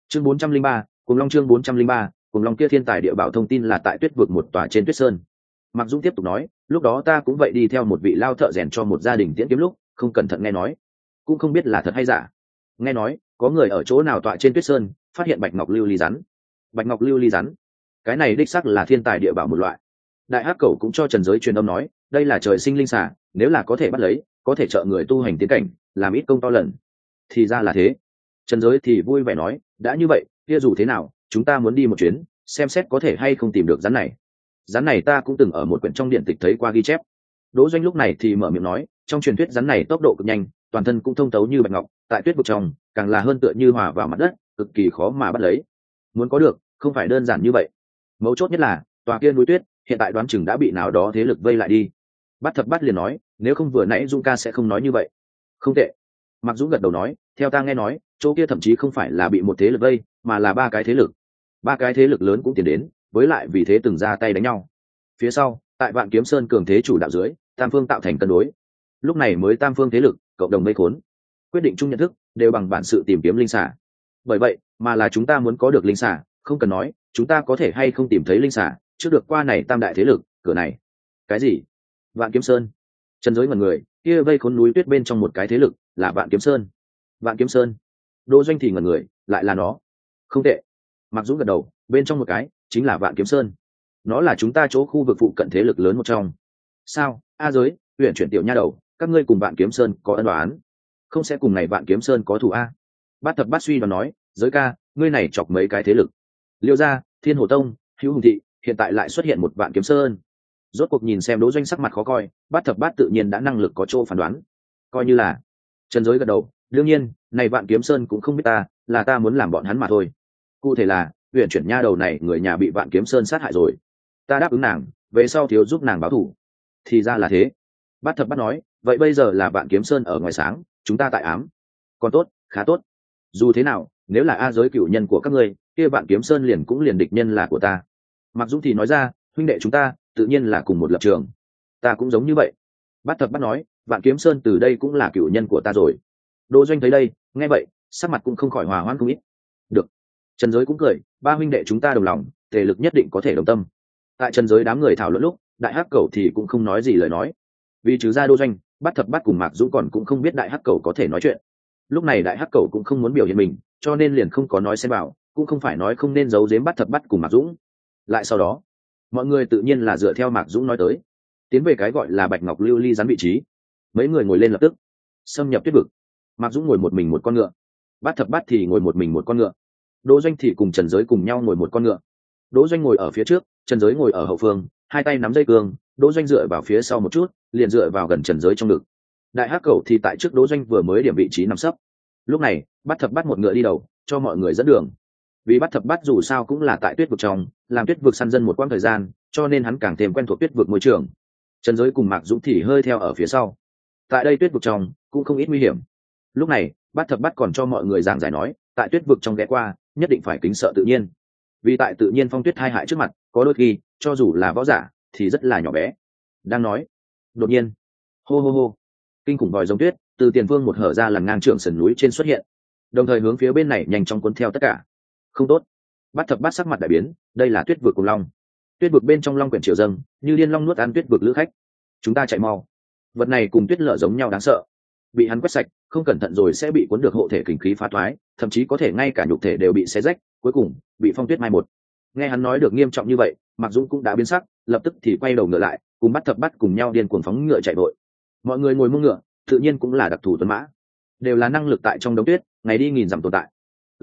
Chương 403, Cùng Long chương 403, Cùng Long kia thiên tài địa bảo thông tin là tại tuyết vực một tòa trên tuyết sơn. Mạc Dũng tiếp tục nói, lúc đó ta cũng vậy đi theo một vị lao thợ rèn cho một gia đình tiễn kiếm lúc, không cẩn thận nghe nói, cũng không biết là thật hay giả. Nghe nói, có người ở chỗ nào tọa trên tuyết sơn, phát hiện bạch ngọc lưu ly rắn. Bạch ngọc lưu ly rắn, cái này đích xác là thiên tài địa bảo một loại. Đại Hắc Cẩu cũng cho Trần Giới truyền âm nói, đây là trời sinh linh xà, nếu là có thể bắt lấy, có thể trợ người tu hành tiến cảnh, làm ít công to lần. Thì ra là thế. Trần Giới thì vui vẻ nói, đã như vậy, kia dù thế nào, chúng ta muốn đi một chuyến, xem xét có thể hay không tìm được rắn này. Rắn này ta cũng từng ở một quyển trong điện tịch thấy qua ghi chép. Đỗ Doanh lúc này thì mở miệng nói, trong truyền thuyết rắn này tốc độ cực nhanh, toàn thân cũng thông tấu như bạch ngọc, tại tuyết vực trong, càng là hơn tựa như hòa vào mặt đất, cực kỳ khó mà bắt lấy. Muốn có được, không phải đơn giản như vậy. Mấu chốt nhất là, tòa kia núi tuyết, hiện tại đoán chừng đã bị nào đó thế lực vây lại đi. Bát Thập Bát liền nói, nếu không vừa nãy Dung ca sẽ không nói như vậy. Không tệ. Mạc Dũng gật đầu nói, theo ta nghe nói, chỗ kia thậm chí không phải là bị một thế lực vây, mà là ba cái thế lực. Ba cái thế lực lớn cũng tiến đến, với lại vì thế từng ra tay đánh nhau. Phía sau, tại Vạn Kiếm Sơn cường thế chủ đạo dưới, tam phương tạo thành cân đối. Lúc này mới tam phương thế lực, cộng đồng vây khốn. Quyết định chung nhận thức, đều bằng bản sự tìm kiếm linh xà. Bởi vậy, mà là chúng ta muốn có được linh xà, không cần nói, chúng ta có thể hay không tìm thấy linh xà, trước được qua này tam đại thế lực, cửa này. Cái gì? Vạn Kiếm Sơn? Trần Giới ngẩn người, kia vây khốn núi tuyết bên trong một cái thế lực, là Vạn Kiếm Sơn. Vạn Kiếm Sơn? Đỗ Doanh thì ngẩn người, lại là nó. Không tệ. Mạc Dũng gật đầu, bên trong một cái, chính là Vạn Kiếm Sơn. Nó là chúng ta chỗ khu vực phụ cận thế lực lớn một trong. Sao? A Giới, huyện chuyển tiểu nha đầu, các ngươi cùng Vạn Kiếm Sơn có ân oán, không sẽ cùng này Vạn Kiếm Sơn có thù a? Bát Thập Bát suy đoán nói, Giới ca, ngươi này chọc mấy cái thế lực. Liêu gia, Thiên Hồ Tông, Hữu Hùng Thị, hiện tại lại xuất hiện một Vạn Kiếm Sơn. Rốt cuộc nhìn xem Đỗ Doanh sắc mặt khó coi, Bát Thập Bát tự nhiên đã năng lực có chỗ phán đoán. Coi như là. Trần Giới gật đầu, đương nhiên, này Vạn Kiếm Sơn cũng không biết ta, là ta muốn làm bọn hắn mà thôi. Cụ thể là, huyện chuyển nha đầu này người nhà bị Vạn Kiếm Sơn sát hại rồi. Ta đáp ứng nàng, về sau thiếu giúp nàng báo thù. Thì ra là thế. Bát Thập Bát nói, vậy bây giờ là Vạn Kiếm Sơn ở ngoài sáng, chúng ta tại ám. Còn tốt, khá tốt. Dù thế nào, nếu là A Giới cựu nhân của các ngươi, kia Vạn Kiếm Sơn liền cũng liền địch nhân là của ta. Mặc Dũng thì nói ra, huynh đệ chúng ta tự nhiên là cùng một lập trường. Ta cũng giống như vậy. Bát Thập Bát nói, Vạn Kiếm Sơn từ đây cũng là cựu nhân của ta rồi. Đỗ Doanh thấy đây, nghe vậy, sắc mặt cũng không khỏi hòa hoãn không ít. Được. Trần Giới cũng cười, ba huynh đệ chúng ta đồng lòng, thể lực nhất định có thể đồng tâm. Tại Trần Giới đám người thảo luận lúc, Đại Hắc Cẩu thì cũng không nói gì lời nói. Vì trừ ra Đỗ Doanh, Bát Thập Bát cùng Mạc Dũng còn cũng không biết Đại Hắc Cẩu có thể nói chuyện. Lúc này Đại Hắc Cẩu cũng không muốn biểu hiện mình, cho nên liền không có nói xen vào, cũng không phải nói không nên giấu giếm Bát Thập Bát cùng Mạc Dũng. Lại sau đó, mọi người tự nhiên là dựa theo Mạc Dũng nói tới, tiến về cái gọi là Bạch Ngọc Lưu Ly rắn vị trí. Mấy người ngồi lên lập tức xâm nhập tuyết vực. Mạc Dũng ngồi một mình một con ngựa, Bát Thập Bát thì ngồi một mình một con ngựa, Đỗ Doanh thì cùng Trần Giới cùng nhau ngồi một con ngựa. Đỗ Doanh ngồi ở phía trước, Trần Giới ngồi ở hậu phương, hai tay nắm dây cương, Đỗ Doanh dựa vào phía sau một chút, liền dựa vào gần Trần Giới trong ngực. Đại Hắc Cẩu thì tại trước Đỗ Doanh vừa mới điểm vị trí nằm sấp. Lúc này, Bát Thập Bát một ngựa đi đầu, cho mọi người dẫn đường. Vì Bát Thập Bát dù sao cũng là tại tuyết vực trong, làm tuyết vực săn dân một quãng thời gian, cho nên hắn càng thêm quen thuộc tuyết vực môi trường. Trần Giới cùng Mạc Dũng thì hơi theo ở phía sau. Tại đây tuyết vực trong cũng không ít nguy hiểm. Lúc này, Bát Thập Bát còn cho mọi người giảng giải nói, tại tuyết vực trong ghé qua, nhất định phải kính sợ tự nhiên. Vì tại tự nhiên phong tuyết hai hại trước mặt, có đôi khi, cho dù là võ giả, thì rất là nhỏ bé. Đang nói, đột nhiên, hô hô hô, kinh khủng vòi rồng tuyết từ tiền phương một hở ra làm ngang trưởng sườn núi trên xuất hiện, đồng thời hướng phía bên này nhanh chóng cuốn theo tất cả. Không tốt. Bát Thập Bát sắc mặt đại biến, đây là tuyết vực cùng long. Tuyết vực bên trong long quyển triều dâng, như điên long nuốt ăn tuyết vực lữ khách. Chúng ta chạy mau. Vật này cùng tuyết lở giống nhau đáng sợ. Bị hắn quét sạch, không cẩn thận rồi sẽ bị cuốn được hộ thể kình khí phá thoái, thậm chí có thể ngay cả nhục thể đều bị xé rách, cuối cùng bị phong tuyết mai một. Nghe hắn nói được nghiêm trọng như vậy, Mạc Dũng cũng đã biến sắc, lập tức thì quay đầu ngựa lại, cùng Bát Thập Bát cùng nhau điên cuồng phóng ngựa chạy vội. Mọi người ngồi mông ngựa, tự nhiên cũng là đặc thù tuấn mã, đều là năng lực tại trong đống tuyết, ngày đi nghìn dặm tồn tại.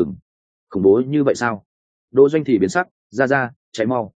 Khủng bố như vậy sao? Đỗ Doanh thì biến sắc, ra, chạy mau.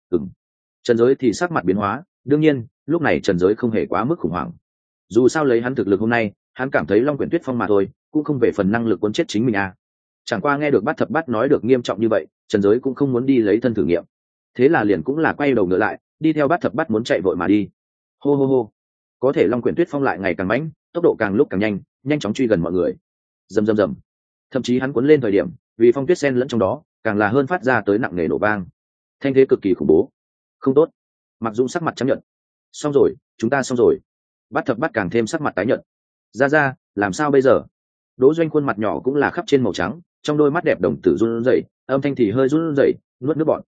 Trần Giới thì sắc mặt biến hóa, đương nhiên, lúc này Trần Giới không hề quá mức khủng hoảng. Dù sao lấy hắn thực lực hôm nay, hắn cảm thấy Long Quyển Tuyết Phong mà thôi, cũng không về phần năng lực cuốn chết chính mình à. Chẳng qua nghe được Bát Thập Bát nói được nghiêm trọng như vậy, Trần Giới cũng không muốn đi lấy thân thử nghiệm. Thế là liền cũng là quay đầu ngựa lại, đi theo Bát Thập Bát muốn chạy vội mà đi. Hô hô hô. Có thể Long Quyển Tuyết Phong lại ngày càng mãnh, tốc độ càng lúc càng nhanh, nhanh chóng truy gần mọi người. Rầm rầm rầm. Thậm chí hắn cuốn lên thời điểm, vì phong tuyết xen lẫn trong đó, càng là hơn phát ra tới nặng nề nổ vang. Thanh thế cực kỳ khủng bố. Không tốt. Mặc Dũng sắc mặt trắng nhợt. Xong rồi, chúng ta xong rồi. Bát Thập Bát càng thêm sắc mặt tái nhợt. Ra, làm sao bây giờ? Đỗ Doanh khuôn mặt nhỏ cũng là khắp trên màu trắng, trong đôi mắt đẹp đồng tử run rẩy, âm thanh thì hơi run rẩy, nuốt nước bọt.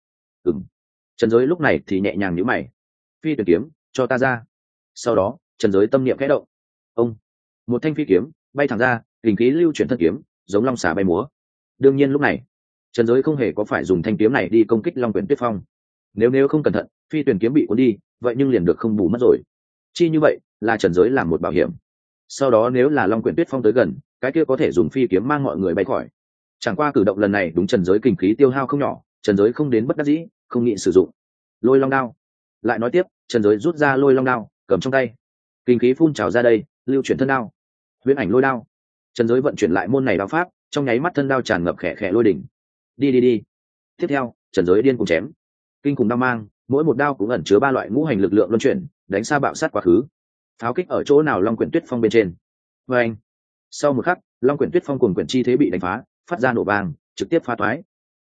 Trần Giới lúc này thì nhẹ nhàng nhíu mày. Phi tuyển kiếm, cho ta ra. Sau đó Trần Giới tâm niệm khẽ động. Ông, một thanh phi kiếm bay thẳng ra, kình khí lưu chuyển thân kiếm giống long xà bay múa. Đương nhiên lúc này Trần Giới không hề có phải dùng thanh kiếm này đi công kích Long Quyển Tuyết Phong. Nếu không cẩn thận, phi tuyển kiếm bị cuốn đi, vậy nhưng liền được không bù mất rồi. Chi như vậy là Trần Giới làm một bảo hiểm. Sau đó nếu là Long Quyển Tuyết Phong tới gần, cái kia có thể dùng phi kiếm mang mọi người bay khỏi. Chẳng qua cử động lần này đúng Trần Giới kinh khí tiêu hao không nhỏ, Trần Giới không đến bất đắc dĩ, không nghĩ sử dụng Lôi Long đao. Lại nói tiếp, Trần Giới rút ra Lôi Long đao, cầm trong tay, kinh khí phun trào ra đây, lưu chuyển thân đao, huyễn ảnh lôi đao. Trần Giới vận chuyển lại môn này đao pháp, trong nháy mắt thân đao tràn ngập khẽ khẽ lôi đỉnh. Đi. Tiếp theo, Trần Giới điên cùng chém, kinh khủng đao mang, mỗi một đao cũng ẩn chứa 3 loại ngũ hành lực lượng luân chuyển, đánh xa bạo sát quá khứ. Pháo kích ở chỗ nào Long Quyển Tuyết Phong bên trên. Và anh, sau một khắc, Long Quyển Tuyết Phong cuồng quyển chi thế bị đánh phá, phát ra nổ vang, trực tiếp phá toái.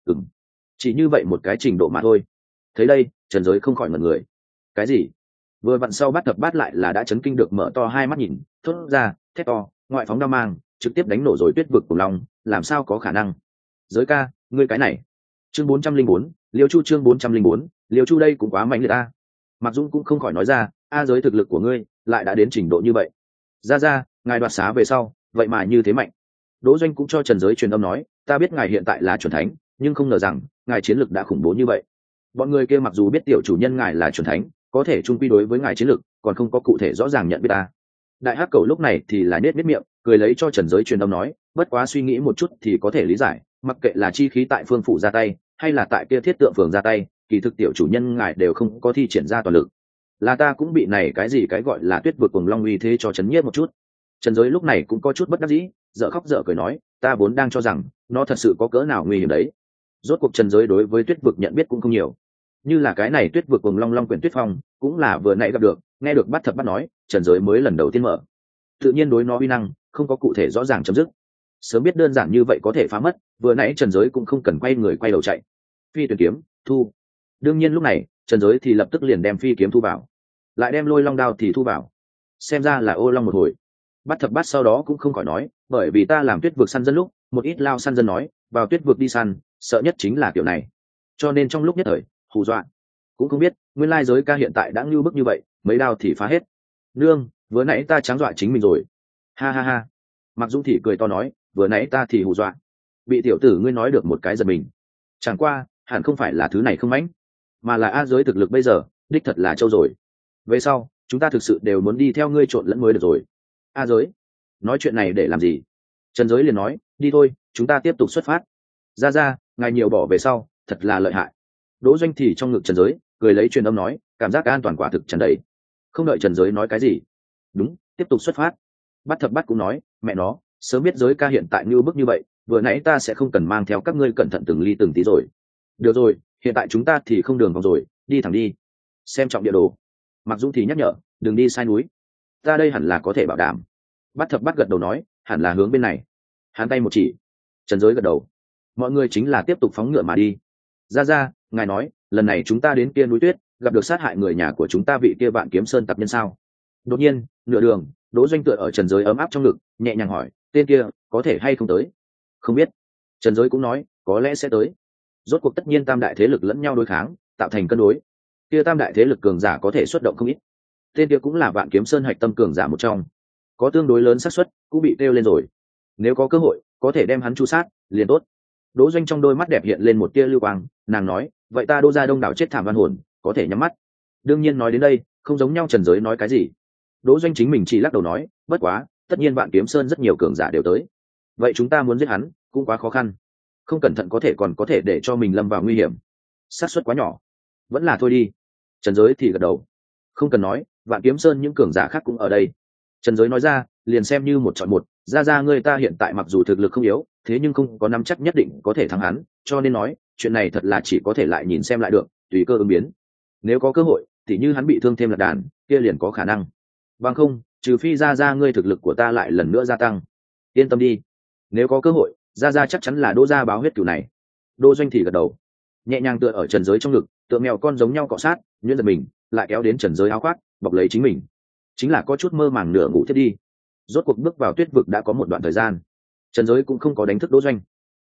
Chỉ như vậy một cái trình độ mà thôi. Thấy đây, Trần Giới không khỏi ngẩn người. Cái gì? Vừa vặn sau bắt thập bát lại là đã chấn kinh được mở to hai mắt nhìn, thốt ra, thét to, ngoại phóng đao mang, trực tiếp đánh nổ rồi tuyết vực của Long, làm sao có khả năng? Giới ca, ngươi cái này. Chương 404, Liêu Chu chương 404, Liêu Chu đây cũng quá mạnh liệt ta. Mạc Dung cũng không khỏi nói ra, Giới thực lực của ngươi lại đã đến trình độ như vậy. Ra, ngài đoạt xá về sau, vậy mà như thế mạnh. Đỗ Doanh cũng cho Trần Giới truyền âm nói, ta biết ngài hiện tại là chuẩn thánh, nhưng không ngờ rằng ngài chiến lực đã khủng bố như vậy. Bọn người kia mặc dù biết tiểu chủ nhân ngài là chuẩn thánh, có thể chung quy đối với ngài chiến lực còn không có cụ thể rõ ràng nhận biết ta. Đại Hắc Cầu lúc này thì là nết miệng, cười lấy cho Trần Giới truyền âm nói, bất quá suy nghĩ một chút thì có thể lý giải, mặc kệ là chi khí tại phương phủ ra tay, hay là tại kia thiết tượng phường ra tay, kỳ thực tiểu chủ nhân ngài đều không có thi triển ra toàn lực. Là ta cũng bị này cái gọi là tuyết vực cùng long uy thế cho chấn nhiếp một chút. Trần Giới lúc này cũng có chút bất đắc dĩ, dở khóc dở cười nói, ta vốn đang cho rằng nó thật sự có cỡ nào nguy hiểm đấy. Rốt cuộc Trần Giới đối với tuyết vực nhận biết cũng không nhiều, như là cái này tuyết vực cùng Long Quyển Tuyết Phong cũng là vừa nãy gặp được, nghe được bắt thập bắt nói, Trần Giới mới lần đầu tiên mở, tự nhiên đối nó uy năng không có cụ thể rõ ràng chấm dứt. Sớm biết đơn giản như vậy có thể phá mất, vừa nãy Trần Giới cũng không cần quay người quay đầu chạy. Phi tuyển kiếm thu. Đương nhiên lúc này Trần Giới thì lập tức liền đem phi kiếm thu vào, lại đem Lôi Long đao thì thu vào. Xem ra là ô long một hồi. Bắt thập bát sau đó cũng không khỏi nói, bởi vì ta làm tuyết vực săn dân lúc, một ít lao săn dân nói, vào tuyết vực đi săn, sợ nhất chính là kiểu này. Cho nên trong lúc nhất thời, hù dọa. Cũng không biết, nguyên lai Giới ca hiện tại đã ngưu bức như vậy, mấy đao thì phá hết. Nương, vừa nãy ta tráng dọa chính mình rồi. Ha. Mặc Dung thì cười to nói, vừa nãy ta thì hù dọa. Bị tiểu tử ngươi nói được một cái giật mình. Chẳng qua, hẳn không phải là thứ này không mãnh, mà là Giới thực lực bây giờ, đích thật là trâu rồi. Về sau, chúng ta thực sự đều muốn đi theo ngươi trộn lẫn mới được rồi. Giới, nói chuyện này để làm gì? Trần Giới liền nói, đi thôi, chúng ta tiếp tục xuất phát. Ra, ngài nhiều bỏ về sau, thật là lợi hại. Đỗ Doanh thì trong ngực Trần Giới, cười lấy truyền âm nói, cảm giác an toàn quả thực tràn đầy. Không đợi Trần Giới nói cái gì, đúng, tiếp tục xuất phát. Bắt thập bắt cũng nói, mẹ nó, sớm biết Giới ca hiện tại như bức như vậy, vừa nãy ta sẽ không cần mang theo các ngươi cẩn thận từng ly từng tí rồi. Được rồi, hiện tại chúng ta thì không đường vòng rồi, đi thẳng đi. Xem trọng địa đồ. Mặc Dung thì nhắc nhở, đừng đi sai núi. Ta đây hẳn là có thể bảo đảm. Bắt thập bắt gật đầu nói, hẳn là hướng bên này. Hắn tay một chỉ. Trần Giới gật đầu. Mọi người chính là tiếp tục phóng ngựa mà đi. Ra, ngài nói, lần này chúng ta đến kia núi tuyết, gặp được sát hại người nhà của chúng ta vị kia Vạn Kiếm Sơn tập nhân sao? Đột nhiên, nửa đường, Đỗ Doanh tựa ở Trần Giới ấm áp trong ngực, nhẹ nhàng hỏi, tên kia có thể hay không tới? Không biết. Trần Giới cũng nói, có lẽ sẽ tới. Rốt cuộc tất nhiên tam đại thế lực lẫn nhau đối kháng, tạo thành cân đối. Kia tam đại thế lực cường giả có thể xuất động không ít. Tên kia cũng là Vạn Kiếm Sơn hạch tâm cường giả một trong, có tương đối lớn xác suất cũng bị kêu lên rồi. Nếu có cơ hội, có thể đem hắn chu sát, liền tốt. Đỗ Doanh trong đôi mắt đẹp hiện lên một tia lưu quang, nàng nói, vậy ta Đỗ gia đông đảo chết thảm văn hồn, có thể nhắm mắt. Đương nhiên nói đến đây, không giống nhau Trần Giới nói cái gì. Đỗ Doanh chính mình chỉ lắc đầu nói, bất quá, tất nhiên Vạn Kiếm Sơn rất nhiều cường giả đều tới. Vậy chúng ta muốn giết hắn, cũng quá khó khăn. Không cẩn thận còn có thể để cho mình lâm vào nguy hiểm. Xác suất quá nhỏ, vẫn là thôi đi. Trần Giới thì gật đầu. Không cần nói, Vạn Kiếm Sơn những cường giả khác cũng ở đây. Trần Giới nói ra, liền xem như một chọn một, ra người ta hiện tại mặc dù thực lực không yếu, thế nhưng không có nắm chắc nhất định có thể thắng hắn, cho nên nói, chuyện này thật là chỉ có thể lại nhìn xem lại được, tùy cơ ứng biến. Nếu có cơ hội, thì như hắn bị thương thêm lạc đàn, kia liền có khả năng. Bằng không, trừ phi ra ngươi thực lực của ta lại lần nữa gia tăng. Yên tâm đi, nếu có cơ hội, ra chắc chắn là Đỗ gia báo huyết cửu này. Đỗ Doanh thì gật đầu, nhẹ nhàng tựa ở Trần Giới trong ngực, tựa mèo con giống nhau cọ sát, nhuyễn giật mình, lại kéo đến Trần Giới áo khoác, bọc lấy chính mình. Chính là có chút mơ màng nửa ngủ thiết đi. Rốt cuộc bước vào tuyết vực đã có một đoạn thời gian, Trần Giới cũng không có đánh thức Đỗ Doanh.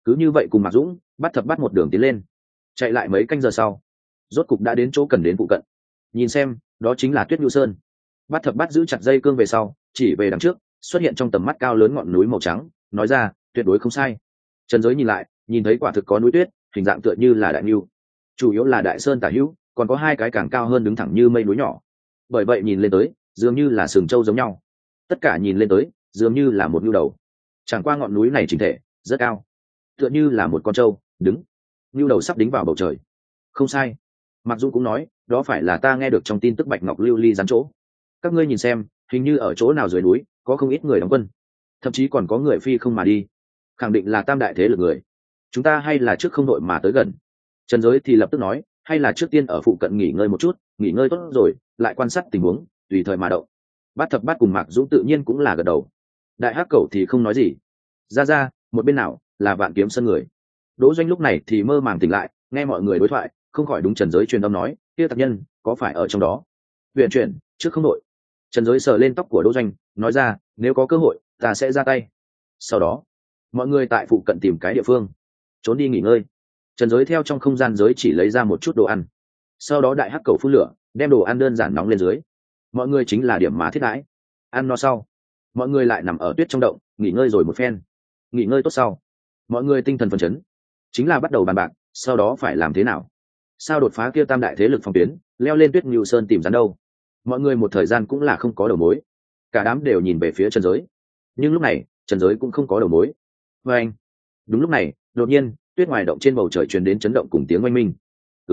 cứ như vậy cùng Mạc Dũng bắt thập bắt một đường tiến lên, chạy lại mấy canh giờ sau rốt cục đã đến chỗ cần đến phụ cận. Nhìn xem, đó chính là Tuyết Nhu Sơn. Bắt thập bắt giữ chặt dây cương về sau, chỉ về đằng trước xuất hiện trong tầm mắt cao lớn ngọn núi màu trắng, nói ra tuyệt đối không sai. Trần Giới nhìn lại, nhìn thấy quả thực có núi tuyết, hình dạng tựa như là đại ngưu, chủ yếu là đại sơn tả hữu, còn có hai cái càng cao hơn đứng thẳng như mây núi nhỏ, bởi vậy nhìn lên tới dường như là sừng trâu giống nhau. Tất cả nhìn lên tới dường như là một ngưu đầu, chẳng qua ngọn núi này chỉnh thể rất cao, tựa như là một con trâu đứng, ngưu đầu sắp đính vào bầu trời. Không sai, Mạc Dũng cũng nói, đó phải là ta nghe được trong tin tức Bạch Ngọc lưu ly rắn chỗ. Các ngươi nhìn xem, hình như ở chỗ nào dưới núi có không ít người đóng quân, thậm chí còn có người phi không mà đi, khẳng định là tam đại thế lực người. Chúng ta hay là trước không đội mà tới gần. Trần Giới thì lập tức nói, hay là trước tiên ở phụ cận nghỉ ngơi một chút, nghỉ ngơi tốt rồi lại quan sát tình huống, tùy thời mà động. Bát thập bát cùng Mạc Dũng tự nhiên cũng là gật đầu. Đại hắc cẩu thì không nói gì. Ra một bên nào là Vạn Kiếm Sơn người. Đỗ Doanh lúc này thì mơ màng tỉnh lại, nghe mọi người đối thoại, không khỏi đúng Trần Giới truyền âm nói, kia tặc nhân có phải ở trong đó? Viện chuyển trước không đội. Trần Giới sờ lên tóc của Đỗ Doanh, nói ra, nếu có cơ hội ta sẽ ra tay. Sau đó mọi người tại phụ cận tìm cái địa phương trốn đi nghỉ ngơi. Trần Giới theo trong không gian giới chỉ lấy ra một chút đồ ăn, sau đó đại hắc cầu phun lửa đem đồ ăn đơn giản nóng lên dưới, mọi người chính là điểm má thiết đãi. Ăn no sau mọi người lại nằm ở tuyết trong động nghỉ ngơi rồi một phen. Nghỉ ngơi tốt sau mọi người tinh thần phấn chấn, chính là bắt đầu bàn bạc sau đó phải làm thế nào, sao đột phá kia tam đại thế lực phòng tuyến, leo lên Tuyết Ngưu Sơn tìm rắn đâu. Mọi người một thời gian cũng là không có đầu mối, cả đám đều nhìn về phía Trần Giới, nhưng lúc này Trần Giới cũng không có đầu mối. Và anh, đúng lúc này đột nhiên tuyết ngoài động trên bầu trời truyền đến chấn động cùng tiếng oanh minh.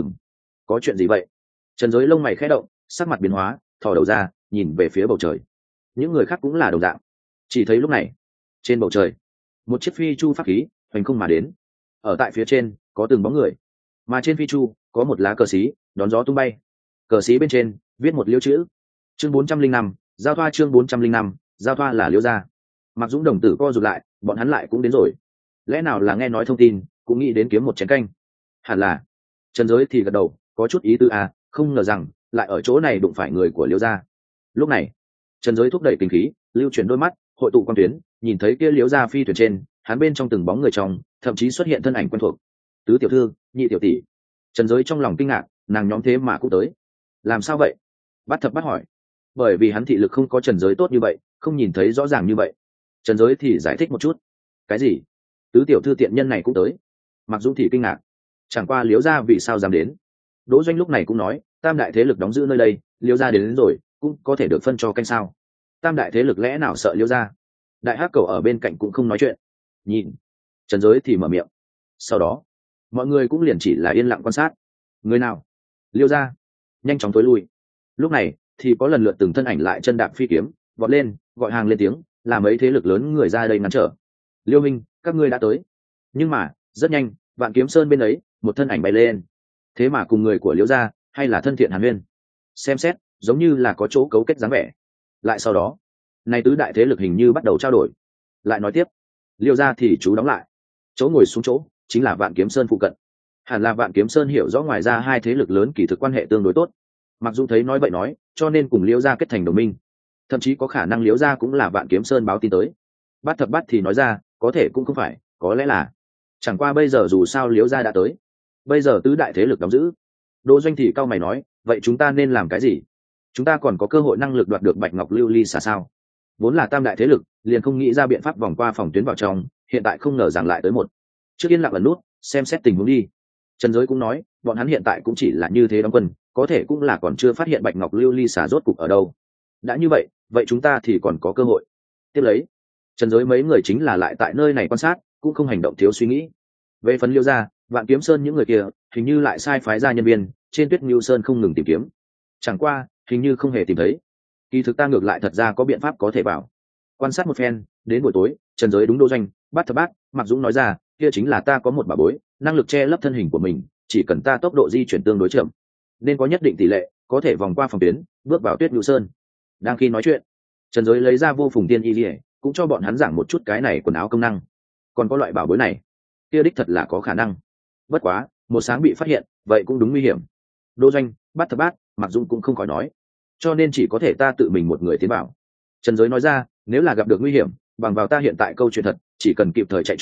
Có chuyện gì vậy? Trần Giới lông mày khẽ động, sắc mặt biến hóa, thò đầu ra nhìn về phía bầu trời. Những người khác cũng là đồng dạng, chỉ thấy lúc này trên bầu trời một chiếc phi chu pháp khí hoành không mà đến, ở tại phía trên có từng bóng người, mà trên phi chu có một lá cờ xí đón gió tung bay. Cờ xí bên trên viết một liêu chữ, chương 405, giao thoa. Chương 405, giao thoa là Liêu gia. Mặc Dũng đồng tử co rụt lại, bọn hắn lại cũng đến rồi. Lẽ nào là nghe nói thông tin cũng nghĩ đến kiếm một chén canh? Hẳn là. Trần Giới thì gật đầu, có chút ý tư à, không ngờ rằng lại ở chỗ này đụng phải người của Liêu gia. Lúc này Trần Giới thúc đẩy kinh khí, lưu chuyển đôi mắt, hội tụ quan tuyến, nhìn thấy kia Liêu gia phi thuyền trên, hắn bên trong từng bóng người trong, thậm chí xuất hiện thân ảnh quen thuộc. Tứ tiểu thư, nhị tiểu tỷ. Trần Giới trong lòng kinh ngạc, nàng nhóm thế mà cũng tới. Làm sao vậy? Bát thập bát hỏi. Bởi vì hắn thị lực không có Trần Giới tốt như vậy, không nhìn thấy rõ ràng như vậy. Trần Giới thì giải thích một chút. Cái gì? Tứ tiểu thư tiện nhân này cũng tới? Mặc Dũng thì kinh ngạc, chẳng qua Liễu gia vì sao dám đến. Đỗ Doanh lúc này cũng nói, tam đại thế lực đóng giữ nơi đây, Liễu gia đến rồi cũng có thể được phân cho canh sao? Tam đại thế lực lẽ nào sợ Liễu gia? Đại hắc cầu ở bên cạnh cũng không nói chuyện, nhìn. Trần Giới thì mở miệng. Sau đó mọi người cũng liền chỉ là yên lặng quan sát. Người nào? Liễu gia. Nhanh chóng tối lui. Lúc này thì có lần lượt từng thân ảnh lại chân đạp phi kiếm vọt lên, gọi hàng lên tiếng, là mấy thế lực lớn người ra đây ngăn trở. Liêu Minh, các ngươi đã tới. Nhưng mà rất nhanh, Vạn Kiếm Sơn bên ấy một thân ảnh bay lên, thế mà cùng người của Liễu gia hay là thân thiện hàn huyên, xem xét giống như là có chỗ cấu kết dáng vẻ. Lại sau đó nay tứ đại thế lực hình như bắt đầu trao đổi. Lại nói tiếp, Liễu gia thì chú đóng lại, chỗ ngồi xuống chỗ chính là Vạn Kiếm Sơn phụ cận. Hẳn là Vạn Kiếm Sơn hiểu rõ ngoài ra hai thế lực lớn kỳ thực quan hệ tương đối tốt. Mặc dù thấy nói vậy nói, cho nên cùng Liễu gia kết thành đồng minh, thậm chí có khả năng Liễu gia cũng là Vạn Kiếm Sơn báo tin tới. Bát thập bát thì nói ra, có thể cũng không phải, có lẽ là chẳng qua bây giờ dù sao Liễu gia đã tới, bây giờ tứ đại thế lực đóng giữ. Đỗ Doanh thì cao mày nói, vậy chúng ta nên làm cái gì? Chúng ta còn có cơ hội năng lực đoạt được Bạch Ngọc lưu ly xả sao? Vốn là tam đại thế lực liền không nghĩ ra biện pháp vòng qua phòng tuyến vào trong, hiện tại không ngờ rằng lại tới một. Trước yên lặng ẩn nút xem xét tình huống đi. Trần Giới cũng nói, bọn hắn hiện tại cũng chỉ là như thế đóng quân, có thể cũng là còn chưa phát hiện Bạch Ngọc lưu ly xả rốt cục ở đâu. Đã như vậy, vậy chúng ta thì còn có cơ hội. Tiếp lấy Trần Giới mấy người chính là lại tại nơi này quan sát, cũng không hành động thiếu suy nghĩ. Về phần Liêu gia, Vạn Kiếm Sơn những người kia hình như lại sai phái ra nhân viên trên Tuyết Ngưu Sơn không ngừng tìm kiếm, chẳng qua hình như không hề tìm thấy. Kỳ thực ta ngược lại thật ra có biện pháp có thể vào. Quan sát một phen, đến buổi tối Trần Giới đúng Đỗ Doanh, Bát thập bát, Mạc Dũng nói ra, kia chính là ta có một bảo bối, năng lực che lấp thân hình của mình, chỉ cần ta tốc độ di chuyển tương đối chậm, nên có nhất định tỷ lệ có thể vòng qua phòng tuyến, bước vào Tuyết Ngưu Sơn. Đang khi nói chuyện, Trần Giới lấy ra Vô Phùng Tiên Y Liễu, cũng cho bọn hắn giảng một chút cái này quần áo công năng. Còn có loại bảo bối này, kia đích thật là có khả năng. Bất quá một sáng bị phát hiện, vậy cũng đúng nguy hiểm. Đỗ Doanh, Bát thập bát, Mạc Dũng cũng không khỏi nói, cho nên chỉ có thể ta tự mình một người tiến vào. Trần Giới nói ra, nếu là gặp được nguy hiểm, bằng vào ta hiện tại câu chuyện thật, chỉ cần kịp thời chạy trốn,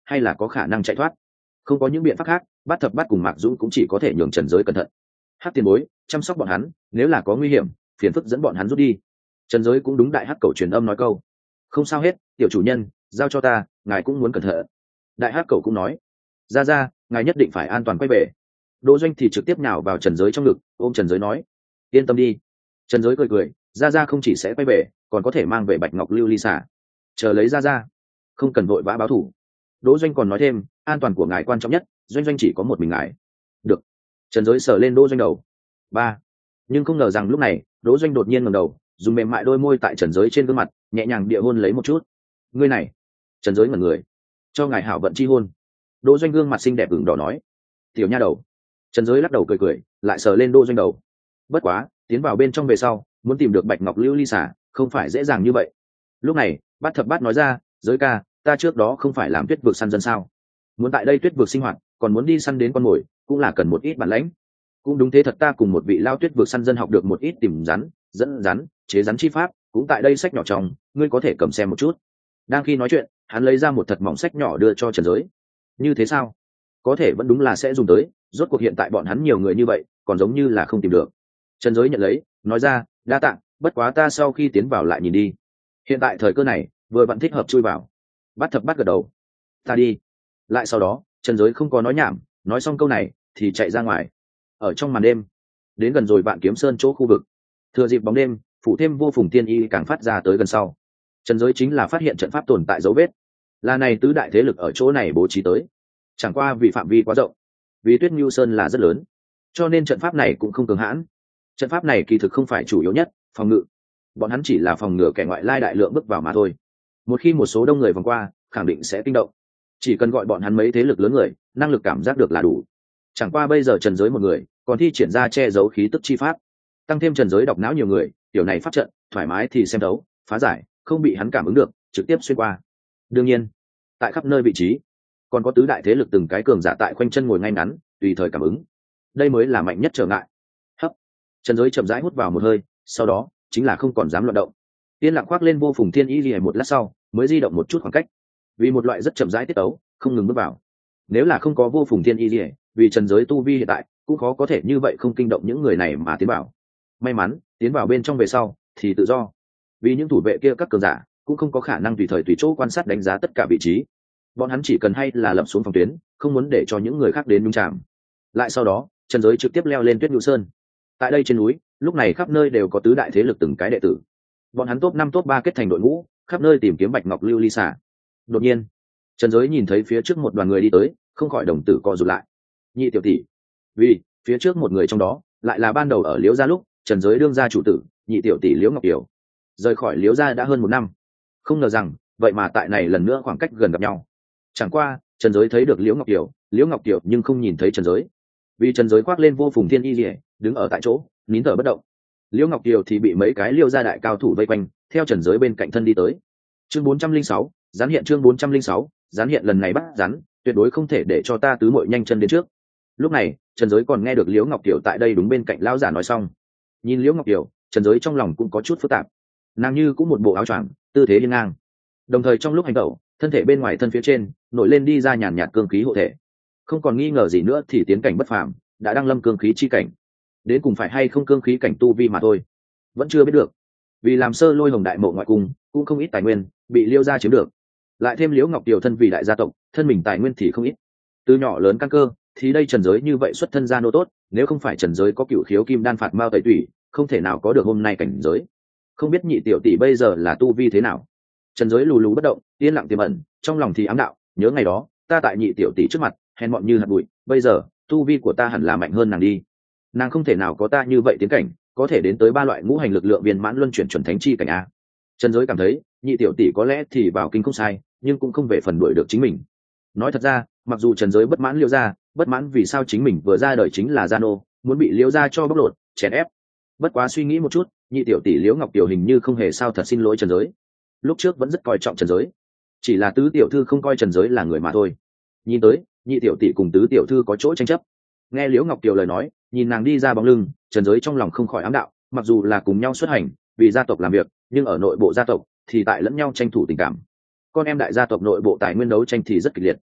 hay là có khả năng chạy thoát. Không có những biện pháp khác, Bát Thập Bát cùng Mạc Dũng cũng chỉ có thể nhường Trần Giới cẩn thận. Hắc tiền bối chăm sóc bọn hắn, nếu là có nguy hiểm phiền phức dẫn bọn hắn rút đi. Trần Giới cũng đúng đại hắc cẩu truyền âm nói câu. Không sao hết, tiểu chủ nhân giao cho ta, ngài cũng muốn cẩn thận. Đại hắc cẩu cũng nói, ra ngài nhất định phải an toàn quay về. Đỗ Doanh thì trực tiếp nhào vào Trần Giới trong ngực, ôm Trần Giới nói, yên tâm đi. Trần Giới cười, ra không chỉ sẽ quay về, còn có thể mang về bạch ngọc lưu ly xả, chờ lấy ra, không cần vội vã báo thủ. Đỗ Doanh còn nói thêm, an toàn của ngài quan trọng nhất, Doanh chỉ có một mình ngài. Được. Trần Giới sờ lên Đỗ Doanh đầu. Ba. Nhưng không ngờ rằng lúc này Đỗ Doanh đột nhiên ngẩng đầu, dùng mềm mại đôi môi tại Trần Giới trên gương mặt nhẹ nhàng địa hôn lấy một chút. Ngươi này. Trần Giới ngẩn người. Cho ngài hảo vận chi hôn. Đỗ Doanh gương mặt xinh đẹp ửng đỏ nói. Tiểu nha đầu. Trần Giới lắc đầu cười, lại sờ lên Đỗ Doanh đầu. Bất quá, tiến vào bên trong về sau, muốn tìm được bạch ngọc lưu ly xả không phải dễ dàng như vậy. Lúc này Bát Thập Bát nói ra, Giới ca, ta trước đó không phải làm tuyết vực săn dân sao, muốn tại đây tuyết vực sinh hoạt còn muốn đi săn đến con mồi, cũng là cần một ít bản lãnh. Cũng đúng thế thật, ta cùng một vị lao tuyết vực săn dân học được một ít tìm rắn, dẫn rắn, chế rắn chi pháp, cũng tại đây sách nhỏ trong, ngươi có thể cầm xem một chút. Đang khi nói chuyện, hắn lấy ra một thật mỏng sách nhỏ đưa cho Trần Giới. Như thế sao? Có thể vẫn đúng là sẽ dùng tới, rốt cuộc hiện tại bọn hắn nhiều người như vậy, còn giống như là không tìm được. Trần Giới nhận lấy, nói ra, đa tạ, bất quá ta sau khi tiến vào lại nhìn đi. Hiện tại thời cơ này vừa vẫn thích hợp chui vào. Bát Thập Bát gật đầu, ta đi. Lại sau đó Trần Giới không có nói nhảm, nói xong câu này thì chạy ra ngoài. Ở trong màn đêm, đến gần rồi Vạn Kiếm Sơn chỗ khu vực, thừa dịp bóng đêm phủ thêm vô phùng tiên y càng phát ra tới gần sau, Trần Giới chính là phát hiện trận pháp tồn tại dấu vết, là này tứ đại thế lực ở chỗ này bố trí tới. Chẳng qua vì phạm vi quá rộng, vì Tuyết Nhu Sơn là rất lớn, cho nên trận pháp này cũng không cường hãn. Trận pháp này kỳ thực không phải chủ yếu nhất phòng ngự, bọn hắn chỉ là phòng ngừa kẻ ngoại lai đại lượng bước vào mà thôi. Một khi một số đông người vòng qua, khẳng định sẽ kinh động. Chỉ cần gọi bọn hắn mấy thế lực lớn người, năng lực cảm giác được là đủ. Chẳng qua bây giờ Trần Giới một người, còn thi triển ra che giấu khí tức chi pháp, tăng thêm Trần Giới đọc não nhiều người, tiểu này pháp trận thoải mái thì xem đấu, phá giải, không bị hắn cảm ứng được, trực tiếp xuyên qua. Đương nhiên, tại khắp nơi vị trí, còn có tứ đại thế lực từng cái cường giả tại khoanh chân ngồi ngay ngắn, tùy thời cảm ứng. Đây mới là mạnh nhất trở ngại. Hấp. Trần Giới chậm rãi hút vào một hơi, sau đó chính là không còn dám loạn động. Tiên lặng khoác lên vô phùng thiên y lìa một lát sau, mới di động một chút khoảng cách, vì một loại rất chậm rãi tiết tấu, không ngừng bước vào. Nếu là không có vô phùng thiên y lìa, vì Trần Giới tu vi hiện tại cũng khó có thể như vậy không kinh động những người này mà tiến vào. May mắn tiến vào bên trong về sau thì tự do, vì những thủ vệ kia các cường giả cũng không có khả năng tùy thời tùy chỗ quan sát đánh giá tất cả vị trí. Bọn hắn chỉ cần hay là lập xuống phòng tuyến, không muốn để cho những người khác đến nhúng chạm. Lại sau đó Trần Giới trực tiếp leo lên Tuyết Nhu Sơn. Tại đây trên núi, lúc này khắp nơi đều có tứ đại thế lực từng cái đệ tử. Bọn hắn top 5 top 3 kết thành đội ngũ, khắp nơi tìm kiếm bạch ngọc lưu ly xả. Đột nhiên Trần Giới nhìn thấy phía trước một đoàn người đi tới, không khỏi đồng tử co rụt lại. Nhị tiểu tỷ. Vì phía trước một người trong đó lại là ban đầu ở Liễu gia lúc Trần Giới đương gia chủ tử, nhị tiểu tỷ Liễu Ngọc Kiều. Rời khỏi Liễu gia đã hơn 1 năm, không ngờ rằng vậy mà tại này lần nữa khoảng cách gần gặp nhau. Chẳng qua Trần Giới thấy được Liễu Ngọc Kiều nhưng không nhìn thấy Trần Giới, vì Trần Giới khoác lên vô phùng thiên y lìa, đứng ở tại chỗ nín thở bất động. Liễu Ngọc Kiều thì bị mấy cái Liễu gia đại cao thủ vây quanh, theo Trần Giới bên cạnh thân đi tới. Chương 406, gián hiện. Chương 406, gián hiện. Lần này bắt rắn, tuyệt đối không thể để cho ta tứ muội nhanh chân đến trước. Lúc này Trần Giới còn nghe được Liễu Ngọc Kiều tại đây đúng bên cạnh lão giả nói xong. Nhìn Liễu Ngọc Kiều, Trần Giới trong lòng cũng có chút phức tạp. Nàng như cũng một bộ áo choàng, tư thế hiên ngang, đồng thời trong lúc hành động, thân thể bên ngoài thân phía trên nổi lên đi ra nhàn nhạt cương khí hộ thể. Không còn nghi ngờ gì nữa thì tiến cảnh bất phàm, đã đăng lâm cương khí chi cảnh. Đến cùng phải hay không cương khí cảnh tu vi mà thôi, vẫn chưa biết được. Vì làm sơ lôi hồng đại mộ ngoại cung cũng không ít tài nguyên bị Liễu gia chiếm được, lại thêm Liễu Ngọc Kiều thân vì đại gia tộc, thân mình tài nguyên thì không ít. Từ nhỏ lớn căn cơ thì đây Trần Giới như vậy xuất thân gia nô tốt, nếu không phải Trần Giới có cựu khiếu kim đan phạt mao tẩy tủy, không thể nào có được hôm nay cảnh giới. Không biết nhị tiểu tỷ bây giờ là tu vi thế nào. Trần Giới lù lù bất động, yên lặng tiềm ẩn, trong lòng thì ám đạo, nhớ ngày đó ta tại nhị tiểu tỷ trước mặt hèn mọn như hạt bụi, bây giờ tu vi của ta hẳn là mạnh hơn nàng đi. Nàng không thể nào có ta như vậy tiến cảnh, có thể đến tới 3 loại ngũ hành lực lượng viên mãn luân chuyển chuẩn thánh chi cảnh a. Trần Giới cảm thấy nhị tiểu tỷ có lẽ thì vào kinh không sai, nhưng cũng không về phần đuổi được chính mình. Nói thật ra, mặc dù Trần Giới bất mãn Liễu gia, bất mãn vì sao chính mình vừa ra đời chính là gia nô, muốn bị Liễu gia cho bóc lột, chèn ép. Bất quá suy nghĩ một chút, nhị tiểu tỷ Liễu Ngọc Kiều hình như không hề sao thật xin lỗi Trần Giới. Lúc trước vẫn rất coi trọng Trần Giới, chỉ là tứ tiểu thư không coi Trần Giới là người mà thôi. Nhìn tới nhị tiểu tỷ cùng tứ tiểu thư có chỗ tranh chấp. Nghe Liễu Ngọc Kiều lời nói, nhìn nàng đi ra bóng lưng, Trần Giới trong lòng không khỏi ám đạo, mặc dù là cùng nhau xuất hành vì gia tộc làm việc, nhưng ở nội bộ gia tộc thì tại lẫn nhau tranh thủ tình cảm. Con em đại gia tộc nội bộ tài nguyên đấu tranh thì rất kịch liệt.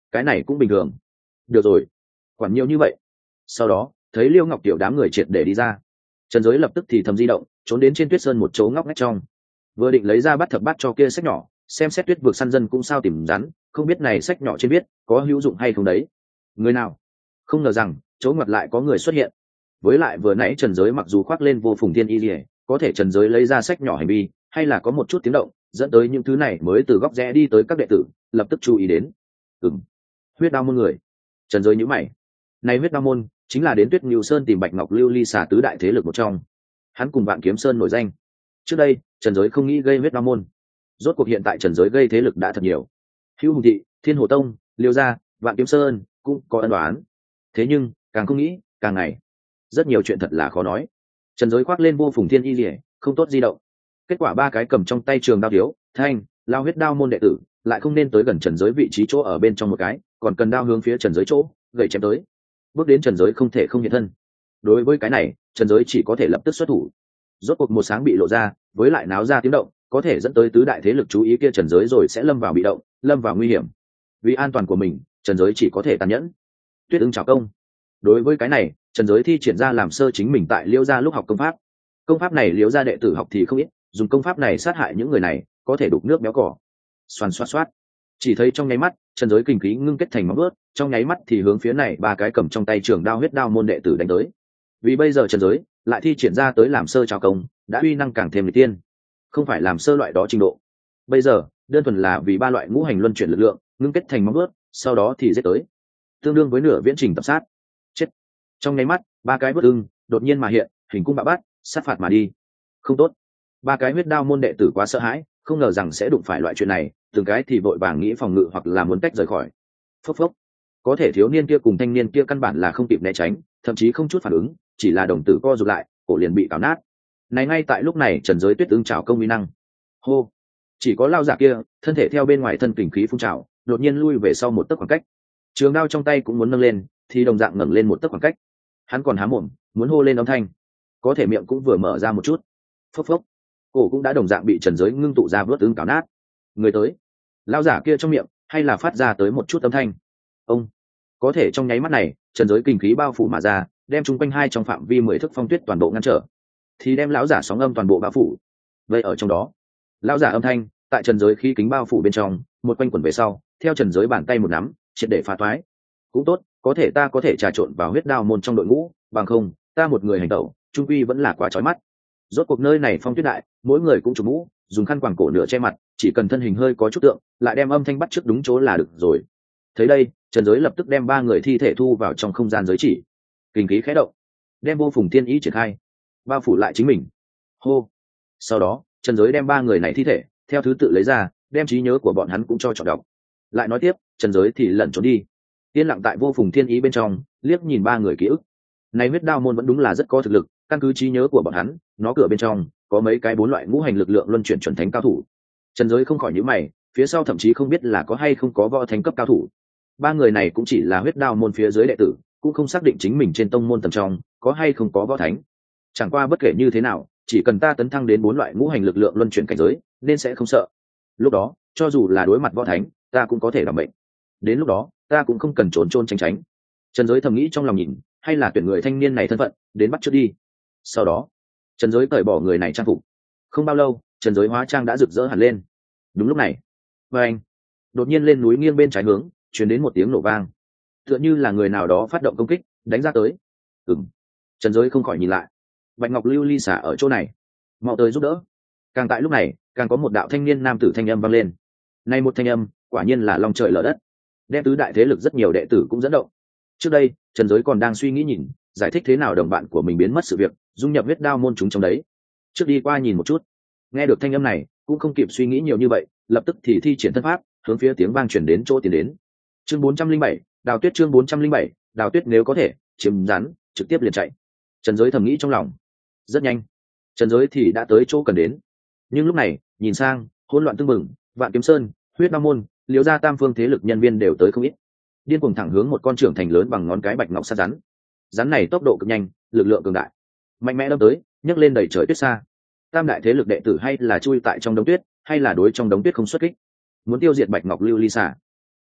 cái này cũng bình thường. Được rồi, quản nhiều như vậy. Sau đó thấy Liêu Ngọc Tiểu đám người triệt để đi ra, Trần Giới lập tức thì thầm di động trốn đến trên tuyết sơn một chỗ ngóc ngách trong, vừa định lấy ra bắt thập bát cho kia sách nhỏ xem xét tuyết vực săn dân cũng sao tìm rắn, không biết này sách nhỏ trên viết có hữu dụng hay không đấy. Người nào? Không ngờ rằng chỗ ngoặt lại có người xuất hiện. Với lại vừa nãy Trần Giới mặc dù khoác lên vô phùng thiên y lìa, có thể Trần Giới lấy ra sách nhỏ hành vi hay là có một chút tiếng động dẫn tới những thứ này mới từ góc rẽ đi tới các đệ tử lập tức chú ý đến. Huyết đao môn người. Trần Giới nhíu mày. Này huyết đao môn chính là đến Tuyết Ngưu Sơn tìm Bạch Ngọc Lưu Ly xả tứ đại thế lực một trong, hắn cùng Vạn Kiếm Sơn nổi danh. Trước đây Trần Giới không nghĩ gây huyết đao môn, rốt cuộc hiện tại Trần Giới gây thế lực đã thật nhiều. Hữu Hùng Thị, Thiên Hồ Tông, Liêu Gia, Vạn Kiếm Sơn cũng có ân oán. Thế nhưng càng không nghĩ càng ngày rất nhiều chuyện thật là khó nói. Trần Giới khoác lên vô phùng thiên y lìa không tốt di động, kết quả ba cái cầm trong tay trường đao thiếu thanh lao huyết đao môn đệ tử lại không nên tới gần Trần Giới vị trí chỗ ở bên trong một cái, còn cần đao hướng phía Trần Giới chỗ gậy chém tới, bước đến Trần Giới không thể không hiện thân. Đối với cái này Trần Giới chỉ có thể lập tức xuất thủ. Rốt cuộc một sáng bị lộ ra, với lại náo ra tiếng động có thể dẫn tới tứ đại thế lực chú ý kia Trần Giới rồi sẽ lâm vào bị động, lâm vào nguy hiểm. Vì an toàn của mình Trần Giới chỉ có thể tàn nhẫn. Tuyết Ưng chào công. Đối với cái này Trần Giới thi triển ra làm sơ chính mình tại Liêu Gia lúc học công pháp này Liêu Gia đệ tử học thì không ít, dùng công pháp này sát hại những người này có thể đục nước béo cỏ. Xoàn xoát xoát, chỉ thấy trong nháy mắt Trần Giới kinh khí ngưng kết thành móng vuốt, trong nháy mắt thì hướng phía này ba cái cầm trong tay trường đao huyết đao môn đệ tử đánh tới. Vì bây giờ Trần Giới lại thi triển ra tới làm sơ chào công đã uy năng càng thêm lịch tiên, không phải làm sơ loại đó trình độ, bây giờ đơn thuần là vì ba loại ngũ hành luân chuyển lực lượng ngưng kết thành móng vuốt, sau đó thì giết tới, tương đương với nửa viễn trình tập sát. Chết. Trong nháy mắt ba cái vớt ưng đột nhiên mà hiện hình cung bạo bát sát phạt mà đi. Không tốt, ba cái huyết đao môn đệ tử quá sợ hãi, không ngờ rằng sẽ đụng phải loại chuyện này, từng cái thì vội vàng nghĩ phòng ngự hoặc là muốn tách rời khỏi. Phốc phốc, có thể thiếu niên kia cùng thanh niên kia căn bản là không kịp né tránh, thậm chí không chút phản ứng, chỉ là đồng tử co rụt lại, cổ liền bị cào nát. Này ngay tại lúc này Trần Giới Tuyết Ưng trảo công uy năng. Hô, chỉ có lao giả kia thân thể theo bên ngoài thân kình khí phun trào đột nhiên lui về sau một tấc khoảng cách, trường đao trong tay cũng muốn nâng lên thì đồng dạng ngẩng lên một tấc khoảng cách. Hắn còn há mồm muốn hô lên âm thanh, có thể miệng cũng vừa mở ra một chút. Phốc phốc, cổ cũng đã đồng dạng bị Trần Giới ngưng tụ ra vớt ưng cào nát. Người tới, lao giả kia trong miệng hay là phát ra tới một chút âm thanh. Ông, có thể trong nháy mắt này Trần Giới kinh khí bao phủ mà ra, đem chung quanh hai trong phạm vi 10 thước phong tuyết toàn bộ ngăn trở, thì đem lão giả sóng âm toàn bộ bao phủ. Vậy ở trong đó lão giả âm thanh tại Trần Giới khí kính bao phủ bên trong một quanh quẩn về sau, theo Trần Giới bàn tay một nắm triệt để phá toái. Cũng tốt, có thể ta có thể trà trộn vào huyết đao môn trong đội ngũ, bằng không ta một người hành tẩu trung quy vẫn là quá chói mắt. Rốt cuộc nơi này phong tuyết đại, mỗi người cũng trùm mũ, dùng khăn quàng cổ nửa che mặt, chỉ cần thân hình hơi có chút tượng lại đem âm thanh bắt trước đúng chỗ là được rồi. Thấy đây Trần Giới lập tức đem ba người thi thể thu vào trong không gian giới chỉ, kinh khí khẽ động, đem vô phùng thiên ý triển khai bao phủ lại chính mình. Hô, sau đó Trần Giới đem ba người này thi thể theo thứ tự lấy ra, đem trí nhớ của bọn hắn cũng cho chọn đọc. Lại nói tiếp Trần Giới thì lẩn trốn đi, yên lặng tại vô phùng thiên ý bên trong liếc nhìn ba người ký ức. Này huyết đao môn vẫn đúng là rất có thực lực, căn cứ trí nhớ của bọn hắn, nó cửa bên trong có mấy cái 4 loại ngũ hành lực lượng luân chuyển chuẩn thánh cao thủ. Trần Giới không khỏi nhíu mày, phía sau thậm chí không biết là có hay không có võ thánh cấp cao thủ. Ba người này cũng chỉ là huyết đao môn phía dưới đệ tử, cũng không xác định chính mình trên tông môn tầm trong có hay không có võ thánh. Chẳng qua bất kể như thế nào, chỉ cần ta tấn thăng đến 4 loại ngũ hành lực lượng luân chuyển cảnh giới nên sẽ không sợ. Lúc đó cho dù là đối mặt võ thánh ta cũng có thể đảm mệnh, đến lúc đó ta cũng không cần trốn trôn tránh tránh. Trần Giới thầm nghĩ trong lòng, nhìn hay là tuyển người thanh niên này thân phận đến bắt trước đi. Sau đó Trần Giới cởi bỏ người này trang phục, không bao lâu Trần Giới hóa trang đã rực rỡ hẳn lên. Đúng lúc này và anh đột nhiên lên núi nghiêng bên trái hướng truyền đến một tiếng nổ vang, tựa như là người nào đó phát động công kích đánh ra tới. Trần Giới không khỏi nhìn lại, Bạch Ngọc Lưu Ly xả ở chỗ này, mau tới giúp đỡ. Càng tại lúc này càng có một đạo thanh niên nam tử thanh âm vang lên. Nay một thanh âm quả nhiên là long trời lở đất, đem tứ đại thế lực rất nhiều đệ tử cũng dẫn động. Trước đây Trần Giới còn đang suy nghĩ nhìn giải thích thế nào đồng bạn của mình biến mất sự việc, dung nhập huyết đao môn chúng trong đấy. Trước đi qua nhìn một chút, nghe được thanh âm này cũng không kịp suy nghĩ nhiều như vậy, lập tức thì thi triển thân pháp hướng phía tiếng vang chuyển đến chỗ tiến đến. Chương 407, Đào Tuyết. Chương 407, Đào Tuyết. Nếu có thể chiếm rắn trực tiếp liền chạy. Trần Giới thầm nghĩ trong lòng. Rất nhanh Trần Giới thì đã tới chỗ cần đến, nhưng lúc này nhìn sang hỗn loạn tưng bừng, Vạn Kiếm Sơn, huyết đao môn, Liễu Gia tam phương thế lực nhân viên đều tới không ít, điên cuồng thẳng hướng một con trưởng thành lớn bằng ngón cái bạch ngọc sát rắn. Rắn này tốc độ cực nhanh, lực lượng cường đại, mạnh mẽ đâm tới, nhấc lên đầy trời tuyết xa. Tam đại thế lực đệ tử hay là chui tại trong đống tuyết, hay là đối trong đống tuyết không xuất kích, muốn tiêu diệt Bạch Ngọc Lưu Ly xả.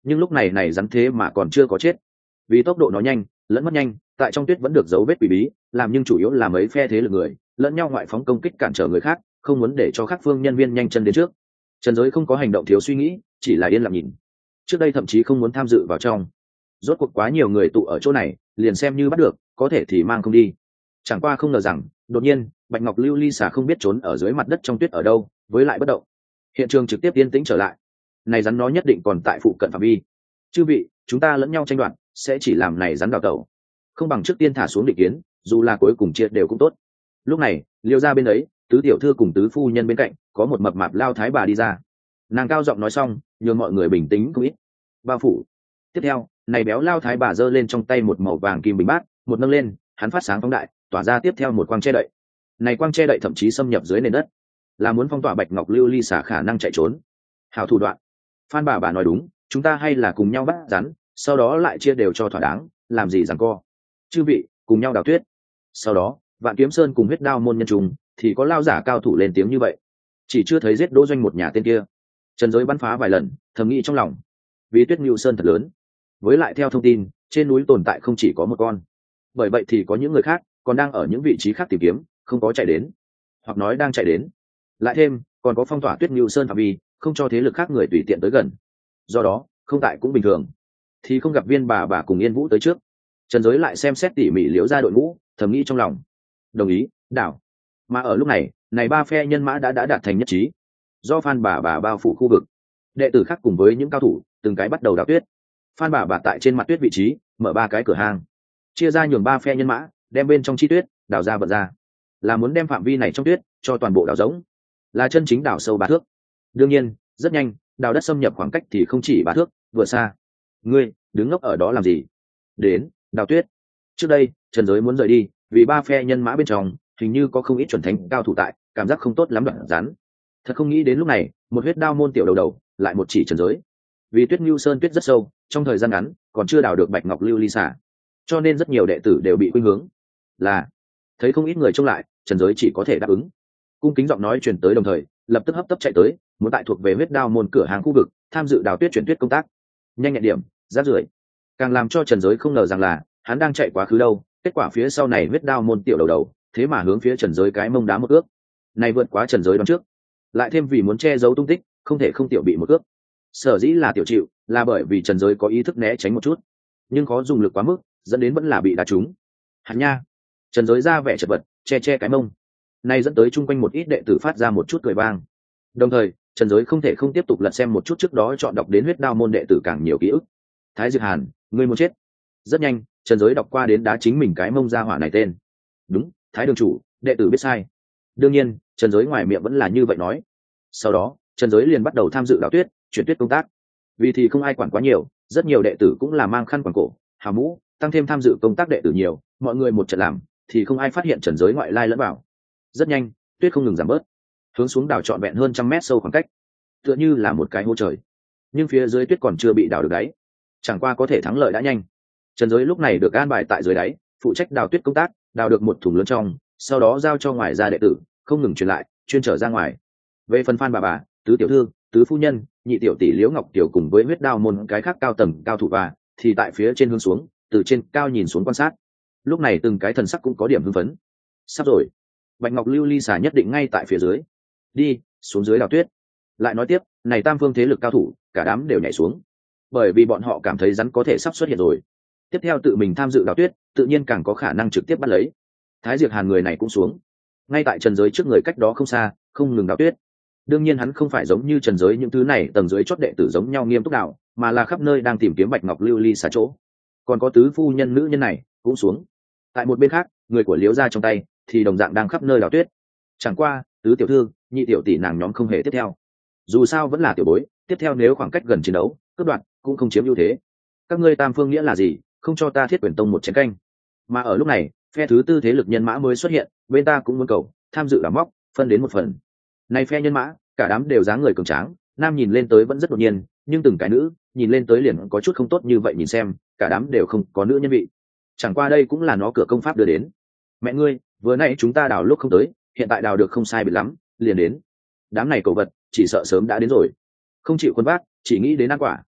nhưng lúc này này rắn thế mà còn chưa có chết, vì tốc độ nó nhanh lẫn mất nhanh, tại trong tuyết vẫn được dấu vết quỷ bí làm, nhưng chủ yếu là mấy phe thế lực người lẫn nhau ngoại phóng công kích cản trở người khác, không muốn để cho các phương nhân viên nhanh chân đến trước. Trần Giới không có hành động thiếu suy nghĩ, chỉ là yên lặng nhìn. Trước đây thậm chí không muốn tham dự vào trong, rốt cuộc quá nhiều người tụ ở chỗ này, liền xem như bắt được có thể thì mang không đi. Chẳng qua không ngờ rằng đột nhiên bạch ngọc lưu ly xà không biết trốn ở dưới mặt đất trong tuyết ở đâu, với lại bất động. Hiện trường trực tiếp yên tĩnh trở lại. Này rắn nó nhất định còn tại phụ cận phạm vi. Chư vị, chúng ta lẫn nhau tranh đoạt sẽ chỉ làm này rắn đào tẩu, không bằng trước tiên thả xuống định kiến, dù là cuối cùng chia đều cũng tốt. Lúc này Liêu ra bên ấy, tứ tiểu thư cùng tứ phu nhân bên cạnh có một mập mạp lao thái bà đi ra. Nàng cao giọng nói xong nhường mọi người bình tĩnh không ít. Bao phủ. Tiếp theo này béo lao thái bà giơ lên trong tay một màu vàng kim bình bát, một nâng lên hắn phát sáng phóng đại, tỏa ra tiếp theo một quang che đậy. Này quang che đậy thậm chí xâm nhập dưới nền đất, là muốn phong tỏa bạch ngọc lưu ly xả khả năng chạy trốn. Hảo thủ đoạn. Phan bà nói đúng, chúng ta hay là cùng nhau bắt rắn, sau đó lại chia đều cho thỏa đáng, làm gì giằng co. Chư vị cùng nhau đào tuyết. Sau đó Vạn Kiếm Sơn cùng Huyết Đao môn nhân trùng thì có lao giả cao thủ lên tiếng như vậy. Chỉ chưa thấy giết Đỗ Doanh một nhà tên kia. Trần Giới bắn phá vài lần, thầm nghĩ trong lòng, vì Tuyết Nưu Sơn thật lớn, với lại theo thông tin trên núi tồn tại không chỉ có một con, bởi vậy thì có những người khác còn đang ở những vị trí khác tìm kiếm, không có chạy đến, hoặc nói đang chạy đến. Lại thêm còn có phong tỏa Tuyết Nưu Sơn phạm vi, không cho thế lực khác người tùy tiện tới gần. Do đó không tại cũng bình thường, thì không gặp Viên bà cùng Yên Vũ tới trước. Trần Giới lại xem xét tỉ mỉ liễu ra đội ngũ, thầm nghĩ trong lòng, đồng ý đảo. Mà ở lúc này này ba phe nhân mã đã đạt thành nhất trí, do Phan bà bao phủ khu vực, đệ tử khác cùng với những cao thủ từng cái bắt đầu đào tuyết. Phan bà tại trên mặt tuyết vị trí mở ba cái cửa hang, chia ra nhường ba phe nhân mã đem bên trong chi tuyết đào ra vận ra, là muốn đem phạm vi này trong tuyết cho toàn bộ đào rỗng, là chân chính đào sâu 3 thước. Đương nhiên rất nhanh đào đất xâm nhập khoảng cách thì không chỉ 3 thước, vừa xa. Ngươi đứng ngốc ở đó làm gì, đến đào tuyết. Trước đây Trần Giới muốn rời đi, vì ba phe nhân mã bên trong hình như có không ít chuẩn thánh cao thủ tại, cảm giác không tốt lắm đoạn rắn. Thật không nghĩ đến lúc này một Huyết Đao môn tiểu đầu lại một chỉ Trần Giới, vì Tuyết Nưu Sơn tuyết rất sâu, trong thời gian ngắn còn chưa đào được bạch ngọc lưu ly xả, cho nên rất nhiều đệ tử đều bị khuynh hướng. Là thấy không ít người trông lại, Trần Giới chỉ có thể đáp ứng. Cung kính giọng nói truyền tới, đồng thời lập tức hấp tấp chạy tới, muốn tại thuộc về Huyết Đao môn cửa hàng khu vực tham dự đào tuyết chuyển tuyết công tác. Nhanh nhẹn điểm, rác rưởi. Càng làm cho Trần Giới không ngờ rằng là hắn đang chạy quá khứ đâu, kết quả phía sau này Huyết Đao môn tiểu đầu thế mà hướng phía Trần Giới cái mông đá một ước. Này vượt quá Trần Giới đoán trước, lại thêm vì muốn che giấu tung tích, không thể không tiểu bị một ước. Sở dĩ là tiểu chịu, là bởi vì Trần Giới có ý thức né tránh một chút, nhưng có dùng lực quá mức, dẫn đến vẫn là bị đá trúng. Hắn nha. Trần Giới ra vẻ chật vật, che cái mông. Này dẫn tới chung quanh một ít đệ tử phát ra một chút cười vang. Đồng thời Trần Giới không thể không tiếp tục lật xem một chút trước đó chọn đọc đến Huyết Đao môn đệ tử càng nhiều ký ức. Thái Diệp Hàn, ngươi muốn chết. Rất nhanh Trần Giới đọc qua đến đá chính mình cái mông ra hỏa này tên. Đúng, Thái đường chủ, đệ tử biết sai. Đương nhiên Trần Giới ngoài miệng vẫn là như vậy nói. Sau đó Trần Giới liền bắt đầu tham dự đào tuyết chuyển tuyết công tác. Vì thì không ai quản quá nhiều, rất nhiều đệ tử cũng là mang khăn quàng cổ, hào mũ, tăng thêm tham dự công tác đệ tử nhiều, mọi người một trận làm thì không ai phát hiện Trần Giới ngoại lai lẫn vào. Rất nhanh tuyết không ngừng giảm bớt, hướng xuống đào trọn vẹn hơn 100 mét sâu khoảng cách, tựa như là một cái hố trời. Nhưng phía dưới tuyết còn chưa bị đào được đáy, chẳng qua có thể thắng lợi đã nhanh. Trần Giới lúc này được an bài tại dưới đáy, phụ trách đào tuyết công tác, đào được một thùng lớn trong, sau đó giao cho ngoài ra đệ tử không ngừng truyền lại, chuyên trở ra ngoài. Về phần Phan bà tứ tiểu thư, tứ phu nhân, nhị tiểu tỷ Liễu Ngọc Tiểu cùng với Huyết Đao môn cái khác cao tầng cao thủ thì tại phía trên hướng xuống, từ trên cao nhìn xuống quan sát. Lúc này từng cái thần sắc cũng có điểm hưng phấn. Sắp rồi, bạch ngọc lưu ly xả nhất định ngay tại phía dưới. Đi xuống dưới đào tuyết. Lại nói tiếp, này tam phương thế lực cao thủ cả đám đều nhảy xuống, bởi vì bọn họ cảm thấy rắn có thể sắp xuất hiện rồi. Tiếp theo tự mình tham dự đào tuyết, tự nhiên càng có khả năng trực tiếp bắt lấy. Thái Diệp Hàn người này cũng xuống, ngay tại Trần Giới trước người cách đó không xa, không ngừng đào tuyết. Đương nhiên hắn không phải giống như Trần Giới những thứ này tầng dưới chót đệ tử giống nhau nghiêm túc đạo, mà là khắp nơi đang tìm kiếm bạch ngọc lưu ly xả chỗ. Còn có tứ phu nhân nữ nhân này cũng xuống. Tại một bên khác, người của Liễu gia trong tay thì đồng dạng đang khắp nơi đào tuyết. Chẳng qua tứ tiểu thư, nhị tiểu tỷ nàng nhóm không hề tiếp theo. Dù sao vẫn là tiểu bối, tiếp theo nếu khoảng cách gần chiến đấu, cướp đoạt cũng không chiếm ưu thế. Các ngươi tam phương nghĩa là gì, không cho ta Thiết Quyền tông một chén canh. Mà ở lúc này phe thứ tư thế lực nhân mã mới xuất hiện, bên ta cũng muốn cầu tham dự đào móc, phân đến một phần. Này phe nhân mã cả đám đều dáng người cường tráng, nam nhìn lên tới vẫn rất đột nhiên, nhưng từng cái nữ nhìn lên tới liền có chút không tốt như vậy. Nhìn xem cả đám đều không có nữ nhân vị, chẳng qua đây cũng là nó cửa công pháp đưa đến. Mẹ ngươi, vừa nãy chúng ta đào lúc không tới, hiện tại đào được không sai biệt lắm liền đến. Đám này cầu vật chỉ sợ sớm đã đến rồi, không chịu quân vác, chỉ nghĩ đến ăn quả.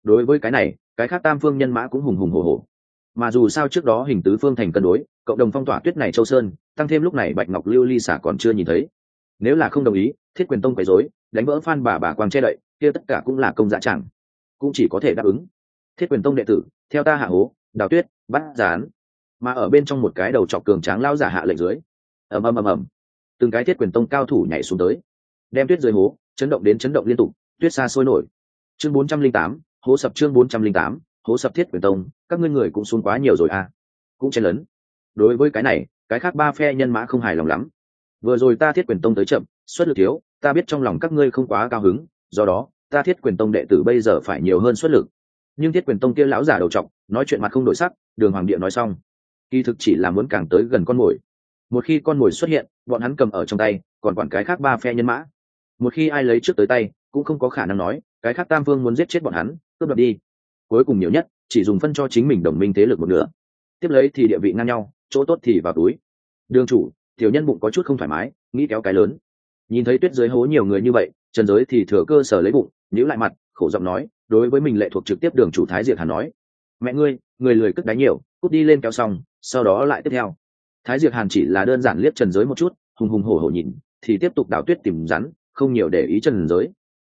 Đối với cái này, cái khác tam phương nhân mã cũng hùng hùng hổ hổ. Mà dù sao trước đó hình tứ phương thành cân đối, cộng đồng phong tỏa tuyết này châu sơn, tăng thêm lúc này Bạch Ngọc Lưu Ly xả còn chưa nhìn thấy. Nếu là không đồng ý, Thiết Quyền Tông quấy rối, đánh vỡ Phan bà quang che đậy, kia tất cả cũng là công dạ chẳng, cũng chỉ có thể đáp ứng. Thiết Quyền Tông đệ tử, theo ta hạ hố, đào tuyết, bắt gián. Mà ở bên trong một cái đầu trọc cường tráng lao giả hạ lệnh dưới, ầm ầm ầm ầm, từng cái Thiết Quyền Tông cao thủ nhảy xuống tới, đem tuyết rơi hố, chấn động đến chấn động liên tục, tuyết xa sôi nổi. Chương 408, hố sập chương 408, hố sập Thiết Quyền Tông, các ngươi người cũng xuống quá nhiều rồi à? Cũng chen lớn. Đối với cái này, cái khác ba phe nhân mã không hài lòng lắm. Vừa rồi ta Thiết Quyền Tông tới chậm, xuất lực thiếu, ta biết trong lòng các ngươi không quá cao hứng, do đó, ta Thiết Quyền Tông đệ tử bây giờ phải nhiều hơn xuất lực. Nhưng Thiết Quyền Tông kia lão giả đầu trọc, nói chuyện mặt không đổi sắc, Đường Hoàng Địa nói xong, kỳ thực chỉ là muốn càng tới gần con mồi. Một khi con mồi xuất hiện, bọn hắn cầm ở trong tay, còn quản cái khác ba phe nhân mã. Một khi ai lấy trước tới tay, cũng không có khả năng nói cái khác tam phương muốn giết chết bọn hắn, cướp đoạt đi. Cuối cùng nhiều nhất, chỉ dùng phân cho chính mình đồng minh thế lực một nửa. Tiếp lấy thì địa vị ngang nhau, chỗ tốt thì vào túi. Đường chủ, tiểu nhân bụng có chút không thoải mái, nghĩ kéo cái lớn. Nhìn thấy tuyết dưới hố nhiều người như vậy, Trần Giới thì thừa cơ sở lấy bụng, nhíu lại mặt, khổ giọng nói, đối với mình lệ thuộc trực tiếp đường chủ Thái Diệt Hàn nói: "Mẹ ngươi, người lười cất đáy nhiều, cút đi lên kéo xong, sau đó lại tiếp theo." Thái Diệt Hàn chỉ là đơn giản liếc Trần Giới một chút, hùng hùng hổ hổ nhìn, thì tiếp tục đào tuyết tìm rắn, không nhiều để ý Trần Giới.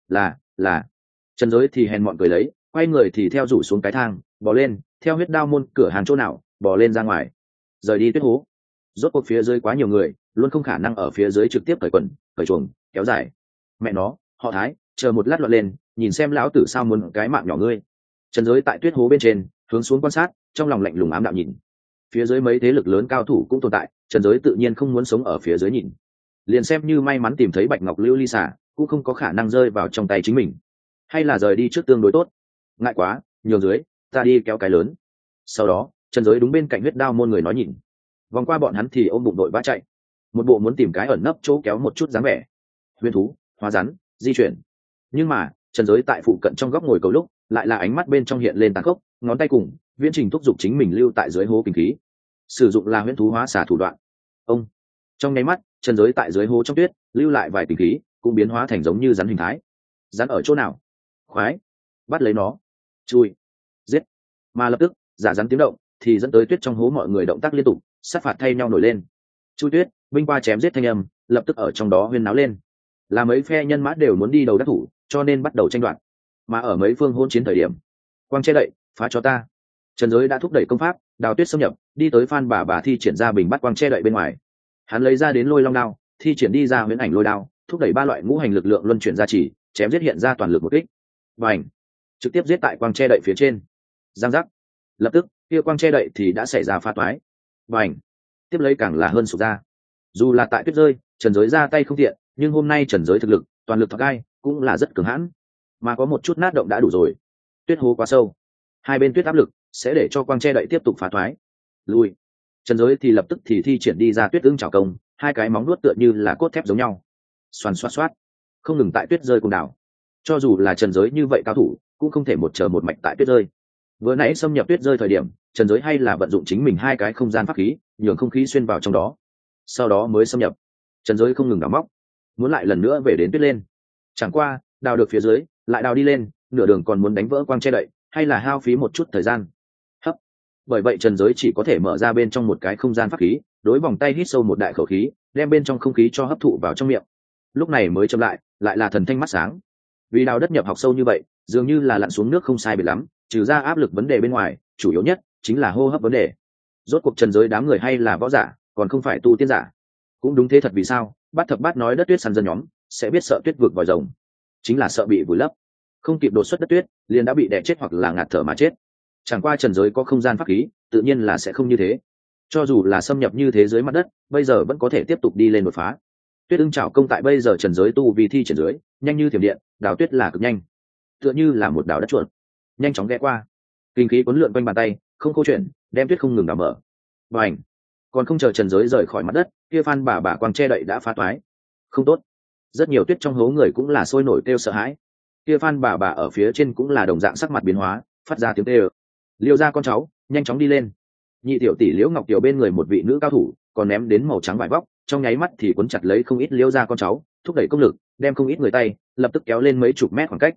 Là. Trần Giới thì hèn mọn cười lấy, quay người thì theo rủ xuống cái thang, bò lên, theo huyết đao môn cửa hàng chỗ nào, bò lên ra ngoài, rời đi tuyết hố. Rốt cuộc phía dưới quá nhiều người, luôn không khả năng ở phía dưới trực tiếp cởi quần, cởi chuồng, kéo dài. Mẹ nó, họ Thái, chờ một lát loạn lên, nhìn xem lão tử sao muốn cái mạng nhỏ ngươi. Trần Giới tại tuyết hố bên trên, hướng xuống quan sát, trong lòng lạnh lùng ám đạo nhìn. Phía dưới mấy thế lực lớn cao thủ cũng tồn tại, Trần Giới tự nhiên không muốn sống ở phía dưới nhìn. Liền xem như may mắn tìm thấy Bạch Ngọc Lưu Ly xả, cũng không có khả năng rơi vào trong tay chính mình. Hay là rời đi trước tương đối tốt. Ngại quá, nhường dưới, ta đi kéo cái lớn. Sau đó, Trần Giới đúng bên cạnh huyết đao môn người nói nhìn. Vòng qua bọn hắn thì ôm bụng đội vã chạy. Một bộ muốn tìm cái ẩn nấp chỗ kéo một chút dáng vẻ. Huyền thú, hóa rắn, di chuyển. Nhưng mà, Trần Giới tại phụ cận trong góc ngồi cầu lúc, lại là ánh mắt bên trong hiện lên tàn khốc, ngón tay cùng, viễn trình thúc giục chính mình lưu tại dưới hố kinh khí. Sử dụng là huyền thú hóa xả thủ đoạn. Ông. Trong nháy mắt, Trần Giới tại dưới hố trong tuyết, lưu lại vài kinh khí, cũng biến hóa thành giống như rắn hình thái. Rắn ở chỗ nào? Khoái, bắt lấy nó, chui, giết. Mà lập tức, giả rắn tiếng động thì dẫn tới tuyết trong hố mọi người động tác liên tục, sát phạt thay nhau nổi lên. Chui tuyết, binh qua chém giết thanh âm, lập tức ở trong đó huyên náo lên. Là mấy phe nhân mã đều muốn đi đầu đắc thủ, cho nên bắt đầu tranh đoạt. Mà ở mấy phương hỗn chiến thời điểm, quang che đậy, phá cho ta. Trần Giới đã thúc đẩy công pháp, đào tuyết xâm nhập, đi tới Phan bà thi triển ra bình bắt quang che đậy bên ngoài. Hắn lấy ra đến lôi long đao, thi triển đi ra huyễn ảnh lôi đao, thúc đẩy ba loại ngũ hành lực lượng luân chuyển ra chỉ, chém giết hiện ra toàn lực một kích. Và ảnh trực tiếp giết tại quang che đậy phía trên. Giang giác. Lập tức, kia quang che đậy thì đã xảy ra phá toái. Và ảnh tiếp lấy càng là hơn sụp ra. Dù là tại tuyết rơi, Trần Giới ra tay không tiện, nhưng hôm nay Trần Giới thực lực, toàn lực thọc gai, cũng là rất cường hãn. Mà có một chút nát động đã đủ rồi. Tuyết hố quá sâu, hai bên tuyết áp lực sẽ để cho quang che đậy tiếp tục phá thoái. Lui. Trần Giới thì lập tức thì thi triển đi ra tuyết ưng trảo công, hai cái móng nuốt tựa như là cốt thép giống nhau, xoắn xoát xoát, không ngừng tại tuyết rơi cùng đảo. Cho dù là Trần Giới như vậy cao thủ, cũng không thể một chờ một mạch tại tuyết rơi. Vừa nãy xâm nhập tuyết rơi thời điểm, Trần Giới hay là vận dụng chính mình hai cái không gian pháp khí, nhường không khí xuyên vào trong đó, sau đó mới xâm nhập. Trần Giới không ngừng đào móc, muốn lại lần nữa về đến tuyết lên. Chẳng qua, đào được phía dưới, lại đào đi lên, nửa đường còn muốn đánh vỡ quang che đậy, hay là hao phí một chút thời gian. Hấp. Bởi vậy Trần Giới chỉ có thể mở ra bên trong một cái không gian pháp khí, đối vòng tay hít sâu một đại khẩu khí, đem bên trong không khí cho hấp thụ vào trong miệng. Lúc này mới chậm lại là thần thanh mắt sáng. Vì đào đất nhập học sâu như vậy, dường như là lặn xuống nước không sai biệt lắm, trừ ra áp lực vấn đề bên ngoài, chủ yếu nhất chính là hô hấp vấn đề. Rốt cuộc Trần Giới đám người hay là võ giả, còn không phải tu tiên giả. Cũng đúng thế thật, vì sao Bát Thập Bát nói đất tuyết săn dân nhóm sẽ biết sợ tuyết vực vòi rồng, chính là sợ bị vùi lấp, không kịp đột xuất đất tuyết liền đã bị đè chết hoặc là ngạt thở mà chết. Chẳng qua Trần Giới có không gian pháp khí, tự nhiên là sẽ không như thế. Cho dù là xâm nhập như thế dưới mặt đất, bây giờ vẫn có thể tiếp tục đi lên đột phá. Tuyết ưng trảo công tại bây giờ Trần Giới tu vì thi triển dưới, nhanh như thiểm điện, đào tuyết là cực nhanh, tựa như là một đào đất chuột, nhanh chóng ghé qua. Kinh khí cuốn lượn quanh bàn tay, không câu chuyện, đem tuyết không ngừng đào mở. Bành! Còn không chờ Trần Giới rời khỏi mặt đất, kia Phan bà quang che đậy đã phá toái. Không tốt! Rất nhiều tuyết trong hố người cũng là sôi nổi kêu sợ hãi. Kia Phan bà ở phía trên cũng là đồng dạng sắc mặt biến hóa, phát ra tiếng kêu. Liêu ra con cháu, nhanh chóng đi lên. Nhị tiểu tỷ Liễu Ngọc Tiểu bên người một vị nữ cao thủ, còn ném đến màu trắng vải vóc, trong nháy mắt thì cuốn chặt lấy không ít Liêu ra con cháu, thúc đẩy công lực, đem không ít người tay lập tức kéo lên mấy chục mét khoảng cách.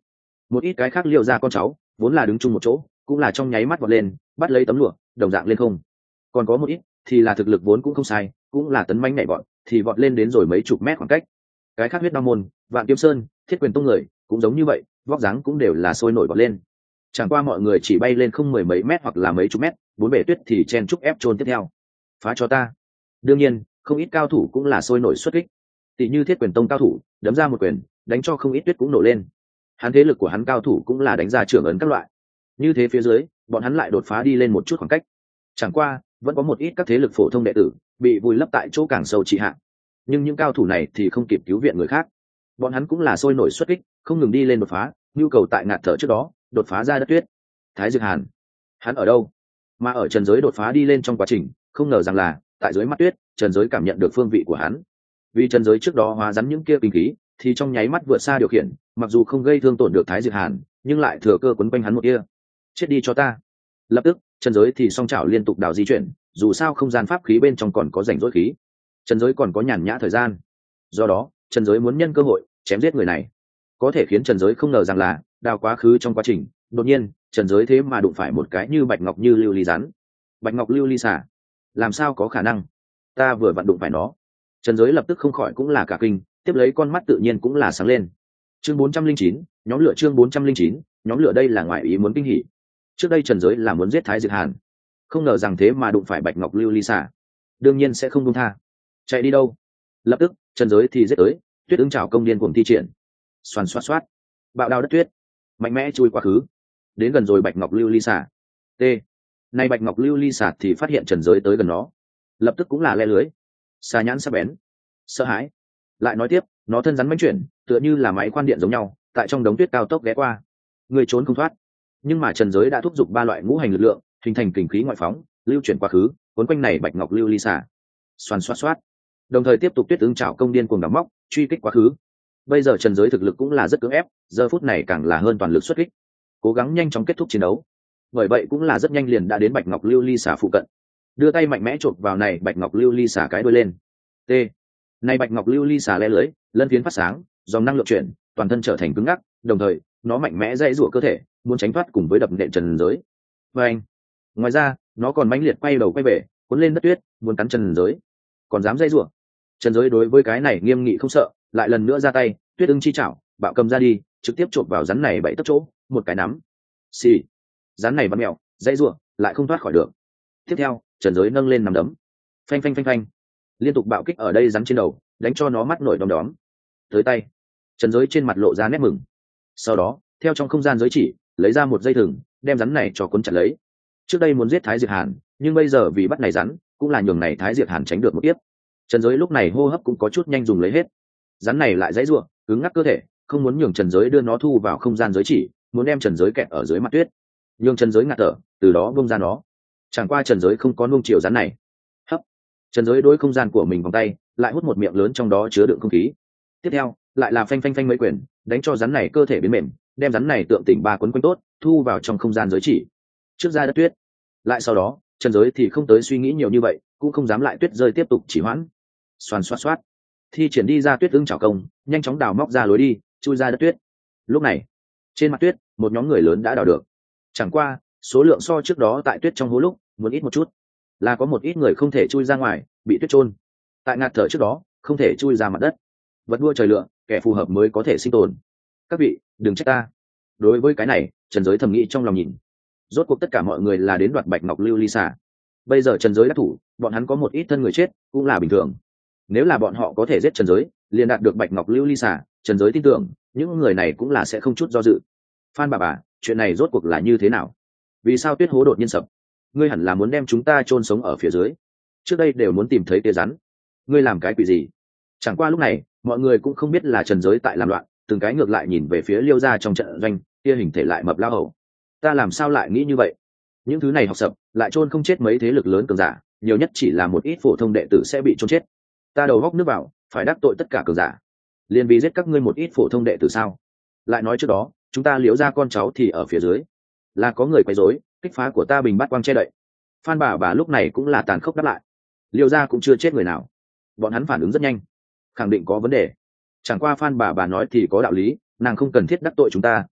một ít cái khác liêu ra con cháu vốn là đứng chung một chỗ cũng là trong nháy mắt vọt lên bắt lấy tấm lụa đồng dạng lên không. Còn có một ít thì là thực lực vốn cũng không sai, cũng là tấn mãnh nhảy vọt thì vọt lên đến rồi mấy chục mét khoảng cách. Cái khác huyết đao môn, Vạn Kiếm Sơn, Thiết Quyền tông người cũng giống như vậy, vóc dáng cũng đều là sôi nổi vọt lên. Chẳng qua mọi người chỉ bay lên không mười mấy mét hoặc là mấy chục mét, bốn bể tuyết thì chen chúc ép chôn tiếp theo. Phá cho ta. Đương nhiên không ít cao thủ cũng là sôi nổi xuất kích, tỷ như Thiết Quyền tông cao thủ đấm ra một quyền đánh cho không ít tuyết cũng nổ lên. Hắn thế lực của hắn cao thủ cũng là đánh ra trưởng ấn các loại, như thế phía dưới bọn hắn lại đột phá đi lên một chút khoảng cách. Chẳng qua vẫn có một ít các thế lực phổ thông đệ tử bị vùi lấp tại chỗ càng sâu trị hạ, nhưng những cao thủ này thì không kịp cứu viện người khác, bọn hắn cũng là sôi nổi xuất kích không ngừng đi lên đột phá, nhu cầu tại ngạt thở trước đó đột phá ra đất tuyết. Thái Diệp Hàn hắn ở đâu? Mà ở trần giới đột phá đi lên trong quá trình, không ngờ rằng là tại dưới mắt tuyết trần giới cảm nhận được phương vị của hắn, vì trần giới trước đó hóa rắn những kia kinh khí thì trong nháy mắt vượt xa điều khiển, mặc dù không gây thương tổn được Thái Diệp Hàn nhưng lại thừa cơ quấn quanh hắn một kia. Chết đi cho ta. Lập tức trần giới thì song chảo liên tục đảo di chuyển, dù sao không gian pháp khí bên trong còn có rảnh rỗi khí, trần giới còn có nhàn nhã thời gian, do đó trần giới muốn nhân cơ hội chém giết người này. Có thể khiến trần giới không ngờ rằng là đào quá khứ trong quá trình, đột nhiên trần giới thế mà đụng phải một cái như bạch ngọc như lưu ly rắn. Bạch ngọc lưu ly xả, làm sao có khả năng, ta vừa vặn đụng phải nó. Trần giới lập tức không khỏi cũng là cả kinh, tiếp lấy con mắt tự nhiên cũng là sáng lên. Chương 409, nhóm lửa. Chương 409, nhóm lửa. Đây là ngoại ý muốn kinh hỉ. Trước đây trần giới là muốn giết Thái Diệp Hàn, không ngờ rằng thế mà đụng phải bạch ngọc lưu ly xả, đương nhiên sẽ không buông tha. Chạy đi đâu? Lập tức trần giới thì giết tới, tuyết ứng chảo công điên cuồng thi triển, xoàn xoát xoát, bạo đao đất tuyết mạnh mẽ chui quá khứ, đến gần rồi bạch ngọc lưu ly xả. T nay bạch ngọc lưu ly xả thì phát hiện trần giới tới gần nó, lập tức cũng là le lưới, xà nhãn sắc bén, sợ hãi. Lại nói tiếp, nó thân rắn mãnh chuyển, tựa như là máy quan điện giống nhau, tại trong đống tuyết cao tốc ghé qua, người trốn không thoát. Nhưng mà trần giới đã thúc giục ba loại ngũ hành lực lượng, hình thành kình khí ngoại phóng lưu chuyển quá khứ, cuốn quanh này bạch ngọc lưu ly xả, xoàn xoát xoát, đồng thời tiếp tục tuyết ứng chảo công điên cuồng đắm móc truy kích quá khứ. Bây giờ trần giới thực lực cũng là rất cưỡng ép, giờ phút này càng là hơn toàn lực xuất kích, cố gắng nhanh chóng kết thúc chiến đấu. Bởi vậy cũng là rất nhanh liền đã đến bạch ngọc lưu ly xả phụ cận, đưa tay mạnh mẽ chộp vào này bạch ngọc lưu ly xả cái đuôi lên. T này bạch ngọc lưu ly xả le lưới, lân phiến phát sáng, dòng năng lượng chuyển, toàn thân trở thành cứng ngắc, đồng thời nó mạnh mẽ dãy rủa cơ thể, muốn tránh thoát cùng với đập nện trần giới. Và anh, ngoài ra nó còn mãnh liệt quay đầu quay về, cuốn lên đất tuyết, muốn cắn trần giới, còn dám dãy rủa. Trần giới đối với cái này nghiêm nghị không sợ, lại lần nữa ra tay, tuyết ưng chi chảo bạo cầm ra đi, trực tiếp chộp vào rắn này bảy tấc chỗ, một cái nắm xì, rắn này vặn mèo dãy rủa lại không thoát khỏi được. Tiếp theo trần giới nâng lên nắm đấm, phanh phanh phanh phanh, liên tục bạo kích ở đây rắn trên đầu, đánh cho nó mắt nổi đom đóm. Tới tay trần giới trên mặt lộ ra nét mừng, sau đó theo trong không gian giới chỉ lấy ra một dây thừng, đem rắn này cho cuốn chặt lấy. Trước đây muốn giết Thái Diệp Hàn, nhưng bây giờ vì bắt này rắn, cũng là nhường này Thái Diệp Hàn tránh được một kiếp. Trần giới lúc này hô hấp cũng có chút nhanh dùng lấy hết, rắn này lại dãy ruộng cứng ngắc cơ thể, không muốn nhường trần giới đưa nó thu vào không gian giới chỉ, muốn đem trần giới kẹt ở dưới mặt tuyết, nhường trần giới ngạt thở, từ đó bông ra nó. Chẳng qua trần giới không có nuông chiều rắn này, hấp, trần giới đối không gian của mình vòng tay, lại hút một miệng lớn trong đó chứa đựng không khí. Tiếp theo lại là phanh phanh phanh mấy quyền, đánh cho rắn này cơ thể biến mềm, đem rắn này tượng tỉnh ba quấn quanh tốt, thu vào trong không gian giới chỉ, trước ra đất tuyết. Lại sau đó trần giới thì không tới suy nghĩ nhiều như vậy, cũng không dám lại tuyết rơi tiếp tục chỉ hoãn, xoàn xoát xoát, thi triển đi ra tuyết ứng chảo công, nhanh chóng đào móc ra lối đi, chui ra đất tuyết. Lúc này trên mặt tuyết một nhóm người lớn đã đào được, chẳng qua số lượng so trước đó tại tuyết trong hố lúc muốn ít một chút, là có một ít người không thể chui ra ngoài, bị tuyết chôn tại ngạt thở trước đó không thể chui ra mặt đất. Vật đua trời lựa, kẻ phù hợp mới có thể sinh tồn. Các vị đừng trách ta. Đối với cái này trần giới thầm nghĩ trong lòng nhìn, rốt cuộc tất cả mọi người là đến đoạt bạch ngọc lưu ly xả, bây giờ trần giới đắc thủ, bọn hắn có một ít thân người chết cũng là bình thường. Nếu là bọn họ có thể giết trần giới, liền đạt được bạch ngọc lưu ly xả, trần giới tin tưởng những người này cũng là sẽ không chút do dự. Phan bà, chuyện này rốt cuộc là như thế nào? Vì sao tuyết hố đột nhiên sập? Ngươi hẳn là muốn đem chúng ta chôn sống ở phía dưới, trước đây đều muốn tìm thấy tia rắn, ngươi làm cái quỷ gì? Chẳng qua lúc này mọi người cũng không biết là trần giới tại làm loạn, từng cái ngược lại nhìn về phía liêu gia trong trận doanh, kia hình thể lại mập lao hầu. Ta làm sao lại nghĩ như vậy? Những thứ này học sập lại chôn không chết mấy thế lực lớn cường giả, nhiều nhất chỉ là một ít phổ thông đệ tử sẽ bị chôn chết. Ta đầu góc nước vào, phải đắc tội tất cả cường giả, liền vì giết các ngươi một ít phổ thông đệ tử sao? Lại nói trước đó chúng ta liễu ra con cháu thì ở phía dưới, là có người quấy rối, kích phá của ta bình bát quang che đậy. Phan bà lúc này cũng là tàn khốc đáp lại, liễu ra cũng chưa chết người nào, bọn hắn phản ứng rất nhanh, khẳng định có vấn đề. Chẳng qua Phan bà nói thì có đạo lý, nàng không cần thiết đắc tội chúng ta,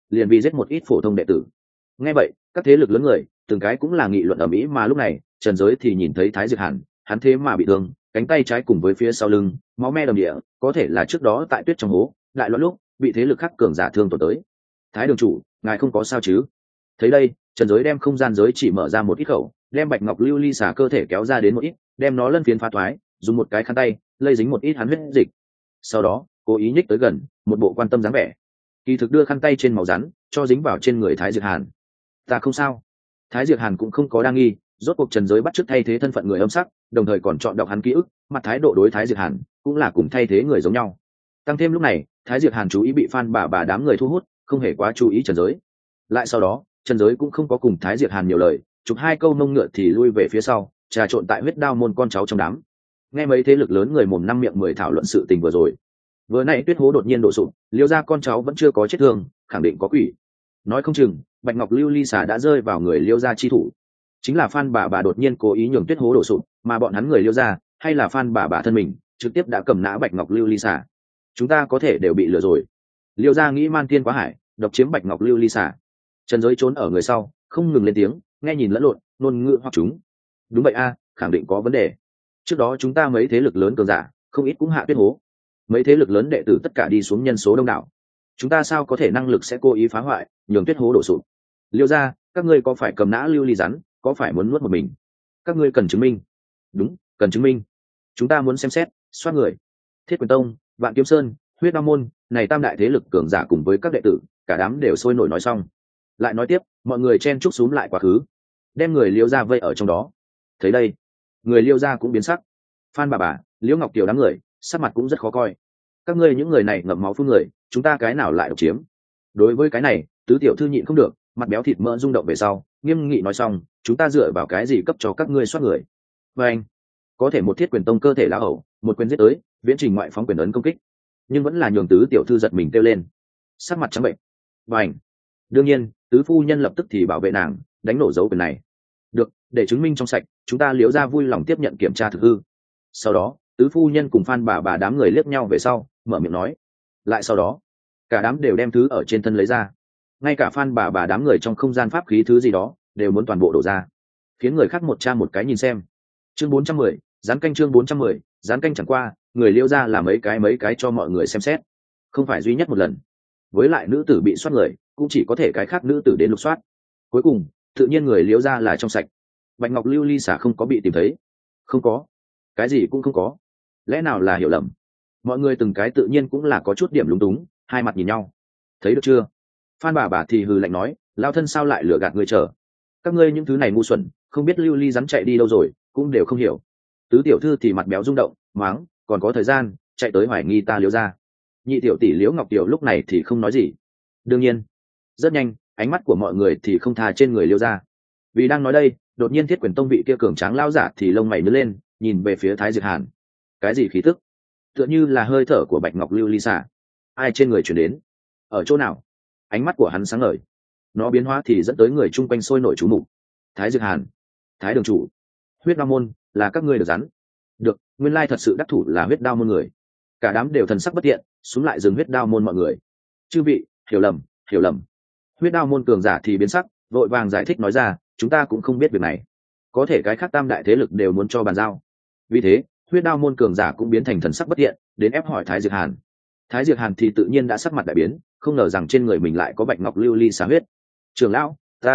liền vì giết một ít phổ thông đệ tử. Nghe vậy, các thế lực lớn người từng cái cũng là nghị luận ở mỹ, mà lúc này Trần Giới thì nhìn thấy Thái Diệt Hàn, hắn thế mà bị thương, cánh tay trái cùng với phía sau lưng máu me đầm địa, có thể là trước đó tại tuyết trong hố đại loạn lúc bị thế lực khác cường giả thương tổn tới. Thái đường chủ, ngài không có sao chứ? Thấy đây, Trần Giới đem không gian giới chỉ mở ra một ít khẩu, đem bạch ngọc lưu ly xả cơ thể kéo ra đến một ít, đem nó lân phiến phá thoái, dùng một cái khăn tay lây dính một ít hắn huyết dịch, sau đó cố ý nhích tới gần, một bộ quan tâm dáng vẻ. Kỳ thực đưa khăn tay trên màu rắn cho dính vào trên người Thái Diệt Hàn. Ta không sao. Thái Diệt Hàn cũng không có đa nghi, rốt cuộc Trần Giới bắt chước thay thế thân phận người âm sắc, đồng thời còn chọn đọc hắn ký ức, mặt thái độ đối Thái Diệt Hàn cũng là cùng thay thế người giống nhau. Tăng thêm lúc này Thái Diệt Hàn chú ý bị Phan bà đám người thu hút, không hề quá chú ý Trần Giới. Lại sau đó Trần Giới cũng không có cùng Thái Diệt Hàn nhiều lời, chụp hai câu nông ngựa thì lui về phía sau, trà trộn tại huyết đao môn con cháu trong đám. Nghe mấy thế lực lớn người mồm năm miệng mười thảo luận sự tình vừa rồi. Vừa nãy tuyết hố đột nhiên đổ sụp, Liêu gia con cháu vẫn chưa có chết thương, khẳng định có quỷ. Nói không chừng bạch ngọc lưu ly xà đã rơi vào người Liêu gia chi thủ. Chính là Phan bà đột nhiên cố ý nhường tuyết hố đổ sụp, mà bọn hắn người Liêu gia hay là Phan bà thân mình trực tiếp đã cầm nã bạch ngọc lưu ly xà. Chúng ta có thể đều bị lừa rồi. Liêu gia nghĩ man thiên quá hải, độc chiếm bạch ngọc lưu ly xà. Trần Giới trốn ở người sau, không ngừng lên tiếng, nghe nhìn lẫn lộn, ngôn ngữ hoặc chúng. Đúng vậy a, khẳng định có vấn đề. Trước đó chúng ta mấy thế lực lớn cường giả, không ít cũng hạ tuyết hố. Mấy thế lực lớn đệ tử tất cả đi xuống nhân số đông đảo. Chúng ta sao có thể năng lực sẽ cố ý phá hoại, nhường tuyết hố đổ sụp? Liêu gia, các ngươi có phải cầm nã lưu ly rắn, có phải muốn nuốt một mình? Các ngươi cần chứng minh. Đúng, cần chứng minh. Chúng ta muốn xem xét, soát người. Thiết Quyền Tông, Vạn Kiếm Sơn, Huyết Đao Môn, này tam đại thế lực cường giả cùng với các đệ tử, cả đám đều sôi nổi nói xong. Lại nói tiếp, mọi người chen chúc xuống lại quá khứ, đem người Liêu gia vây ở trong đó. Thấy đây, người Liêu gia cũng biến sắc. Phan bà, Liễu Ngọc Kiều đám người sắc mặt cũng rất khó coi. Các ngươi những người này ngậm máu phun người, chúng ta cái nào lại độc chiếm? Đối với cái này, tứ tiểu thư nhịn không được, mặt béo thịt mỡ rung động về sau, nghiêm nghị nói xong, chúng ta dựa vào cái gì cấp cho các ngươi soát người? Và anh, có thể một Thiết Quyền Tông cơ thể lão hậu, một quyền giết tới, viễn trình ngoại phóng quyền ấn công kích, nhưng vẫn là nhường tứ tiểu thư giật mình kêu lên, sắc mặt trắng bệnh. Và anh, đương nhiên, tứ phu nhân lập tức thì bảo vệ nàng, đánh nổ dấu quyền này. Được, để chứng minh trong sạch, chúng ta Liễu gia vui lòng tiếp nhận kiểm tra thực hư. Sau đó tứ phu nhân cùng Phan bà đám người liếc nhau về sau, mở miệng nói. Lại sau đó cả đám đều đem thứ ở trên thân lấy ra, ngay cả Phan bà đám người trong không gian pháp khí thứ gì đó đều muốn toàn bộ đổ ra, khiến người khác một tra một cái nhìn xem. Chương 410, rán canh. Chương 410, rán canh. Chẳng qua người Liêu ra là mấy cái cho mọi người xem xét, không phải duy nhất một lần. Với lại nữ tử bị soát người cũng chỉ có thể cái khác nữ tử đến lục soát. Cuối cùng tự nhiên người Liêu ra là trong sạch. Bạch ngọc lưu ly xả không có bị tìm thấy. Không có, cái gì cũng không có. Lẽ nào là hiểu lầm? Mọi người từng cái tự nhiên cũng là có chút điểm lúng túng, hai mặt nhìn nhau. Thấy được chưa? Phan bà thì hừ lạnh nói, lao thân sao lại lừa gạt người chờ? Các ngươi những thứ này ngu xuẩn, không biết lưu ly rắn chạy đi đâu rồi, cũng đều không hiểu. Tứ tiểu thư thì mặt béo rung động, máng, còn có thời gian chạy tới hoài nghi ta Liễu gia. Nhị tiểu tỷ Liễu Ngọc Tiểu lúc này thì không nói gì. Đương nhiên rất nhanh ánh mắt của mọi người thì không tha trên người Liễu gia. Vì đang nói đây, đột nhiên Thiết Quyền Tông vị kia cường tráng lao giả thì lông mày nhớ lên, nhìn về phía Thái Diệt Hàn. Cái gì khí tức? Tựa như là hơi thở của bạch ngọc lưu ly xả. Ai trên người chuyển đến? Ở chỗ nào? Ánh mắt của hắn sáng ngời, nó biến hóa thì dẫn tới người chung quanh sôi nổi chú mục. Thái Diệt Hàn, Thái đường chủ, Huyết Đao Môn là các ngươi được rắn. Được, nguyên lai thật sự đắc thủ là Huyết Đao Môn người. Cả đám đều thần sắc bất tiện, xuống lại dừng Huyết Đao Môn mọi người. Chư vị, hiểu lầm, hiểu lầm. Huyết Đao Môn cường giả thì biến sắc, vội vàng giải thích nói ra, chúng ta cũng không biết việc này. Có thể cái khác tam đại thế lực đều muốn cho bàn giao. Vì thế Huyết Đao Môn cường giả cũng biến thành thần sắc bất tiện, đến ép hỏi Thái Diệt Hàn. Thái Diệt Hàn thì tự nhiên đã sắc mặt đại biến, không ngờ rằng trên người mình lại có bạch ngọc lưu ly xả huyết. Trưởng lão,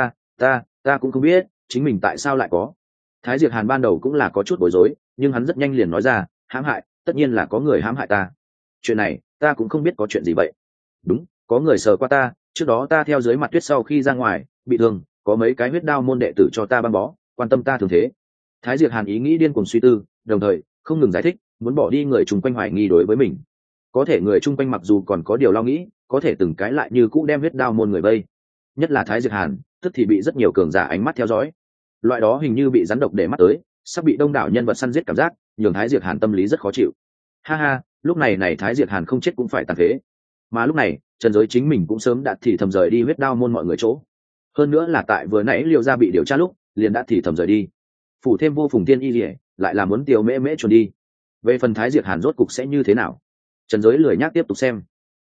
ta cũng không biết chính mình tại sao lại có. Thái Diệt Hàn ban đầu cũng là có chút bối rối, nhưng hắn rất nhanh liền nói ra, hãm hại, tất nhiên là có người hãm hại ta. Chuyện này ta cũng không biết có chuyện gì vậy. Đúng, có người sờ qua ta, trước đó ta theo dưới mặt tuyết sau khi ra ngoài bị thương, có mấy cái Huyết Đao Môn đệ tử cho ta băng bó, quan tâm ta thường thế. Thái Diệt Hàn ý nghĩ điên cuồng suy tư, đồng thời không ngừng giải thích, muốn bỏ đi người chung quanh hoài nghi đối với mình. Có thể người chung quanh mặc dù còn có điều lo nghĩ, có thể từng cái lại như cũ đem Huyết Đao Môn người vây. Nhất là Thái Diệt Hàn, tức thì bị rất nhiều cường giả ánh mắt theo dõi. Loại đó hình như bị rắn độc để mắt tới, sắp bị đông đảo nhân vật săn giết cảm giác, nhường Thái Diệt Hàn tâm lý rất khó chịu. Ha ha, lúc này Thái Diệt Hàn không chết cũng phải tàn phế. Mà lúc này Trần Giới chính mình cũng sớm đã thì thầm rời đi Huyết Đao Môn mọi người chỗ. Hơn nữa là tại vừa nãy Liêu gia bị điều tra lúc, liền đã thì thầm rời đi. Phủ thêm Vô Phùng Tiên Y Liễu, lại là muốn Tiểu Mễ Mễ chuẩn đi. Về phần Thái Diệt Hàn rốt cục sẽ như thế nào, Trần Giới lười nhác tiếp tục xem.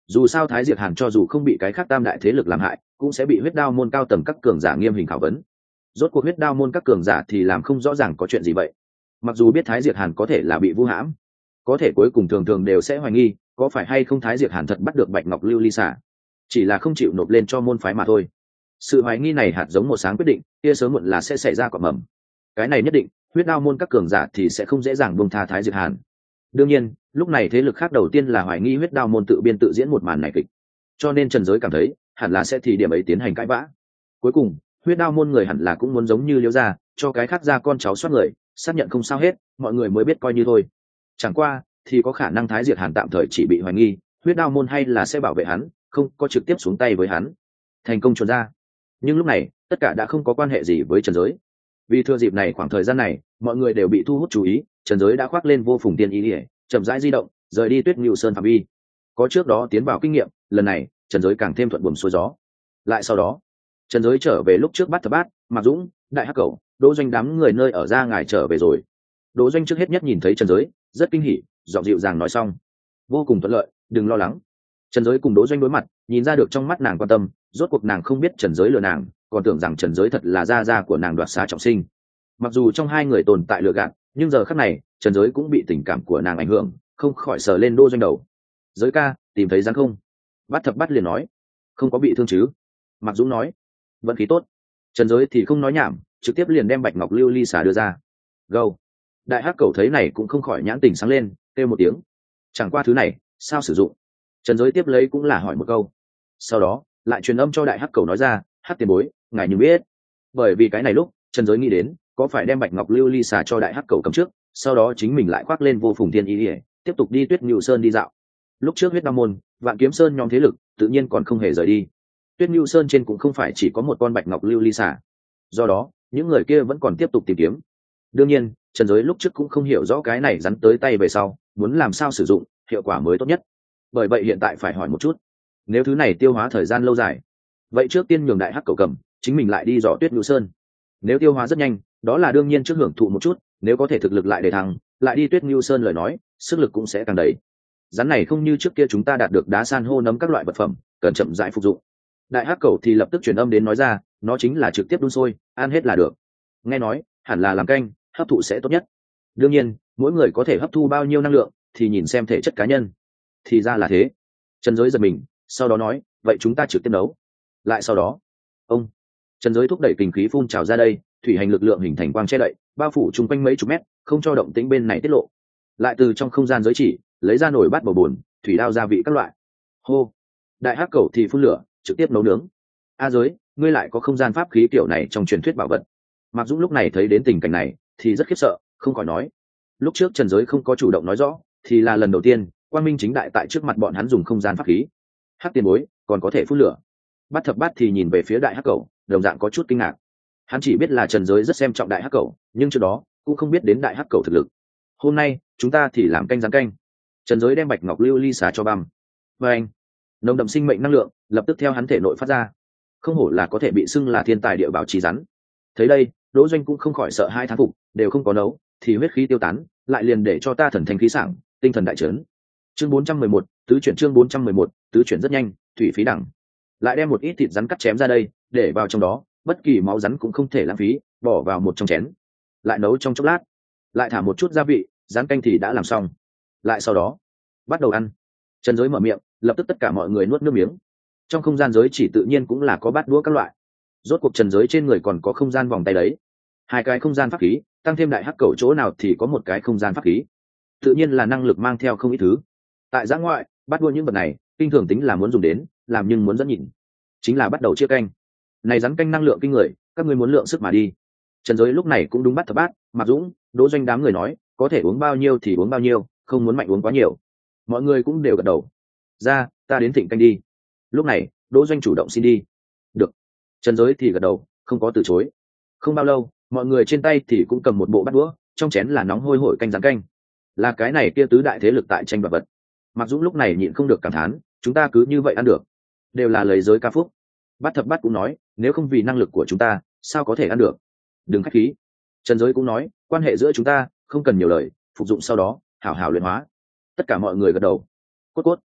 dù sao Thái Diệt Hàn cho dù không bị cái khác tam đại thế lực làm hại cũng sẽ bị huyết đao môn cao tầng các cường giả nghiêm hình khảo vấn. Rốt cuộc huyết đao môn các cường giả thì làm không rõ ràng có chuyện gì vậy. Mặc dù biết Thái Diệt Hàn có thể là bị vu hãm, có thể cuối cùng thường thường đều sẽ hoài nghi có phải hay không Thái Diệt Hàn thật bắt được Bạch Ngọc Lưu Ly xả, chỉ là không chịu nộp lên cho môn phái mà thôi. Sự hoài nghi này hạt giống một sáng quyết định kia sớm muộn là sẽ xảy ra quả mầm. Cái này nhất định huyết đao môn các cường giả thì sẽ không dễ dàng buông tha Thái Diệt Hàn. Đương nhiên lúc này thế lực khác đầu tiên là hoài nghi huyết đao môn tự biên tự diễn một màn này kịch, cho nên Trần Giới cảm thấy hẳn là sẽ thì điểm ấy tiến hành cãi vã. Cuối cùng huyết đao môn người hẳn là cũng muốn giống như Liễu gia cho cái khác ra con cháu soát người xác nhận không sao hết, mọi người mới biết coi như thôi. Chẳng qua thì có khả năng Thái Diệt Hàn tạm thời chỉ bị hoài nghi, huyết đao môn hay là sẽ bảo vệ hắn, không có trực tiếp xuống tay với hắn, thành công trốn ra. Nhưng lúc này tất cả đã không có quan hệ gì với Trần Giới, vì thừa dịp này khoảng thời gian này mọi người đều bị thu hút chú ý. Trần Giới đã khoác lên vô phùng tiên ý ỉa, chậm rãi di động rời đi Tuyết Ngưu Sơn phạm vi. Có trước đó tiến vào kinh nghiệm, lần này Trần Giới càng thêm thuận buồm xuôi gió. Lại sau đó Trần Giới trở về lúc trước Bát Thập Bát, Mạc Dũng, Đại Hắc Cẩu, Đỗ Doanh đám người nơi ở ra ngài trở về rồi. Đỗ Doanh trước hết nhất nhìn thấy Trần Giới rất kinh hỉ, giọng dịu dàng nói xong: vô cùng thuận lợi, đừng lo lắng. Trần Giới cùng Đỗ Doanh đối mặt, nhìn ra được trong mắt nàng quan tâm, rốt cuộc nàng không biết Trần Giới lừa nàng, còn tưởng rằng Trần Giới thật là gia gia của nàng đoạt xá trọng sinh. Mặc dù trong hai người tồn tại lừa gạt, nhưng giờ khắc này Trần Giới cũng bị tình cảm của nàng ảnh hưởng, không khỏi sờ lên Đỗ Doanh đầu. Giới ca, tìm thấy rắn không? Bát Thập Bát liền nói: không có bị thương chứ? Mạc Dũng nói: vận khí tốt. Trần Giới thì không nói nhảm, trực tiếp liền đem Bạch Ngọc Lưu Ly xả đưa ra. Gâu. Đại Hắc Cẩu thấy này cũng không khỏi nhãn tình sáng lên, kêu một tiếng. Chẳng qua thứ này sao sử dụng? Trần Giới tiếp lấy cũng là hỏi một câu, sau đó lại truyền âm cho Đại Hắc Cẩu nói ra: Hắc tiền bối, ngài nhưng biết. Bởi vì cái này lúc Trần Giới nghĩ đến có phải đem Bạch Ngọc Lưu Ly xả cho Đại Hắc Cẩu cầm trước, sau đó chính mình lại khoác lên vô phùng thiên ý ỉa, tiếp tục đi Tuyết Ngưu Sơn đi dạo. Lúc trước huyết đao môn, Vạn Kiếm Sơn nhóm thế lực tự nhiên còn không hề rời đi. Tuyết Ngưu Sơn trên cũng không phải chỉ có một con Bạch Ngọc Lưu Ly xả, do đó những người kia vẫn còn tiếp tục tìm kiếm. Đương nhiên Trần Giới lúc trước cũng không hiểu rõ cái này rắn tới tay về sau muốn làm sao sử dụng hiệu quả mới tốt nhất, bởi vậy hiện tại phải hỏi một chút, nếu thứ này tiêu hóa thời gian lâu dài, vậy trước tiên nhường Đại Hắc Cẩu cầm, chính mình lại đi dò Tuyết Ngưu Sơn. Nếu tiêu hóa rất nhanh, đó là đương nhiên trước hưởng thụ một chút, nếu có thể thực lực lại để thăng, lại đi Tuyết Ngưu Sơn lời nói, sức lực cũng sẽ càng đầy. Rắn này không như trước kia chúng ta đạt được đá san hô nấm các loại vật phẩm, cần chậm rãi phục dụng. Đại Hắc Cẩu thì lập tức truyền âm đến nói ra, nó chính là trực tiếp đun sôi, ăn hết là được. Nghe nói hẳn là làm canh, hấp thụ sẽ tốt nhất. Đương nhiên mỗi người có thể hấp thu bao nhiêu năng lượng thì nhìn xem thể chất cá nhân. Thì ra là thế. Trần Giới giật mình, sau đó nói: vậy chúng ta trực tiếp nấu. Lại sau đó ông Trần Giới thúc đẩy kinh khí phun trào ra đây, thủy hành lực lượng hình thành quang che đậy, bao phủ chung quanh mấy chục mét, không cho động tĩnh bên này tiết lộ. Lại từ trong không gian giới chỉ lấy ra nồi bát bầu bùn, thủy đao gia vị các loại. Hô. Đại Hắc Cẩu thì phun lửa trực tiếp nấu nướng. A Giới, ngươi lại có không gian pháp khí kiểu này trong truyền thuyết bảo vật? Mạc Dũng lúc này thấy đến tình cảnh này thì rất khiếp sợ, không khỏi nói: lúc trước Trần Giới không có chủ động nói rõ, thì là lần đầu tiên quang minh chính đại tại trước mặt bọn hắn dùng không gian pháp khí. Hắc tiền bối còn có thể phun lửa? Bát Thập Bát thì nhìn về phía Đại Hắc Cẩu, đồng dạng có chút kinh ngạc. Hắn chỉ biết là Trần Giới rất xem trọng Đại Hắc Cẩu, nhưng trước đó cũng không biết đến Đại Hắc Cẩu thực lực. Hôm nay chúng ta thì làm canh rán canh. Trần Giới đem Bạch Ngọc Lưu Ly xả cho băm, và anh nồng đậm sinh mệnh năng lượng lập tức theo hắn thể nội phát ra, không hổ là có thể bị xưng là thiên tài địa bảo trí rắn. Thấy đây Đỗ Doanh cũng không khỏi sợ hai thán phục, đều không có nấu thì huyết khí tiêu tán, lại liền để cho ta thần thanh khí sảng, tinh thần đại trấn. Chương 411, tứ chuyển. Chương 411, tứ chuyển rất nhanh, thủy phí đẳng. Lại đem một ít thịt rắn cắt chém ra đây, để vào trong đó, bất kỳ máu rắn cũng không thể lãng phí, bỏ vào một trong chén, lại nấu trong chốc lát, lại thả một chút gia vị, rán canh thì đã làm xong. Lại sau đó bắt đầu ăn. Trần Giới mở miệng, lập tức tất cả mọi người nuốt nước miếng. Trong không gian giới chỉ tự nhiên cũng là có bát đũa các loại. Rốt cuộc Trần Giới trên người còn có không gian vòng tay đấy, hai cái không gian pháp khí, tăng thêm Đại Hắc Cẩu chỗ nào thì có một cái không gian pháp khí, tự nhiên là năng lực mang theo không ít thứ. Tại giã ngoại bắt đua những vật này kinh thường tính là muốn dùng đến làm, nhưng muốn dẫn nhìn chính là bắt đầu chia canh. Này rắn canh năng lượng kinh người, các ngươi muốn lượng sức mà đi. Trần Giới lúc này cũng đúng Bát Thập Bát, Mạc Dũng, Đỗ Doanh đám người nói, có thể uống bao nhiêu thì uống bao nhiêu, không muốn mạnh uống quá nhiều. Mọi người cũng đều gật đầu. Ra, ta đến thịnh canh đi. Lúc này Đỗ Doanh chủ động xin đi. Được. Trần Giới thì gật đầu, không có từ chối. Không bao lâu mọi người trên tay thì cũng cầm một bộ bát đũa, trong chén là nóng hôi hổi canh rán canh. Là cái này kia tứ đại thế lực tại tranh đoạt vật. Mạc Dũng lúc này nhịn không được cảm thán, chúng ta cứ như vậy ăn được, đều là lời giới ca phúc. Bát Thập Bát cũng nói, nếu không vì năng lực của chúng ta sao có thể ăn được. Đừng khách khí. Trần Giới cũng nói, quan hệ giữa chúng ta không cần nhiều lời, phục dụng sau đó hảo hảo luyện hóa. Tất cả mọi người gật đầu. Cốt cốt.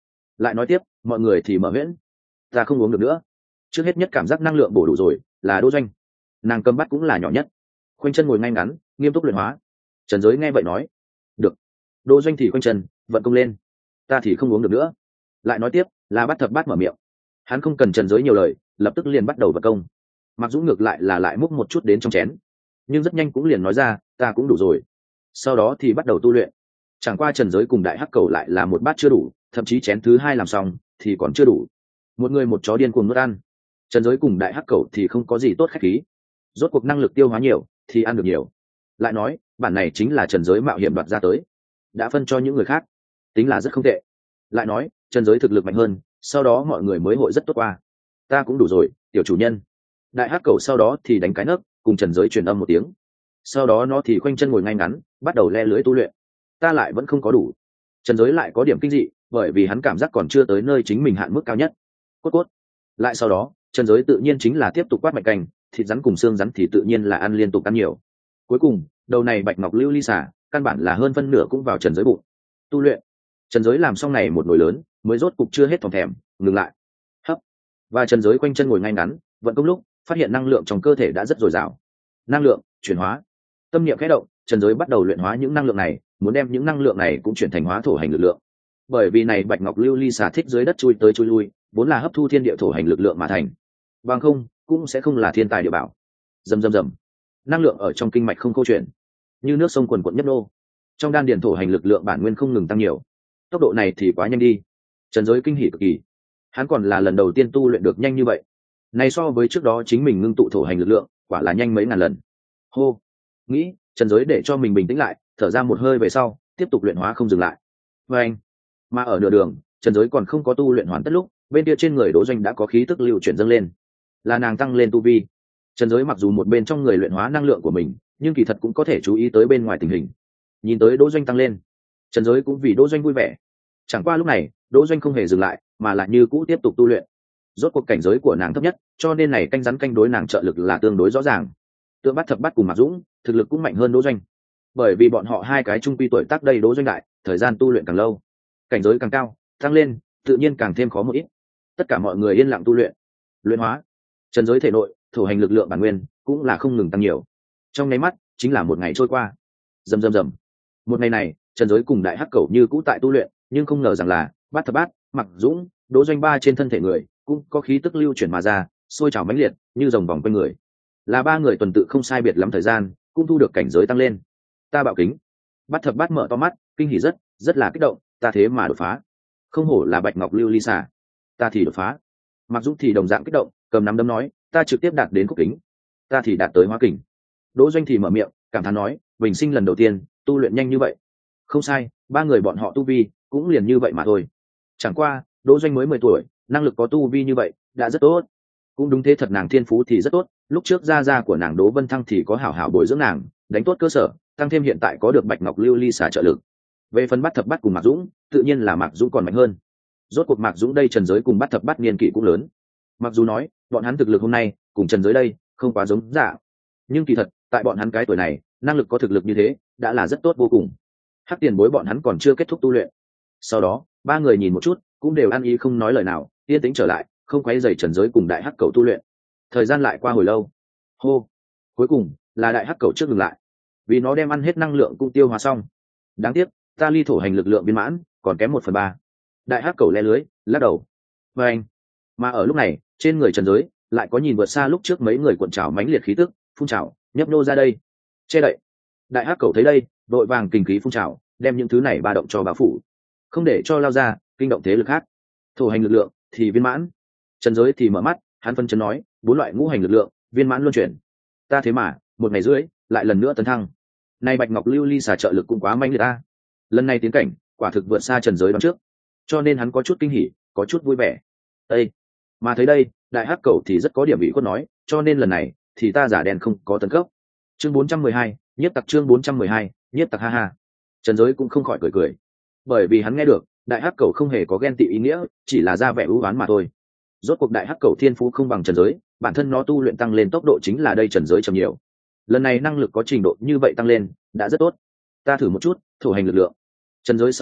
Lại nói tiếp, mọi người thì mở miễn. Ta không uống được nữa. Trước hết nhất cảm giác năng lượng bổ đủ rồi, là Đỗ Doanh. Nàng cầm bắt cũng là nhỏ nhất. Khoanh chân ngồi ngay ngắn, nghiêm túc luyện hóa. Trần Giới nghe vậy nói, được. Đỗ Doanh thì khoanh chân, vận công lên. Ta thì không uống được nữa. Lại nói tiếp, là Bát Thập Bát mở miệng. Hắn không cần Trần Giới nhiều lời, lập tức liền bắt đầu vận công. Mặc Dũng ngược lại là lại múc một chút đến trong chén, nhưng rất nhanh cũng liền nói ra, ta cũng đủ rồi. Sau đó thì bắt đầu tu luyện. Chẳng qua Trần Giới cùng Đại Hắc Cầu lại là một bát chưa đủ, thậm chí chén thứ hai làm xong thì còn chưa đủ. Một người một chó điên cuồng nuốt ăn. Trần Giới cùng Đại Hắc Cầu thì không có gì tốt khách khí. Rốt cuộc năng lực tiêu hóa nhiều thì ăn được nhiều. Lại nói, bản này chính là Trần Giới mạo hiểm đoạt ra tới, đã phân cho những người khác, tính là rất không tệ. Lại nói, Trần Giới thực lực mạnh hơn, sau đó mọi người mới hội rất tốt qua. Ta cũng đủ rồi, tiểu chủ nhân. Đại Hắc Cầu sau đó thì đánh cái nấc, cùng Trần Giới truyền âm một tiếng. Sau đó nó thì khoanh chân ngồi ngay ngắn, bắt đầu le lưới tu luyện. Ta lại vẫn không có đủ. Trần Giới lại có điểm kinh dị, bởi vì hắn cảm giác còn chưa tới nơi chính mình hạn mức cao nhất. Cốt cốt. Lại sau đó, Trần Giới tự nhiên chính là tiếp tục quát mạnh canh, thịt rắn cùng xương rắn thì tự nhiên là ăn liên tục ăn nhiều. Cuối cùng, đầu này bạch ngọc lưu ly xả, căn bản là hơn phân nửa cũng vào Trần Giới bụng. Tu luyện. Trần Giới làm xong này một nồi lớn, mới rốt cục chưa hết thòng thèm, ngừng lại. Hấp. Và Trần Giới quanh chân ngồi ngay ngắn, vận công lúc, phát hiện năng lượng trong cơ thể đã rất dồi dào. Năng lượng chuyển hóa. Tâm niệm khẽ động, Trần Giới bắt đầu luyện hóa những năng lượng này, muốn đem những năng lượng này cũng chuyển thành hóa thổ hành lực lượng. Bởi vì này bạch ngọc lưu ly xả thích dưới đất chui tới chui lui, vốn là hấp thu thiên địa thổ hành lực lượng mà thành. Bằng không, cũng sẽ không là thiên tài địa bảo. Rầm rầm rầm. Năng lượng ở trong kinh mạch không câu chuyện, như nước sông quần quận nhấp nô. Trong đan điền thổ hành lực lượng bản nguyên không ngừng tăng nhiều. Tốc độ này thì quá nhanh đi. Trần Giới kinh hỉ cực kỳ. Hắn còn là lần đầu tiên tu luyện được nhanh như vậy. Này so với trước đó chính mình ngưng tụ thổ hành lực lượng, quả là nhanh mấy ngàn lần. Hô. Nghĩ, Trần Giới để cho mình bình tĩnh lại, thở ra một hơi về sau, tiếp tục luyện hóa không dừng lại. Và anh. Mà ở nửa đường, Trần Giới còn không có tu luyện hoàn tất lúc, bên kia trên người Đỗ Doanh đã có khí tức lưu chuyển dâng lên, là nàng tăng lên tu vi. Trần Giới mặc dù một bên trong người luyện hóa năng lượng của mình, nhưng kỳ thật cũng có thể chú ý tới bên ngoài tình hình. Nhìn tới Đỗ Doanh tăng lên, Trần Giới cũng vì Đỗ Doanh vui vẻ. Chẳng qua lúc này, Đỗ Doanh không hề dừng lại, mà lại như cũ tiếp tục tu luyện. Rốt cuộc cảnh giới của nàng thấp nhất, cho nên này canh rắn canh đối nàng trợ lực là tương đối rõ ràng. Tượng Bát Thập Bát cùng Mạc Dũng, thực lực cũng mạnh hơn Đỗ Doanh. Bởi vì bọn họ hai cái chung quy tuổi tác đây Đỗ Doanh đại, thời gian tu luyện càng lâu, cảnh giới càng cao, tăng lên, tự nhiên càng thêm khó một ít. Tất cả mọi người yên lặng tu luyện, luyện hóa. Trần Giới thể nội, thổ hành lực lượng bản nguyên cũng là không ngừng tăng nhiều. Trong nháy mắt, chính là một ngày trôi qua. Rầm rầm rầm. Một ngày này, Trần Giới cùng Đại Hắc Cẩu như cũ tại tu luyện, nhưng không ngờ rằng là Bát Thập Bát, Mạc Dũng, Đỗ Doanh ba trên thân thể người cũng có khí tức lưu chuyển mà ra, sôi trào mãnh liệt, như rồng vòng quanh người. Là ba người tuần tự không sai biệt lắm thời gian, cũng thu được cảnh giới tăng lên. Ta bạo kính. Bát Thập Bát mở to mắt, kinh hỉ rất là kích động, ta thế mà đột phá. Không hổ là bạch ngọc lưu ly xả, ta thì đột phá. Mạc Dũng thì đồng dạng kích động, cầm nắm đấm nói, ta trực tiếp đạt đến cốt kính, ta thì đạt tới hóa kình. Đỗ Doanh thì mở miệng cảm thán nói, bình sinh lần đầu tiên tu luyện nhanh như vậy. Không sai, ba người bọn họ tu vi cũng liền như vậy mà thôi. Chẳng qua Đỗ Doanh mới 10 tuổi, năng lực có tu vi như vậy đã rất tốt. Cũng đúng thế thật, nàng thiên phú thì rất tốt, lúc trước gia của nàng Đỗ Vân Thăng thì có hảo hảo bồi dưỡng nàng, đánh tốt cơ sở, tăng thêm hiện tại có được bạch ngọc lưu ly xả trợ lực. Về phần Bát Thập Bát cùng Mạc Dũng, tự nhiên là Mạc Dũng còn mạnh hơn. Rốt cuộc Mạc Dũng đây Trần Giới cùng Bát Thập Bát niên kỷ cũng lớn. Mặc dù nói bọn hắn thực lực hôm nay cùng Trần Giới đây không quá giống dạng, nhưng kỳ thật tại bọn hắn cái tuổi này, năng lực có thực lực như thế đã là rất tốt vô cùng. Hắc tiền bối bọn hắn còn chưa kết thúc tu luyện. Sau đó ba người nhìn một chút, cũng đều ăn ý không nói lời nào, yên tĩnh trở lại, không quấy rầy Trần Giới cùng Đại Hắc Cẩu tu luyện. Thời gian lại qua hồi lâu. Hô. Cuối cùng là Đại Hắc Cẩu trước dừng lại, vì nó đem ăn hết năng lượng cũng tiêu hóa xong. Đáng tiếc, ta ly thổ hành lực lượng viên mãn còn kém 1/3. Đại Hắc Cẩu le lưới lắc đầu. Và anh. Mà ở lúc này, trên người Trần Giới lại có nhìn vượt xa lúc trước mấy người cuộn trào mãnh liệt khí tức, phun trào nhấp nô ra đây, che đậy. Đại Hắc Cẩu thấy đây, đội vàng kinh khí phun trào, đem những thứ này ba động cho bao phủ, không để cho lao ra kinh động thế lực khác. Thổ hành lực lượng thì viên mãn. Trần Giới thì mở mắt, hắn phân chấn nói, 4 loại ngũ hành lực lượng viên mãn luân chuyển. Ta thế mà một ngày rưỡi lại lần nữa tấn thăng. Nay bạch ngọc lưu ly xả trợ lực cũng quá mãnh liệt ta. Lần này tiến cảnh quả thực vượt xa Trần Giới đoán trước, cho nên hắn có chút kinh hỉ, có chút vui vẻ. Ê! Mà thấy đây, Đại Hắc Cẩu thì rất có điểm vị khuất nói, cho nên lần này thì ta giả đèn không có tấn cấp. Chương 412, nhiếp tặc. Chương 412, nhiếp tặc, ha ha. Trần Giới cũng không khỏi cười cười, bởi vì hắn nghe được Đại Hắc Cẩu không hề có ghen tị ý nghĩa, chỉ là ra vẻ ưu oán mà thôi. Rốt cuộc Đại Hắc Cẩu thiên phú không bằng Trần Giới, bản thân nó tu luyện tăng lên tốc độ chính là đây Trần Giới chậm nhiều. Lần này năng lực có trình độ như vậy tăng lên đã rất tốt. Ta thử một chút thổ hành lực lượng. Trần Giới sau đó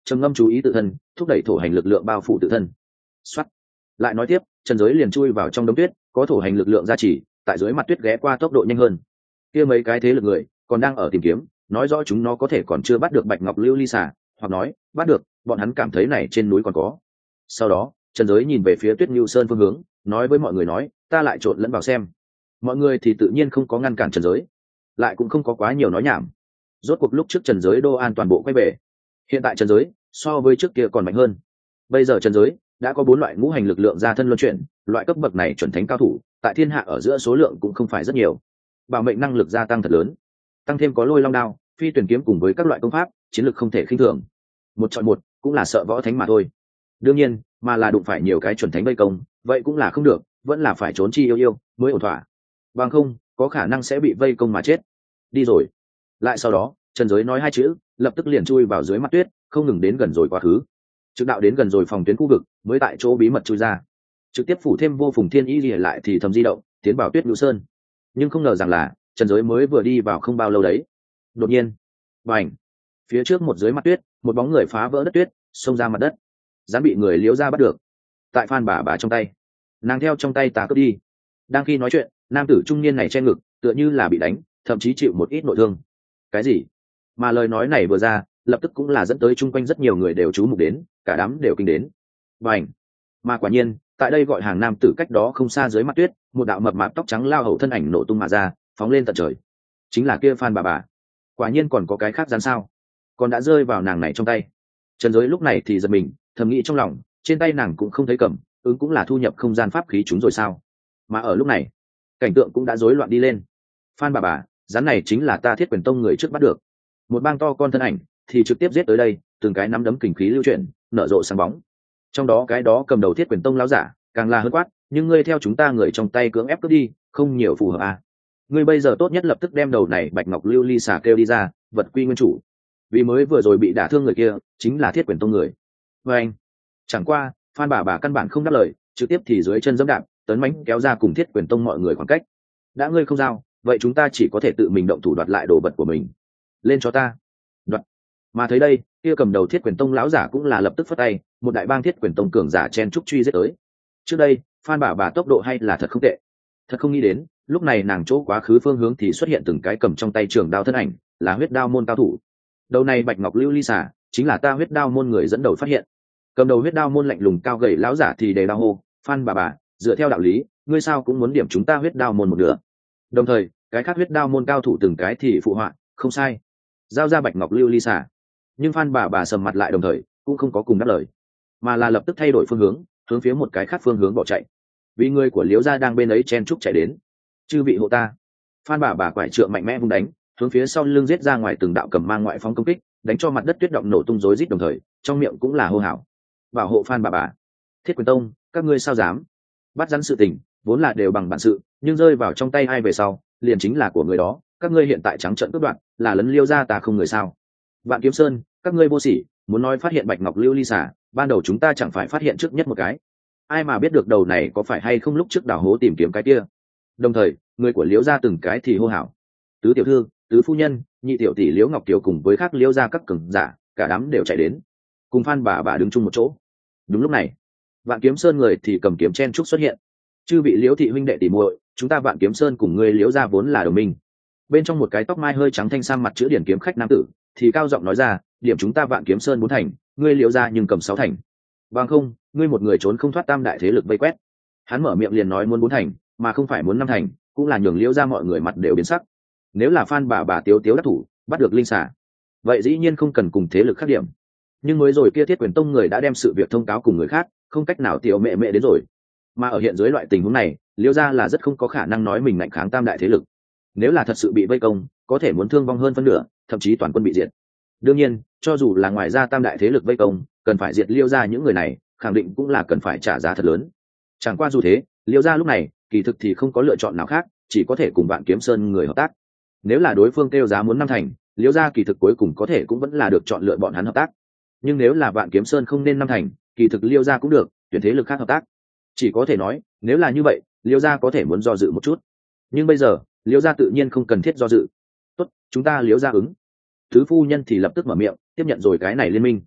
trầm ngâm chú ý tự thân, thúc đẩy thổ hành lực lượng bao phủ tự thân. Soát. Lại nói tiếp, Trần Giới liền chui vào trong đống tuyết, có thổ hành lực lượng gia trì, tại dưới mặt tuyết ghé qua tốc độ nhanh hơn. Kia mấy cái thế lực người còn đang ở tìm kiếm, nói rõ chúng nó có thể còn chưa bắt được bạch ngọc lưu ly xà, hoặc nói bắt được, bọn hắn cảm thấy này trên núi còn có. Sau đó Trần Giới nhìn về phía Tuyết Nhu Sơn phương hướng, nói với mọi người nói, ta lại trộn lẫn vào xem. Mọi người thì tự nhiên không có ngăn cản Trần Giới, lại cũng không có quá nhiều nói nhảm. Rốt cuộc lúc trước Trần Giới đô an toàn bộ quay về, hiện tại Trần Giới so với trước kia còn mạnh hơn. Bây giờ Trần Giới đã có 4 loại ngũ hành lực lượng ra thân luân chuyển, loại cấp bậc này chuẩn thánh cao thủ tại thiên hạ ở giữa số lượng cũng không phải rất nhiều. Bảo mệnh năng lực gia tăng thật lớn, tăng thêm có lôi long đao, phi tuyển kiếm cùng với các loại công pháp, chiến lược không thể khinh thường. Một chọi một cũng là sợ võ thánh mà thôi. Đương nhiên, mà là đụng phải nhiều cái chuẩn thánh vây công, vậy cũng là không được, vẫn là phải trốn chi yêu yêu mới ổn thỏa. Bằng không, có khả năng sẽ bị vây công mà chết. Đi rồi. Lại sau đó, Trần Giới nói 2 chữ, lập tức liền chui vào dưới mặt tuyết, không ngừng đến gần rồi quá khứ. Trực đạo đến gần rồi phòng tuyến khu vực, mới tại chỗ bí mật chui ra. Trực tiếp phủ thêm vô phùng thiên ý gì lại thì thầm di động, tiến vào Tuyết Ngũ Sơn. Nhưng không ngờ rằng là, Trần Giới mới vừa đi vào không bao lâu đấy. Đột nhiên, bành, phía trước một dưới mặt tuyết, một bóng người phá vỡ đất tuyết, xông ra mặt đất. Rắn bị người Liễu Gia bắt được, tại Phan bà trong tay. Nàng theo trong tay ta cướp đi. Đang khi nói chuyện, nam tử trung niên này che ngực, tựa như là bị đánh, thậm chí chịu một ít nội thương. Cái gì? Mà lời nói này vừa ra, lập tức cũng là dẫn tới chung quanh rất nhiều người đều chú mục đến, cả đám đều kinh đến. Bành. Mà quả nhiên, tại đây gọi hàng nam tử cách đó không xa dưới mặt tuyết, một đạo mập mạp tóc trắng lao hầu thân ảnh nổ tung mà ra, phóng lên tận trời. Chính là kia Phan bà. Quả nhiên còn có cái khác rắn sao? Còn đã rơi vào nàng này trong tay. Trần Giới lúc này thì giật mình, thầm nghĩ trong lòng, trên tay nàng cũng không thấy cầm, ứng cũng là thu nhập không gian pháp khí chúng rồi sao? Mà ở lúc này, cảnh tượng cũng đã rối loạn đi lên. Phan bà, rắn này chính là ta Thiết Quyền Tông người trước bắt được. Một bang to con thân ảnh thì trực tiếp giết tới đây, từng cái nắm đấm kình khí lưu chuyển, nở rộ sáng bóng. Trong đó cái đó cầm đầu Thiết Quyền Tông lão giả, càng là hơn quát, nhưng ngươi theo chúng ta người trong tay cưỡng ép cướp đi, không nhiều phù hợp à? Ngươi bây giờ tốt nhất lập tức đem đầu này bạch ngọc lưu ly xà kêu đi ra, vật quy nguyên chủ. Vì mới vừa rồi bị đả thương người kia, chính là Thiết Quyền Tông người. Và anh, chẳng qua, Phan bà căn bản không đáp lời, trực tiếp thì dưới chân giẫm đạp, tấn mãnh kéo ra cùng Thiết Quyền Tông mọi người khoảng cách. Đã ngươi không giao, vậy chúng ta chỉ có thể tự mình động thủ đoạt lại đồ vật của mình. Lên cho ta. Đoạt. Mà thấy đây, kia cầm đầu Thiết Quyền Tông lão giả cũng là lập tức phất tay, một đại bang Thiết Quyền Tông cường giả chen trúc truy giết tới. Trước đây, Phan bà tốc độ hay là thật không tệ. Thật không nghĩ đến, lúc này nàng chỗ quá khứ phương hướng thì xuất hiện từng cái cầm trong tay trường đao thân ảnh, là huyết đao môn cao thủ. Đầu này bạch ngọc lưu ly xà, chính là ta huyết đao môn người dẫn đầu phát hiện. Cầm đầu huyết đao môn lạnh lùng cao gầy lão giả thì đề đao hô, Phan bà, dựa theo đạo lý, ngươi sao cũng muốn điểm chúng ta huyết đao môn một nửa. Đồng thời, cái khác huyết đao môn cao thủ từng cái thì phụ họa, không sai, giao ra bạch ngọc lưu ly xà. Nhưng Phan bà sầm mặt lại, đồng thời cũng không có cùng đáp lời, mà là lập tức thay đổi phương hướng phía một cái khác phương hướng bỏ chạy. Vì người của Liễu gia đang bên ấy chen trúc chạy đến. Chư vị hộ ta. Phan bà quải trượng mạnh mẽ vung đánh, hướng phía sau lưng giết ra ngoài từng đạo cầm mang ngoại phóng công kích, đánh cho mặt đất tuyết động nổ tung rối rít, đồng thời trong miệng cũng là hô hào bảo hộ Phan bà. Thiết Quyền Tông, các ngươi sao dám? Bắt rắn sự tình vốn là đều bằng bản sự, nhưng rơi vào trong tay ai về sau, liền chính là của người đó. Các ngươi hiện tại trắng trợn cướp đoạt, là lấn Liêu gia ta không người sao? Vạn Kiếm Sơn, các ngươi vô sỉ, muốn nói phát hiện bạch ngọc lưu ly xà, ban đầu chúng ta chẳng phải phát hiện trước nhất một cái? Ai mà biết được đầu này có phải hay không lúc trước đào hố tìm kiếm cái kia? Đồng thời, người của Liễu gia từng cái thì hô hào, tứ tiểu thư, tứ phu nhân, nhị tiểu tỷ Liễu Ngọc Kiều cùng với khác Liễu gia các cường giả, cả đám đều chạy đến, cùng Phan bà đứng chung một chỗ. Đúng lúc này, Vạn Kiếm Sơn người thì cầm kiếm chen trúc xuất hiện. Chư vị Liễu thị huynh đệ tỷ muội, chúng ta Vạn Kiếm Sơn cùng ngươi Liễu gia vốn là đồng minh. Bên trong một cái tóc mai hơi trắng thanh sam mặt chữ điển kiếm khách nam tử thì cao giọng nói ra, điểm chúng ta Vạn Kiếm Sơn 4 thành, ngươi Liễu gia nhưng cầm 6 thành. Bằng không, ngươi một người trốn không thoát tam đại thế lực vây quét. Hắn mở miệng liền nói muốn 4 thành, mà không phải muốn 5 thành, cũng là nhường Liễu gia mọi người mặt đều biến sắc. Nếu là Phan bà tiếu đắc thủ, bắt được linh xà, vậy dĩ nhiên không cần cùng thế lực khác điểm. Nhưng mới rồi kia Thiết Quyền Tông người đã đem sự việc thông cáo cùng người khác, không cách nào tiểu mẹ đến rồi. Mà ở hiện dưới loại tình huống này, Liễu gia là rất không có khả năng nói mình ngạnh kháng tam đại thế lực. Nếu là thật sự bị vây công, có thể muốn thương vong hơn phân nửa, thậm chí toàn quân bị diệt. Đương nhiên, cho dù là ngoài ra tam đại thế lực vây công, cần phải diệt Liễu gia những người này, khẳng định cũng là cần phải trả giá thật lớn. Chẳng qua dù thế, Liễu gia lúc này kỳ thực thì không có lựa chọn nào khác, chỉ có thể cùng Vạn Kiếm Sơn người hợp tác. Nếu là đối phương kêu giá muốn 5 thành, Liễu gia kỳ thực cuối cùng có thể cũng vẫn là được chọn lựa bọn hắn hợp tác. Nhưng nếu là Vạn Kiếm Sơn không nên 5 thành, kỳ thực Liễu gia cũng được tuyển thế lực khác hợp tác. Chỉ có thể nói, nếu là như vậy, Liễu gia có thể muốn do dự một chút. Nhưng bây giờ, Liễu gia tự nhiên không cần thiết do dự. Tốt, chúng ta Liễu gia ứng. Thứ phu nhân thì lập tức mở miệng, tiếp nhận rồi cái này liên minh.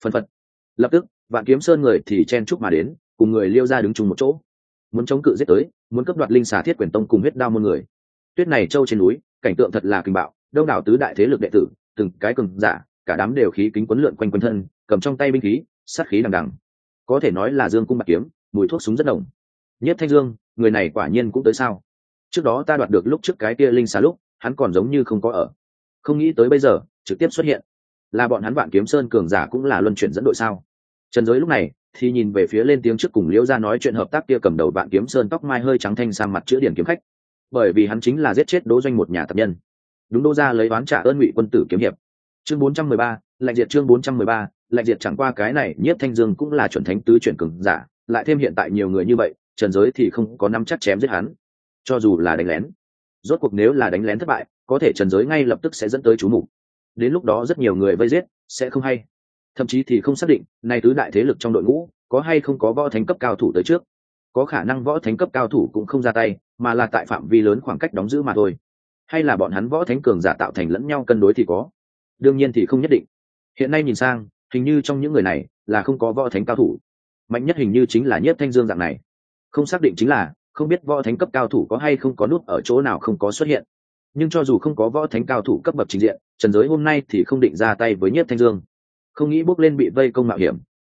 Phân phật. Lập tức Vạn Kiếm Sơn người thì chen chúc mà đến, cùng người Liêu gia đứng chung một chỗ, muốn chống cự giết tới, muốn cướp đoạt linh xà thiết quyển tông cùng huyết đao môn người. Tuyết này châu trên núi, cảnh tượng thật là kinh bạo, đông đảo tứ đại thế lực đệ tử, từng cái cường giả, cả đám đều khí kính quấn lượn quanh quanh thân, cầm trong tay binh khí, sát khí đằng đằng. Có thể nói là dương cung bạc kiếm, mùi thuốc súng rất nồng. Nhất Thanh Dương, người này quả nhiên cũng tới sao? Trước đó ta đoạt được lúc trước cái kia linh xà lúc, hắn còn giống như không có ở. Không nghĩ tới bây giờ, trực tiếp xuất hiện. Là bọn hắn Vạn Kiếm Sơn cường giả cũng là luân chuyển dẫn đội sao? Trần Giới lúc này thì nhìn về phía lên tiếng trước cùng Liễu gia nói chuyện hợp tác kia cầm đầu Vạn Kiếm Sơn tóc mai hơi trắng thanh sang mặt chữ điển kiếm khách, bởi vì hắn chính là giết chết Đỗ Doanh một nhà tập nhân. Đúng, Đỗ gia lấy oán trả ơn Ngụy quân tử kiếm hiệp. Chương 413, lạnh diệt. Chương 413, lạnh diệt. Chẳng qua cái này Nhiếp Thanh Dương cũng là chuẩn thánh tứ chuyển cường giả, lại thêm hiện tại nhiều người như vậy, Trần Giới thì không có nắm chắc chém giết hắn. Cho dù là đánh lén, rốt cuộc nếu là đánh lén thất bại, có thể Trần Giới ngay lập tức sẽ dẫn tới chú mục. Đến lúc đó rất nhiều người vây giết, sẽ không hay. Thậm chí thì không xác định, này tứ đại thế lực trong đội ngũ, có hay không có võ thánh cấp cao thủ tới trước. Có khả năng võ thánh cấp cao thủ cũng không ra tay, mà là tại phạm vi lớn khoảng cách đóng giữ mà thôi. Hay là bọn hắn võ thánh cường giả tạo thành lẫn nhau cân đối thì có. Đương nhiên thì không nhất định. Hiện nay nhìn sang, hình như trong những người này là không có võ thánh cao thủ. Mạnh nhất hình như chính là Nhiếp Thanh Dương dạng này. Không xác định chính là không biết võ thánh cấp cao thủ có hay không có nút ở chỗ nào không có xuất hiện. Nhưng cho dù không có võ thánh cao thủ cấp bậc trình diện, Trần Giới hôm nay thì không định ra tay với Nhiếp Thanh Dương. Không nghĩ bước lên bị vây công mạo hiểm.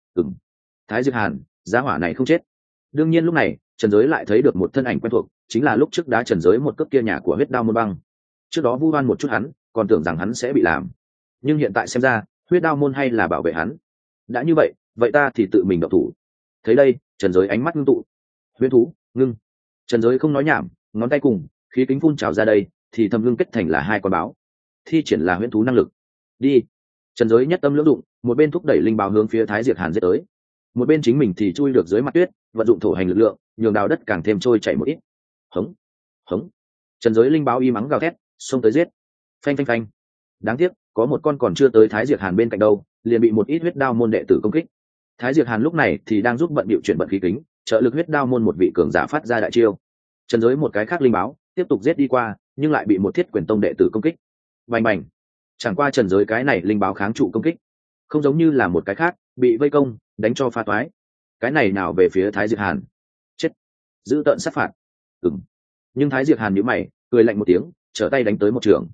Thái Diệp Hàn, giá hỏa này không chết. Đương nhiên lúc này Trần Giới lại thấy được một thân ảnh quen thuộc, chính là lúc trước đá Trần Giới một cước kia nhà của huyết đao môn băng. Trước đó vu oan một chút hắn, còn tưởng rằng hắn sẽ bị làm, nhưng hiện tại xem ra huyết đao môn hay là bảo vệ hắn. Đã như vậy, vậy ta thì tự mình động thủ. Thấy đây, Trần Giới ánh mắt ngưng tụ. Huyễn thú ngưng. Trần Giới không nói nhảm, ngón tay cùng khí kính phun trào ra đây, thì thầm ngưng kết thành là hai con báo. Thi triển là huyễn thú năng lực. Đi. Trần Giới nhất tâm lưỡng dụng, một bên thúc đẩy linh báo hướng phía Thái Diệp Hàn giết tới, một bên chính mình thì chui được dưới mặt tuyết, vận dụng thổ hành lực lượng, nhường đào đất càng thêm trôi chảy một ít. Hống, hống. Trần Giới linh báo y mắng gào thét, xông tới giết. Phanh phanh phanh. Đáng tiếc, có một con còn chưa tới Thái Diệp Hàn bên cạnh đâu, liền bị một ít huyết đao môn đệ tử công kích. Thái Diệp Hàn lúc này thì đang giúp bận điệu chuyển vận khí kính, trợ lực huyết đao môn một vị cường giả phát ra đại chiêu. Trần Giới một cái khác linh báo, tiếp tục giết đi qua, nhưng lại bị một thiết quyền tông đệ tử công kích. Bành bành. Chẳng qua Trần Giới cái này linh báo kháng trụ công kích, không giống như là một cái khác bị vây công đánh cho pha toái. Cái này nào về phía Thái Diệp Hàn, chết, giữ tợn sát phạt. Nhưng Thái Diệp Hàn nhíu mày, cười lạnh một tiếng, trở tay đánh tới một trường.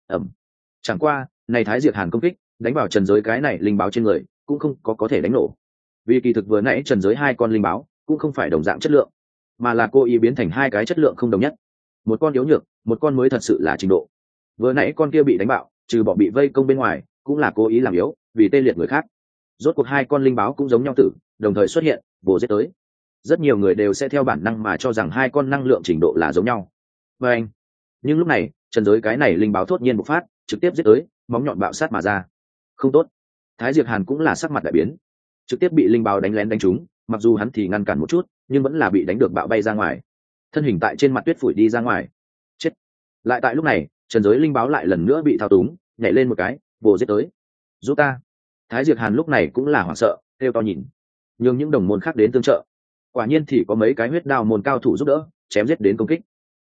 Chẳng qua này Thái Diệp Hàn công kích đánh vào Trần Giới cái này linh báo trên người cũng không có thể đánh nổ, vì kỳ thực vừa nãy Trần Giới hai con linh báo cũng không phải đồng dạng chất lượng, mà là cô ý biến thành hai cái chất lượng không đồng nhất, một con yếu nhược, một con mới thật sự là trình độ. Vừa nãy con kia bị đánh bạo, trừ bỏ bị vây công bên ngoài, cũng là cố ý làm yếu, vì tê liệt người khác. Rốt cuộc hai con linh báo cũng giống nhau tử, đồng thời xuất hiện, vồ giết tới. Rất nhiều người đều sẽ theo bản năng mà cho rằng hai con năng lượng trình độ là giống nhau. Nhưng lúc này, Trần Giới cái này linh báo thốt nhiên bộc phát, trực tiếp giết tới, móng nhọn bạo sát mà ra. Không tốt. Thái Diệp Hàn cũng là sắc mặt đại biến, trực tiếp bị linh báo đánh lén đánh trúng, mặc dù hắn thì ngăn cản một chút, nhưng vẫn là bị đánh được bạo bay ra ngoài, thân hình tại trên mặt tuyết phủi đi ra ngoài. Chết. Lại tại lúc này, Trần Giới linh báo lại lần nữa bị thao túng, nhảy lên một cái, vồ giết tới. Giúp ta. Thái Diệp Hàn lúc này cũng là hoảng sợ, kêu to nhìn, nhưng những đồng môn khác đến tương trợ. Quả nhiên thì có mấy cái huyết đao môn cao thủ giúp đỡ, chém giết đến công kích.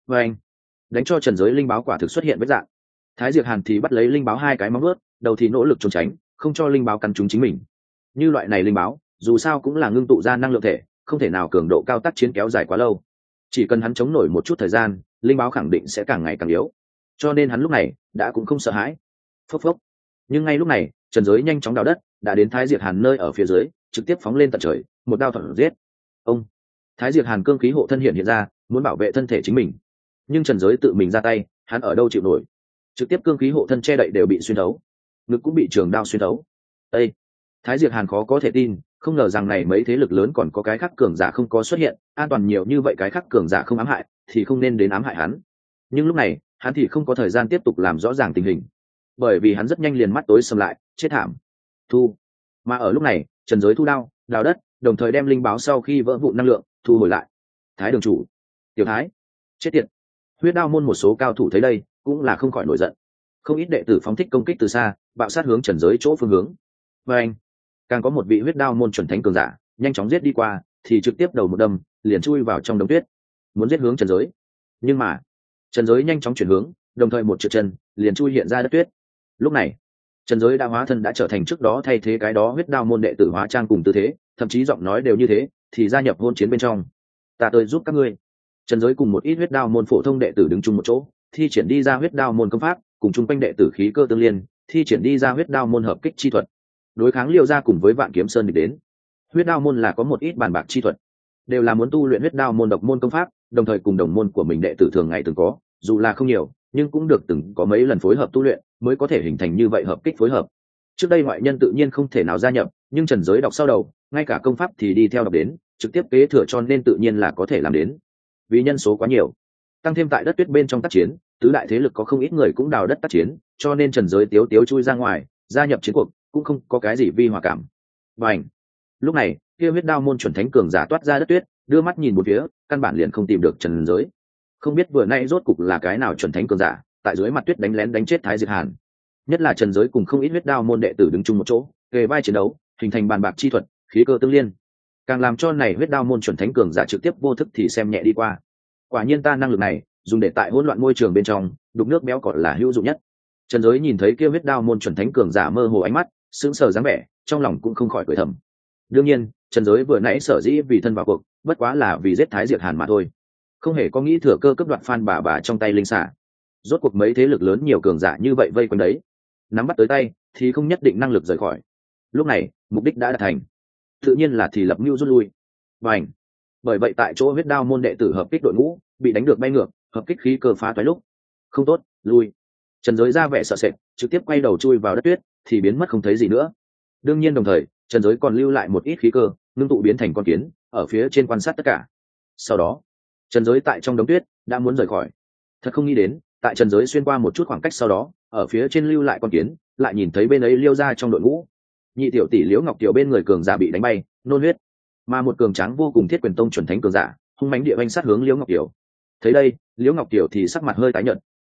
Đánh cho Trần Giới linh báo quả thực xuất hiện vết dạng. Thái Diệp Hàn thì bắt lấy linh báo hai cái móng vuốt, đầu thì nỗ lực trốn tránh, không cho linh báo cắn trúng chính mình. Như loại này linh báo, dù sao cũng là ngưng tụ ra năng lượng thể, không thể nào cường độ cao tác chiến kéo dài quá lâu. Chỉ cần hắn chống nổi một chút thời gian, linh báo khẳng định sẽ càng ngày càng yếu. Cho nên hắn lúc này đã cũng không sợ hãi. Phốc phốc. Nhưng ngay lúc này, Trần Giới nhanh chóng đào đất, đã đến Thái Diệp Hàn nơi ở phía dưới, trực tiếp phóng lên tận trời, một đao thuận giết. Ông. Thái Diệp Hàn cương khí hộ thân hiện ra, muốn bảo vệ thân thể chính mình. Nhưng Trần Giới tự mình ra tay, hắn ở đâu chịu nổi. Trực tiếp cương khí hộ thân che đậy đều bị xuyên thấu, ngực cũng bị trường đao xuyên thấu. Ê! Thái Diệp Hàn khó có thể tin, không ngờ rằng này mấy thế lực lớn còn có cái khác cường giả không có xuất hiện, an toàn nhiều như vậy cái khác cường giả không ám hại, thì không nên đến ám hại hắn. Nhưng lúc này, hắn thì không có thời gian tiếp tục làm rõ ràng tình hình, bởi vì hắn rất nhanh liền mắt tối sầm lại, chết thảm. Thu. Mà ở lúc này, Trần Giới thu đao, đào đất, đồng thời đem linh báo sau khi vỡ vụn năng lượng thu hồi lại. Thái đường chủ, Tiểu Thái, chết tiệt. Huyết đao môn một số cao thủ thấy đây, cũng là không khỏi nổi giận. Không ít đệ tử phóng thích công kích từ xa, bạo sát hướng Trần Giới chỗ phương hướng. Càng có một vị huyết đao môn chuẩn thánh cường giả, nhanh chóng giết đi qua, thì trực tiếp đầu một đâm, liền chui vào trong đống tuyết, muốn giết hướng Trần Giới. Nhưng mà, Trần Giới nhanh chóng chuyển hướng, đồng thời một trượt chân, liền chui hiện ra đất tuyết. Lúc này, Trần Giới đã hóa thân đã trở thành trước đó thay thế cái đó huyết đao môn đệ tử hóa trang cùng tư thế, thậm chí giọng nói đều như thế, thì gia nhập hôn chiến bên trong. Ta tới giúp các ngươi. Trần Giới cùng một ít huyết đao môn phổ thông đệ tử đứng chung một chỗ, thi triển đi ra huyết đao môn công pháp, cùng chung quanh đệ tử khí cơ tương liên, thi triển đi ra huyết đao môn hợp kích chi thuật. Đối kháng Liêu gia cùng với Vạn Kiếm Sơn địch đến. Huyết đao môn là có một ít bàn bạc chi thuật, đều là muốn tu luyện huyết đao môn độc môn công pháp, đồng thời cùng đồng môn của mình đệ tử thường ngày từng có, dù là không nhiều, nhưng cũng được từng có mấy lần phối hợp tu luyện, mới có thể hình thành như vậy hợp kích phối hợp. Trước đây ngoại nhân tự nhiên không thể nào gia nhập, nhưng Trần Giới đọc sau đầu, ngay cả công pháp thì đi theo đọc đến, trực tiếp kế thừa, cho nên tự nhiên là có thể làm đến. Vì nhân số quá nhiều, tăng thêm tại đất tuyết bên trong tác chiến, tứ đại thế lực có không ít người cũng đào đất tác chiến, cho nên Trần Giới tiếu tiếu chui ra ngoài, gia nhập chiến cuộc, cũng không có cái gì vi hòa cảm. Bành! Lúc này, kia huyết đao môn chuẩn thánh cường giả toát ra đất tuyết, đưa mắt nhìn một phía, căn bản liền không tìm được Trần Giới. Không biết vừa nãy rốt cục là cái nào chuẩn thánh cường giả, tại dưới mặt tuyết đánh lén đánh chết Thái Diệt Hàn. Nhất là Trần Giới cùng không ít huyết đao môn đệ tử đứng chung một chỗ, kề vai chiến đấu, hình thành bàn bạc chi thuật, khí cơ tương liên, càng làm cho này huyết đao môn chuẩn thánh cường giả trực tiếp vô thức thì xem nhẹ đi qua. Quả nhiên ta năng lực này, dùng để tại hỗn loạn môi trường bên trong, đục nước béo cọt là hữu dụng nhất. Trần Giới nhìn thấy kia huyết đao môn chuẩn thánh cường giả mơ hồ ánh mắt, sững sờ dáng vẻ, trong lòng cũng không khỏi cười thầm. Đương nhiên, Trần Giới vừa nãy sở dĩ vì thân vào cuộc, bất quá là vì giết Thái Diệt Hàn mà thôi, không hề có nghĩ thừa cơ cấp đoạt Phan bà trong tay linh xả. Rốt cuộc mấy thế lực lớn nhiều cường giả như vậy vây quanh đấy, nắm bắt tới tay thì không nhất định năng lực rời khỏi. Lúc này mục đích đã đạt thành, tự nhiên là thì lập mưu rút lui. Và bởi vậy tại chỗ huyết đao môn đệ tử hợp kích đội ngũ bị đánh được bay ngược, hợp kích khí cơ phá toái lúc không tốt, lui. Trần Giới ra vẻ sợ sệt, trực tiếp quay đầu chui vào đất tuyết, thì biến mất không thấy gì nữa. Đương nhiên đồng thời Trần Giới còn lưu lại một ít khí cơ, ngưng tụ biến thành con kiến ở phía trên quan sát tất cả. Sau đó Trần Giới tại trong đống tuyết đã muốn rời khỏi, thật không nghĩ đến tại Trần Giới xuyên qua một chút khoảng cách sau đó, ở phía trên lưu lại con kiến, lại nhìn thấy bên ấy Liêu ra trong đội ngũ nhị tiểu tỷ Liễu Ngọc Kiều bên người cường giả bị đánh bay nôn huyết, mà một cường tráng vô cùng Thiết Quyền Tông chuẩn thánh cường giả hung mãnh địa oanh sát hướng Liễu Ngọc Kiều. Thấy đây, Liễu Ngọc Kiều thì sắc mặt hơi tái nhợt.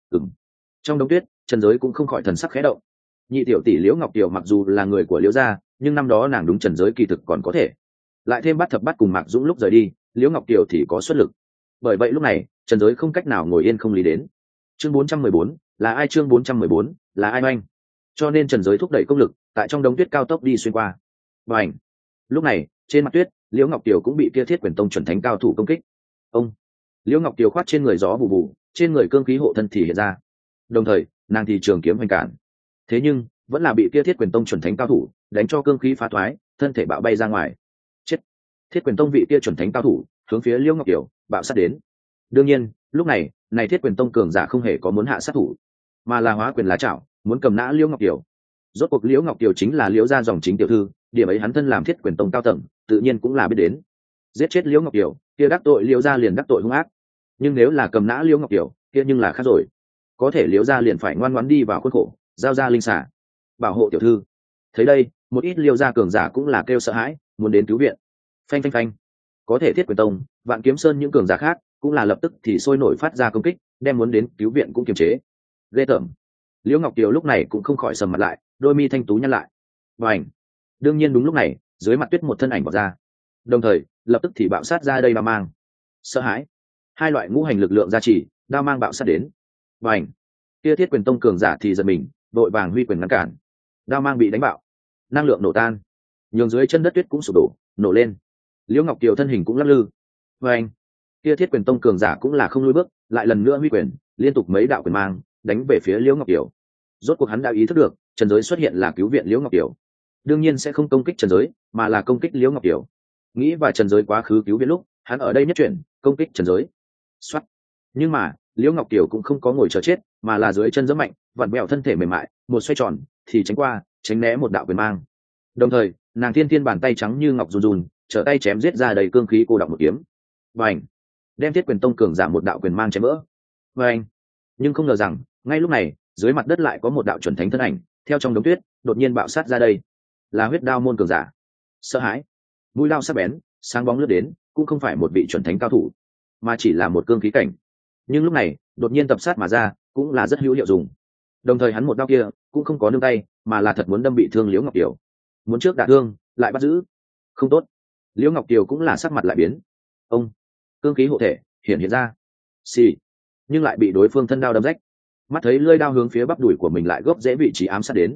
Trong đống tuyết Trần Giới cũng không khỏi thần sắc khẽ động. Nhị tiểu tỷ Liễu Ngọc Kiều mặc dù là người của Liễu gia, nhưng năm đó nàng đúng Trần Giới kỳ thực còn có thể, lại thêm bắt thập bắt cùng Mạc Dũng lúc rời đi, Liễu Ngọc Kiều thì có xuất lực. Bởi vậy lúc này Trần Giới không cách nào ngồi yên không lý đến. Chương 414, là ai? Chương 414, là ai oanh? Cho nên Trần Giới thúc đẩy công lực tại trong đống tuyết cao tốc đi xuyên qua. Bành! Lúc này trên mặt tuyết, Liễu Ngọc Kiều cũng bị kia Thiết Quyền Tông chuẩn thánh cao thủ công kích. Ông! Liễu Ngọc Kiều khoát trên người gió vụ vụ, trên người cương khí hộ thân thì hiện ra, đồng thời nàng thì trường kiếm hoành cản. Thế nhưng vẫn là bị kia Thiết Quyền Tông chuẩn thánh cao thủ đánh cho cương khí phá thoái, thân thể bạo bay ra ngoài. Chết! Thiết Quyền Tông vị kia chuẩn thánh cao thủ hướng phía Liễu Ngọc Kiều bạo sát đến. Đương nhiên lúc này Thiết Quyền Tông cường giả không hề có muốn hạ sát thủ, mà là hóa quyền lá chảo, muốn cầm nã Liễu Ngọc Kiều. Rốt cuộc Liễu Ngọc Kiều chính là Liễu gia dòng chính tiểu thư, điểm ấy hắn thân làm Thiết Quyền Tông cao tầng tự nhiên cũng là biết đến. Giết chết Liễu Ngọc Kiều kia đắc tội Liễu gia liền đắc tội hung ác, nhưng nếu là cầm nã Liễu Ngọc Kiều kia nhưng là khác rồi, có thể Liễu gia liền phải ngoan ngoãn đi vào khuôn khổ, giao ra linh xả bảo hộ tiểu thư. Thấy đây, một ít Liễu gia cường giả cũng là kêu sợ hãi, muốn đến cứu viện. Phanh phanh phanh, có thể Thiết Quyền Tông, Vạn Kiếm Sơn những cường giả khác cũng là lập tức thì sôi nổi phát ra công kích, đem muốn đến cứu viện cũng kiềm chế. Ghê tởm! Liễu Ngọc Kiều lúc này cũng không khỏi sầm mặt lại, đôi mi thanh tú nhăn lại. Và đương nhiên đúng lúc này dưới mặt tuyết một thân ảnh bọc ra, đồng thời lập tức thì bạo sát ra đây đao mang. Sợ hãi, hai loại ngũ hành lực lượng gia trì, đao mang bạo sát đến. Và kia Thiết Quyền Tông cường giả thì giật mình, đội vàng huy quyền ngăn cản. Đao mang bị đánh bạo, năng lượng nổ tan, nhường dưới chân đất tuyết cũng sụp đổ, nổ lên. Liễu Ngọc Kiều thân hình cũng lắc lư. Và kia Thiết Quyền Tông cường giả cũng là không lùi bước, lại lần nữa huy quyền, liên tục mấy đạo quyền mang đánh về phía Liễu Ngọc Kiều. Rốt cuộc hắn đã ý thức được Trần Giới xuất hiện là cứu viện Liễu Ngọc Kiều, đương nhiên sẽ không công kích Trần Giới, mà là công kích Liễu Ngọc Kiều. Nghĩ và Trần Giới quá khứ cứu viện lúc, hắn ở đây nhất chuyển công kích Trần Giới. Soát. Nhưng mà Liễu Ngọc Kiều cũng không có ngồi chờ chết, mà là dưới chân giẫm mạnh, vặn bẹo thân thể mềm mại, một xoay tròn thì tránh qua, tránh né một đạo quyền mang. Đồng thời nàng thiên bàn tay trắng như ngọc run run, trở tay chém giết ra đầy cương khí cô đọng một kiếm. Bành! Đem Thiết Quyền Tông cường giả một đạo quyền mang chém vỡ. Bành! Nhưng không ngờ rằng ngay lúc này dưới mặt đất lại có một đạo chuẩn thánh thân ảnh theo trong đống tuyết đột nhiên bạo sát ra đây, là huyết đao môn cường giả. Sợ hãi, mũi đao sắc bén sáng bóng lướt đến, cũng không phải một vị chuẩn thánh cao thủ, mà chỉ là một cương khí cảnh. Nhưng lúc này đột nhiên tập sát mà ra, cũng là rất hữu hiệu dùng. Đồng thời hắn một đao kia cũng không có nương tay, mà là thật muốn đâm bị thương Liễu Ngọc Kiều, muốn trước đả thương lại bắt giữ. Không tốt! Liễu Ngọc Kiều cũng là sắc mặt lại biến. Ông! Cương khí hộ thể hiện ra, xì, nhưng lại bị đối phương thân đao đâm rách. Mắt thấy lưỡi đao hướng phía bắp đùi của mình lại gốc dễ vị trí ám sát đến.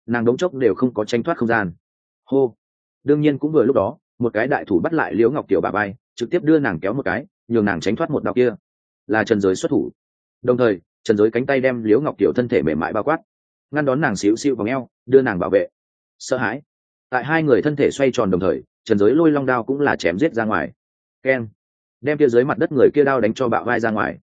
nàng đống chốc đều không có tranh thoát không gian. Hô. Đương nhiên cũng vừa lúc đó một cái đại thủ bắt lại liễu ngọc kiều bà bay, trực tiếp đưa nàng kéo một cái, nhường nàng tránh thoát một đạo kia. Là Trần Giới xuất thủ. Đồng thời Trần Giới cánh tay đem liễu ngọc kiều thân thể mềm mại bao quát, ngăn đón nàng xíu xíu vòng eo, đưa nàng bảo vệ. Sợ hãi tại hai người thân thể xoay tròn đồng thời, Trần Giới lôi long đao cũng là chém giết ra ngoài. Keng. Đem kia dưới mặt đất người kia đao đánh cho bạo vai ra ngoài.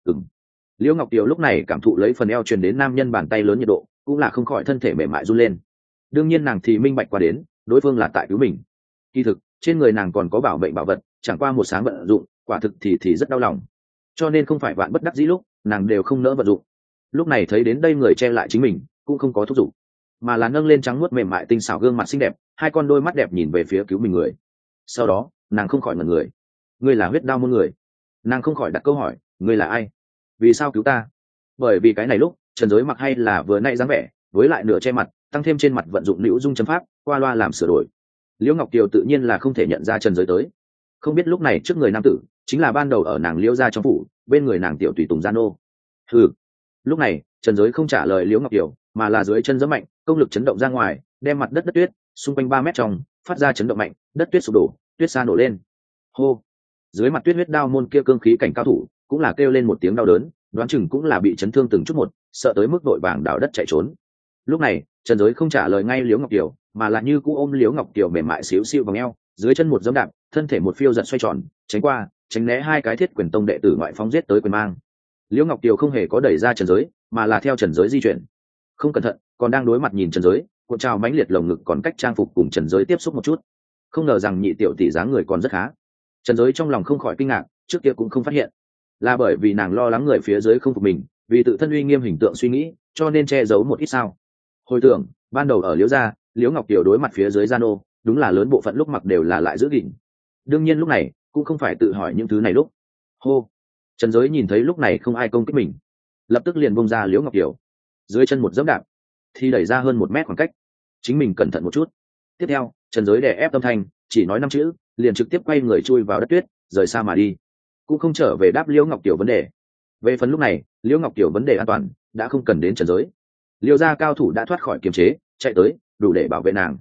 Liễu ngọc kiều lúc này cảm thụ lấy phần eo truyền đến nam nhân bàn tay lớn nhiệt độ, cũng là không khỏi thân thể mềm mại run lên. Đương nhiên nàng thì minh bạch qua đến đối phương là tại cứu mình. Kỳ thực trên người nàng còn có bảo mệnh bảo vật, chẳng qua một sáng vận dụng, quả thực thì rất đau lòng, cho nên không phải vạn bất đắc dĩ lúc nàng đều không nỡ vận dụng. Lúc này thấy đến đây người che lại chính mình cũng không có thúc giục, mà là nâng lên trắng muốt mềm mại tinh xảo gương mặt xinh đẹp, hai con đôi mắt đẹp nhìn về phía cứu mình người. Sau đó nàng không khỏi ngẩn người. Ngươi là huyết đao môn người? Nàng không khỏi đặt câu hỏi, ngươi là ai, vì sao cứu ta? Bởi vì cái này lúc Trần Giới mặc hay là vừa nãy dáng vẻ, với lại nửa che mặt, tăng thêm trên mặt vận dụng liễu dung chấm pháp qua loa làm sửa đổi. Liễu ngọc kiều tự nhiên là không thể nhận ra Trần Giới tới, không biết lúc này trước người nam tử chính là ban đầu ở nàng liễu gia trong phủ bên người nàng tiểu tùy tùng gia nô. Lúc này Trần Giới không trả lời liễu ngọc kiều, mà là dưới chân giẫm mạnh, công lực chấn động ra ngoài, đem mặt đất tuyết xung quanh 3 mét trong phát ra chấn động mạnh, đất tuyết sụp đổ, tuyết sa nổ lên. Hô. Dưới mặt tuyết huyết đao môn kia cương khí cảnh cao thủ cũng là kêu lên một tiếng đau đớn, đoán chừng cũng là bị chấn thương từng chút một, sợ tới mức vội vàng đào đất chạy trốn. Lúc này Trần Giới không trả lời ngay liễu ngọc kiều, mà là như cũ ôm liễu ngọc kiều mềm mại xíu xiu vòng eo, dưới chân một giẫm đạp, thân thể một phiêu giật xoay tròn, tránh qua tránh né hai cái thiết quyền tông đệ tử ngoại phóng giết tới quyền mang. Liễu ngọc kiều không hề có đẩy ra Trần Giới, mà là theo Trần Giới di chuyển. Không cẩn thận còn đang đối mặt nhìn Trần Giới, cuộn trào mãnh liệt lồng ngực còn cách trang phục cùng Trần Giới tiếp xúc một chút. Không ngờ rằng nhị tiểu tỷ dáng người còn rất khá. Trần Giới trong lòng không khỏi kinh ngạc, trước kia cũng không phát hiện, là bởi vì nàng lo lắng người phía dưới không phục mình, vì tự thân uy nghiêm hình tượng suy nghĩ, cho nên che giấu một ít sao. Hồi tưởng ban đầu ở liễu gia, liễu ngọc kiều đối mặt phía dưới gia nô, đúng là lớn bộ phận lúc mặc đều là lại giữ gìn. Đương nhiên lúc này cũng không phải tự hỏi những thứ này lúc. Hô. Trần Giới nhìn thấy lúc này không ai công kích mình, lập tức liền bông ra liễu ngọc kiều, dưới chân một giẫm đạp thì đẩy ra hơn 1 mét khoảng cách, chính mình cẩn thận một chút. Tiếp theo Trần Giới đè ép tâm thanh, chỉ nói 5 chữ liền trực tiếp quay người chui vào đất tuyết, rời xa mà đi, cũng không trở về đáp liễu ngọc kiều vấn đề. Về phần lúc này liễu ngọc kiều vấn đề an toàn đã không cần đến Trần Giới, liễu gia cao thủ đã thoát khỏi kiềm chế chạy tới, đủ để bảo vệ nàng.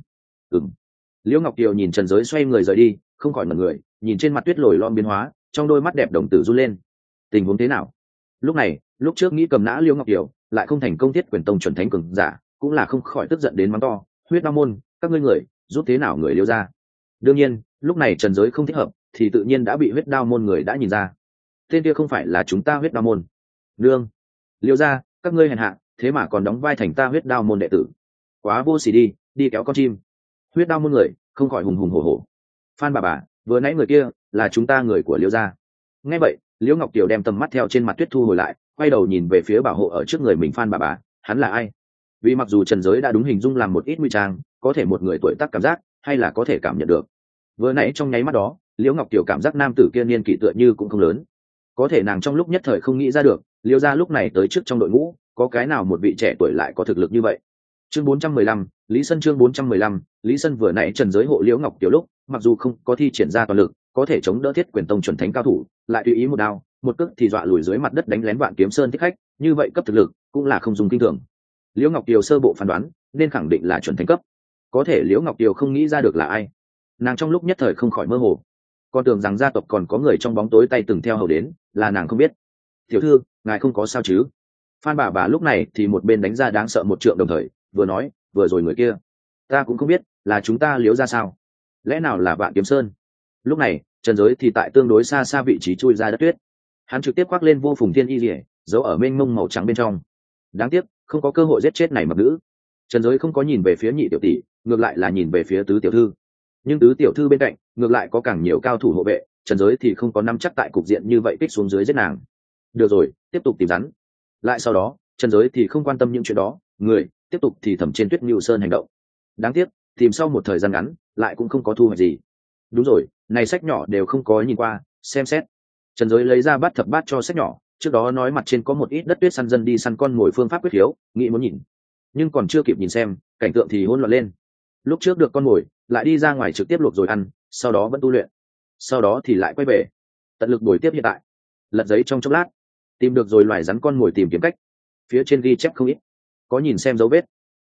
Liễu ngọc kiều nhìn Trần Giới xoay người rời đi, không khỏi ngẩn người, nhìn trên mặt tuyết lồi lom biến hóa, trong đôi mắt đẹp đồng tử run lên. Tình huống thế nào? Lúc này lúc trước nghĩ cầm nã liễu ngọc kiều lại không thành công, thiết quyền tông chuẩn thánh cường giả cũng là không khỏi tức giận đến mắng to, huyết đao môn các ngươi người giúp thế nào người liễu gia? Đương nhiên lúc này Trần Giới không thích hợp thì tự nhiên đã bị huyết đao môn người đã nhìn ra, tên kia không phải là chúng ta huyết đao môn. Nương, liễu gia các ngươi hèn hạ, thế mà còn đóng vai thành ta huyết đao môn đệ tử, quá vô sỉ đi, đi kéo con chim. Huyết đao môn người không khỏi hùng hùng hổ hổ. Phan bà vừa nãy người kia là chúng ta người của liễu gia. Nghe vậy liễu ngọc kiều đem tầm mắt theo trên mặt tuyết thu hồi lại, quay đầu nhìn về phía bảo hộ ở trước người mình Phan bà, hắn là ai? Vì mặc dù Trần Giới đã đúng hình dung làm một ít nguy trang, có thể một người tuổi tác cảm giác hay là có thể cảm nhận được. Vừa nãy trong nháy mắt đó liễu ngọc kiều cảm giác nam tử kia niên kỷ tựa như cũng không lớn, có thể nàng trong lúc nhất thời không nghĩ ra được liễu gia lúc này tới trước trong đội ngũ có cái nào một vị trẻ tuổi lại có thực lực như vậy. Chương 415, Lý Sân. Chương 415, Lý Sân. Vừa nãy Trần Giới hộ liễu ngọc kiều lúc mặc dù không có thi triển ra toàn lực, có thể chống đỡ thiết quyền tông chuẩn thánh cao thủ, lại tùy ý một đao một cước thì dọa lùi dưới mặt đất đánh lén Vạn Kiếm Sơn thích khách, như vậy cấp thực lực cũng là không dùng kinh thường. Liễu ngọc kiều sơ bộ phán đoán nên khẳng định là chuẩn thánh cấp, có thể liễu ngọc kiều không nghĩ ra được là ai. Nàng trong lúc nhất thời không khỏi mơ hồ, còn tưởng rằng gia tộc còn có người trong bóng tối tay từng theo hầu đến, là nàng không biết. Tiểu thư ngài không có sao chứ? Phan bà lúc này thì một bên đánh ra đáng sợ một trượng, đồng thời vừa nói, vừa rồi người kia ta cũng không biết là chúng ta liễu ra sao, lẽ nào là Vạn Kiếm Sơn? Lúc này Trần Giới thì tại tương đối xa xa vị trí chui ra đất tuyết, hắn trực tiếp khoác lên vô phùng thiên y lìa, giấu ở mênh mông màu trắng bên trong. Đáng tiếc không có cơ hội giết chết này mập nữ. Trần Giới không có nhìn về phía nhị tiểu tỷ, ngược lại là nhìn về phía tứ tiểu thư. Nhưng tứ tiểu thư bên cạnh ngược lại có càng nhiều cao thủ hộ vệ, Trần Giới thì không có nắm chắc tại cục diện như vậy kích xuống dưới giết nàng. Được rồi, tiếp tục tìm rắn. Lại sau đó Trần Giới thì không quan tâm những chuyện đó, người tiếp tục thì thầm trên Tuyết Nưu Sơn hành động. Đáng tiếc tìm sau một thời gian ngắn lại cũng không có thu hoạch gì. Đúng rồi, này sách nhỏ đều không có nhìn qua, xem xét. Trần Giới lấy ra bát thập bát cho sách nhỏ, trước đó nói mặt trên có một ít đất tuyết săn dân đi săn con mồi phương pháp quyết khiếu, nghĩ muốn nhìn, nhưng còn chưa kịp nhìn xem, cảnh tượng thì hỗn loạn lên. Lúc trước được con mồi, lại đi ra ngoài trực tiếp luộc rồi ăn, sau đó vẫn tu luyện, sau đó thì lại quay về, tận lực bồi tiếp hiện tại. Lật giấy trong chốc lát, tìm được rồi loài rắn con mồi, tìm kiếm cách, phía trên ghi chép không ít, có nhìn xem dấu vết,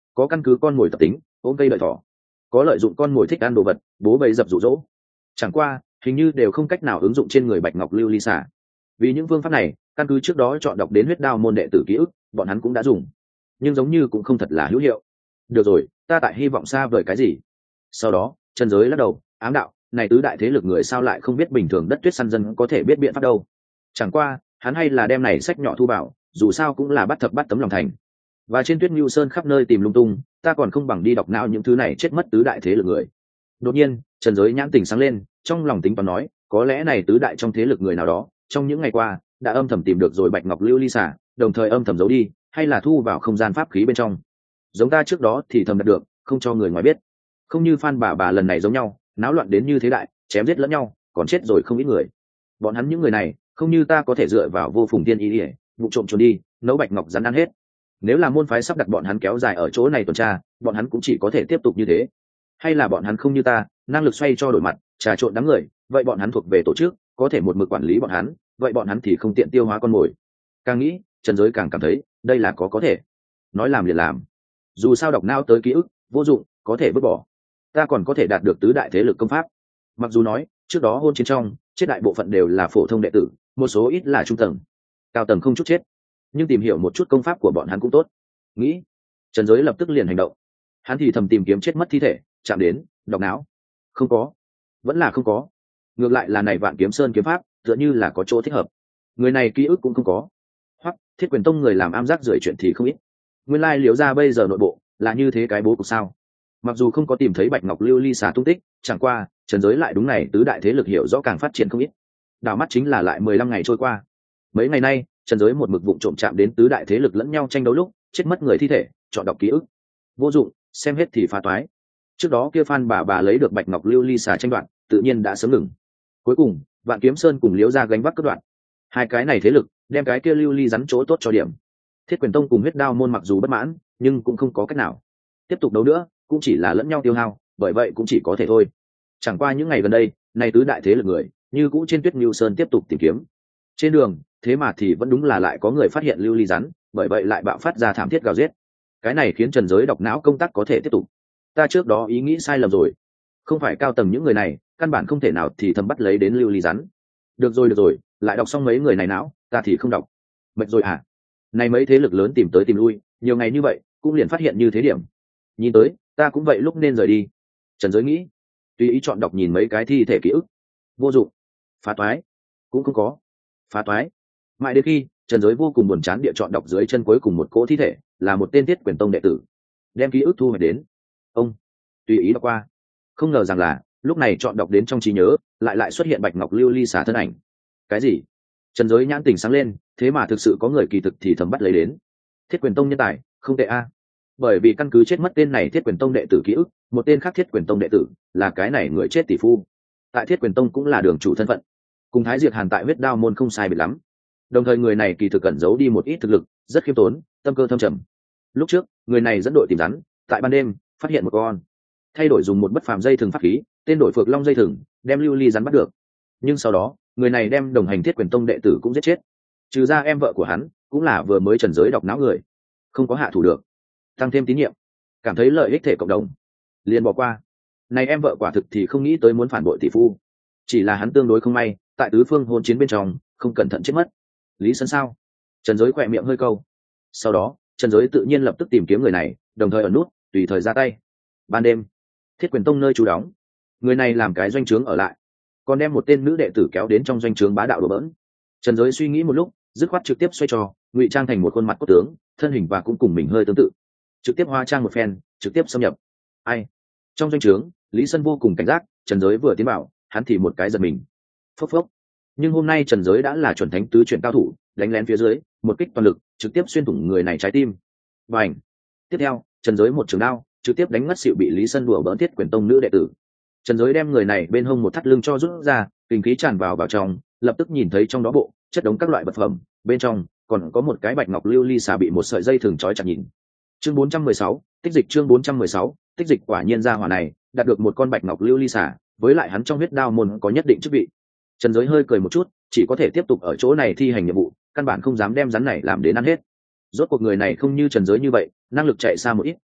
có căn cứ con mồi tập tính, ôm cây đợi thỏ, có lợi dụng con mồi thích ăn đồ vật, bố bầy dập dụ dỗ. Chẳng qua hình như đều không cách nào ứng dụng trên người bạch ngọc lưu ly xả. Vì những phương pháp này, căn cứ trước đó chọn đọc đến huyết đao môn đệ tử ký ức, bọn hắn cũng đã dùng, nhưng giống như cũng không thật là hữu hiệu. Được rồi, ta tại hy vọng xa vời cái gì. Sau đó Trần Giới lắc đầu ám đạo, này tứ đại thế lực người sao lại không biết bình thường đất tuyết săn dân có thể biết biện pháp đâu. Chẳng qua hắn hay là đem này sách nhỏ thu bảo, dù sao cũng là bắt thập bắt tấm lòng thành. Và trên Tuyết Nhu Sơn khắp nơi tìm lung tung, ta còn không bằng đi đọc não những thứ này chết mất tứ đại thế lực người. Đột nhiên Trần Giới nhãn tỉnh sáng lên, trong lòng tính toán nói, có lẽ này tứ đại trong thế lực người nào đó trong những ngày qua đã âm thầm tìm được rồi bạch ngọc lưu ly xả, đồng thời âm thầm giấu đi, hay là thu vào không gian pháp khí bên trong, giống ta trước đó thì thầm đạt được, không cho người ngoài biết. Không như Phan bà lần này giống nhau, náo loạn đến như thế đại, chém giết lẫn nhau, còn chết rồi không ít người. Bọn hắn những người này không như ta có thể dựa vào vô phùng tiên ý ỉa vụ trộm trốn đi nấu bạch ngọc rắn ăn hết. Nếu là môn phái sắp đặt bọn hắn kéo dài ở chỗ này tuần tra, bọn hắn cũng chỉ có thể tiếp tục như thế. Hay là bọn hắn không như ta, năng lực xoay cho đổi mặt, trà trộn đám người, vậy bọn hắn thuộc về tổ chức, có thể một mực quản lý bọn hắn, vậy bọn hắn thì không tiện tiêu hóa con mồi. Càng nghĩ Trần Giới càng cảm thấy đây là có thể. Nói làm liền làm, dù sao đọc não tới ký ức vô dụng, có thể vứt bỏ. Ta còn có thể đạt được tứ đại thế lực công pháp. Mặc dù nói trước đó hôn chiến trong chết đại bộ phận đều là phổ thông đệ tử, một số ít là trung tầng, cao tầng không chút chết, nhưng tìm hiểu một chút công pháp của bọn hắn cũng tốt. Nghĩ Trần Giới lập tức liền hành động. Hắn thì thầm tìm kiếm chết mất thi thể, chạm đến đọc não, không có, vẫn là không có. Ngược lại là này Vạn Kiếm Sơn kiếm pháp tựa như là có chỗ thích hợp. Người này ký ức cũng không có. Hoặc Thiết Quyền Tông người làm am giác rưởi chuyện thì không ít. Nguyên lai liếu ra bây giờ nội bộ là như thế cái bố cục sao. Mặc dù không có tìm thấy bạch ngọc lưu ly xả tung tích, chẳng qua Trần Giới lại đúng này tứ đại thế lực hiểu rõ càng phát triển không ít. Đảo mắt chính là lại 15 ngày trôi qua. Mấy ngày nay Trần Giới một mực vụng trộm chạm đến tứ đại thế lực lẫn nhau tranh đấu lúc chết mất người thi thể, chọn đọc ký ức vô dụng, xem hết thì phá toái. Trước đó kia Phan bà lấy được bạch ngọc lưu ly xả tranh đoạn tự nhiên đã sớm ngừng. Cuối cùng Vạn Kiếm Sơn cùng liễu ra gánh vác cất đoạn, hai cái này thế lực đem cái kia lưu ly rắn chỗ tốt cho điểm. Thiết Quyền Tông cùng huyết đao môn mặc dù bất mãn, nhưng cũng không có cách nào, tiếp tục đấu nữa cũng chỉ là lẫn nhau tiêu hao, bởi vậy cũng chỉ có thể thôi. Chẳng qua những ngày gần đây này tứ đại thế lực người như cũ trên Tuyết Nhu Sơn tiếp tục tìm kiếm. Trên đường thế mà thì vẫn đúng là lại có người phát hiện lưu ly rắn, bởi vậy lại bạo phát ra thảm thiết gào giết. Cái này khiến Trần Giới đọc não công tác có thể tiếp tục. Ta trước đó ý nghĩ sai lầm rồi, không phải cao tầng những người này căn bản không thể nào thì thầm bắt lấy đến lưu ly rắn. Được rồi, lại đọc xong mấy người này não, ta thì không đọc. Mệt rồi à? Này mấy thế lực lớn tìm tới tìm lui, nhiều ngày như vậy cũng liền phát hiện như thế điểm. Nhìn tới ta cũng vậy lúc nên rời đi. Trần Giới nghĩ, tùy ý chọn đọc nhìn mấy cái thi thể ký ức, vô dụng, phá toái cũng không có, phá toái. Mãi đến khi Trần Giới vô cùng buồn chán địa chọn đọc dưới chân cuối cùng một cỗ thi thể, là một tên Thiết Quyền Tông đệ tử, đem ký ức thu hồi đến. Ông tùy ý đọc qua, không ngờ rằng là lúc này chọn đọc đến trong trí nhớ lại xuất hiện bạch ngọc lưu ly xả thân ảnh. Cái gì? Trần Giới nhãn tỉnh sáng lên, thế mà thực sự có người kỳ thực thì thầm bắt lấy đến. Thiết Quyền Tông nhân tài không tệ a. Bởi vì căn cứ chết mất tên này Thiết Quyền Tông đệ tử ký ức, một tên khác Thiết Quyền Tông đệ tử là cái này người chết tỷ phu, tại Thiết Quyền Tông cũng là đường chủ thân phận, cùng Thái Diệt Hàn tại huyết đao môn không sai biệt lắm. Đồng thời người này kỳ thực cẩn giấu đi một ít thực lực, rất khiêm tốn, tâm cơ thâm trầm. Lúc trước người này dẫn đội tìm rắn, tại ban đêm phát hiện một con, thay đổi dùng một bất phàm dây thừng pháp khí, tên đổi Phược Long dây thừng, đem lưu ly rắn bắt được. Nhưng sau đó người này đem đồng hành Thiết Quyền Tông đệ tử cũng giết chết, trừ ra em vợ của hắn cũng là vừa mới Trần Giới đọc não người, không có hạ thủ được, tăng thêm tín nhiệm, cảm thấy lợi ích thể cộng đồng, liền bỏ qua. Này em vợ quả thực thì không nghĩ tới muốn phản bội tỷ phu, chỉ là hắn tương đối không may, tại tứ phương hôn chiến bên trong không cẩn thận chết mất. Lý Sân sao? Trần Giới khỏe miệng hơi câu. Sau đó Trần Giới tự nhiên lập tức tìm kiếm người này, đồng thời ẩn nút tùy thời ra tay. Ban đêm Thiết Quyền Tông nơi trú đóng, người này làm cái doanh trướng ở lại, còn đem một tên nữ đệ tử kéo đến trong doanh trướng bá đạo đổ bỡn. Trần Giới suy nghĩ một lúc, dứt khoát trực tiếp xoay trò, ngụy trang thành một khuôn mặt cốt tướng, thân hình và cũng cùng mình hơi tương tự, trực tiếp hóa trang một phen, trực tiếp xâm nhập. Ai? Trong doanh trướng Lý Sân vô cùng cảnh giác, Trần Giới vừa tiến vào hắn thì một cái giật mình. Phốc phốc. Nhưng hôm nay Trần Giới đã là chuẩn thánh tứ chuyển cao thủ, đánh lén phía dưới, một kích toàn lực trực tiếp xuyên thủng người này trái tim. Bành. Tiếp theo Trần Giới một trường đao trực tiếp đánh ngất xỉu bị Lý Sân đùa bỡn Thiết Quyền Tông nữ đệ tử. Trần Giới đem người này bên hông một thắt lưng cho rút ra, kinh khí tràn vào trong, lập tức nhìn thấy trong đó bộ chất đống các loại vật phẩm, bên trong còn có một cái bạch ngọc lưu ly xà bị một sợi dây thừng trói chặt nhìn. Chương 416, tích dịch. Chương 416, tích dịch. Quả nhiên ra hỏa này đạt được một con bạch ngọc lưu ly xà, với lại hắn trong huyết đao môn có nhất định chức vị. Trần Giới hơi cười một chút, chỉ có thể tiếp tục ở chỗ này thi hành nhiệm vụ, căn bản không dám đem rắn này làm đến ăn hết. Rốt cuộc người này không như Trần Giới như vậy, năng lực chạy xa một ít,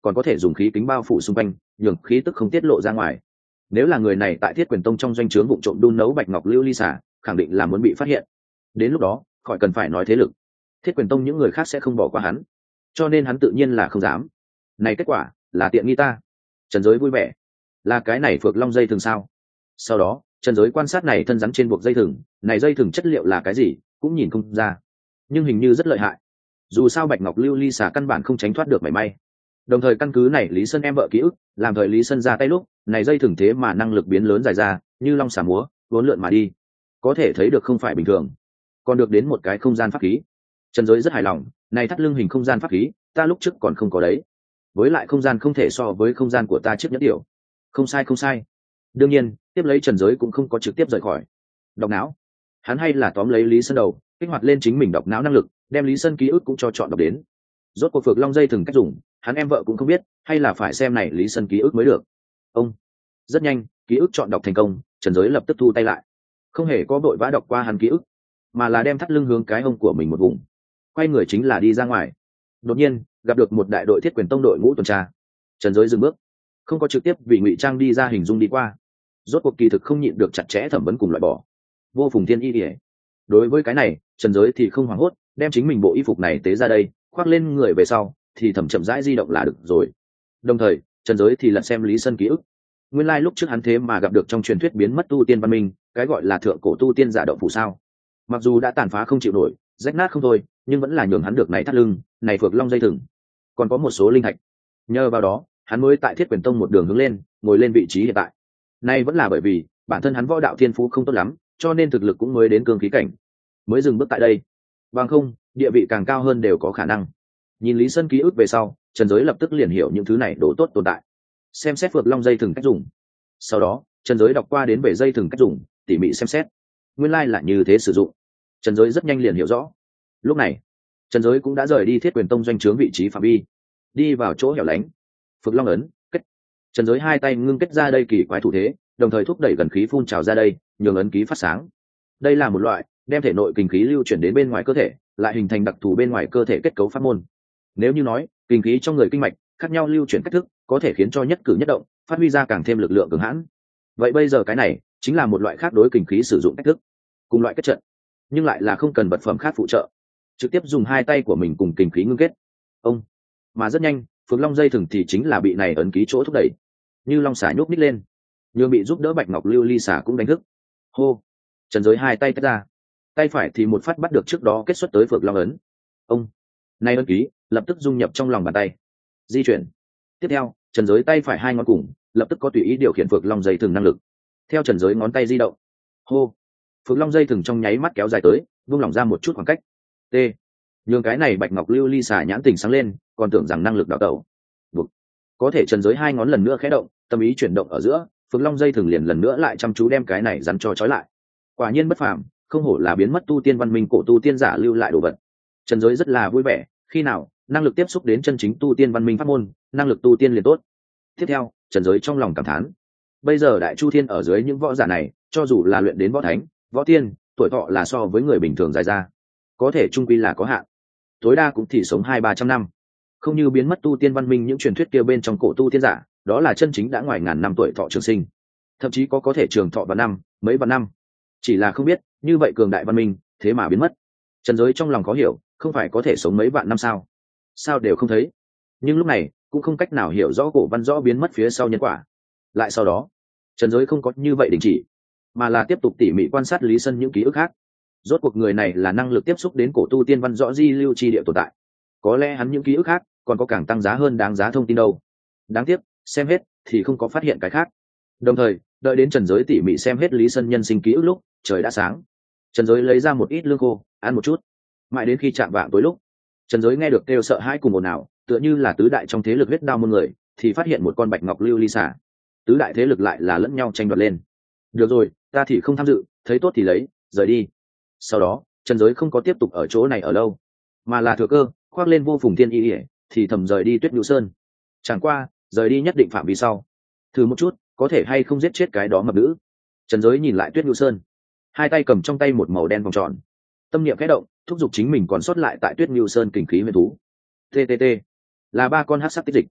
còn có thể dùng khí kính bao phủ xung quanh nhường khí tức không tiết lộ ra ngoài. Nếu là người này tại Thiết Quyền Tông trong doanh trướng vụ trộm đun nấu bạch ngọc lưu ly xả, khẳng định là muốn bị phát hiện. Đến lúc đó khỏi cần phải nói thế lực, Thiết Quyền Tông những người khác sẽ không bỏ qua hắn, cho nên hắn tự nhiên là không dám. Này kết quả là tiện nghi ta. Trần Giới vui vẻ. Là cái này phược long dây thừng sao? Sau đó Trần Giới quan sát này thân rắn trên buộc dây thừng, này dây thừng chất liệu là cái gì cũng nhìn không ra, nhưng hình như rất lợi hại. Dù sao bạch ngọc lưu ly xả căn bản không tránh thoát được mảy may. Đồng thời căn cứ này Lý Sơn em vợ ký ức, làm thời Lý Sơn ra tay lúc này dây thừng thế mà năng lực biến lớn dài ra như long xà múa vốn lượn mà đi, có thể thấy được không phải bình thường. Còn được đến một cái không gian pháp khí. Trần Giới rất hài lòng, này thắt lưng hình không gian pháp khí ta lúc trước còn không có đấy, với lại không gian không thể so với không gian của ta trước nhất điều. Không sai không sai. Đương nhiên tiếp lấy Trần Giới cũng không có trực tiếp rời khỏi đọc não, hắn hay là tóm lấy Lý Sơn đầu kích hoạt lên chính mình đọc não năng lực, đem Lý Sơn ký ức cũng cho chọn đọc đến. Rốt cuộc phược long dây thừng cách dùng hắn em vợ cũng không biết, hay là phải xem này Lý Sơn ký ức mới được. Ông rất nhanh ký ức chọn đọc thành công, Trần Giới lập tức thu tay lại, không hề có vội vã đọc qua hắn ký ức, mà là đem thắt lưng hướng cái hông của mình một vùng, quay người chính là đi ra ngoài. Đột nhiên gặp được một đại đội Thiết Quyền Tông đội ngũ tuần tra. Trần Giới dừng bước, không có trực tiếp vì ngụy trang đi ra hình dung đi qua. Rốt cuộc kỳ thực không nhịn được chặt chẽ thẩm vấn cùng loại bỏ. Vô Phùng Thiên Y ỉa. Đối với cái này Trần Giới thì không hoảng hốt, đem chính mình bộ y phục này tế ra đây khoác lên người về sau thì thẩm chậm rãi di động là được rồi. Đồng thời Trần Giới thì lật xem Lý Sơn ký ức. Nguyên lai lúc trước hắn thế mà gặp được trong truyền thuyết biến mất tu tiên văn minh, cái gọi là thượng cổ tu tiên giả động phủ sao. Mặc dù đã tàn phá không chịu nổi, rách nát không thôi, nhưng vẫn là nhường hắn được này thắt lưng, này phược long dây thừng, còn có một số linh hạch. Nhờ vào đó hắn mới tại Thiết Quyền Tông một đường hướng lên, ngồi lên vị trí hiện tại. Nay vẫn là bởi vì bản thân hắn võ đạo thiên phú không tốt lắm, cho nên thực lực cũng mới đến cương khí cảnh, mới dừng bước tại đây. Bằng không địa vị càng cao hơn đều có khả năng. Nhìn Lý Sơn ký ức về sau, Trần Giới lập tức liền hiểu những thứ này đổ tốt tồn tại, xem xét phược long dây thừng cách dùng. Sau đó Trần Giới đọc qua đến về dây thừng cách dùng, tỉ mỉ xem xét, nguyên lai là như thế sử dụng. Trần Giới rất nhanh liền hiểu rõ. Lúc này Trần Giới cũng đã rời đi Thiết Quyền Tông doanh trướng vị trí phạm vi, đi vào chỗ hẻo lánh. Phược long ấn kết. Trần Giới hai tay ngưng kết ra đây kỳ quái thủ thế, đồng thời thúc đẩy gần khí phun trào ra đây, nhường ấn ký phát sáng. Đây là một loại đem thể nội kinh khí lưu chuyển đến bên ngoài cơ thể, lại hình thành đặc thù bên ngoài cơ thể kết cấu pháp môn. Nếu như nói kinh khí trong người kinh mạch khác nhau lưu chuyển cách thức có thể khiến cho nhất cử nhất động phát huy ra càng thêm lực lượng cường hãn, vậy bây giờ cái này chính là một loại khác đối kinh khí sử dụng cách thức, cùng loại kết trận, nhưng lại là không cần vật phẩm khác phụ trợ, trực tiếp dùng hai tay của mình cùng kinh khí ngưng kết. Ông mà rất nhanh phượng long dây thừng thì chính là bị này ấn ký chỗ thúc đẩy, như long xả nhúc nít lên, như bị giúp đỡ bạch ngọc lưu ly xả cũng đánh thức. Hô. Trần Giới hai tay tách ra, tay phải thì một phát bắt được trước đó kết xuất tới phượng long ấn. Ông nay ấn ký lập tức dung nhập trong lòng bàn tay, di chuyển. Tiếp theo Trần Giới tay phải hai ngón cùng lập tức có tùy ý điều khiển phượng long dây thừng năng lực. Theo Trần Giới ngón tay di động, hô, phượng long dây thừng trong nháy mắt kéo dài tới, vung lỏng ra một chút khoảng cách. T. Nhường cái này bạch ngọc lưu ly xả nhãn tình sáng lên, còn tưởng rằng năng lực đào tẩu. Buộc. Có thể Trần Giới hai ngón lần nữa khẽ động, tâm ý chuyển động ở giữa, phượng long dây thừng liền lần nữa lại chăm chú đem cái này rắn cho trói lại. Quả nhiên bất phàm, không hổ là biến mất tu tiên văn minh cổ tu tiên giả lưu lại đồ vật. Trần Giới rất là vui vẻ, khi nào năng lực tiếp xúc đến chân chính tu tiên văn minh pháp môn, năng lực tu tiên liền tốt. Tiếp theo Trần Giới trong lòng cảm thán, bây giờ Đại Chu Thiên ở dưới những võ giả này, cho dù là luyện đến võ thánh, võ tiên, tuổi thọ là so với người bình thường dài ra, có thể trung quy là có hạn, tối đa cũng chỉ sống 200-300 năm, không như biến mất tu tiên văn minh những truyền thuyết kia bên trong cổ tu tiên giả, đó là chân chính đã ngoài ngàn năm tuổi thọ trường sinh, thậm chí có thể trường thọ vào năm, mấy vạn năm. Chỉ là không biết như vậy cường đại văn minh thế mà biến mất. Trần Giới trong lòng có hiểu, không phải có thể sống mấy vạn năm sao đều không thấy. Nhưng lúc này cũng không cách nào hiểu rõ cổ văn rõ biến mất phía sau nhân quả. Lại sau đó Trần Giới không có như vậy đình chỉ, mà là tiếp tục tỉ mỉ quan sát Lý Sơn những ký ức khác. Rốt cuộc người này là năng lực tiếp xúc đến cổ tu tiên văn rõ di lưu chi địa tồn tại, có lẽ hắn những ký ức khác còn có càng tăng giá hơn đáng giá thông tin đâu. Đáng tiếc xem hết thì không có phát hiện cái khác. Đồng thời đợi đến Trần Giới tỉ mỉ xem hết Lý Sơn nhân sinh ký ức lúc trời đã sáng. Trần Giới lấy ra một ít lương khô ăn một chút, mãi đến khi chạm vạng tối lúc Trần Giới nghe được kêu sợ hãi cùng ồn ào, tựa như là tứ đại trong thế lực huyết đao môn người, thì phát hiện một con bạch ngọc lưu ly xả. Tứ đại thế lực lại là lẫn nhau tranh đoạt lên. Được rồi, ta thì không tham dự, thấy tốt thì lấy, rời đi. Sau đó Trần Giới không có tiếp tục ở chỗ này ở lâu, mà là thừa cơ khoác lên Vô Phùng Thiên Y ỉa, thì thầm rời đi Tuyết Nhu Sơn. Chẳng qua rời đi nhất định phạm vi sau, thử một chút có thể hay không giết chết cái đó mập nữ. Trần Giới nhìn lại Tuyết Nhu Sơn, hai tay cầm trong tay một màu đen vòng tròn, tâm niệm khẽ động, thúc giục chính mình còn sót lại tại Tuyết Nhu Sơn kình khí huyền thú. TTT là 3 con hắc sắc tích dịch.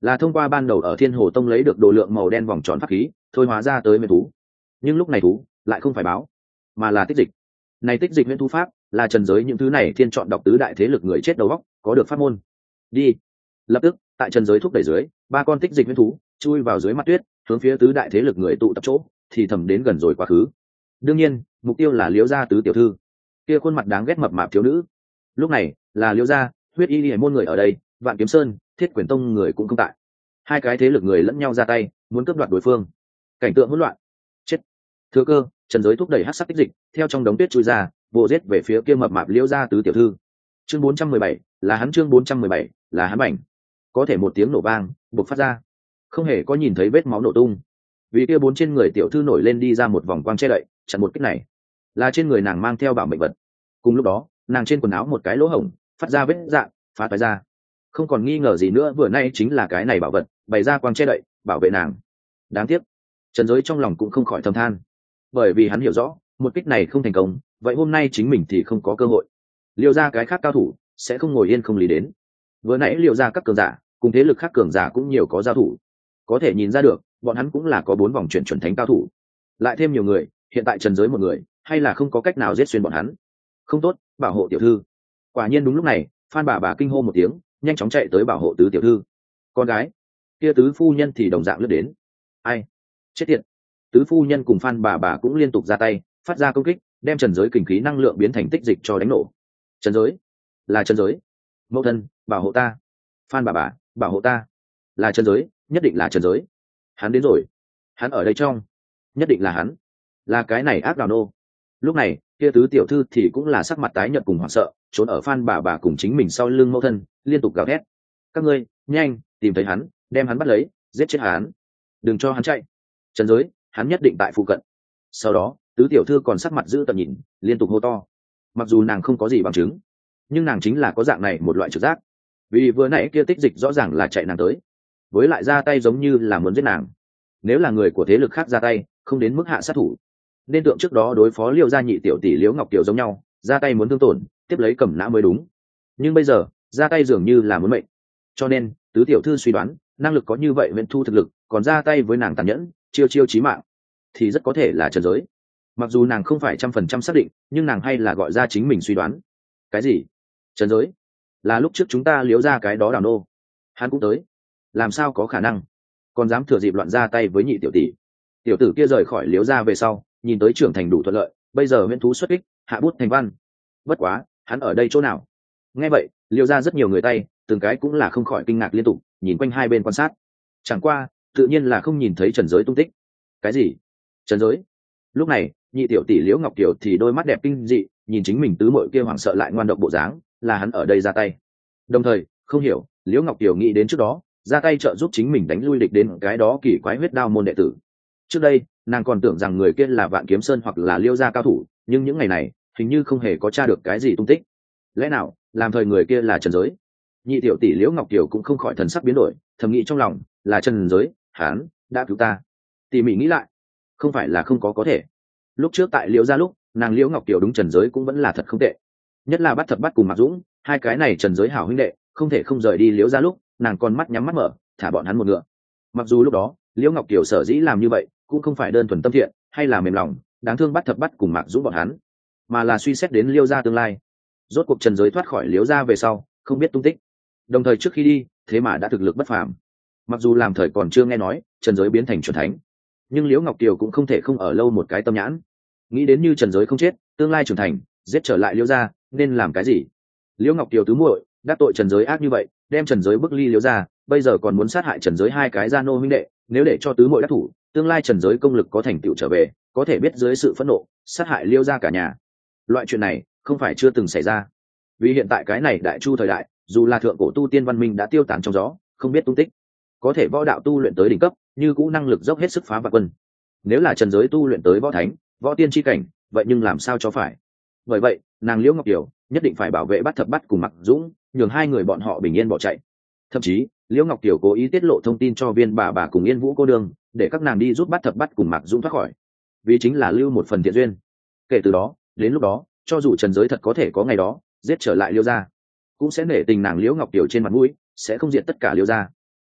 là thông qua ban đầu ở Thiên Hồ Tông lấy được đồ lượng màu đen vòng tròn pháp khí thôi hóa ra tới nguyên thú. Nhưng lúc này thú lại không phải báo, mà là tích dịch. Này tích dịch nguyên thú pháp là trần giới những thứ này thiên chọn đọc tứ đại thế lực người chết đầu óc có được pháp môn. Đi. Lập tức tại trần giới thúc đẩy dưới, ba con tích dịch nguyên thú chui vào dưới mặt tuyết, hướng phía tứ đại thế lực người tụ tập chỗ thì thầm đến gần rồi quá khứ. Đương nhiên mục tiêu là Liễu gia tứ tiểu thư, kia khuôn mặt đáng ghét mập mạp thiếu nữ. Lúc này là Liễu gia, Huyết Y Liễu môn người ở đây, Vạn Kiếm Sơn, Thiết Quyền Tông người cũng không tại. Hai cái thế lực người lẫn nhau ra tay muốn cướp đoạt đối phương, cảnh tượng hỗn loạn. Chết. Thừa cơ trần giới thúc đẩy hắc sắc tích dịch theo trong đống tuyết chui ra, vồ giết về phía kia mập mạp Liễu gia tứ tiểu thư. Chương 417 là hắn, chương 417 là hắn bảnh. Có thể một tiếng nổ vang bộc phát ra, không hề có nhìn thấy vết máu nổ tung, vì kia bốn trên người tiểu thư nổi lên đi ra một vòng quang che đậy chặn một kích này, là trên người nàng mang theo bảo mệnh vật. Cùng lúc đó nàng trên quần áo một cái lỗ hổng phát ra vết dạn phá toái ra, không còn nghi ngờ gì nữa vừa nay chính là cái này bảo vật bày ra quang che đậy bảo vệ nàng. Đáng tiếc trần giới trong lòng cũng không khỏi thầm than, bởi vì hắn hiểu rõ một kích này không thành công, vậy hôm nay chính mình thì không có cơ hội. Liêu ra cái khác cao thủ sẽ không ngồi yên không lý đến, vừa nãy liêu ra các cường giả cùng thế lực khác cường giả cũng nhiều có giao thủ, có thể nhìn ra được bọn hắn cũng là có 4 vòng chuyển chuẩn thánh cao thủ, lại thêm nhiều người, hiện tại trần giới một người hay là không có cách nào giết xuyên bọn hắn. Không tốt, bảo hộ tiểu thư. Quả nhiên đúng lúc này Phan bà kinh hô một tiếng, nhanh chóng chạy tới bảo hộ tứ tiểu thư. Con gái kia tứ phu nhân thì đồng dạng lướt đến. Ai? Chết tiệt. Tứ phu nhân cùng Phan bà cũng liên tục ra tay phát ra công kích, đem trần giới kình khí năng lượng biến thành tích dịch cho đánh nổ. Trần giới là trần giới. Mẫu thân bảo hộ ta. Phan bà bảo hộ ta. Là trần giới, nhất định là trần giới. Hắn đến rồi, hắn ở đây trong, nhất định là hắn, là cái này ác đào nô. Lúc này kia tứ tiểu thư thì cũng là sắc mặt tái nhợt cùng hoảng sợ, trốn ở Phan bà cùng chính mình sau lưng mẫu thân, liên tục gào thét: các ngươi nhanh tìm thấy hắn, đem hắn bắt lấy, giết chết hắn, đừng cho hắn chạy. Trần giới, hắn nhất định tại phụ cận. Sau đó tứ tiểu thư còn sắc mặt giữ tận nhìn, liên tục hô to. Mặc dù nàng không có gì bằng chứng, nhưng nàng chính là có dạng này một loại trực giác, vì vừa nãy kia tích dịch rõ ràng là chạy nàng tới, với lại ra tay giống như là muốn giết nàng. Nếu là người của thế lực khác ra tay không đến mức hạ sát thủ, nên tượng trước đó đối phó Liêu gia nhị tiểu tỷ Liễu Ngọc Kiều giống nhau, ra tay muốn thương tổn tiếp lấy cầm nã mới đúng. Nhưng bây giờ ra tay dường như là muốn mệnh, cho nên tứ tiểu thư suy đoán năng lực có như vậy Viễn Thu thực lực còn ra tay với nàng tàn nhẫn chiêu chí mạng, thì rất có thể là trần giới. Mặc dù nàng không phải 100% xác định, nhưng nàng hay là gọi ra chính mình suy đoán. Cái gì? Trần giới? Là lúc trước chúng ta Liễu ra cái đó đào nô, hắn cũng tới? Làm sao có khả năng, còn dám thừa dịp loạn ra tay với nhị tiểu tỷ. Tiểu tử kia rời khỏi Liễu ra về sau nhìn tới trưởng thành đủ thuận lợi, bây giờ Viễn Thú xuất kích hạ bút thành văn. Bất quá hắn ở đây chỗ nào? Nghe vậy Liễu ra rất nhiều người tay từng cái cũng là không khỏi kinh ngạc liên tục nhìn quanh hai bên quan sát, chẳng qua tự nhiên là không nhìn thấy trần giới tung tích. Cái gì? Trần giới? Lúc này nhị tiểu tỷ Liễu Ngọc Kiều thì đôi mắt đẹp kinh dị nhìn chính mình tứ muội kia hoảng sợ lại ngoan độc bộ dáng, là hắn ở đây ra tay. Đồng thời không hiểu Liễu Ngọc Kiều nghĩ đến trước đó ra tay trợ giúp chính mình đánh lui địch đến cái đó kỳ quái huyết đao môn đệ tử. Trước đây nàng còn tưởng rằng người kia là Vạn Kiếm Sơn hoặc là Liêu gia cao thủ, nhưng những ngày này hình như không hề có tra được cái gì tung tích. Lẽ nào làm thời người kia là trần giới? Nhị tiểu tỷ Liễu Ngọc Kiều cũng không khỏi thần sắc biến đổi, thầm nghĩ trong lòng, là trần giới, hắn đã cứu ta. Tỉ mỉ nghĩ lại, không phải là không có thể. Lúc trước tại Liễu gia lúc nàng Liễu Ngọc Kiều đúng trần giới cũng vẫn là thật không tệ, nhất là bắt thập bắt cùng Mạc Dũng, hai cái này trần giới hảo huynh đệ không thể không rời đi Liễu gia lúc nàng còn mắt nhắm mắt mở thả bọn hắn một ngựa. Mặc dù lúc đó Liễu Ngọc Kiều sở dĩ làm như vậy cũng không phải đơn thuần tâm thiện hay là mềm lòng đáng thương bắt thập bắt cùng Mạc Dũng bọn hắn, mà là suy xét đến Liễu gia tương lai. Rốt cuộc trần giới thoát khỏi Liễu gia về sau không biết tung tích, đồng thời trước khi đi thế mà đã thực lực bất phàm. Mặc dù làm thời còn chưa nghe nói trần giới biến thành chuẩn thánh, nhưng Liễu Ngọc Kiều cũng không thể không ở lâu một cái tâm nhãn, nghĩ đến như trần giới không chết tương lai trưởng thành giết trở lại Liễu gia nên làm cái gì. Liễu Ngọc Kiều tứ muội đắc tội trần giới ác như vậy, đem trần giới bức ly Liễu gia, bây giờ còn muốn sát hại trần giới hai cái gia nô huynh đệ, nếu để cho tứ muội đắc thủ, tương lai trần giới công lực có thành tựu trở về, có thể biết dưới sự phẫn nộ sát hại Liễu gia cả nhà. Loại chuyện này không phải chưa từng xảy ra, vì hiện tại cái này đại chu thời đại, dù là thượng cổ tu tiên văn minh đã tiêu tán trong gió không biết tung tích, có thể võ đạo tu luyện tới đỉnh cấp như cũ năng lực dốc hết sức phá vạn quân. Nếu là trần giới tu luyện tới võ thánh võ tiên chi cảnh, vậy nhưng làm sao cho phải. Bởi vậy nàng Liễu Ngọc Kiều nhất định phải bảo vệ bắt thập bắt cùng Mạc Dũng, nhường hai người bọn họ bình yên bỏ chạy. Thậm chí Liễu Ngọc Kiều cố ý tiết lộ thông tin cho Viên bà cùng Yên Vũ cô đương, để các nàng đi giúp bắt thập bắt cùng Mạc Dũng thoát khỏi, vì chính là lưu một phần thiện duyên. Kể từ đó đến lúc đó, cho dù trần giới thật có thể có ngày đó giết trở lại Liễu gia, cũng sẽ nể tình nàng Liễu Ngọc Kiều trên mặt mũi, sẽ không diệt tất cả Liễu gia.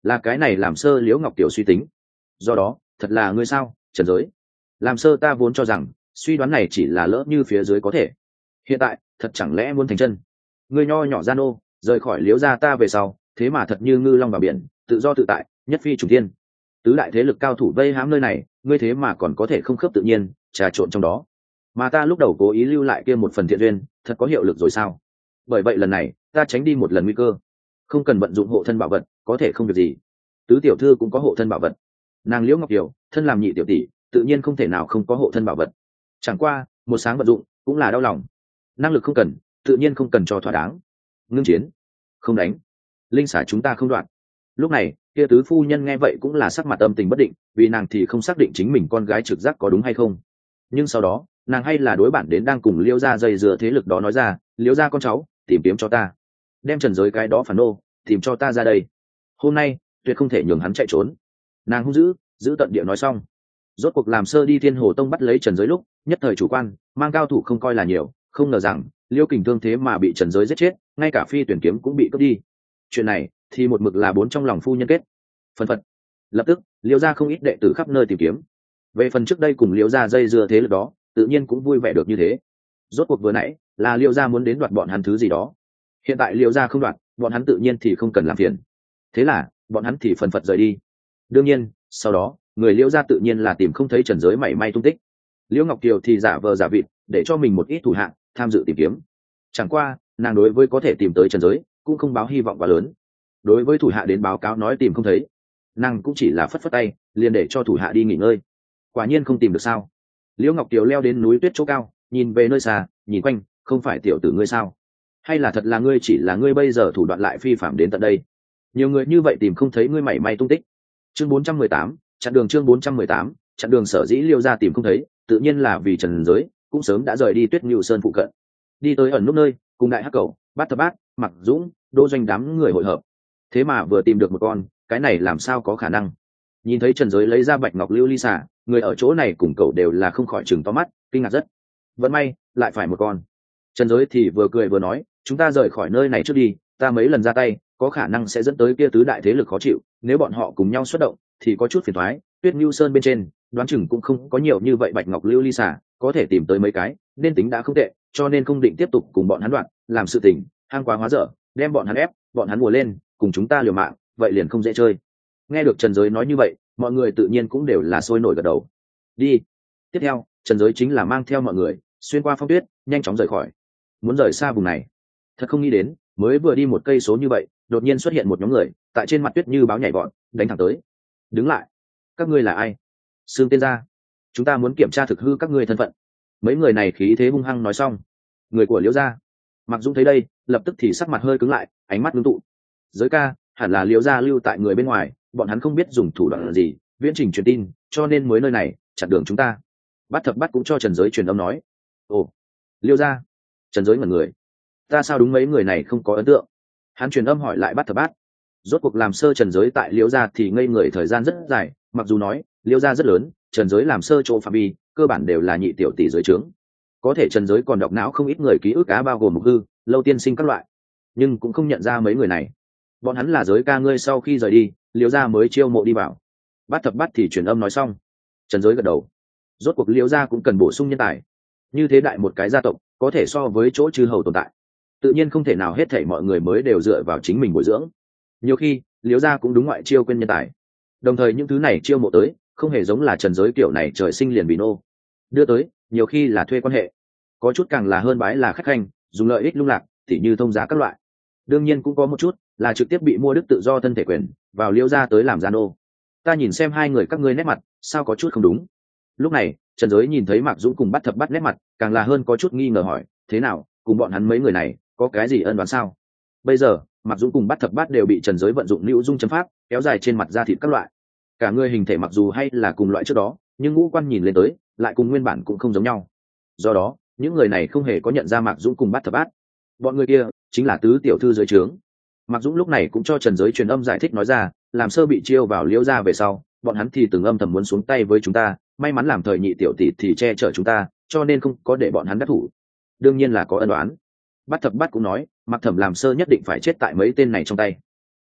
là cái này làm sơ liễu ngọc tiểu suy tính. Do đó thật là ngươi sao Trần Giới? Làm sơ ta vốn cho rằng suy đoán này chỉ là lỡ như phía dưới có thể, hiện tại thật chẳng lẽ muốn thành chân? Ngươi nho nhỏ gian ô rời khỏi liễu gia ta về sau, thế mà thật như ngư long vào biển, tự do tự tại, nhất phi trùng thiên. Tứ đại thế lực cao thủ vây hãm nơi này, ngươi thế mà còn có thể không khớp tự nhiên trà trộn trong đó. Mà ta lúc đầu cố ý lưu lại kia một phần thiện duyên, thật có hiệu lực rồi sao? Bởi vậy lần này ta tránh đi một lần nguy cơ, không cần vận dụng hộ thân bảo vật, có thể không việc gì. Tứ tiểu thư cũng có hộ thân bảo vật, nàng liễu ngọc kiều thân làm nhị tiểu tỷ, tự nhiên không thể nào không có hộ thân bảo vật. Chẳng qua một sáng vận dụng cũng là đau lòng, năng lực không cần, tự nhiên không cần cho thỏa đáng. Ngưng chiến, không đánh, linh xả chúng ta không đoạn. Lúc này kia tứ phu nhân nghe vậy cũng là sắc mặt âm tình bất định, vì nàng thì không xác định chính mình con gái trực giác có đúng hay không. Nhưng sau đó nàng hay là đối bản đến đang cùng liễu gia dây dưa thế lực đó nói ra, liễu gia con cháu tìm kiếm cho ta, đem Trần Giới cái đó phản nô tìm cho ta ra đây, hôm nay tuyệt không thể nhường hắn chạy trốn. Nàng hung dữ giữ tận địa nói xong, rốt cuộc làm sơ đi Thiên Hồ Tông bắt lấy Trần Giới lúc nhất thời chủ quan, mang cao thủ không coi là nhiều, không ngờ rằng Liêu Kình Thương thế mà bị Trần Giới giết chết, ngay cả phi tuyển kiếm cũng bị cướp đi. Chuyện này thì một mực là bốn trong lòng phu nhân kết phần phật. Lập tức Liêu gia không ít đệ tử khắp nơi tìm kiếm. Về phần trước đây cùng Liêu gia dây dưa thế lực đó, tự nhiên cũng vui vẻ được như thế. Rốt cuộc vừa nãy là Liêu gia muốn đến đoạt bọn hắn thứ gì đó, hiện tại Liêu gia không đoạt, bọn hắn tự nhiên thì không cần làm phiền. Thế là bọn hắn thì phần phật rời đi. Đương nhiên sau đó người Liêu gia tự nhiên là tìm không thấy Trần Giới mảy may tung tích. Liễu Ngọc Kiều thì giả vờ giả vịt để cho mình một ít thủ hạ tham dự tìm kiếm. Chẳng qua nàng đối với có thể tìm tới Trần Giới cũng không báo hy vọng quá lớn. Đối với thủ hạ đến báo cáo nói tìm không thấy, nàng cũng chỉ là phất phất tay liền để cho thủ hạ đi nghỉ ngơi. Quả nhiên không tìm được sao? Liễu Ngọc Kiều leo đến núi tuyết chỗ cao, nhìn về nơi xa, nhìn quanh, không phải tiểu tử ngươi sao? Hay là thật là ngươi, chỉ là ngươi bây giờ thủ đoạn lại phi phạm đến tận đây? Nhiều người như vậy tìm không thấy ngươi mảy may tung tích. Chương 418, chặn đường. Chương 418, chặn đường. Sở dĩ Liêu gia tìm không thấy, tự nhiên là vì Trần Giới cũng sớm đã rời đi Tuyết Ngưu Sơn phụ cận, đi tới ẩn núp nơi cùng Đại Hắc Cầu, Bát Thập Bát, Mặc Dũng, Đô Doanh đám người hội hợp. Thế mà vừa tìm được một con, cái này làm sao có khả năng? Nhìn thấy Trần Giới lấy ra bạch ngọc lưu ly xả, người ở chỗ này cùng cậu đều là không khỏi chừng to mắt, kinh ngạc rất. Vẫn may lại phải một con. Trần Giới thì vừa cười vừa nói, chúng ta rời khỏi nơi này trước đi, ta mấy lần ra tay có khả năng sẽ dẫn tới kia tứ đại thế lực khó chịu, nếu bọn họ cùng nhau xuất động thì có chút phiền toái. Tuyết Ngưu Sơn bên trên đoán chừng cũng không có nhiều như vậy bạch ngọc lưu ly xả, có thể tìm tới mấy cái nên tính đã không tệ, cho nên không định tiếp tục cùng bọn hắn đoạn làm sự tình hang quá hóa dở, đem bọn hắn ép, bọn hắn mùa lên cùng chúng ta liều mạng, vậy liền không dễ chơi. Nghe được Trần Giới nói như vậy, mọi người tự nhiên cũng đều là sôi nổi gật đầu. Đi. Tiếp theo Trần Giới chính là mang theo mọi người xuyên qua phong tuyết, nhanh chóng rời khỏi, muốn rời xa vùng này. Thật không nghĩ đến mới vừa đi một cây số như vậy, đột nhiên xuất hiện một nhóm người tại trên mặt tuyết như báo nhảy vọt đánh thẳng tới. Đứng lại, các ngươi là ai? Xương tên ra, chúng ta muốn kiểm tra thực hư các ngươi thân phận. Mấy người này khí thế hung hăng nói xong, người của Liễu gia. Mặc Dũng thấy đây lập tức thì sắc mặt hơi cứng lại, ánh mắt ngưng tụ. Giới ca, hẳn là Liễu gia lưu tại người bên ngoài, bọn hắn không biết dùng thủ đoạn gì viễn trình truyền tin, cho nên mới nơi này chặn đường chúng ta. Bát Thập Bát cũng cho Trần Giới truyền âm nói. Ồ, Liễu gia. Trần Giới ngẩn người, ta sao đúng mấy người này không có ấn tượng. Hắn truyền âm hỏi lại Bát Thập Bát. Rốt cuộc làm sơ Trần Giới tại Liễu gia thì ngây người thời gian rất dài, mặc dù nói Liễu gia rất lớn, Trần Giới làm sơ chỗ phạm vi cơ bản đều là nhị tiểu tỷ dưới trướng, có thể Trần Giới còn đọc não không ít người ký ức cá, bao gồm Mục Hư, Lâu Tiên Sinh các loại, nhưng cũng không nhận ra mấy người này. Bọn hắn là Giới ca ngươi sau khi rời đi Liễu gia mới chiêu mộ đi vào. Bát Thập Bát thì truyền âm nói xong. Trần Giới gật đầu, rốt cuộc Liễu gia cũng cần bổ sung nhân tài, như thế đại một cái gia tộc có thể so với chỗ chư hầu tồn tại, tự nhiên không thể nào hết thảy mọi người mới đều dựa vào chính mình bồi dưỡng. Nhiều khi Liễu gia cũng đúng ngoại chiêu quên nhân tài, đồng thời những thứ này chiêu mộ tới không hề giống là Trần Giới kiểu này trời sinh liền bị nô đưa tới, nhiều khi là thuê quan hệ, có chút càng là hơn bái là khách khanh, dùng lợi ích lung lạc thì như thông giá các loại. Đương nhiên cũng có một chút là trực tiếp bị mua đức tự do thân thể quyền vào Liễu gia tới làm gia nô. Ta nhìn xem hai người các ngươi nét mặt sao có chút không đúng. Lúc này Trần Giới nhìn thấy Mạc Dũng cùng Bát Thập Bát nét mặt càng là hơn có chút nghi ngờ, hỏi thế nào, cùng bọn hắn mấy người này có cái gì ân oán sao? Bây giờ Mạc Dũng cùng Bát Thập Bát đều bị Trần Giới vận dụng lưu dung chấm pháp kéo dài trên mặt da thịt các loại, cả người hình thể mặc dù hay là cùng loại trước đó, nhưng ngũ quan nhìn lên tới lại cùng nguyên bản cũng không giống nhau. Do đó những người này không hề có nhận ra Mạc Dũng cùng Bát Thập Bát. Bọn người kia chính là tứ tiểu thư dưới trướng. Mạc Dũng lúc này cũng cho Trần Giới truyền âm giải thích, nói ra làm sơ bị chiêu vào Liễu gia về sau, bọn hắn thì từng âm thầm muốn xuống tay với chúng ta, may mắn làm thời nhị tiểu tỷ thì che chở chúng ta, cho nên không có để bọn hắn đắc thủ. Đương nhiên là có ân oán. Bát Thập Bát cũng nói Mạc Thẩm làm sơ nhất định phải chết tại mấy tên này trong tay.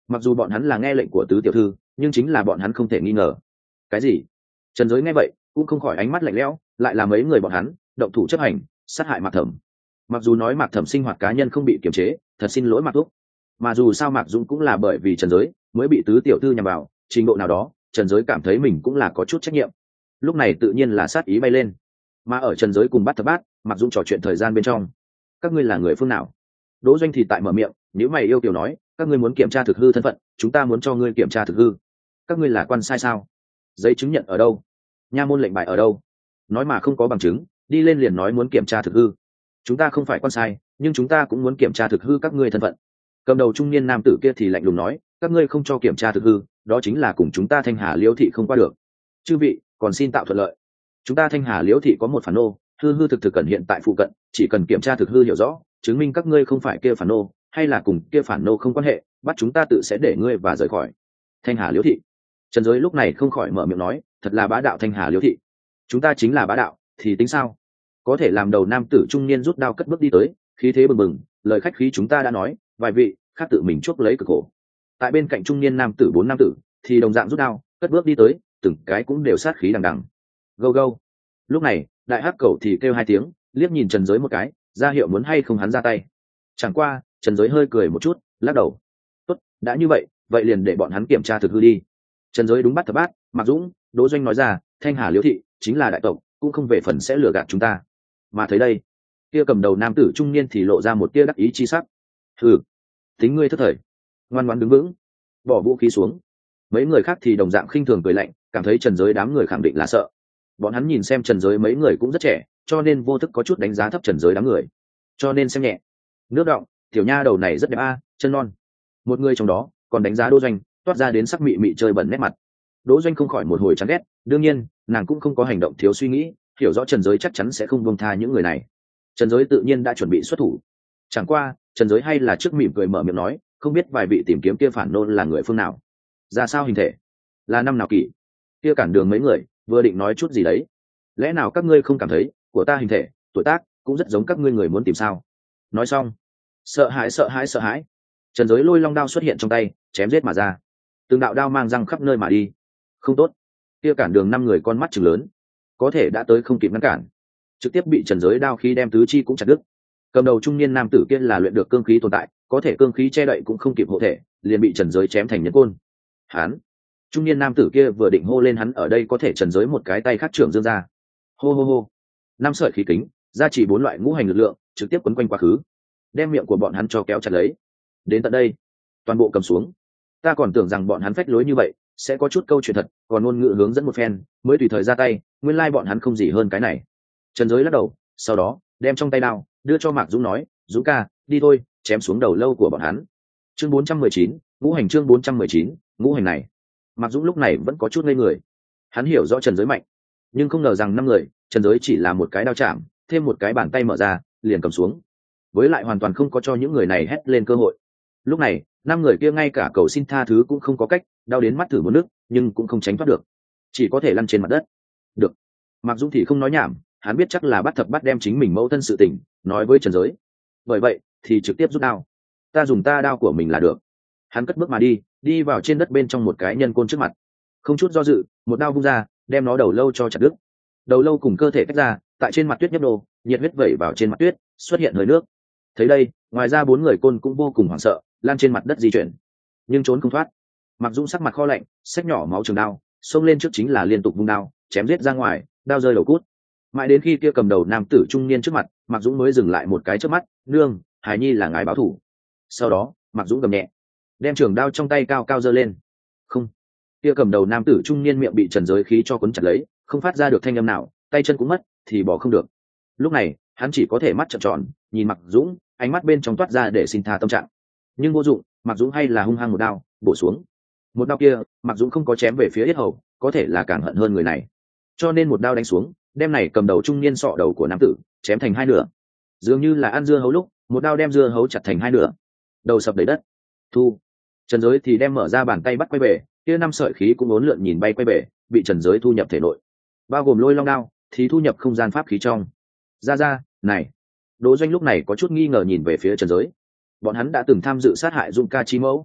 mặc dù bọn hắn là nghe lệnh của tứ tiểu thư, nhưng chính là bọn hắn không thể nghi ngờ. Cái gì? Trần Giới nghe vậy cũng không khỏi ánh mắt lạnh lẽo, lại là mấy người bọn hắn động thủ chấp hành sát hại Mạc Thẩm. Mặc dù nói Mạc Thẩm sinh hoạt cá nhân không bị kiềm chế, thật xin lỗi Mạc Thúc, mà dù sao Mạc Dũng cũng là bởi vì Trần Giới mới bị tứ tiểu thư nhằm vào, trình độ nào đó Trần Giới cảm thấy mình cũng là có chút trách nhiệm. Lúc này tự nhiên là sát ý bay lên. Mà ở Trần Giới cùng Bát Thập Bát, Mạc Dũng trò chuyện thời gian bên trong, các ngươi là người phương nào? Đỗ Doanh thì tại mở miệng, nếu mày yêu kiều nói, các ngươi muốn kiểm tra thực hư thân phận, chúng ta muốn cho ngươi kiểm tra thực hư. Các ngươi là quan sai sao? Giấy chứng nhận ở đâu? Nha môn lệnh bài ở đâu? Nói mà không có bằng chứng, đi lên liền nói muốn kiểm tra thực hư. Chúng ta không phải quan sai, nhưng chúng ta cũng muốn kiểm tra thực hư các ngươi thân phận. Cầm đầu trung niên nam tử kia thì lạnh lùng nói, các ngươi không cho kiểm tra thực hư, đó chính là cùng chúng ta Thanh Hà Liễu thị không qua được. Chư vị, còn xin tạo thuận lợi. Chúng ta Thanh Hà Liễu thị có một phản nô, hư hư thực thực cẩn hiện tại phụ cận, chỉ cần kiểm tra thực hư hiểu rõ, chứng minh các ngươi không phải kia phản nô, hay là cùng kia phản nô không quan hệ, bắt chúng ta tự sẽ để ngươi và rời khỏi Thanh Hà Liễu thị. Trần Giới lúc này không khỏi mở miệng nói, thật là bá đạo Thanh Hà Liễu thị. Chúng ta chính là bá đạo thì tính sao? Có thể làm đầu nam tử trung niên rút đao cất bước đi tới, khí thế bừng bừng, lời khách khí chúng ta đã nói, vài vị khác tự mình chuốc lấy cực khổ. Tại bên cạnh trung niên nam tử bốn nam tử thì đồng dạng rút đao cất bước đi tới, từng cái cũng đều sát khí đằng đằng. Go go. Lúc này đại hắc cầu thì kêu hai tiếng, liếc nhìn Trần Giới một cái, ra hiệu muốn hay không hắn ra tay. Chẳng qua Trần Giới hơi cười một chút, lắc đầu. Tốt, đã như vậy, vậy liền để bọn hắn kiểm tra thực hư đi. Trần Giới đúng Bát Thập Bát, Mạc Dũng, Đỗ Doanh nói ra, Thanh Hà Liễu thị chính là đại tộc, cũng không về phần sẽ lừa gạt chúng ta. Mà thấy đây, kia cầm đầu nam tử trung niên thì lộ ra một tia đắc ý chi sắc. Hừ, tính ngươi thất thời, ngoan ngoãn đứng vững, bỏ vũ khí xuống. Mấy người khác thì đồng dạng khinh thường cười lạnh, cảm thấy Trần Giới đám người khẳng định là sợ. Bọn hắn nhìn xem Trần Giới mấy người cũng rất trẻ, cho nên vô thức có chút đánh giá thấp Trần Giới đám người, cho nên xem nhẹ. Nước động, tiểu nha đầu này rất đẹp a, chân non. Một người trong đó còn đánh giá Đỗ Doanh, toát ra đến sắc mị mị chơi bẩn nét mặt. Đỗ Doanh không khỏi một hồi chán ghét, đương nhiên nàng cũng không có hành động thiếu suy nghĩ, hiểu rõ Trần Giới chắc chắn sẽ không buông tha những người này. Trần Giới tự nhiên đã chuẩn bị xuất thủ. Chẳng qua Trần Giới hay là trước mỉm cười mở miệng nói, không biết vài vị tìm kiếm kia phản nôn là người phương nào, ra sao hình thể, là năm nào kỷ. Kia cản đường mấy người vừa định nói chút gì đấy, lẽ nào các ngươi không cảm thấy của ta hình thể tuổi tác cũng rất giống các ngươi người muốn tìm sao? Nói xong, sợ hãi, Trần Giới lôi long đao xuất hiện trong tay, chém giết mà ra. Từng đạo đao mang răng khắp nơi mà đi. Không tốt, kia cản đường năm người con mắt trừng lớn, có thể đã tới không kịp ngăn cản, trực tiếp bị Trần Giới đao khí đem tứ chi cũng chặt đứt. Cầm đầu trung niên nam tử kia là luyện được cương khí tồn tại, có thể cương khí che đậy cũng không kịp hộ thể, liền bị Trần Giới chém thành nhân côn. Hắn, trung niên nam tử kia vừa định hô lên hắn ở đây, có thể Trần Giới một cái tay khác trưởng dương ra, hô hô hô, năm sợi khí kính ra chỉ bốn loại ngũ hành lực lượng trực tiếp quấn quanh quá khứ, đem miệng của bọn hắn cho kéo chặt lấy. Đến tận đây toàn bộ cầm xuống. Ta còn tưởng rằng bọn hắn phách lối như vậy sẽ có chút câu chuyện thật, còn ngôn ngữ hướng dẫn một phen mới tùy thời ra tay, nguyên lai bọn hắn không gì hơn cái này. Trần Giới lắc đầu, sau đó đem trong tay đao đưa cho Mạc Dũng nói, Dũng ca, đi thôi, chém xuống đầu lâu của bọn hắn. Chương 419, ngũ hành. Chương 419, ngũ hành này. Mạc Dũng lúc này vẫn có chút ngây người. Hắn hiểu rõ Trần Giới mạnh, nhưng không ngờ rằng năm người Trần Giới chỉ là một cái đao chạm, thêm một cái bàn tay mở ra liền cầm xuống, với lại hoàn toàn không có cho những người này hét lên cơ hội. Lúc này năm người kia ngay cả cầu xin tha thứ cũng không có cách, đau đến mắt thử một nước nhưng cũng không tránh thoát được, chỉ có thể lăn trên mặt đất. Được, Mạc Dũng thì không nói nhảm, hắn biết chắc là Bát Thập Bát đem chính mình mẫu thân sự tình nói với Trần Giới, bởi vậy thì trực tiếp rút đao. Ta dùng ta đao của mình là được. Hắn cất bước mà đi vào trên đất bên trong một cái nhân côn trước mặt, không chút do dự một đao vung ra, đem nó đầu lâu cho chặt đứt. Đầu lâu cùng cơ thể tách ra, tại trên mặt tuyết nhấp đô, nhiệt huyết vẩy vào trên mặt tuyết, xuất hiện hơi nước. Thấy đây, ngoài ra bốn người côn cũng vô cùng hoảng sợ, lan trên mặt đất di chuyển, nhưng trốn không thoát. Mạc Dũng sắc mặt kho lạnh, xách nhỏ máu trường đao, xông lên trước chính là liên tục vung đao, chém giết ra ngoài, đao rơi đầu cút. Mãi đến khi kia cầm đầu nam tử trung niên trước mặt, Mạc Dũng mới dừng lại một cái trước mắt, nương, Hải Nhi là ngài báo thủ. Sau đó Mạc Dũng gầm nhẹ, đem trường đao trong tay cao cao giơ lên. Không, kia cầm đầu nam tử trung niên miệng bị Trần Giới khí cho cuốn chặt lấy, không phát ra được thanh âm nào, tay chân cũng mất, thì bỏ không được. Lúc này hắn chỉ có thể mắt trợn tròn nhìn Mạc Dũng, ánh mắt bên trong toát ra để xin tha tâm trạng. Nhưng vô dụng, Mạc Dũng hay là hung hăng một đao bổ xuống. Một đao kia Mạc Dũng không có chém về phía yết hầu, có thể là càng hận hơn người này, cho nên một đao đánh xuống, đem này cầm đầu trung niên sọ đầu của nam tử chém thành hai nửa, dường như là ăn dưa hấu lúc một đao đem dưa hấu chặt thành hai nửa, đầu sập đầy đất. Thu. Trần Giới thì đem mở ra bàn tay bắt quay về, kia năm sợi khí cũng uốn lượn nhìn bay quay về, bị Trần Giới thu nhập thể nội, bao gồm lôi long đao thì thu nhập không gian pháp khí trong. Ra này. Đỗ Doanh lúc này có chút nghi ngờ nhìn về phía Trần Giới. Bọn hắn đã từng tham dự sát hại Dung ca chi mẫu,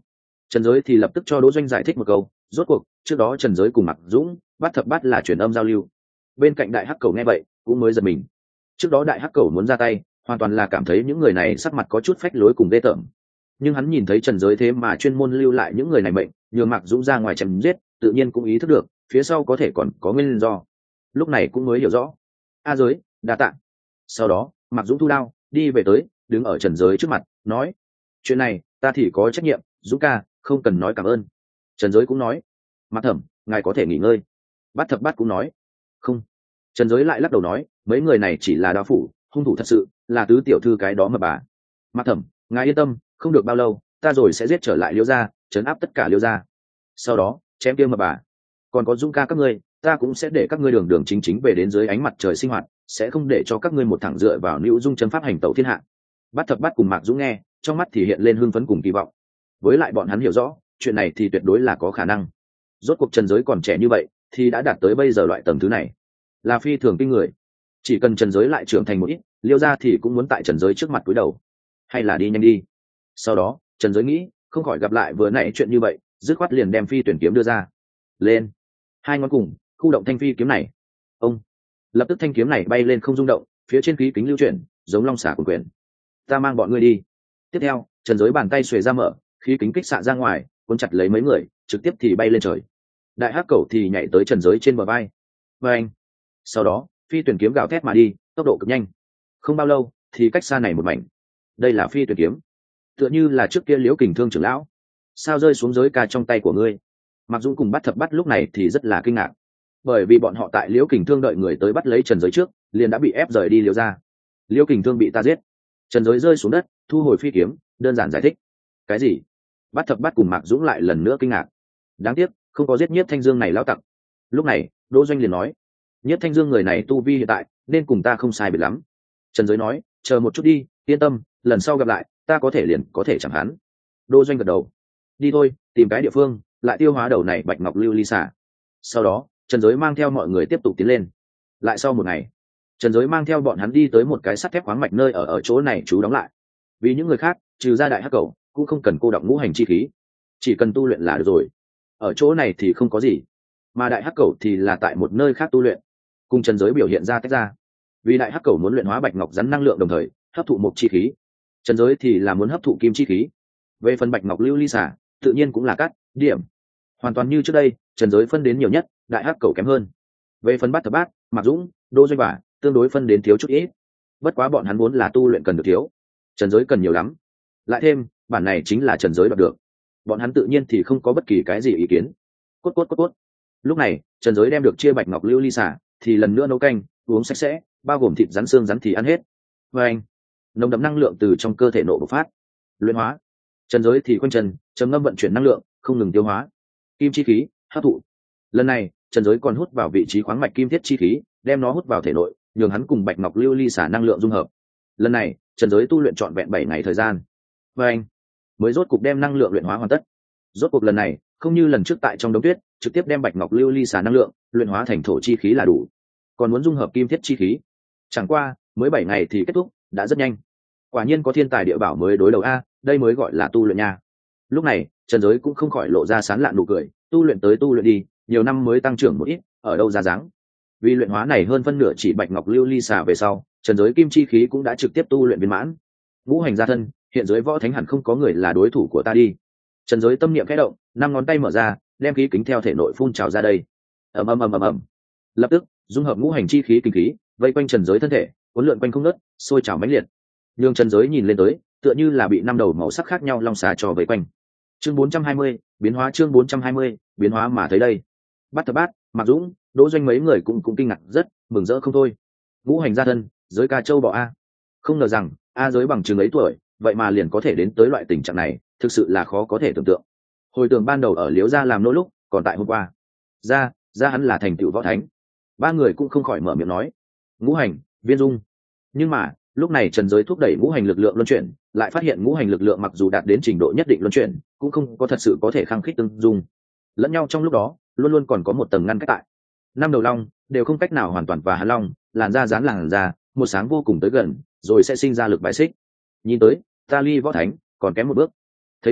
Trần Giới thì lập tức cho Đỗ Doanh giải thích một câu, rốt cuộc trước đó Trần Giới cùng Mạc Dũng bắt thập bắt là truyền âm giao lưu. Bên cạnh đại hắc cầu nghe vậy cũng mới giật mình. Trước đó đại hắc cầu muốn ra tay hoàn toàn là cảm thấy những người này sắc mặt có chút phách lối cùng ghê tởm, nhưng hắn nhìn thấy Trần Giới thế mà chuyên môn lưu lại những người này mệnh nhường Mạc Dũng ra ngoài chém giết, tự nhiên cũng ý thức được phía sau có thể còn có nguyên do. Lúc này cũng mới hiểu rõ. A Giới, đa tạ. Sau đó Mạc Dũng thu đao đi về tới, đứng ở Trần Giới trước mặt nói, chuyện này ta thì có trách nhiệm, Dũng ca không cần nói cảm ơn. Trần Giới cũng nói, Mạc Thẩm ngài có thể nghỉ ngơi. Bát thập bát cũng nói, không. Trần Giới lại lắc đầu nói, mấy người này chỉ là đao phủ, hung thủ thật sự là tứ tiểu thư cái đó mà bà. Mạc Thẩm ngài yên tâm, không được bao lâu ta rồi sẽ giết trở lại Liêu gia, trấn áp tất cả Liêu gia, sau đó chém kia mà bà. Còn có Dũng ca các ngươi, ta cũng sẽ để các ngươi đường đường chính chính về đến dưới ánh mặt trời sinh hoạt, sẽ không để cho các ngươi một thẳng dựa vào Nữu Dung chân pháp hành tẩu thiên hạ. Bát thập bát cùng Mạc Dũng nghe, trong mắt thì hiện lên hưng phấn cùng kỳ vọng. Với lại bọn hắn hiểu rõ, chuyện này thì tuyệt đối là có khả năng. Rốt cuộc Trần Giới còn trẻ như vậy, thì đã đạt tới bây giờ loại tầng thứ này, là phi thường kinh người. Chỉ cần Trần Giới lại trưởng thành một ít, Liêu gia thì cũng muốn tại Trần Giới trước mặt cúi đầu, hay là đi nhanh đi. Sau đó Trần Giới nghĩ, không khỏi gặp lại vừa nãy chuyện như vậy, dứt khoát liền đem phi tuyển kiếm đưa ra. Lên, hai ngón cùng khu động thanh phi kiếm này. Ông lập tức thanh kiếm này bay lên không rung động, phía trên khí kính lưu chuyển giống long xả của quyền. Ta mang bọn ngươi đi. Tiếp theo Trần Giới bàn tay xuề ra mở, khí kính kích xạ ra ngoài, cuốn chặt lấy mấy người, trực tiếp thì bay lên trời. Đại hắc cẩu thì nhảy tới Trần Giới trên bờ vai. Và anh sau đó phi tuyển kiếm gào thét mà đi, tốc độ cực nhanh. Không bao lâu thì cách xa này một mảnh. Đây là phi tuyển kiếm, tựa như là trước kia Liễu Kình Thương trưởng lão. Sao rơi xuống Giới ca trong tay của ngươi? Mặc Dũng cùng Bát thập bát lúc này thì rất là kinh ngạc, bởi vì bọn họ tại Liễu Kình Thương đợi người tới bắt lấy Trần Giới trước, liền đã bị ép rời đi Liễu gia. Liễu Kình Thương bị ta giết. Trần Giới rơi xuống đất, thu hồi phi kiếm, đơn giản giải thích. Cái gì? Bát thập bát cùng Mạc Dũng lại lần nữa kinh ngạc. Đáng tiếc không có giết Nhiếp Thanh Dương này lão tặc. Lúc này Đỗ Doanh liền nói, Nhiếp Thanh Dương người này tu vi hiện tại nên cùng ta không sai biệt lắm. Trần Giới nói, chờ một chút đi, yên tâm, lần sau gặp lại ta có thể liền có thể chẳng hắn. Đỗ Doanh gật đầu. Đi thôi, tìm cái địa phương lại tiêu hóa đầu này bạch ngọc lưu ly xả. Sau đó Trần Giới mang theo mọi người tiếp tục tiến lên. Lại sau một ngày, Trần Giới mang theo bọn hắn đi tới một cái sắt thép khoáng mạch nơi ở chỗ này trú đóng lại. Vì những người khác trừ ra đại hắc cầu cũng không cần cô động ngũ hành chi khí, chỉ cần tu luyện là được rồi. Ở chỗ này thì không có gì, mà đại hắc cầu thì là tại một nơi khác tu luyện, cùng Trần Giới biểu hiện ra tách ra. Vì đại hắc cầu muốn luyện hóa bạch ngọc rắn năng lượng đồng thời hấp thụ mộc chi khí, Trần Giới thì là muốn hấp thụ kim chi khí. Về phần bạch ngọc lưu ly xả tự nhiên cũng là cắt điểm, hoàn toàn như trước đây. Trần Giới phân đến nhiều nhất, đại hắc cầu kém hơn. Về phần Bát thập bát, Mạc Dũng, Đỗ Doanh và tương đối phân đến thiếu chút ít. Bất quá bọn hắn muốn là tu luyện cần được thiếu, Trần Giới cần nhiều lắm. Lại thêm bản này chính là Trần Giới đoạt được, bọn hắn tự nhiên thì không có bất kỳ cái gì ý kiến. Cốt cốt cốt cốt. Lúc này Trần Giới đem được chia bạch ngọc lưu ly xả thì lần nữa nấu canh uống sạch sẽ, bao gồm thịt rắn xương rắn thì ăn hết. Và anh nồng đậm năng lượng từ trong cơ thể nổ bộc phát, luyện hóa. Trần Giới thì khoanh chân trầm ngâm vận chuyển năng lượng, không ngừng tiêu hóa kim chi khí, hấp thụ. Lần này Trần Giới còn hút vào vị trí khoáng mạch kim thiết chi khí, đem nó hút vào thể nội, nhường hắn cùng bạch ngọc lưu ly xả năng lượng dung hợp. Lần này Trần Giới tu luyện trọn vẹn 7 ngày thời gian, và anh mới rốt cục đem năng lượng luyện hóa hoàn tất. Rốt cuộc lần này không như lần trước tại trong đống tuyết trực tiếp đem bạch ngọc lưu ly xả năng lượng luyện hóa thành thổ chi khí là đủ, còn muốn dung hợp kim thiết chi khí, chẳng qua mới 7 ngày thì kết thúc, đã rất nhanh. Quả nhiên có thiên tài địa bảo mới đối đầu a, đây mới gọi là tu luyện nha. Lúc này Trần Giới cũng không khỏi lộ ra sán lạn nụ cười, tu luyện tới tu luyện đi, nhiều năm mới tăng trưởng một ít, ở đâu ra dáng. Vì luyện hóa này hơn phân nửa chỉ bạch ngọc lưu ly xả về sau, Trần Giới kim chi khí cũng đã trực tiếp tu luyện viên mãn. Ngũ hành gia thân, hiện giới võ thánh hẳn không có người là đối thủ của ta đi. Trần Giới tâm niệm khẽ động, 5 ngón tay mở ra, đem khí kính theo thể nội phun trào ra đây. Ầm ầm ầm ầm ầm. Lập tức dung hợp ngũ hành chi khí kinh khí, vây quanh Trần Giới thân thể, cuốn lượn quanh không ngớt, sôi trào mãnh liệt. Nhưng Trần Giới nhìn lên tới, tựa như là bị 5 đầu màu sắc khác nhau long xà trò vây quanh. Chương 420, biến hóa. Chương 420, biến hóa mà thấy đây. Bát thập bát, Mạc Dũng, Đỗ Doanh mấy người cũng kinh ngạc rất, mừng rỡ không thôi. Ngũ hành gia thân, Giới ca châu bọ a. Không ngờ rằng a Giới bằng chừng ấy tuổi, vậy mà liền có thể đến tới loại tình trạng này, thực sự là khó có thể tưởng tượng. Hồi tưởng ban đầu ở Liễu gia làm nô lúc, còn tại hôm qua, ra hắn là thành tựu võ thánh. Ba người cũng không khỏi mở miệng nói, ngũ hành, viên dung. Nhưng mà lúc này Trần Giới thúc đẩy ngũ hành lực lượng luân chuyển, lại phát hiện ngũ hành lực lượng mặc dù đạt đến trình độ nhất định luân chuyển, cũng không có thật sự có thể khăng khít tương dung lẫn nhau, trong lúc đó luôn luôn còn có một tầng ngăn cách tại. 5 đầu long đều không cách nào hoàn toàn và hàn long làn da dán làn da, một sáng vô cùng tới gần rồi sẽ sinh ra lực bài xích. Nhìn tới ta ly võ thánh còn kém một bước. Thấy đây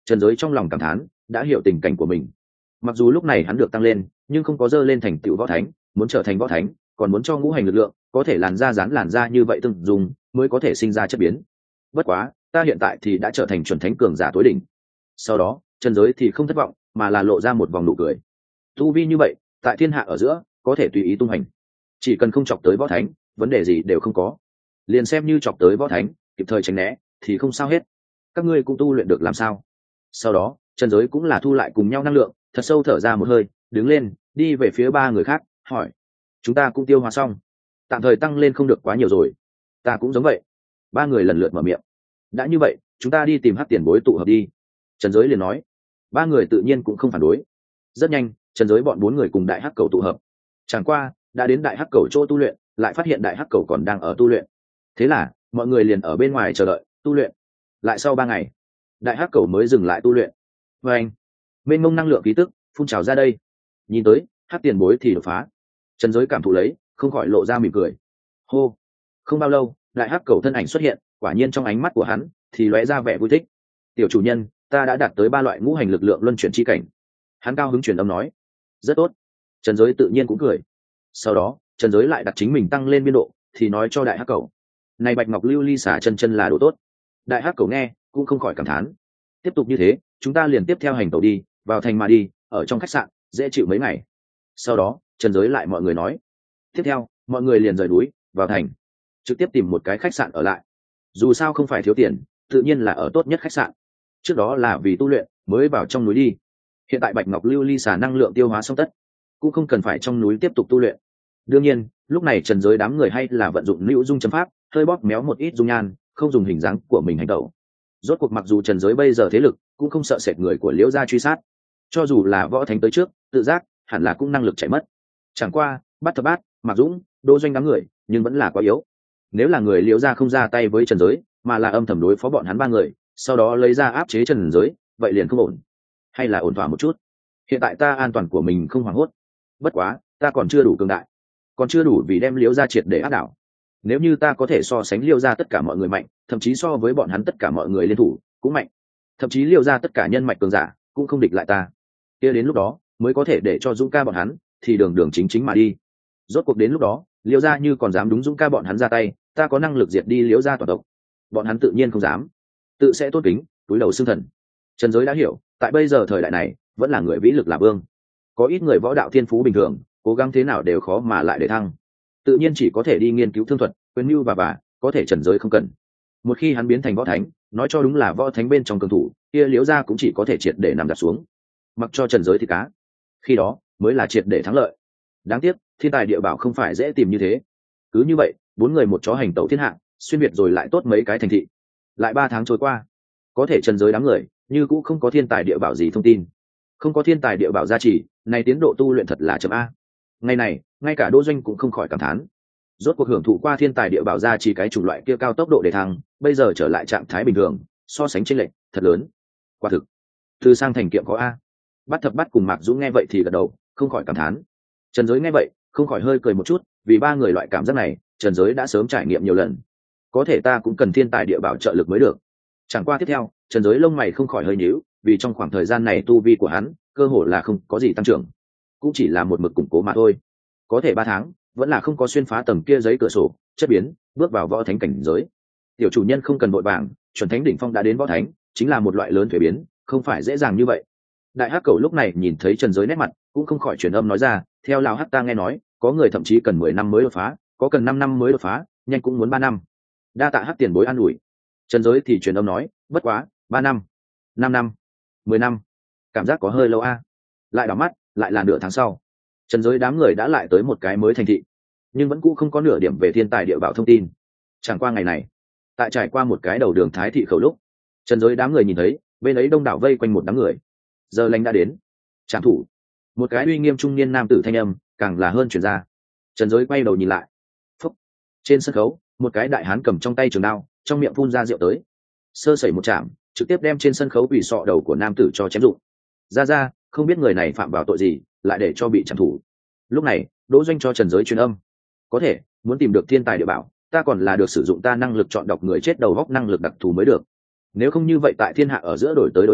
Trần Giới trong lòng cảm thán, đã hiểu tình cảnh của mình. Mặc dù lúc này hắn được tăng lên, nhưng không có dơ lên thành tựu võ thánh, muốn trở thành võ thánh, còn muốn cho ngũ hành lực lượng, có thể làn da dán làn da như vậy từng dùng, mới có thể sinh ra chất biến. Bất quá, ta hiện tại thì đã trở thành chuẩn thánh cường giả tối đỉnh. Sau đó, Trần Giới thì không thất vọng, mà là lộ ra một vòng nụ cười. Tu vi như vậy, tại thiên hạ ở giữa, có thể tùy ý tung hành. Chỉ cần không chọc tới võ thánh, vấn đề gì đều không có. Liền xem như chọc tới võ thánh, kịp thời tránh né, thì không sao hết. Các ngươi cũng tu luyện được làm sao? Sau đó, Trần Giới cũng là thu lại cùng nhau năng lượng, thật sâu thở ra một hơi, đứng lên, đi về phía ba người khác, hỏi: chúng ta cũng tiêu hóa xong, tạm thời tăng lên không được quá nhiều rồi. Ta cũng giống vậy. Ba người lần lượt mở miệng. Đã như vậy, chúng ta đi tìm Hắc Tiền Bối tụ hợp đi. Trần Giới liền nói. Ba người tự nhiên cũng không phản đối. Rất nhanh, Trần Giới bọn bốn người cùng Đại Hắc Cầu tụ hợp. Chẳng qua, đã đến Đại Hắc Cầu chỗ tu luyện, lại phát hiện Đại Hắc Cầu còn đang ở tu luyện. Thế là, mọi người liền ở bên ngoài chờ đợi tu luyện. Lại sau 3 ngày, Đại Hắc Cầu mới dừng lại tu luyện. Và anh, mênh mông năng lượng khí tức phun trào ra đây. Nhìn tới, Hắc Tiền Bối thì đột phá. Trần Giới cảm thụ lấy, không khỏi lộ ra mỉm cười. Hô. Không bao lâu, Đại Hắc Cầu thân ảnh xuất hiện, quả nhiên trong ánh mắt của hắn thì lóe ra vẻ vui thích. Tiểu chủ nhân, ta đã đạt tới 3 loại ngũ hành lực lượng luân chuyển chi cảnh. Hắn cao hứng truyền âm nói. Rất tốt. Trần Giới tự nhiên cũng cười. Sau đó, Trần Giới lại đặt chính mình tăng lên biên độ, thì nói cho Đại Hắc Cầu. Này bạch ngọc lưu ly xả chân chân là đồ tốt. Đại Hắc Cầu nghe, cũng không khỏi cảm thán. Tiếp tục như thế, chúng ta liền tiếp theo hành tẩu đi, vào thành mà đi, ở trong khách sạn, dễ chịu mấy ngày. Sau đó, Trần Giới lại mọi người nói. Tiếp theo, mọi người liền rời núi, vào thành, trực tiếp tìm một cái khách sạn ở lại. Dù sao không phải thiếu tiền, tự nhiên là ở tốt nhất khách sạn. Trước đó là vì tu luyện mới vào trong núi đi. Hiện tại bạch ngọc lưu ly xả năng lượng tiêu hóa xong tất, cũng không cần phải trong núi tiếp tục tu luyện. Đương nhiên, lúc này Trần Giới đám người hay là vận dụng lưu dung chấm pháp, hơi bóp méo một ít dung nhan, không dùng hình dáng của mình hành động. Rốt cuộc mặc dù Trần Giới bây giờ thế lực, cũng không sợ sệt người của Liễu gia truy sát. Cho dù là võ thánh tới trước, tự giác hẳn là cũng năng lực chạy mất. Chẳng qua, Bát Thập Bát, Mạc Dũng, Đỗ Doanh đám người, nhưng vẫn là quá yếu. Nếu là người Liễu gia không ra tay với Trần Giới, mà là âm thầm đối phó bọn hắn 3 người, sau đó lấy ra áp chế Trần Giới, vậy liền không ổn. Hay là ổn thỏa một chút. Hiện tại ta an toàn của mình không hoảng hốt. Bất quá, ta còn chưa đủ cường đại, còn chưa đủ vì đem Liễu gia triệt để áp đảo. Nếu như ta có thể so sánh Liễu gia tất cả mọi người mạnh, thậm chí so với bọn hắn tất cả mọi người liên thủ cũng mạnh, thậm chí Liễu gia tất cả nhân mạch cường giả cũng không địch lại ta, kia đến lúc đó mới có thể để cho Dũng ca bọn hắn thì đường đường chính chính mà đi. Rốt cuộc đến lúc đó, Liễu gia như còn dám đúng Dũng ca bọn hắn ra tay, ta có năng lực diệt đi Liễu gia toàn tộc. Bọn hắn tự nhiên không dám, tự sẽ tôn kính túi đầu xương thần. Trần Giới đã hiểu, tại bây giờ thời đại này, vẫn là người vĩ lực là vương. Có ít người võ đạo thiên phú bình thường, cố gắng thế nào đều khó mà lại để thăng, tự nhiên chỉ có thể đi nghiên cứu thương thuật, quyền mưu và có thể Trần Giới không cần. Một khi hắn biến thành võ thánh, nói cho đúng là võ thánh bên trong cường thủ, kia Liễu gia cũng chỉ có thể triệt để nằm đặt xuống, mặc cho Trần Giới thì cá. Khi đó mới là triệt để thắng lợi. Đáng tiếc, thiên tài địa bảo không phải dễ tìm như thế. Cứ như vậy, 4 người một chó hành tẩu thiên hạ, xuyên việt rồi lại tốt mấy cái thành thị. Lại 3 tháng trôi qua, có thể Trần Giới đám người như cũng không có thiên tài địa bảo gì thông tin. Không có thiên tài địa bảo gia trì, này tiến độ tu luyện thật là chậm a. Ngày này, ngay cả Đỗ Doanh cũng không khỏi cảm thán. Rốt cuộc hưởng thụ qua thiên tài địa bảo gia trì cái chủng loại kia cao tốc độ để thăng, bây giờ trở lại trạng thái bình thường, so sánh chênh lệch thật lớn. Quả thực, từ sang thành kiệm có a. Bát Thập Bát cùng Mạc Dũng nghe vậy thì gật đầu, không khỏi cảm thán. Trần Giới nghe vậy, không khỏi hơi cười một chút, vì 3 người loại cảm giác này, Trần Giới đã sớm trải nghiệm nhiều lần. Có thể ta cũng cần thiên tài địa bảo trợ lực mới được. Chẳng qua tiếp theo, Trần Giới lông mày không khỏi hơi nhíu, vì trong khoảng thời gian này tu vi của hắn, cơ hồ là không có gì tăng trưởng, cũng chỉ là một mực củng cố mà thôi. Có thể 3 tháng, vẫn là không có xuyên phá tầng kia giấy cửa sổ, chất biến, bước vào võ thánh cảnh giới. Tiểu chủ nhân không cần vội vàng, chuẩn thánh đỉnh phong đã đến võ thánh, chính là một loại lớn thuế biến, không phải dễ dàng như vậy. Đại Hắc Cầu lúc này nhìn thấy Trần Giới nét mặt, cũng không khỏi truyền âm nói ra, theo lão Hắc ta nghe nói, có người thậm chí cần 10 năm mới đột phá, có cần 5 năm mới đột phá, nhanh cũng muốn 3 năm. Đa tạ Hắc tiền bối an ủi. Trần Giới thì truyền âm nói, bất quá, 3 năm, 5 năm, 10 năm, cảm giác có hơi lâu a. Lại đảo mắt, lại là nửa tháng sau, Trần Giới đám người đã lại tới một cái mới thành thị, nhưng vẫn cũ không có nửa điểm về thiên tài địa bảo thông tin. Chẳng qua ngày này, tại trải qua một cái đầu đường Thái thị khẩu lúc, Trần Giới đám người nhìn thấy bên ấy đông đảo vây quanh một đám người. Giờ lành đã đến, trảm thủ. Một cái uy nghiêm trung niên nam tử thanh âm càng là hơn truyền ra. Trần Giới quay đầu nhìn lại. Phúc. Trên sân khấu, một cái đại hán cầm trong tay trường đao, trong miệng phun ra rượu tới. Sơ sẩy một chạm, trực tiếp đem trên sân khấu quỷ sọ đầu của nam tử cho chém rụng. Ra, không biết người này phạm vào tội gì, lại để cho bị trảm thủ. Lúc này, Đỗ Doanh cho Trần Giới truyền âm. Có thể, muốn tìm được thiên tài địa bảo, ta còn là được sử dụng ta năng lực chọn đọc người chết đầu góc năng lực đặc thù mới được. Nếu không như vậy tại thiên hạ ở giữa đổi tới đổi lui,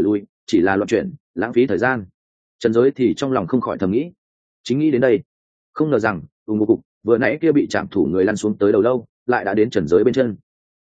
chỉ là loạn chuyện lãng phí thời gian. Trần Giới thì trong lòng không khỏi thầm nghĩ. Chính nghĩ đến đây, không ngờ rằng ngô cục vừa nãy kia bị chạm thủ người lăn xuống tới đầu lâu lại đã đến Trần Giới bên chân.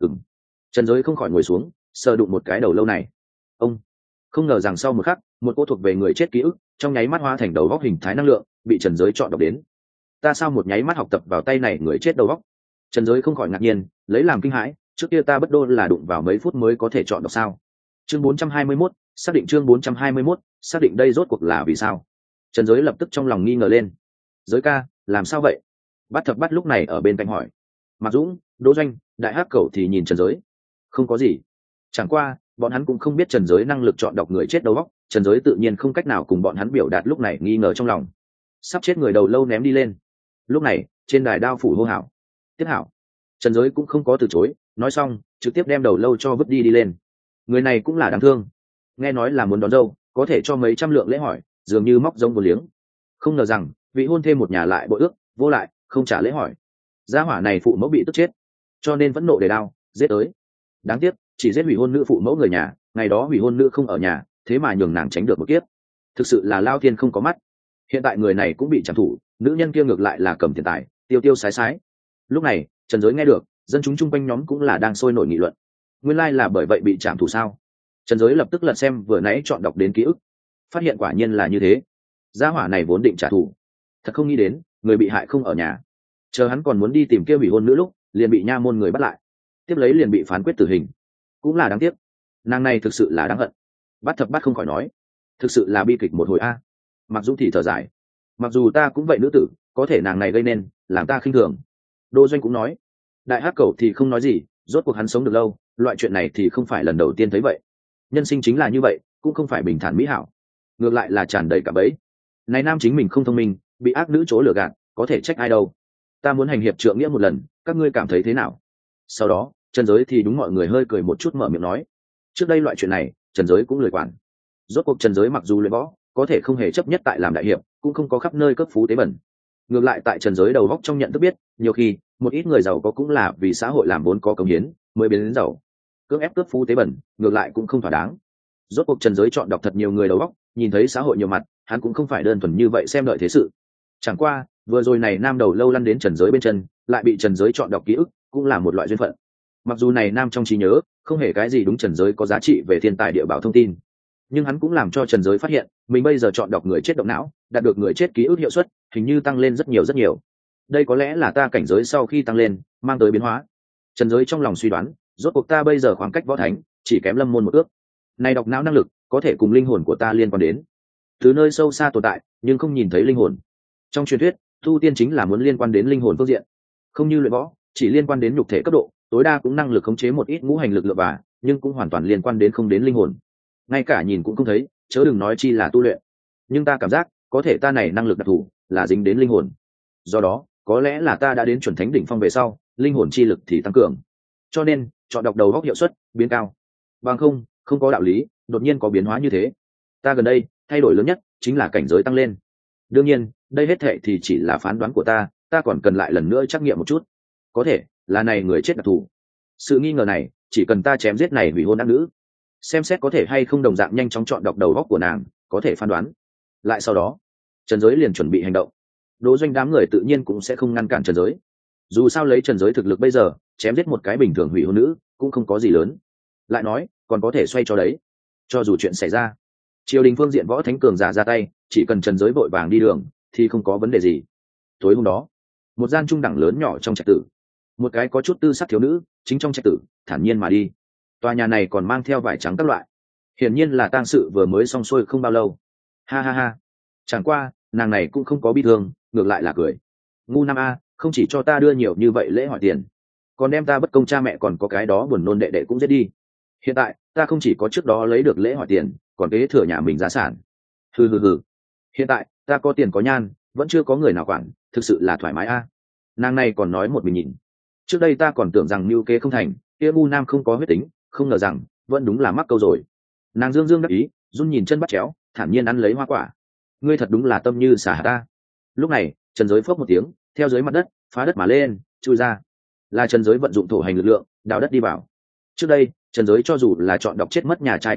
Trần Giới không khỏi ngồi xuống sờ đụng một cái đầu lâu này. Ông không ngờ rằng sau một khắc, một cô thuộc về người chết ký ức trong nháy mắt hóa thành đầu góc hình thái năng lượng bị Trần Giới chọn đọc đến. Ta sao một nháy mắt học tập vào tay này người chết đầu góc? Trần Giới không khỏi ngạc nhiên lấy làm kinh hãi, trước kia ta bất đô là đụng vào mấy phút mới có thể chọn đọc sao? Chương 421, xác định chương 421, xác định đây rốt cuộc là vì sao? Trần Giới lập tức trong lòng nghi ngờ lên. Giới ca, làm sao vậy? Bát Thập Bát lúc này ở bên cạnh hỏi. Mạc Dũng, Đỗ Doanh, Đại Hắc Cẩu thì nhìn Trần Giới. Không có gì. Chẳng qua, bọn hắn cũng không biết Trần Giới năng lực chọn đọc người chết đầu óc, Trần Giới tự nhiên không cách nào cùng bọn hắn biểu đạt lúc này nghi ngờ trong lòng. Sắp chết người đầu lâu ném đi lên. Lúc này, trên đài đao phủ hô hào. Tiếp hảo. Trần Giới cũng không có từ chối, nói xong, trực tiếp đem đầu lâu cho vứt đi lên. Người này cũng là đáng thương. Nghe nói là muốn đón dâu, có thể cho mấy trăm lượng lễ hỏi, dường như móc giống một liếng. Không ngờ rằng, vị hôn thêm một nhà lại bội ước, vô lại, không trả lễ hỏi. Gia hỏa này phụ mẫu bị tức chết, cho nên vẫn nộ để đao, giết tới. Đáng tiếc, chỉ giết hủy hôn nữ phụ mẫu người nhà, ngày đó hủy hôn nữ không ở nhà, thế mà nhường nàng tránh được một kiếp. Thực sự là lao thiên không có mắt. Hiện tại người này cũng bị trảm thủ, nữ nhân kia ngược lại là cầm tiền tài, tiêu tiêu sái sái. Lúc này, Trần Giới nghe được, dân chúng chung quanh nhóm cũng là đang sôi nổi nghị luận. Nguyên lai là bởi vậy bị trảm thủ sao? Trần Giới lập tức lật xem vừa nãy chọn đọc đến ký ức, phát hiện quả nhiên là như thế. Gia hỏa này vốn định trả thù, thật không nghĩ đến người bị hại không ở nhà, chờ hắn còn muốn đi tìm kia hủy hôn nữ lúc liền bị nha môn người bắt lại, tiếp lấy liền bị phán quyết tử hình. Cũng là đáng tiếc, nàng này thực sự là đáng hận. Bát Thập Bát không khỏi nói, thực sự là bi kịch một hồi a. Mặc dù thì thở dài, mặc dù ta cũng vậy nữ tử, có thể nàng này gây nên làm ta khinh thường. Đô Doanh cũng nói. Đại Hắc Cẩu thì không nói gì, rốt cuộc hắn sống được lâu, loại chuyện này thì không phải lần đầu tiên thấy vậy. Nhân sinh chính là như vậy, cũng không phải bình thản mỹ hảo, ngược lại là tràn đầy cả bẫy. Này nam chính mình không thông minh, bị ác nữ chỗ lừa gạt, có thể trách ai đâu. Ta muốn hành hiệp trượng nghĩa một lần, các ngươi cảm thấy thế nào? Sau đó, Trần Giới thì đúng mọi người hơi cười một chút mở miệng nói. Trước đây loại chuyện này, Trần Giới cũng lười quản. Rốt cuộc Trần Giới mặc dù luyện võ, có thể không hề chấp nhất tại làm đại hiệp, cũng không có khắp nơi cấp phú tế bẩn. Ngược lại tại Trần Giới đầu góc trong nhận thức biết, nhiều khi một ít người giàu có cũng là vì xã hội làm vốn có cống hiến mới biến đến giàu. Cưỡng ép cướp phú tế bẩn, ngược lại cũng không thỏa đáng. Rốt cuộc Trần Giới chọn đọc thật nhiều người đầu góc, nhìn thấy xã hội nhiều mặt, hắn cũng không phải đơn thuần như vậy xem đợi thế sự. Chẳng qua, vừa rồi này nam đầu lâu lăn đến Trần Giới bên chân, lại bị Trần Giới chọn đọc ký ức, cũng là một loại duyên phận. Mặc dù này nam trong trí nhớ không hề cái gì đúng Trần Giới có giá trị về thiên tài địa bảo thông tin, nhưng hắn cũng làm cho Trần Giới phát hiện mình bây giờ chọn đọc người chết động não, đạt được người chết ký ức hiệu suất hình như tăng lên rất nhiều rất nhiều. Đây có lẽ là ta cảnh giới sau khi tăng lên mang tới biến hóa. Trần Giới trong lòng suy đoán, rốt cuộc ta bây giờ khoảng cách võ thánh chỉ kém lâm môn một ước. Này đọc não năng lực có thể cùng linh hồn của ta liên quan đến từ nơi sâu xa tồn tại, nhưng không nhìn thấy linh hồn. Trong truyền thuyết, tu tiên chính là muốn liên quan đến linh hồn phương diện, không như luyện võ chỉ liên quan đến nhục thể cấp độ, tối đa cũng năng lực khống chế một ít ngũ hành lực lượng và, nhưng cũng hoàn toàn liên quan đến không đến linh hồn, ngay cả nhìn cũng không thấy, chớ đừng nói chi là tu luyện. Nhưng ta cảm giác có thể ta này năng lực đặc thù là dính đến linh hồn, do đó có lẽ là ta đã đến chuẩn thánh đỉnh phong về sau, linh hồn chi lực thì tăng cường, cho nên chọn đọc đầu góc hiệu suất biến cao. Bằng không có đạo lý đột nhiên có biến hóa như thế. Ta gần đây thay đổi lớn nhất chính là cảnh giới tăng lên. Đương nhiên đây hết thệ thì chỉ là phán đoán của ta còn cần lại lần nữa trắc nghiệm một chút. Có thể là này người chết đặc thù, sự nghi ngờ này chỉ cần ta chém giết này hủy hôn ác nữ, xem xét có thể hay không đồng dạng nhanh chóng chọn đọc đầu góc của nàng, có thể phán đoán. Lại sau đó Trần Giới liền chuẩn bị hành động. Đỗ Doanh đám người tự nhiên cũng sẽ không ngăn cản Trần Giới, dù sao lấy Trần Giới thực lực bây giờ, chém giết một cái bình thường hủy hôn nữ cũng không có gì lớn. Lại nói còn có thể xoay cho đấy, cho dù chuyện xảy ra triều đình phương diện võ thánh cường giả ra tay, chỉ cần Trần Giới vội vàng đi đường thì không có vấn đề gì. Tối hôm đó, một gian trung đẳng lớn nhỏ trong trạch tử, một cái có chút tư sắc thiếu nữ chính trong trạch tử thản nhiên mà đi. Tòa nhà này còn mang theo vải trắng các loại, hiển nhiên là tang sự vừa mới xong xuôi không bao lâu. Ha ha ha, chẳng qua nàng này cũng không có bi thương, ngược lại là cười. Ngu năm a, không chỉ cho ta đưa nhiều như vậy lễ hỏi tiền, còn đem ta bất công cha mẹ còn có cái đó buồn nôn đệ đệ cũng giết đi. Hiện tại ta không chỉ có trước đó lấy được lễ hỏi tiền, còn kế thừa nhà mình gia sản. Hừ, hiện tại ta có tiền có nhan, vẫn chưa có người nào quản, thực sự là thoải mái a. Nàng này còn nói một mình nhìn, trước đây ta còn tưởng rằng mưu kế không thành, kia ngu nam không có huyết tính, không ngờ rằng vẫn đúng là mắc câu rồi. Nàng dương dương đắc ý, run nhìn chân bắt chéo, thản nhiên ăn lấy hoa quả. Ngươi thật đúng là tâm như xả ta. Lúc này Trần Giới phốc một tiếng, theo dưới mặt đất phá đất mà lên, chui ra. Là Trần Giới vận dụng thổ hành lực lượng đào đất đi vào. Trước đây Trần Giới cho dù là chọn đọc chết mất nhà trai ký ức,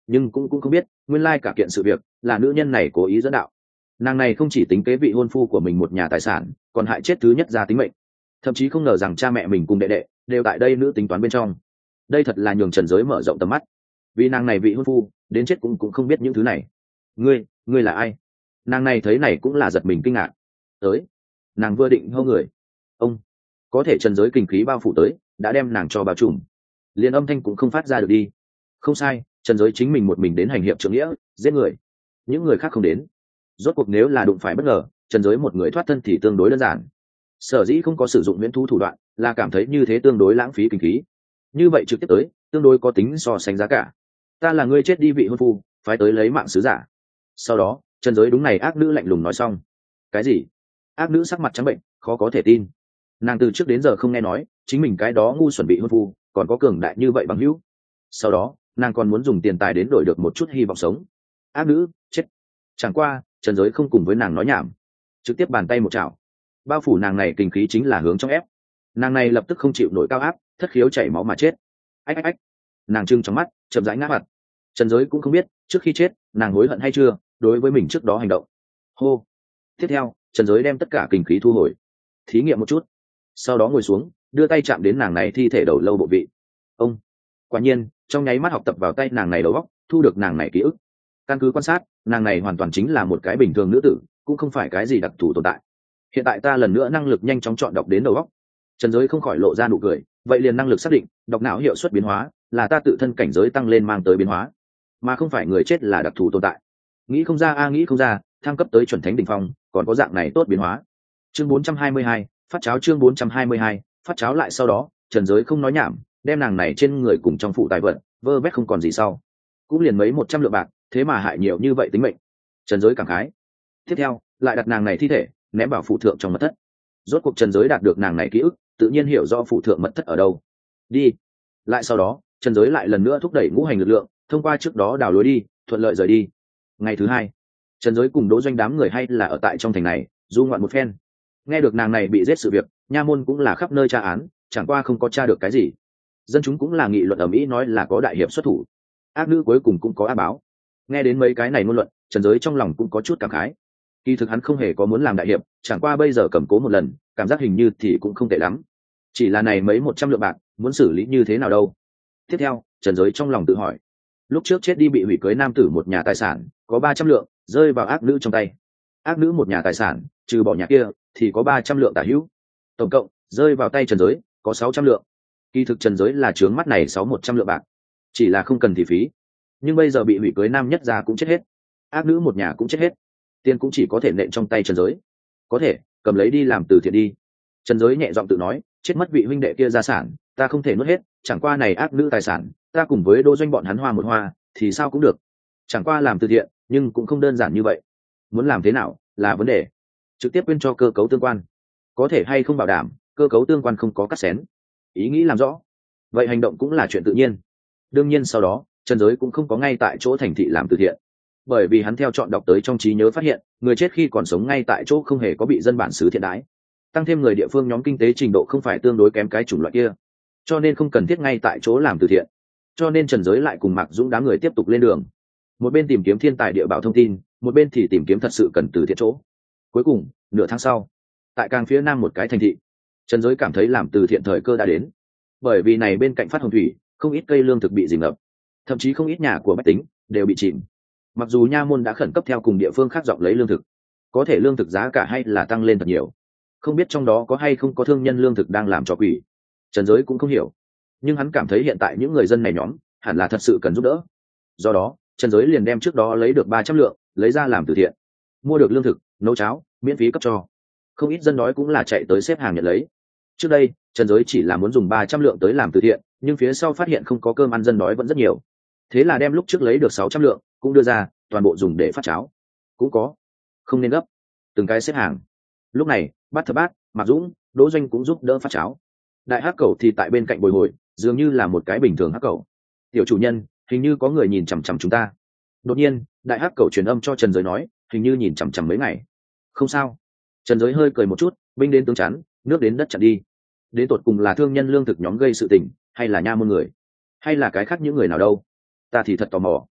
nhưng cũng không biết nguyên lai cả kiện sự việc là nữ nhân này cố ý dẫn đạo. Nàng này không chỉ tính kế vị hôn phu của mình một nhà tài sản, còn hại chết thứ nhất ra tính mệnh, thậm chí không ngờ rằng cha mẹ mình cùng đệ đệ đều tại đây nữ tính toán bên trong. Đây thật là nhường Trần Giới mở rộng tầm mắt, vì nàng này vị hôn phu đến chết cũng không biết những thứ này. Ngươi là ai? Nàng này thấy này cũng là giật mình kinh ngạc. Tới. Nàng vừa định hô người, ông, có thể Trần Giới kinh khí bao phủ tới, đã đem nàng cho bao trùm, liền âm thanh cũng không phát ra được đi. Không sai, Trần Giới chính mình một mình đến hành hiệp trượng nghĩa, giết người, những người khác không đến. Rốt cuộc nếu là đụng phải bất ngờ, Trần Giới một người thoát thân thì tương đối đơn giản. Sở dĩ không có sử dụng miễn thu thủ đoạn, là cảm thấy như thế tương đối lãng phí kinh khí. Như vậy trực tiếp tới, tương đối có tính so sánh giá cả. Ta là người chết đi vị hôn phu, phải tới lấy mạng sứ giả. Sau đó, Trần Giới đúng này ác nữ lạnh lùng nói xong. Cái gì? Ác nữ sắc mặt trắng bệnh, khó có thể tin. Nàng từ trước đến giờ không nghe nói chính mình cái đó ngu xuẩn bị hôn phu còn có cường đại như vậy bằng hữu. Sau đó nàng còn muốn dùng tiền tài đến đổi được một chút hy vọng sống. Ác nữ chết. Chẳng qua Trần Giới không cùng với nàng nói nhảm, trực tiếp bàn tay một chảo, bao phủ nàng này kinh khí chính là hướng trong ép. Nàng này lập tức không chịu nổi cao áp, thất khiếu chảy máu mà chết. Ách ách ách. Nàng trừng trong mắt, chậm rãi ngã mặt. Trần Giới cũng không biết trước khi chết nàng hối hận hay chưa đối với mình trước đó hành động. Hô. Tiếp theo Trần Giới đem tất cả kinh khí thu hồi, thí nghiệm một chút, sau đó ngồi xuống đưa tay chạm đến nàng này thi thể đầu lâu bộ vị. Ông, quả nhiên trong nháy mắt học tập vào tay nàng này đầu óc, thu được nàng này ký ức. Căn cứ quan sát, nàng này hoàn toàn chính là một cái bình thường nữ tử, cũng không phải cái gì đặc thù tồn tại. Hiện tại ta lần nữa năng lực nhanh chóng chọn đọc đến đầu óc. Trần Giới không khỏi lộ ra nụ cười, vậy liền năng lực xác định đọc não hiệu suất biến hóa là ta tự thân cảnh giới tăng lên mang tới biến hóa, mà không phải người chết là đặc thù tồn tại. Nghĩ không ra nghĩ không ra, thăng cấp tới chuẩn thánh đỉnh phong còn có dạng này tốt biến hóa. Chương 422, phát cháo. Chương 422, phát cháo. Lại sau đó Trần Giới không nói nhảm, đem nàng này trên người cùng trong phụ tài vật vơ vét không còn gì sau, cũng liền mấy 100 lượng bạc, thế mà hại nhiều như vậy tính mệnh. Trần Giới cảm khái. Tiếp theo lại đặt nàng này thi thể ném vào phụ thượng trong mật thất. Rốt cuộc Trần Giới đạt được nàng này ký ức, tự nhiên hiểu rõ phụ thượng mật thất ở đâu. Đi. Lại sau đó Trần Giới lại lần nữa thúc đẩy ngũ hành lực lượng, thông qua trước đó đào lối đi, thuận lợi rời đi. Ngày thứ hai, Trần Giới cùng Đỗ Doanh đám người hay là ở tại trong thành này du ngoạn một phen. Nghe được nàng này bị giết sự việc, nha môn cũng là khắp nơi tra án, chẳng qua không có tra được cái gì. Dân chúng cũng là nghị luận ầm ĩ nói là có đại hiệp xuất thủ, ác nữ cuối cùng cũng có ác báo. Nghe đến mấy cái này ngôn luận, Trần Giới trong lòng cũng có chút cảm khái. Kỳ thực hắn không hề có muốn làm đại hiệp, chẳng qua bây giờ cầm cố một lần, cảm giác hình như thì cũng không tệ lắm. Chỉ là này mấy 100 lượng bạc, muốn xử lý như thế nào đâu. Tiếp theo Trần Giới trong lòng tự hỏi, lúc trước chết đi bị hủy cưới nam tử một nhà tài sản có 300 lượng rơi vào ác nữ trong tay. Ác nữ một nhà tài sản trừ bỏ nhà kia thì có 300 lượng tả hữu, tổng cộng rơi vào tay Trần Giới có 600 lượng. Kỳ thực Trần Giới là trướng mắt này 100 lượng bạc, chỉ là không cần thì phí. Nhưng bây giờ bị hủy cưới nam nhất gia cũng chết hết, ác nữ một nhà cũng chết hết, tiền cũng chỉ có thể nện trong tay Trần Giới. Có thể cầm lấy đi làm từ thiện đi. Trần Giới nhẹ giọng tự nói, chết mất vị huynh đệ kia gia sản ta không thể nuốt hết, chẳng qua này ác nữ tài sản ta cùng với Đỗ Doanh bọn hắn hoa một hoa thì sao cũng được. Chẳng qua làm từ thiện nhưng cũng không đơn giản như vậy, muốn làm thế nào là vấn đề. Trực tiếp quyên cho cơ cấu tương quan, có thể hay không bảo đảm cơ cấu tương quan không có cắt xén. Ý nghĩ làm rõ, vậy hành động cũng là chuyện tự nhiên. Đương nhiên sau đó Trần Giới cũng không có ngay tại chỗ thành thị làm từ thiện, bởi vì hắn theo chọn đọc tới trong trí nhớ phát hiện người chết khi còn sống ngay tại chỗ không hề có bị dân bản xứ thiện đãi, tăng thêm người địa phương nhóm kinh tế trình độ không phải tương đối kém cái chủng loại kia, cho nên không cần thiết ngay tại chỗ làm từ thiện. Cho nên Trần Giới lại cùng Mạc Dũng đám người tiếp tục lên đường, một bên tìm kiếm thiên tài địa bảo thông tin, một bên thì tìm kiếm thật sự cần từ thiện chỗ. Cuối cùng nửa tháng sau, tại càng phía nam một cái thành thị, Trần Giới cảm thấy làm từ thiện thời cơ đã đến, bởi vì này bên cạnh phát hồng thủy không ít cây lương thực bị dìm ngập, thậm chí không ít nhà của bách tính đều bị chìm. Mặc dù nha môn đã khẩn cấp theo cùng địa phương khác dọn lấy lương thực, có thể lương thực giá cả hay là tăng lên thật nhiều, không biết trong đó có hay không có thương nhân lương thực đang làm trò quỷ, Trần Giới cũng không hiểu. Nhưng hắn cảm thấy hiện tại những người dân này nhóm hẳn là thật sự cần giúp đỡ, do đó Trần Giới liền đem trước đó lấy được 300 lượng lấy ra làm từ thiện, mua được lương thực nấu cháo miễn phí cấp cho. Không ít dân đói cũng là chạy tới xếp hàng nhận lấy. Trước đây Trần Giới chỉ là muốn dùng 300 lượng tới làm từ thiện, nhưng phía sau phát hiện không có cơm ăn dân đói vẫn rất nhiều, thế là đem lúc trước lấy được 600 lượng cũng đưa ra, toàn bộ dùng để phát cháo. Cũng có, không nên gấp, từng cái xếp hàng. Lúc này Bát Thập Bát, Mạc Dũng, Đỗ Doanh cũng giúp đỡ phát cháo. Đại hắc cẩu thì tại bên cạnh bồi hồi, dường như là một cái bình thường hắc cẩu. Tiểu chủ nhân, hình như có người nhìn chằm chằm chúng ta. Đột nhiên đại hắc cẩu truyền âm cho Trần Giới nói, hình như nhìn chằm chằm mấy ngày. Không sao. Trần Giới hơi cười một chút, binh đến tướng chắn, nước đến đất chặn đi. Đến tột cùng là thương nhân lương thực nhóm gây sự tình, hay là nha môn người, hay là cái khác những người nào đâu, ta thì thật tò mò.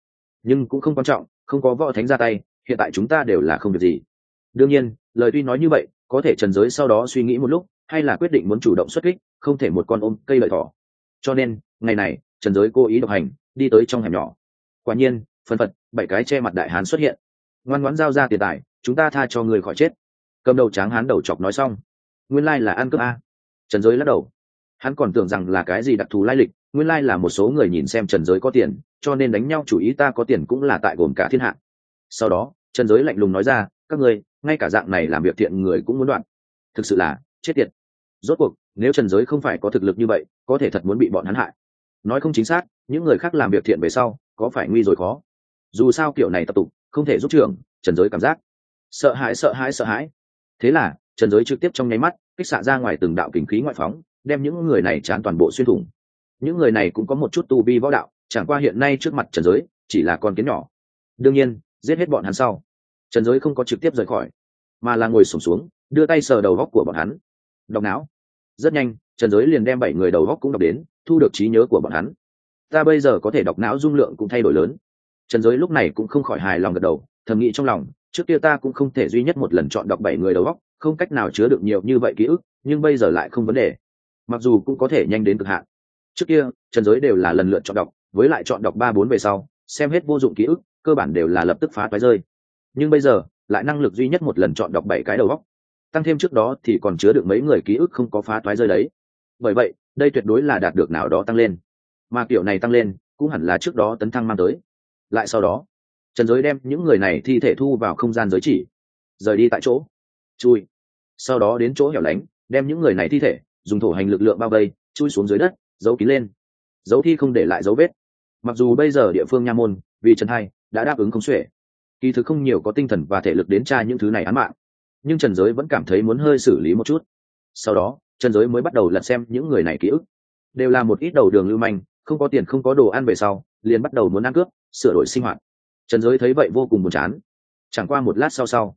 nhưng cũng không quan trọng, không có võ thánh ra tay, hiện tại chúng ta đều là không việc gì. Đương nhiên lời tuy nói như vậy, có thể trần giới sau đó suy nghĩ một lúc, hay là quyết định muốn chủ động xuất kích, không thể một con ôm cây lợi thỏ. Cho nên ngày này trần giới cố ý độc hành, đi tới trong hẻm nhỏ. Quả nhiên phân phật 7 cái che mặt đại hán xuất hiện. Ngoan ngoãn giao ra tiền tài, chúng ta tha cho người khỏi chết. Cầm đầu tráng hán đầu chọc nói xong. Nguyên lai là ăn cướp a. Trần giới lắc đầu, hắn còn tưởng rằng là cái gì đặc thù lai lịch, nguyên lai là một số người nhìn xem trần giới có tiền, cho nên đánh nhau chủ ý ta có tiền cũng là tại gồm cả thiên hạ. Sau đó trần giới lạnh lùng nói ra, các ngươi ngay cả dạng này làm việc thiện người cũng muốn đoạn, thực sự là chết tiệt. Rốt cuộc nếu trần giới không phải có thực lực như vậy, có thể thật muốn bị bọn hắn hại. Nói không chính xác, những người khác làm việc thiện về sau có phải nguy rồi khó. Dù sao kiểu này tập tục không thể giúp trưởng. Trần giới cảm giác sợ hãi. Thế là trần giới trực tiếp trong nháy mắt kích xạ ra ngoài từng đạo kình khí ngoại phóng, đem những người này tràn toàn bộ xuyên thủng. Những người này cũng có một chút tu vi võ đạo, chẳng qua hiện nay trước mặt trần giới chỉ là con kiến nhỏ. Đương nhiên giết hết bọn hắn sau, trần giới không có trực tiếp rời khỏi, mà là ngồi xổm xuống đưa tay sờ đầu góc của bọn hắn, đọc não. Rất nhanh trần giới liền đem 7 người đầu góc cũng đọc đến, thu được trí nhớ của bọn hắn. Ta bây giờ có thể đọc não, dung lượng cũng thay đổi lớn. Trần giới lúc này cũng không khỏi hài lòng gật đầu, thầm nghĩ trong lòng, trước kia ta cũng không thể duy nhất một lần chọn đọc 7 người đầu góc, không cách nào chứa được nhiều như vậy ký ức, nhưng bây giờ lại không vấn đề, mặc dù cũng có thể nhanh đến cực hạn. Trước kia trần giới đều là lần lượt chọn đọc, với lại chọn đọc 3-4 về sau xem hết vô dụng ký ức, cơ bản đều là lập tức phá toái rơi. Nhưng bây giờ lại năng lực duy nhất một lần chọn đọc 7 cái đầu góc, tăng thêm trước đó thì còn chứa được mấy người ký ức không có phá toái rơi đấy. Bởi vậy đây tuyệt đối là đạt được nào đó tăng lên, mà kiểu này tăng lên cũng hẳn là trước đó tấn thăng mang tới. Lại sau đó trần giới đem những người này thi thể thu vào không gian giới chỉ, rời đi tại chỗ, chui. Sau đó đến chỗ hẻo lánh, đem những người này thi thể dùng thổ hành lực lượng bao vây, chui xuống dưới đất, giấu kín lên, giấu thi không để lại dấu vết. Mặc dù bây giờ địa phương nha môn vì trần hai đã đáp ứng không xuể, kỳ thực không nhiều có tinh thần và thể lực đến tra những thứ này án mạng, nhưng trần giới vẫn cảm thấy muốn hơi xử lý một chút. Sau đó trần giới mới bắt đầu lật xem những người này ký ức, đều là một ít đầu đường lưu manh, không có tiền không có đồ ăn về sau liền bắt đầu muốn ăn cướp, sửa đổi sinh hoạt. Trần giới thấy vậy vô cùng buồn chán. Chẳng qua một lát sau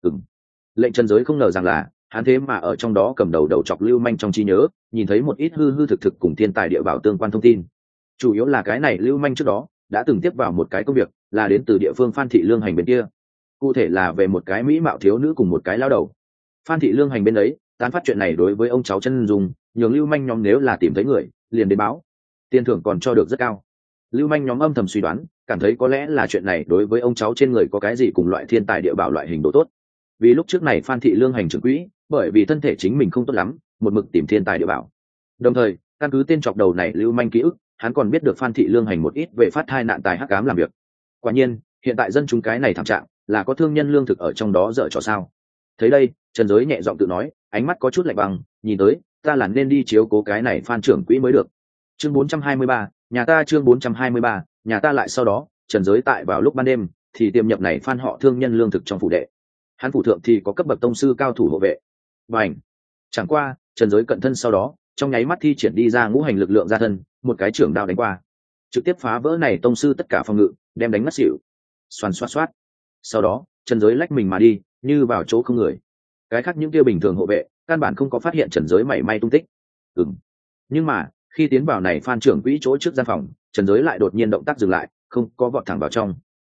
lệnh trần giới không ngờ rằng là hắn thế mà ở trong đó cầm đầu chọc lưu manh trong trí nhớ nhìn thấy một ít hư thực cùng thiên tài địa bảo tương quan thông tin. Chủ yếu là cái này lưu manh trước đó đã từng tiếp vào một cái công việc, là đến từ địa phương Phan Thị Lương Hành bên kia, cụ thể là về một cái mỹ mạo thiếu nữ cùng một cái lao đầu. Phan Thị Lương Hành bên đấy tán phát chuyện này đối với ông cháu chân dùng, nhường lưu manh nhóm nếu là tìm thấy người liền đến báo, tiền thưởng còn cho được rất cao. Lưu manh nhóm âm thầm suy đoán, cảm thấy có lẽ là chuyện này đối với ông cháu trên người có cái gì cùng loại thiên tài địa bảo loại hình độ tốt. Vì lúc trước này Phan Thị Lương Hành trưởng quỹ bởi vì thân thể chính mình không tốt lắm, một mực tìm thiên tài địa bảo. Đồng thời căn cứ tên chọc đầu này lưu manh ký ức, hắn còn biết được Phan Thị Lương Hành một ít về phát thai nạn tài hắc ám làm việc. Quả nhiên hiện tại dân chúng cái này thảm trạng, là có thương nhân lương thực ở trong đó dở trò sao. Thấy đây trần giới nhẹ giọng tự nói, ánh mắt có chút lạnh băng, nhìn tới ta là nên đi chiếu cố cái này Phan trưởng quỹ mới được. Chương 423, nhà ta. Chương 423, nhà ta. Lại sau đó trần giới tại vào lúc ban đêm thì tiềm nhập này Phan họ thương nhân lương thực trong phủ đệ. Hắn phủ thượng thì có cấp bậc tông sư cao thủ hộ vệ. Bành! Chẳng qua trần giới cận thân sau đó trong nháy mắt thi triển đi ra ngũ hành lực lượng ra thân, một cái trưởng đao đánh qua, trực tiếp phá vỡ này tông sư tất cả phòng ngự, đem đánh mất xỉu. Xoàn xoát xoát. Sau đó trần giới lách mình mà đi, như vào chỗ không người. Cái khác những kia bình thường hộ vệ căn bản không có phát hiện trần giới mảy may tung tích. Nhưng mà khi tiến vào này Phan trưởng quỹ chỗ trước gian phòng, trần giới lại đột nhiên động tác dừng lại, không có vọt thẳng vào trong.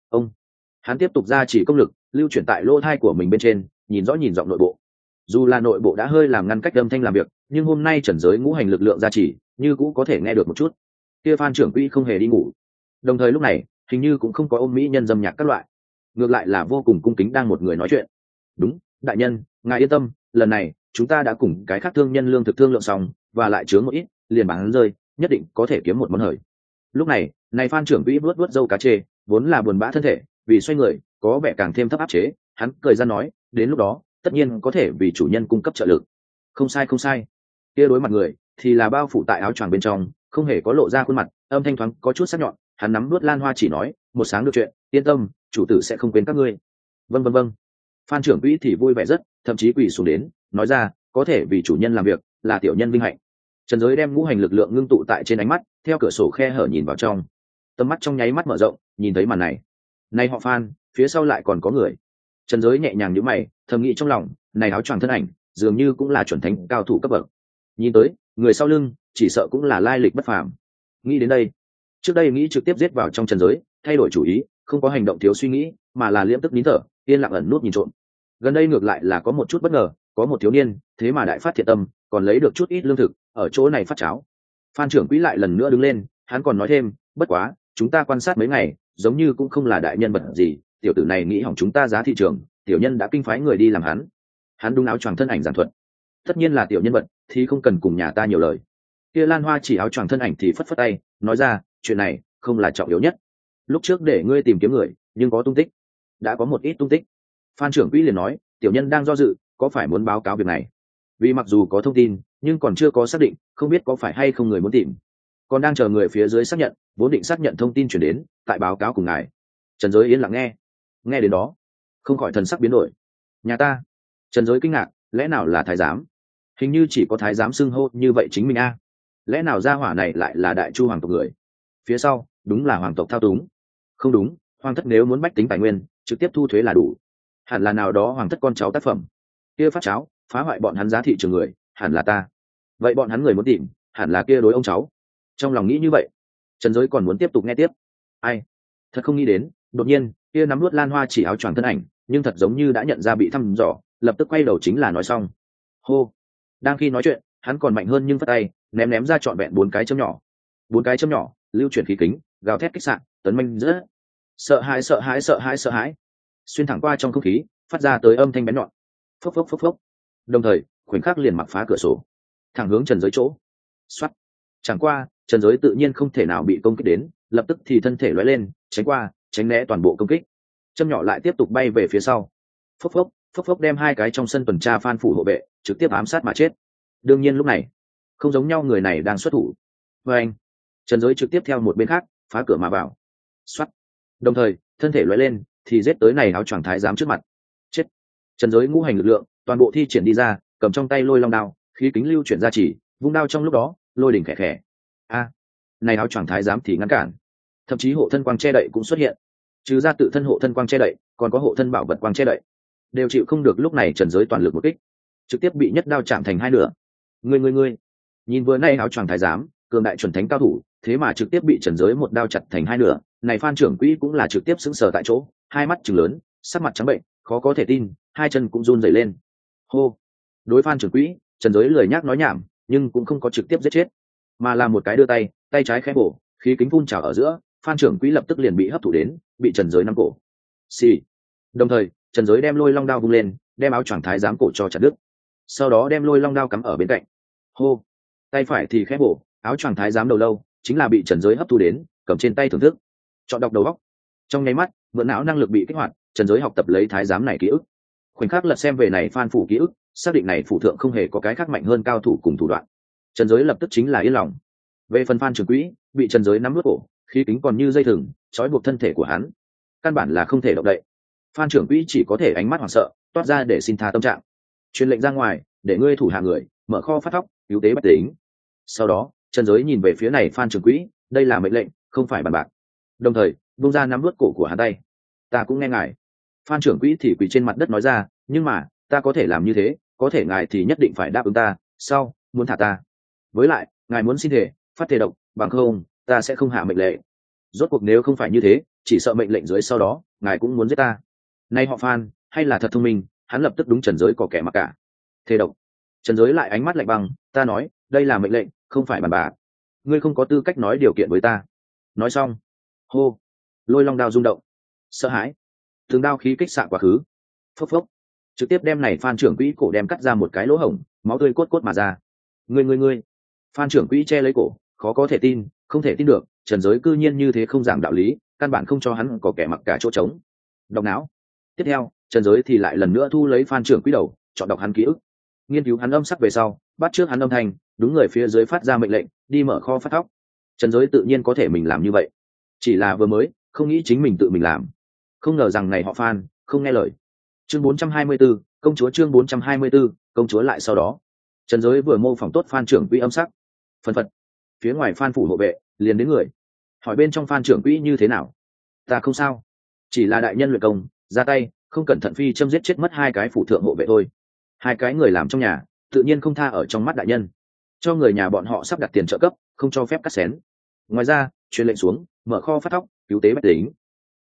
Hắn tiếp tục ra chỉ công lực lưu chuyển tại lỗ thai của mình bên trên, nhìn giọng nội bộ. Dù là nội bộ đã hơi làm ngăn cách âm thanh làm việc, nhưng hôm nay trần giới ngũ hành lực lượng ra chỉ như cũng có thể nghe được một chút. Kia Phan trưởng quỹ không hề đi ngủ, đồng thời lúc này hình như cũng không có ôm mỹ nhân dâm nhạc các loại, ngược lại là vô cùng cung kính đang một người nói chuyện. Đúng, đại nhân, ngài yên tâm, lần này chúng ta đã cùng cái khác thương nhân lương thực thương lượng xong, và lại chướng một ít liền bán rơi, nhất định có thể kiếm một món hời. Lúc này này Phan trưởng quỹ vuốt râu cá chê, vốn là buồn bã thân thể vì xoay người có vẻ càng thêm thấp áp chế, hắn cười ra nói, đến lúc đó tất nhiên có thể vì chủ nhân cung cấp trợ lực. Không sai. Kia đối mặt người thì là bao phủ tại áo choàng bên trong, không hề có lộ ra khuôn mặt, âm thanh thoáng có chút sắc nhọn, hắn nắm đuốt lan hoa chỉ nói, một sáng được chuyện, yên tâm, chủ tử sẽ không quên các ngươi. Vâng. Phan trưởng quỹ thì vui vẻ rất, thậm chí quỳ xuống đến nói ra, có thể vì chủ nhân làm việc là tiểu nhân vinh hạnh. Trần giới đem ngũ hành lực lượng ngưng tụ tại trên ánh mắt, theo cửa sổ khe hở nhìn vào trong, tầm mắt trong nháy mắt mở rộng, nhìn thấy màn này họ Phan phía sau lại còn có người. Trần giới nhẹ nhàng nhíu mày, thầm nghĩ trong lòng, này áo choàng thân ảnh dường như cũng là chuẩn thánh cao thủ cấp bậc. Nhìn tới người sau lưng chỉ sợ cũng là lai lịch bất phàm. Nghĩ đến đây, trước đây nghĩ trực tiếp giết vào trong trần giới, thay đổi chủ ý, không có hành động thiếu suy nghĩ, mà là liễm tức nín thở, yên lặng ẩn nút nhìn trộm. Gần đây ngược lại là có một chút bất ngờ, có một thiếu niên thế mà đại phát thiện tâm, còn lấy được chút ít lương thực ở chỗ này phát cháo. Phan trưởng quỹ lại lần nữa đứng lên, hắn còn nói thêm, bất quá chúng ta quan sát mấy ngày, giống như cũng không là đại nhân vật gì, tiểu tử này nghĩ hỏng chúng ta giá thị trường, tiểu nhân đã kinh phái người đi làm hắn đúng áo choàng thân ảnh giản thuật. Tất nhiên là tiểu nhân vật thì không cần cùng nhà ta nhiều lời. Kia Lan Hoa chỉ áo choàng thân ảnh thì phất phất tay nói ra, chuyện này không là trọng yếu nhất, lúc trước để ngươi tìm kiếm người nhưng có tung tích, đã có một ít tung tích. Phan trưởng quỹ liền nói, tiểu nhân đang do dự có phải muốn báo cáo việc này, vì mặc dù có thông tin nhưng còn chưa có xác định, không biết có phải hay không người muốn tìm, còn đang chờ người phía dưới xác nhận, vốn định xác nhận thông tin chuyển đến tại báo cáo cùng ngài. Trần Giới yên lặng nghe đến đó không khỏi thần sắc biến đổi. Nhà ta? Trần Giới kinh ngạc, lẽ nào là thái giám? Hình như chỉ có thái giám xưng hô như vậy chính mình a. Lẽ nào gia hỏa này lại là đại chu hoàng tộc người? Phía sau đúng là hoàng tộc thao túng. Không đúng, hoàng thất nếu muốn bách tính tài nguyên trực tiếp thu thuế là đủ, hẳn là nào đó hoàng thất con cháu tác phẩm. Kia phát cháo phá hoại bọn hắn giá thị trường người hẳn là ta, vậy bọn hắn người muốn tìm hẳn là kia đối ông cháu. Trong lòng nghĩ như vậy, Trần Giới còn muốn tiếp tục nghe tiếp. Ai, thật không nghĩ đến, đột nhiên kia nắm nuốt Lan Hoa chỉ áo choàng thân ảnh nhưng thật giống như đã nhận ra bị thăm dò, lập tức quay đầu chính là nói xong. Hô. Đang khi nói chuyện hắn còn mạnh hơn nhưng phất tay ném ra trọn vẹn 4 cái châm nhỏ. 4 cái châm nhỏ lưu chuyển khí kính, gào thét kích sạn, tấn manh rất sợ hãi xuyên thẳng qua trong không khí, phát ra tới âm thanh bén nhọn, phốc phốc, đồng thời khoảnh khắc liền mặc phá cửa sổ thẳng hướng Trần Giới chỗ. Xoát. Chẳng qua Trần Giới tự nhiên không thể nào bị công kích đến, lập tức thì thân thể lóe lên tránh né toàn bộ công kích. Châm nhỏ lại tiếp tục bay về phía sau, phốc phốc đem 2 cái trong sân tuần tra Phan phủ hộ vệ trực tiếp ám sát mà chết. Đương nhiên lúc này không giống nhau, người này đang xuất thủ. Và anh, Trần Giới trực tiếp theo một bên khác phá cửa mà vào. Xoát. Đồng thời thân thể lóe lên thì giết tới này áo choàng thái giám trước mặt. Chết. Trần Giới ngũ hành lực lượng toàn bộ thi triển đi ra, cầm trong tay lôi long đao, khí kính lưu chuyển ra chỉ, vung đao trong lúc đó lôi đỉnh khẽ khẽ. Này áo choàng thái giám thì ngăn cản, thậm chí hộ thân quang che đậy cũng xuất hiện. Trừ ra tự thân hộ thân quang che đậy, còn có hộ thân bảo vật quang che đậy, đều chịu không được lúc này Trần Giới toàn lực một kích, trực tiếp bị nhất đao chạm thành 2 nửa. Ngươi nhìn vừa nay áo choàng thái giám cường đại chuẩn thánh cao thủ, thế mà trực tiếp bị Trần Giới một đao chặt thành 2 nửa. Này Phan trưởng quỹ cũng là trực tiếp sững sờ tại chỗ, hai mắt trừng lớn, sắc mặt trắng bệnh, khó có thể tin, hai chân cũng run rẩy lên. Hô. Đối Phan trưởng quỹ, Trần Giới lười nhác nói nhảm, nhưng cũng không có trực tiếp giết chết, mà là một cái đưa tay trái khẽ bổ, khí kính phun trào ở giữa, Phan trưởng quỹ lập tức liền bị hấp thụ đến, bị Trần Giới nắm cổ. Xì. Đồng thời Trần Giới đem lôi long đao vung lên, đem áo choàng thái giám cổ cho chặt đứt, sau đó đem lôi long đao cắm ở bên cạnh. Hô. Tay phải thì khẽ bổ, áo choàng thái giám đầu lâu chính là bị Trần Giới hấp thu đến, cầm trên tay thưởng thức, chọn đọc đầu óc. Trong nháy mắt mượn não năng lực bị kích hoạt, Trần Giới học tập lấy thái giám này ký ức, khoảnh khắc lật xem về này Phan phủ ký ức, xác định này phủ thượng không hề có cái khác mạnh hơn cao thủ cùng thủ đoạn. Trần Giới lập tức chính là yên lòng. Về phần Phan trưởng quỹ, bị Trần Giới nắm nuốt cổ, khí kính còn như dây thừng trói buộc thân thể của hắn, căn bản là không thể động đậy. Phan trưởng quỹ chỉ có thể ánh mắt hoảng sợ toát ra để xin tha tâm trạng, truyền lệnh ra ngoài, để ngươi thủ hạ người mở kho phát thóc, cứu tế bách tính. Sau đó Trần Giới nhìn về phía này Phan trưởng quỹ, đây là mệnh lệnh, không phải bàn bạc. Đồng thời buông ra nắm nuốt cổ của hắn tay. Ta cũng nghe ngài. Phan trưởng quỹ thì quỳ trên mặt đất nói ra, nhưng mà ta có thể làm như thế, có thể ngài thì nhất định phải đáp ứng ta, sau muốn thả ta, với lại ngài muốn xin thể phát thể độc, bằng không ta sẽ không hạ mệnh lệnh. Rốt cuộc nếu không phải như thế, chỉ sợ mệnh lệnh dưới sau đó ngài cũng muốn giết ta. Nay họ Phan hay là thật thông minh, hắn lập tức đúng Trần Giới có kẻ mặc cả. Thể độc. Trần Giới lại ánh mắt lạnh băng, ta nói đây là mệnh lệnh, không phải bàn bạc, ngươi không có tư cách nói điều kiện với ta. Nói xong, hô, lôi long đao rung động, sợ hãi, thường đao khí kích xạ quá khứ, phốc phốc, trực tiếp đem này Phan trưởng quỹ cổ đem cắt ra một cái lỗ hổng, máu tươi cốt mà ra. Ngươi. Phan trưởng quỹ che lấy cổ, khó có thể tin, không thể tin được, Trần Giới cư nhiên như thế không giảng đạo lý, căn bản không cho hắn có kẻ mặc cả chỗ trống. Đọc não. Tiếp theo Trần Giới thì lại lần nữa thu lấy Phan trưởng quỹ đầu, chọn đọc hắn ký ức, nghiên cứu hắn âm sắc về sau, bắt trước hắn âm thanh, đúng người phía dưới phát ra mệnh lệnh, đi mở kho phát thóc. Trần Giới tự nhiên có thể mình làm như vậy, chỉ là vừa mới không nghĩ chính mình tự mình làm, không ngờ rằng này họ Phan không nghe lời. Chương 424, công chúa. Chương 424, công chúa. Lại sau đó Trần Giới vừa mô phỏng tốt Phan trưởng quỹ âm sắc, phân phật phía ngoài Phan phủ hộ vệ liền đến người hỏi bên trong Phan trưởng quỹ như thế nào. Ta không sao, chỉ là đại nhân luyện công ra tay không cẩn thận phi châm giết chết mất 2 cái phủ thượng hộ vệ thôi. 2 cái người làm trong nhà tự nhiên không tha ở trong mắt đại nhân, cho người nhà bọn họ sắp đặt tiền trợ cấp, không cho phép cắt xén. Ngoài ra truyền lệnh xuống, mở kho phát thóc, cứu tế bách tính.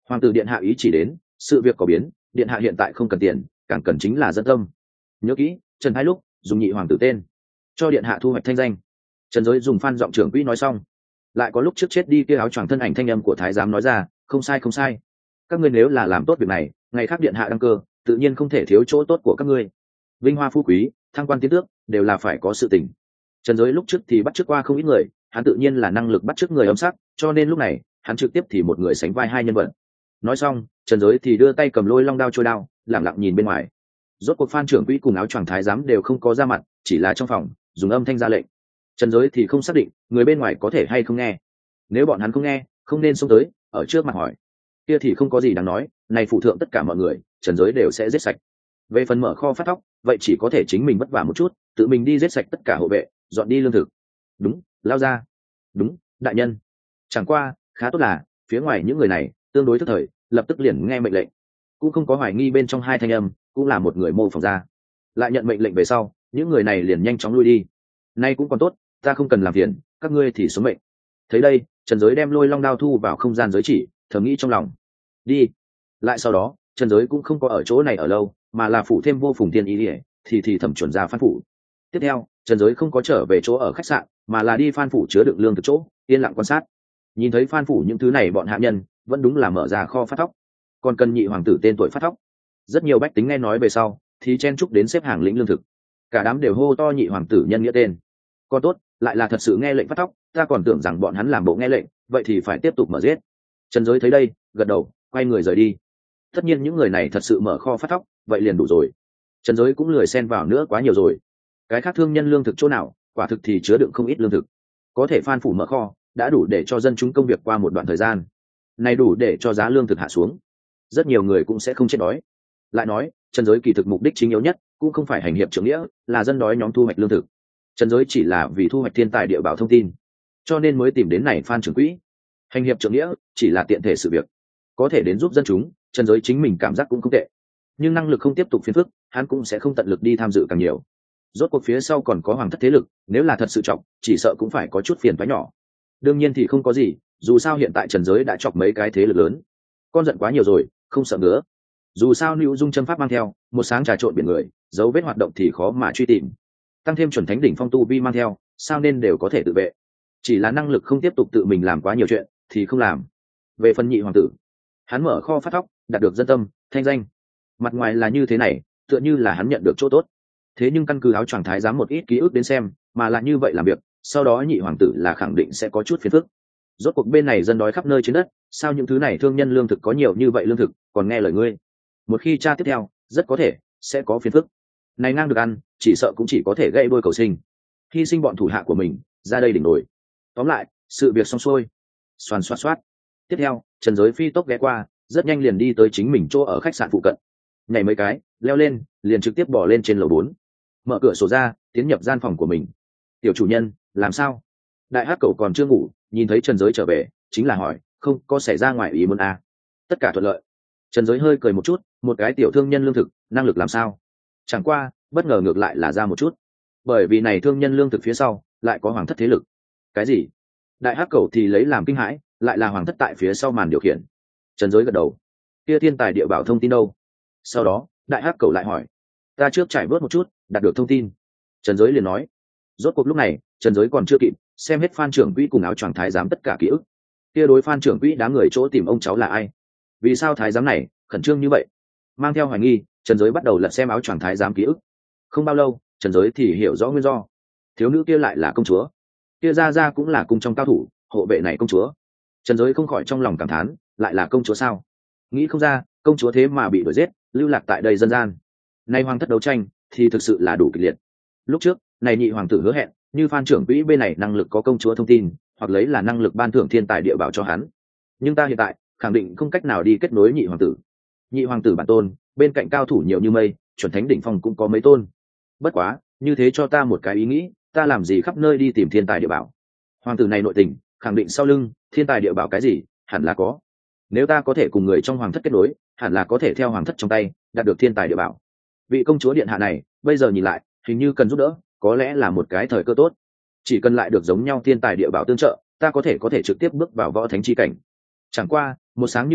Hoàng tử điện hạ ý chỉ đến, sự việc có biến, điện hạ hiện tại không cần tiền, càng cần chính là dân tâm. Nhớ kỹ, Trần Hai lúc dùng nhị hoàng tử tên cho điện hạ thu hoạch thanh danh. Trần Giới dùng Phan giọng trưởng quỹ nói xong, lại có lúc trước chết đi kia áo choàng thân ảnh thanh âm của thái giám nói ra, không sai không sai, các ngươi nếu là làm tốt việc này, ngày khác điện hạ đăng cơ tự nhiên không thể thiếu chỗ tốt của các ngươi, vinh hoa phú quý, thăng quan tiến tước đều là phải có sự tình. Trần Giới lúc trước thì bắt chước qua không ít người, hắn tự nhiên là năng lực bắt chước người âm sắc, cho nên lúc này hắn trực tiếp thì một người sánh vai hai nhân vật. Nói xong, Trần Giới thì đưa tay cầm lôi long đao trôi đao, lẳng lặng nhìn bên ngoài. Rốt cuộc Phan trưởng quỹ cùng áo choàng thái giám đều không có ra mặt, chỉ là trong phòng dùng âm thanh ra lệnh. Trần Giới thì không xác định người bên ngoài có thể hay không nghe. Nếu bọn hắn không nghe, không nên xông tới ở trước mặt hỏi, kia thì không có gì đáng nói, này phụ thượng tất cả mọi người Trần Giới đều sẽ giết sạch. Về phần mở kho phát thóc, vậy chỉ có thể chính mình vất vả một chút, tự mình đi giết sạch tất cả hộ vệ, dọn đi lương thực. Đúng, lao ra. Đúng, đại nhân. Chẳng qua khá tốt là phía ngoài những người này tương đối thức thời, lập tức liền nghe mệnh lệnh, cũng không có hoài nghi bên trong hai thanh âm cũng là một người mô phỏng ra. Lại nhận mệnh lệnh về sau, những người này liền nhanh chóng lui đi. Nay cũng còn tốt, ta không cần làm phiền, các ngươi thì sống mệnh. Thấy đây, Trần Giới đem lôi long đao thu vào không gian giới chỉ, thầm nghĩ trong lòng. Đi. Lại sau đó, Trần Giới cũng không có ở chỗ này ở lâu, mà là phủ thêm Vô Phùng Tiên ý ỉa thì thẩm chuẩn ra Phan phủ. Tiếp theo, Trần Giới không có trở về chỗ ở khách sạn, mà là đi Phan phủ chứa đựng lương thực chỗ, yên lặng quan sát. Nhìn thấy Phan phủ những thứ này bọn hạ nhân vẫn đúng là mở ra kho phát thóc, còn cần nhị hoàng tử tên tuổi phát thóc. Rất nhiều bách tính nghe nói về sau thì chen chúc đến xếp hàng lĩnh lương thực, cả đám đều hô to nhị hoàng tử nhân nghĩa tên. Còn tốt, lại là thật sự nghe lệnh phát thóc, ta còn tưởng rằng bọn hắn làm bộ nghe lệnh, vậy thì phải tiếp tục mở giết. Trần Giới thấy đây, gật đầu, quay người rời đi. Tất nhiên những người này thật sự mở kho phát thóc, vậy liền đủ rồi. Trần Giới cũng lười xen vào nữa quá nhiều rồi. Cái khác thương nhân lương thực chỗ nào, quả thực thì chứa đựng không ít lương thực. Có thể Phan phủ mở kho, đã đủ để cho dân chúng công việc qua một đoạn thời gian. Này đủ để cho giá lương thực hạ xuống. Rất nhiều người cũng sẽ không chết đói. Lại nói, Trần Giới kỳ thực mục đích chính yếu nhất cũng không phải hành hiệp trưởng nghĩa, là dân đói nhóm thu hoạch lương thực. Trần Giới chỉ là vì thu hoạch thiên tài địa bảo thông tin, cho nên mới tìm đến này Phan trưởng quỹ. Hành hiệp trưởng nghĩa chỉ là tiện thể sự việc, có thể đến giúp dân chúng, Trần Giới chính mình cảm giác cũng không tệ. Nhưng năng lực không tiếp tục phiền phức, hắn cũng sẽ không tận lực đi tham dự càng nhiều. Rốt cuộc phía sau còn có hoàng thất thế lực, nếu là thật sự trọng, chỉ sợ cũng phải có chút phiền toái nhỏ. Đương nhiên thì không có gì, dù sao hiện tại Trần Giới đã chọc mấy cái thế lực lớn, con giận quá nhiều rồi, không sợ nữa. Dù sao Nữu Dung châm pháp mang theo, một sáng trà trộn biển người, dấu vết hoạt động thì khó mà truy tìm. Tăng thêm chuẩn thánh đỉnh phong tu vi mang theo, sao nên đều có thể tự vệ. Chỉ là năng lực không tiếp tục tự mình làm quá nhiều chuyện, thì không làm. Về phần nhị hoàng tử, hắn mở kho phát thóc, đạt được dân tâm, thanh danh. Mặt ngoài là như thế này, tựa như là hắn nhận được chỗ tốt. Thế nhưng căn cứ áo choàng thái giám một ít ký ức đến xem, mà là như vậy làm việc, sau đó nhị hoàng tử là khẳng định sẽ có chút phiền phức. Rốt cuộc bên này dân đói khắp nơi trên đất, sao những thứ này thương nhân lương thực có nhiều như vậy lương thực, còn nghe lời ngươi. Một khi tra tiếp theo, rất có thể sẽ có phiền phức. Này ngang được ăn, chỉ sợ cũng chỉ có thể gây đôi cầu sinh, hy sinh bọn thủ hạ của mình ra đây đỉnh nổi. Tóm lại, sự việc xong xuôi, xoàn xoát xoát. Tiếp theo, Trần Giới phi tốc ghé qua, rất nhanh liền đi tới chính mình chỗ ở khách sạn phụ cận. Nhảy mấy cái, leo lên, liền trực tiếp bỏ lên trên lầu 4. Mở cửa sổ ra, tiến nhập gian phòng của mình. Tiểu chủ nhân, làm sao? Đại hắc cẩu còn chưa ngủ, nhìn thấy Trần Giới trở về, chính là hỏi, không có xảy ra ngoài ý muốn à? Tất cả thuận lợi. Trần Giới hơi cười một chút, một cái tiểu thương nhân lương thực, năng lực làm sao? Chẳng qua, bất ngờ ngược lại là ra một chút. Bởi vì này thương nhân lương thực phía sau, lại có hoàng thất thế lực. Cái gì? Đại hắc cẩu thì lấy làm kinh hãi, lại là hoàng thất tại phía sau màn điều khiển. Trần Giới gật đầu. Kia thiên tài địa bảo thông tin đâu? Sau đó, đại hắc cẩu lại hỏi, ta trước trải vớt một chút, đạt được thông tin. Trần Giới liền nói. Rốt cuộc lúc này, Trần Giới còn chưa kịp xem hết Phan trưởng quỹ cùng áo choàng thái giám tất cả ký ức. Kia đối Phan trưởng quỹ đám người chỗ tìm ông cháu là ai? Vì sao thái giám này khẩn trương như vậy? Mang theo hoài nghi, Trần Giới bắt đầu lật xem áo choàng thái giám ký ức. Không bao lâu, Trần Giới thì hiểu rõ nguyên do. Thiếu nữ kia lại là công chúa, kia ra cũng là cung trong cao thủ, hộ vệ này công chúa. Trần Giới không khỏi trong lòng cảm thán, lại là công chúa sao? Nghĩ không ra, công chúa thế mà bị đuổi giết, lưu lạc tại đây dân gian. Nay hoàng thất đấu tranh thì thực sự là đủ kịch liệt. Lúc trước, này nhị hoàng tử hứa hẹn, như Phan trưởng quỹ bên này năng lực có công chúa thông tin, hoặc lấy là năng lực ban thưởng thiên tài địa bảo cho hắn. Nhưng ta hiện tại khẳng định không cách nào đi kết nối nhị hoàng tử. Nhị hoàng tử bản tôn, bên cạnh cao thủ nhiều như mây, chuẩn thánh đỉnh phong cũng có mấy tôn. Bất quá, như thế cho ta một cái ý nghĩ, ta làm gì khắp nơi đi tìm thiên tài địa bảo? Hoàng tử này nội tình, khẳng định sau lưng thiên tài địa bảo cái gì, hẳn là có. Nếu ta có thể cùng người trong hoàng thất kết nối, hẳn là có thể theo hoàng thất trong tay đạt được thiên tài địa bảo. Vị công chúa điện hạ này, bây giờ nhìn lại, hình như cần giúp đỡ, có lẽ là một cái thời cơ tốt. Chỉ cần lại được giống nhau thiên tài địa bảo tương trợ, ta có thể trực tiếp bước vào võ thánh chi cảnh. Chẳng qua, một sáng như thế,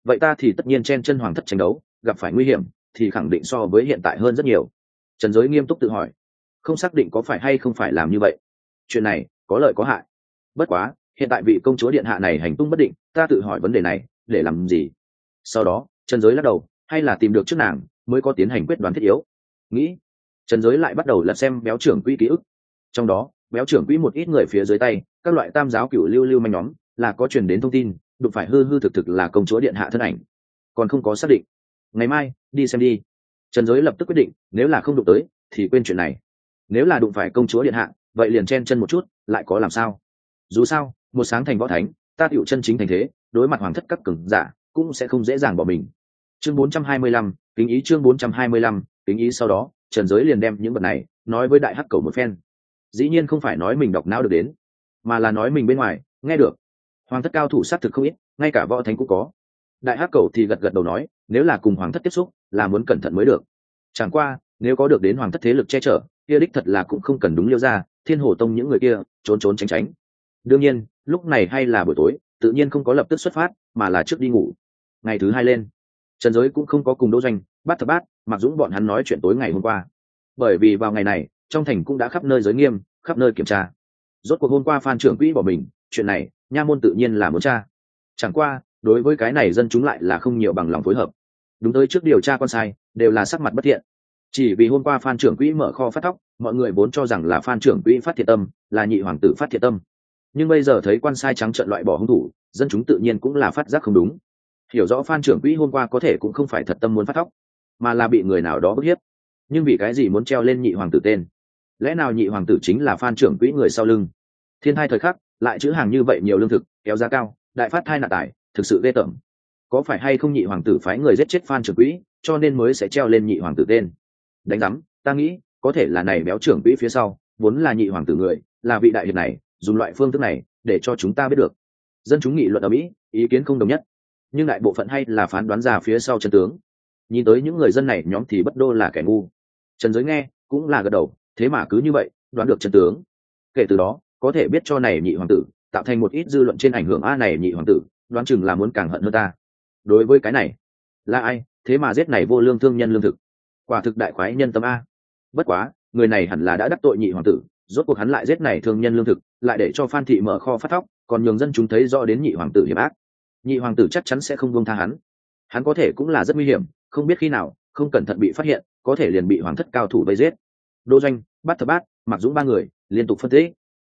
vậy ta thì tất nhiên chen chân hoàng thất tranh đấu, gặp phải nguy hiểm thì khẳng định so với hiện tại hơn rất nhiều. Trần Giới nghiêm túc tự hỏi, không xác định có phải hay không phải làm như vậy. Chuyện này có lợi có hại. Bất quá hiện tại vị công chúa điện hạ này hành tung bất định, ta tự hỏi vấn đề này để làm gì. Sau đó Trần Giới lắc đầu, hay là tìm được trước nàng mới có tiến hành quyết đoán thiết yếu. Nghĩ, Trần Giới lại bắt đầu lật xem béo trưởng quỹ ký ức. Trong đó béo trưởng quỹ một ít người phía dưới tay các loại tam giáo cửu lưu manh nhóm là có truyền đến thông tin đụng phải hư thực là công chúa điện hạ thân ảnh, còn không có xác định. Ngày mai đi xem đi. Trần Giới lập tức quyết định, nếu là không đụng tới thì quên chuyện này, nếu là đụng phải công chúa điện hạ vậy liền chen chân một chút lại có làm sao. Dù sao một sáng thành võ thánh, ta tựu chân chính thành thế, đối mặt hoàng thất các cường giả cũng sẽ không dễ dàng bỏ mình. Chương 425, kính ý. Chương 425, kính ý. Sau đó Trần Giới liền đem những vật này nói với đại hắc cầu một phen. Dĩ nhiên không phải nói mình đọc não được đến, mà là nói mình bên ngoài nghe được. Hoàng thất cao thủ sát thực không ít, ngay cả võ thánh cũng có. Đại hắc cầu thì gật đầu nói, nếu là cùng hoàng thất tiếp xúc là muốn cẩn thận mới được. Chẳng qua nếu có được đến hoàng thất thế lực che chở, kia đích thật là cũng không cần đúng liêu ra Thiên Hồ Tông những người kia trốn tránh. Đương nhiên lúc này hay là buổi tối, tự nhiên không có lập tức xuất phát, mà là trước đi ngủ. Ngày thứ hai lên, Trần Giới cũng không có cùng Đỗ Doanh, Bát Thập Bát, Mặc Dũng bọn hắn nói chuyện tối ngày hôm qua, bởi vì vào ngày này trong thành cũng đã khắp nơi giới nghiêm, khắp nơi kiểm tra. Rốt cuộc hôm qua Phan trưởng quỹ bỏ mình, chuyện này nha môn tự nhiên là muốn tra. Chẳng qua đối với cái này dân chúng lại là không nhiều bằng lòng phối hợp. Đúng tới trước điều tra con sai đều là sắc mặt bất thiện. Chỉ vì hôm qua Phan trưởng quỹ mở kho phát thóc, mọi người vốn cho rằng là Phan trưởng quỹ phát thiện tâm, là nhị hoàng tử phát thiện tâm. Nhưng bây giờ thấy quan sai trắng trợn loại bỏ hung thủ, dân chúng tự nhiên cũng là phát giác không đúng. Hiểu rõ Phan trưởng quỹ hôm qua có thể cũng không phải thật tâm muốn phát thóc, mà là bị người nào đó bức hiếp. Nhưng vì cái gì muốn treo lên nhị hoàng tử tên? Lẽ nào nhị hoàng tử chính là Phan trưởng quỹ người sau lưng? Thiên thai thời khắc lại chữ hàng như vậy nhiều lương thực, kéo giá cao, đại phát thai nạn tài, thực sự ghê tởm. Có phải hay không nhị hoàng tử phái người giết chết Phan trưởng quỹ, cho nên mới sẽ treo lên nhị hoàng tử tên? Đánh rắm, ta nghĩ có thể là này béo trưởng quỹ phía sau vốn là nhị hoàng tử người, là vị đại hiệp này dùng loại phương thức này để cho chúng ta biết được. Dân chúng nghị luận ở Mỹ, ý kiến không đồng nhất, nhưng đại bộ phận hay là phán đoán ra phía sau chân tướng. Nhìn tới những người dân này nhóm thì bất đô là kẻ ngu. Trần Giới nghe cũng là gật đầu, thế mà cứ như vậy đoán được chân tướng. Kể từ đó có thể biết cho này nhị hoàng tử tạo thành một ít dư luận trên ảnh hưởng. Này nhị hoàng tử đoán chừng là muốn càng hận hơn ta. Đối với cái này là ai thế mà giết này vô lương thương nhân lương thực, quả thực đại khoái nhân tâm a. Bất quá người này hẳn là đã đắc tội nhị hoàng tử, rốt cuộc hắn lại giết này thương nhân lương thực, lại để cho Phan thị mở kho phát thóc, còn nhường dân chúng thấy rõ đến nhị hoàng tử hiểm ác. Nhị hoàng tử chắc chắn sẽ không buông tha hắn. Hắn có thể cũng là rất nguy hiểm, không biết khi nào không cẩn thận bị phát hiện, có thể liền bị hoàng thất cao thủ vây giết. Đỗ Doanh, Bát Thập Bát, Mặc Dũng ba người liên tục phân tích.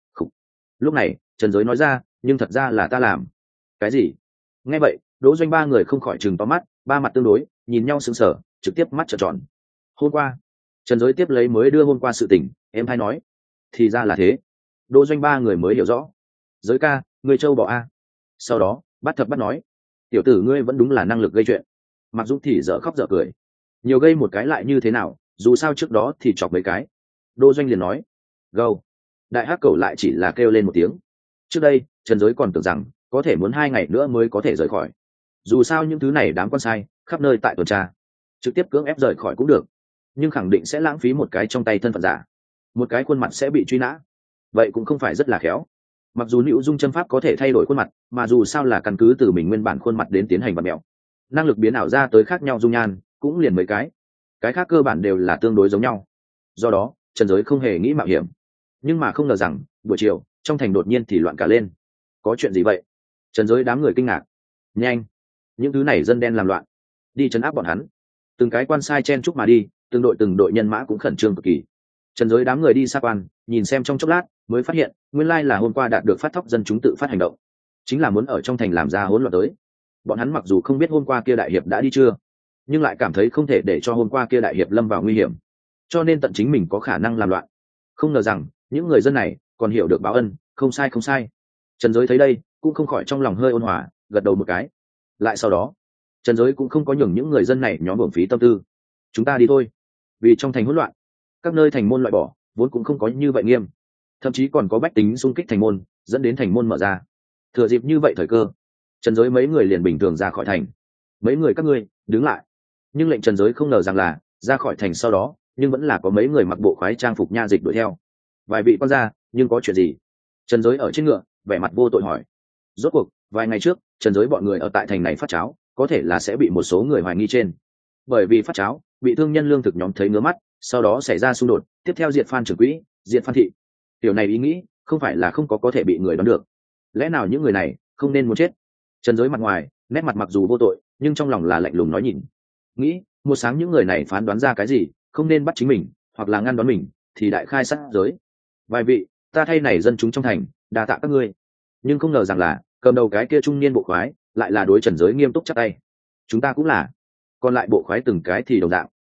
Lúc này Trần Giới nói ra, nhưng thật ra là ta làm. Cái gì? Nghe vậy Đỗ Doanh ba người không khỏi chừng to mắt, ba mặt tương đối nhìn nhau sững sờ, trực tiếp mắt trợn tròn. Hôm qua Trần Giới tiếp lấy mới đưa hôm qua sự tình em hay nói, thì ra là thế. Đỗ Doanh ba người mới hiểu rõ. Giới ca, người châu bỏ a. Sau đó Bát Thập Bát nói, tiểu tử ngươi vẫn đúng là năng lực gây chuyện. Mặc Dũng thì dở khóc dở cười, nhiều gây một cái lại như thế nào, dù sao trước đó thì chọc mấy cái. Đỗ Doanh liền nói, gâu. Đại hắc cẩu lại chỉ là kêu lên một tiếng. Trước đây Trần Giới còn tưởng rằng có thể muốn 2 ngày nữa mới có thể rời khỏi, dù sao những thứ này đám con sai khắp nơi tại tuần tra, trực tiếp cưỡng ép rời khỏi cũng được, nhưng khẳng định sẽ lãng phí một cái trong tay thân phận giả, một cái khuôn mặt sẽ bị truy nã, vậy cũng không phải rất là khéo. Mặc dù Nữu Dung châm pháp có thể thay đổi khuôn mặt, mà dù sao là căn cứ từ mình nguyên bản khuôn mặt đến tiến hành vặn mẹo, năng lực biến ảo ra tới khác nhau dung nhan cũng liền mấy cái khác cơ bản đều là tương đối giống nhau. Do đó Trần Giới không hề nghĩ mạo hiểm. Nhưng mà không ngờ rằng buổi chiều trong thành đột nhiên thì loạn cả lên. Có chuyện gì vậy? Trần Giới đám người kinh ngạc. Nhanh, những thứ này dân đen làm loạn, đi trấn áp bọn hắn. Từng cái quan sai chen chúc mà đi, từng đội nhân mã cũng khẩn trương cực kỳ. Trần Giới đám người đi xa quan nhìn xem trong chốc lát mới phát hiện nguyên lai là hôm qua đạt được phát thóc dân chúng tự phát hành động, chính là muốn ở trong thành làm ra hỗn loạn tới. Bọn hắn mặc dù không biết hôm qua kia đại hiệp đã đi chưa, nhưng lại cảm thấy không thể để cho hôm qua kia đại hiệp lâm vào nguy hiểm, cho nên tận chính mình có khả năng làm loạn. Không ngờ rằng những người dân này còn hiểu được báo ân, không sai. Trần Giới thấy đây cũng không khỏi trong lòng hơi ôn hòa, gật đầu một cái. Lại sau đó Trần Giới cũng không có nhường những người dân này nhóm uổng phí tâm tư. Chúng ta đi thôi. Vì trong thành hỗn loạn, các nơi thành môn loại bỏ vốn cũng không có như vậy nghiêm, thậm chí còn có bách tính xung kích thành môn, dẫn đến thành môn mở ra. Thừa dịp như vậy thời cơ, Trần Giới mấy người liền bình thường ra khỏi thành. Mấy người các ngươi đứng lại. Nhưng lệnh Trần Giới không ngờ rằng là ra khỏi thành sau đó nhưng vẫn là có mấy người mặc bộ khoái trang phục nha dịch đuổi theo. Vài vị quan gia, nhưng có chuyện gì? Trần Giới ở trên ngựa vẻ mặt vô tội hỏi. Rốt cuộc vài ngày trước Trần Giới bọn người ở tại thành này phát cháo, có thể là sẽ bị một số người hoài nghi trên. Bởi vì phát cháo bị thương nhân lương thực nhóm thấy ngứa mắt, sau đó xảy ra xung đột, tiếp theo diệt Phan trưởng quỹ, diệt Phan thị. Điều này ý nghĩ không phải là không có thể bị người đoán được. Lẽ nào những người này không nên muốn chết? Trần Giới mặt ngoài nét mặt mặc dù vô tội, nhưng trong lòng là lạnh lùng nói nhìn. Nghĩ một sáng những người này phán đoán ra cái gì, không nên bắt chính mình hoặc là ngăn đoán mình, thì đại khai sát giới. Vài vị, ta thay này dân chúng trong thành đa tạ các ngươi. Nhưng không ngờ rằng là cầm đầu cái kia trung niên bộ khoái lại là đối Trần Giới nghiêm túc chắp tay. Chúng ta cũng là. Còn lại bộ khoái từng cái thì đồng dạng.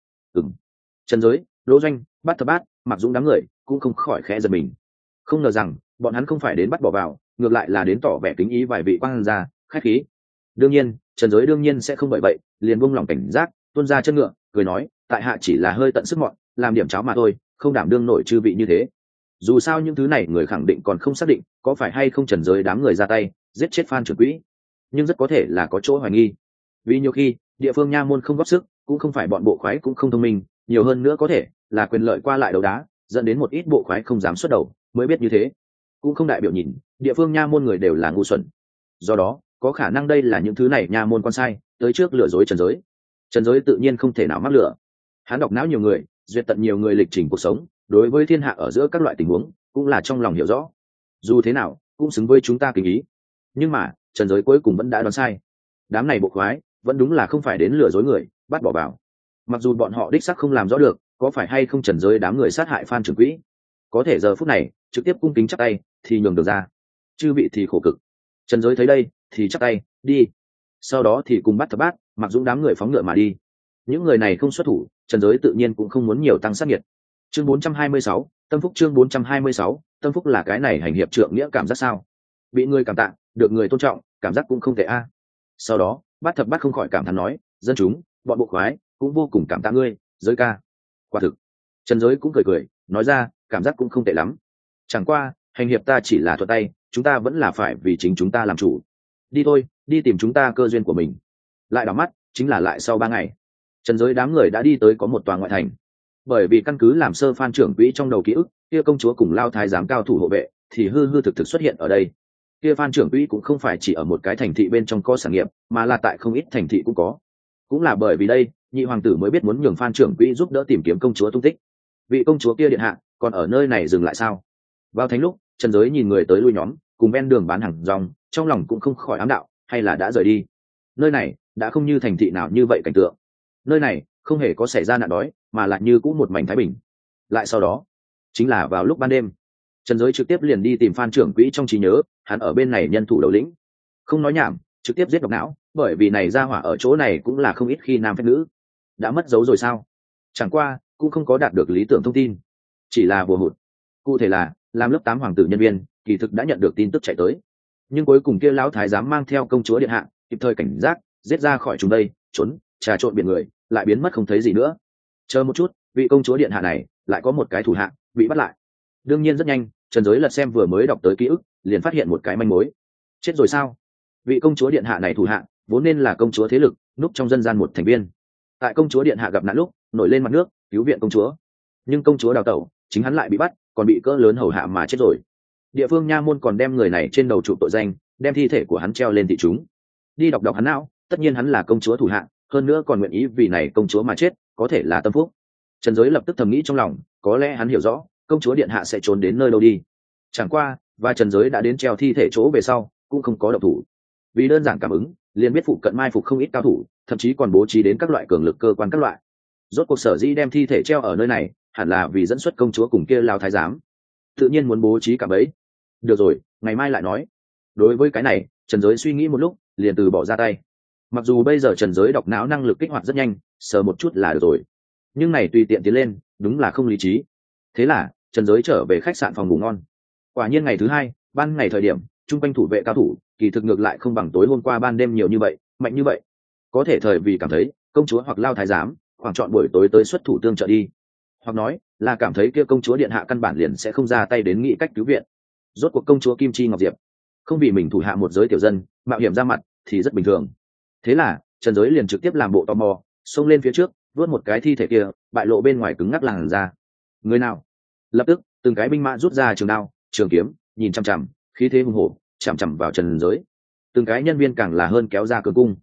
Trần Giới, Đỗ Doanh, Bát Thập Bát, Mặc Dũng đám người cũng không khỏi khẽ giật mình. Không ngờ rằng bọn hắn không phải đến bắt bỏ vào, ngược lại là đến tỏ vẻ kính ý vài vị quan gia khách khí. Đương nhiên Trần Giới đương nhiên sẽ không bởi vậy liền buông lỏng cảnh giác, tuôn ra chân ngựa cười nói, tại hạ chỉ là hơi tận sức mọn, làm điểm cháo mà thôi, không đảm đương nổi chư vị như thế. Dù sao những thứ này người khẳng định còn không xác định có phải hay không Trần Giới đám người ra tay giết chết Phan trưởng quỹ, nhưng rất có thể là có chỗ hoài nghi. Vì nhiều khi địa phương nha môn không góp sức, cũng không phải bọn bộ khoái cũng không thông minh, nhiều hơn nữa có thể là quyền lợi qua lại đấu đá, dẫn đến một ít bộ khoái không dám xuất đầu, mới biết như thế. Cũng không đại biểu nhìn địa phương nha môn người đều là ngu xuẩn. Do đó có khả năng đây là những thứ này nha môn quan sai tới trước lừa dối Trần Giới. Trần Giới tự nhiên không thể nào mắc lừa. Hắn đọc não nhiều người, duyệt tận nhiều người lịch trình cuộc sống, đối với thiên hạ ở giữa các loại tình huống cũng là trong lòng hiểu rõ. Dù thế nào cũng xứng với chúng ta kính ý. Nhưng mà Trần Giới cuối cùng vẫn đã đoán sai. Đám này bộ khoái vẫn đúng là không phải đến lừa dối người bắt bỏ vào. Mặc dù bọn họ đích xác không làm rõ được có phải hay không Trần Giới đám người sát hại Phan trưởng quỹ, có thể giờ phút này trực tiếp cung kính chắp tay thì nhường được ra. Chư vị thì khổ cực. Trần Giới thấy đây thì chắp tay đi, sau đó thì cùng Bát Thập Bát, Mặc Dũng đám người phóng ngựa mà đi. Những người này không xuất thủ, Trần Giới tự nhiên cũng không muốn nhiều tăng sát nhiệt. Chương 426, Tâm Phúc. Chương 426, Tâm Phúc là cái này hành hiệp trượng nghĩa cảm giác sao? Bị người cảm tạ, được người tôn trọng, cảm giác cũng không tệ a. Sau đó Bát Thập Bát không khỏi cảm thán nói, dân chúng bọn bộ khoái cũng vô cùng cảm tạ ngươi, Giới ca. Quả thực. Trần Giới cũng cười cười nói ra, cảm giác cũng không tệ lắm. Chẳng qua hành hiệp ta chỉ là thuận tay, chúng ta vẫn là phải vì chính chúng ta làm chủ. Đi thôi, đi tìm chúng ta cơ duyên của mình. Lại đảo mắt chính là lại sau 3 ngày, Trần Giới đám người đã đi tới có một tòa ngoại thành. Bởi vì căn cứ làm sơ Phan trưởng quỹ trong đầu ký ức, kia công chúa cùng Lao thái giám cao thủ hộ vệ thì hư hư thực thực xuất hiện ở đây. Kia Phan trưởng quỹ cũng không phải chỉ ở một cái thành thị bên trong có sản nghiệp, mà là tại không ít thành thị cũng có. Cũng là bởi vì đây, nhị hoàng tử mới biết muốn nhường Phan trưởng quỹ giúp đỡ tìm kiếm công chúa tung tích. Vị công chúa kia điện hạ còn ở nơi này dừng lại sao? Vào thánh lúc, Trần Giới nhìn người tới lui nhóm cùng ven đường bán hàng rong, trong lòng cũng không khỏi ám đạo, hay là đã rời đi. Nơi này đã không như thành thị nào như vậy cảnh tượng. Nơi này không hề có xảy ra nạn đói, mà lại như cũng một mảnh thái bình. Lại sau đó chính là vào lúc ban đêm, Trần Giới trực tiếp liền đi tìm Phan trưởng quỹ trong trí nhớ, hắn ở bên này nhân thủ đầu lĩnh, không nói nhảm, trực tiếp giết độc não, bởi vì này ra hỏa ở chỗ này cũng là không ít khi nam phép nữ. Đã mất dấu rồi sao? Chẳng qua cũng không có đạt được lý tưởng thông tin, chỉ là vừa hụt. Cụ thể là làm lớp 8 hoàng tử nhân viên kỳ thực đã nhận được tin tức chạy tới, nhưng cuối cùng kia lão thái giám mang theo công chúa điện hạ kịp thời cảnh giác, giết ra khỏi chúng đây, trốn trà trộn biển người, lại biến mất không thấy gì nữa. Chờ một chút, vị công chúa điện hạ này lại có một cái thủ hạ bị bắt lại. Đương nhiên rất nhanh, Trần Giới lật xem vừa mới đọc tới ký ức, liền phát hiện một cái manh mối. Chết rồi sao? Vị công chúa điện hạ này thủ hạ vốn nên là công chúa thế lực, núp trong dân gian một thành viên. Tại công chúa điện hạ gặp nạn lúc, nổi lên mặt nước cứu viện công chúa, nhưng công chúa đào tẩu, chính hắn lại bị bắt, còn bị cỡ lớn hầu hạ mà chết rồi. Địa phương nha môn còn đem người này trên đầu trụ tội danh, đem thi thể của hắn treo lên thị chúng. Đi đọc hắn não, tất nhiên hắn là công chúa thủ hạ, hơn nữa còn nguyện ý vì này công chúa mà chết, có thể là tâm phúc. Trần Giới lập tức thầm nghĩ trong lòng, có lẽ hắn hiểu rõ công chúa điện hạ sẽ trốn đến nơi đâu đi. Chẳng qua và Trần Giới đã đến treo thi thể chỗ về sau cũng không có động thủ, vì đơn giản cảm ứng liền biết phụ cận mai phục không ít cao thủ, thậm chí còn bố trí đến các loại cường lực cơ quan các loại. Rốt cuộc sở dĩ đem thi thể treo ở nơi này, hẳn là vì dẫn xuất công chúa cùng kia lao thái giám, tự nhiên muốn bố trí cả bẫy. Được rồi, ngày mai lại nói. Đối với cái này, Trần Giới suy nghĩ một lúc, liền từ bỏ ra tay. Mặc dù bây giờ Trần Giới đọc não năng lực kích hoạt rất nhanh, sờ một chút là được rồi, nhưng này tùy tiện tiến lên, đúng là không lý trí. Thế là Trần Giới trở về khách sạn phòng ngủ ngon. Quả nhiên ngày thứ hai, ban ngày thời điểm, trung quanh thủ vệ cao thủ, kỳ thực ngược lại không bằng tối hôm qua ban đêm nhiều như vậy, mạnh như vậy. Có thể thời vì cảm thấy công chúa hoặc lao thái giám khoảng chọn buổi tối tới xuất thủ tương trợ đi, hoặc nói là cảm thấy kia công chúa điện hạ căn bản liền sẽ không ra tay đến nghĩ cách cứu viện. Rốt cuộc công chúa Kim Chi Ngọc Diệp không vì mình thủ hạ một giới tiểu dân mạo hiểm ra mặt thì rất bình thường. Thế là Trần Giới liền trực tiếp làm bộ tò mò, xông lên phía trước, vớt một cái thi thể kia, bại lộ bên ngoài cứng ngắc làn ra. Người nào? Lập tức từng cái binh mã rút ra trường đao trường kiếm, nhìn chằm chằm, khí thế hùng hổ chằm chằm vào Trần Giới. Từng cái nhân viên càng là hơn kéo ra cường cung.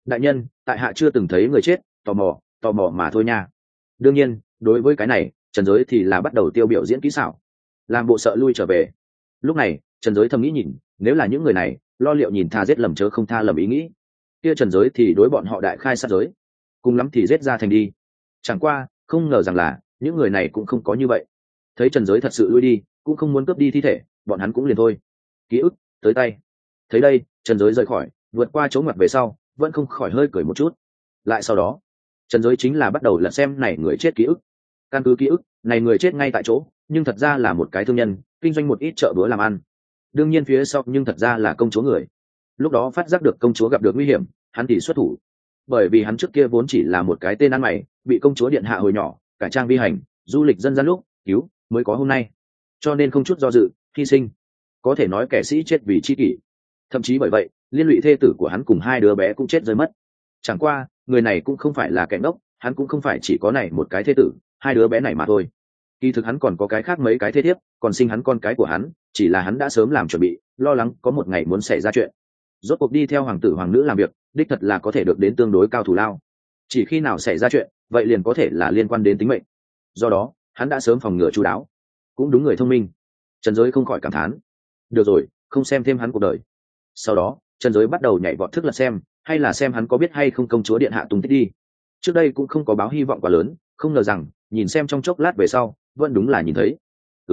đại nhân, tại hạ chưa từng thấy người chết, tò mò mà thôi nha. Đương nhiên đối với cái này Trần Giới thì là bắt đầu tiêu biểu diễn kỹ xảo, làm bộ sợ lui trở về. Lúc này Trần Giới thầm nghĩ, nhìn nếu là những người này lo liệu nhìn tha giết lầm chớ không tha lầm ý nghĩ, kia Trần Giới thì đối bọn họ đại khai sát giới, cùng lắm thì giết ra thành đi. Chẳng qua không ngờ rằng là những người này cũng không có như vậy, thấy Trần Giới thật sự lui đi, cũng không muốn cướp đi thi thể, bọn hắn cũng liền thôi. Ký ức tới tay. Thấy đây Trần Giới rời khỏi, vượt qua chỗ ngoặt về sau, vẫn không khỏi hơi cười một chút. Lại sau đó Trần Giới chính là bắt đầu lật xem này người chết ký ức. Căn cứ ký ức này, người chết ngay tại chỗ, nhưng thật ra là một cái thương nhân kinh doanh một ít chợ bữa làm ăn. Đương nhiên phía sau nhưng thật ra là công chúa người. Lúc đó phát giác được công chúa gặp được nguy hiểm, hắn thì xuất thủ. Bởi vì hắn trước kia vốn chỉ là một cái tên ăn mày, bị công chúa điện hạ hồi nhỏ cải trang vi hành, du lịch dân gian lúc cứu mới có hôm nay, cho nên không chút do dự hy sinh. Có thể nói kẻ sĩ chết vì chi kỷ, thậm chí bởi vậy liên lụy thê tử của hắn cùng hai đứa bé cũng chết rơi mất. Chẳng qua người này cũng không phải là kẻ ngốc, hắn cũng không phải chỉ có này một cái thê tử hai đứa bé này mà thôi. Kỳ thực hắn còn có cái khác mấy cái thê thiếp, còn sinh hắn con cái của hắn, chỉ là hắn đã sớm làm chuẩn bị, lo lắng có một ngày muốn xảy ra chuyện. Rốt cuộc đi theo hoàng tử hoàng nữ làm việc, đích thật là có thể được đến tương đối cao thù lao. Chỉ khi nào xảy ra chuyện, vậy liền có thể là liên quan đến tính mệnh. Do đó hắn đã sớm phòng ngừa chu đáo. Cũng đúng người thông minh. Trần Giới không khỏi cảm thán. Được rồi, không xem thêm hắn cuộc đời. Sau đó Trần Giới bắt đầu nhảy vọt thức là xem, hay là xem hắn có biết hay không công chúa điện hạ tung tích đi. Trước đây cũng không có báo hy vọng quá lớn, không ngờ rằng nhìn xem trong chốc lát về sau, vẫn đúng là nhìn thấy.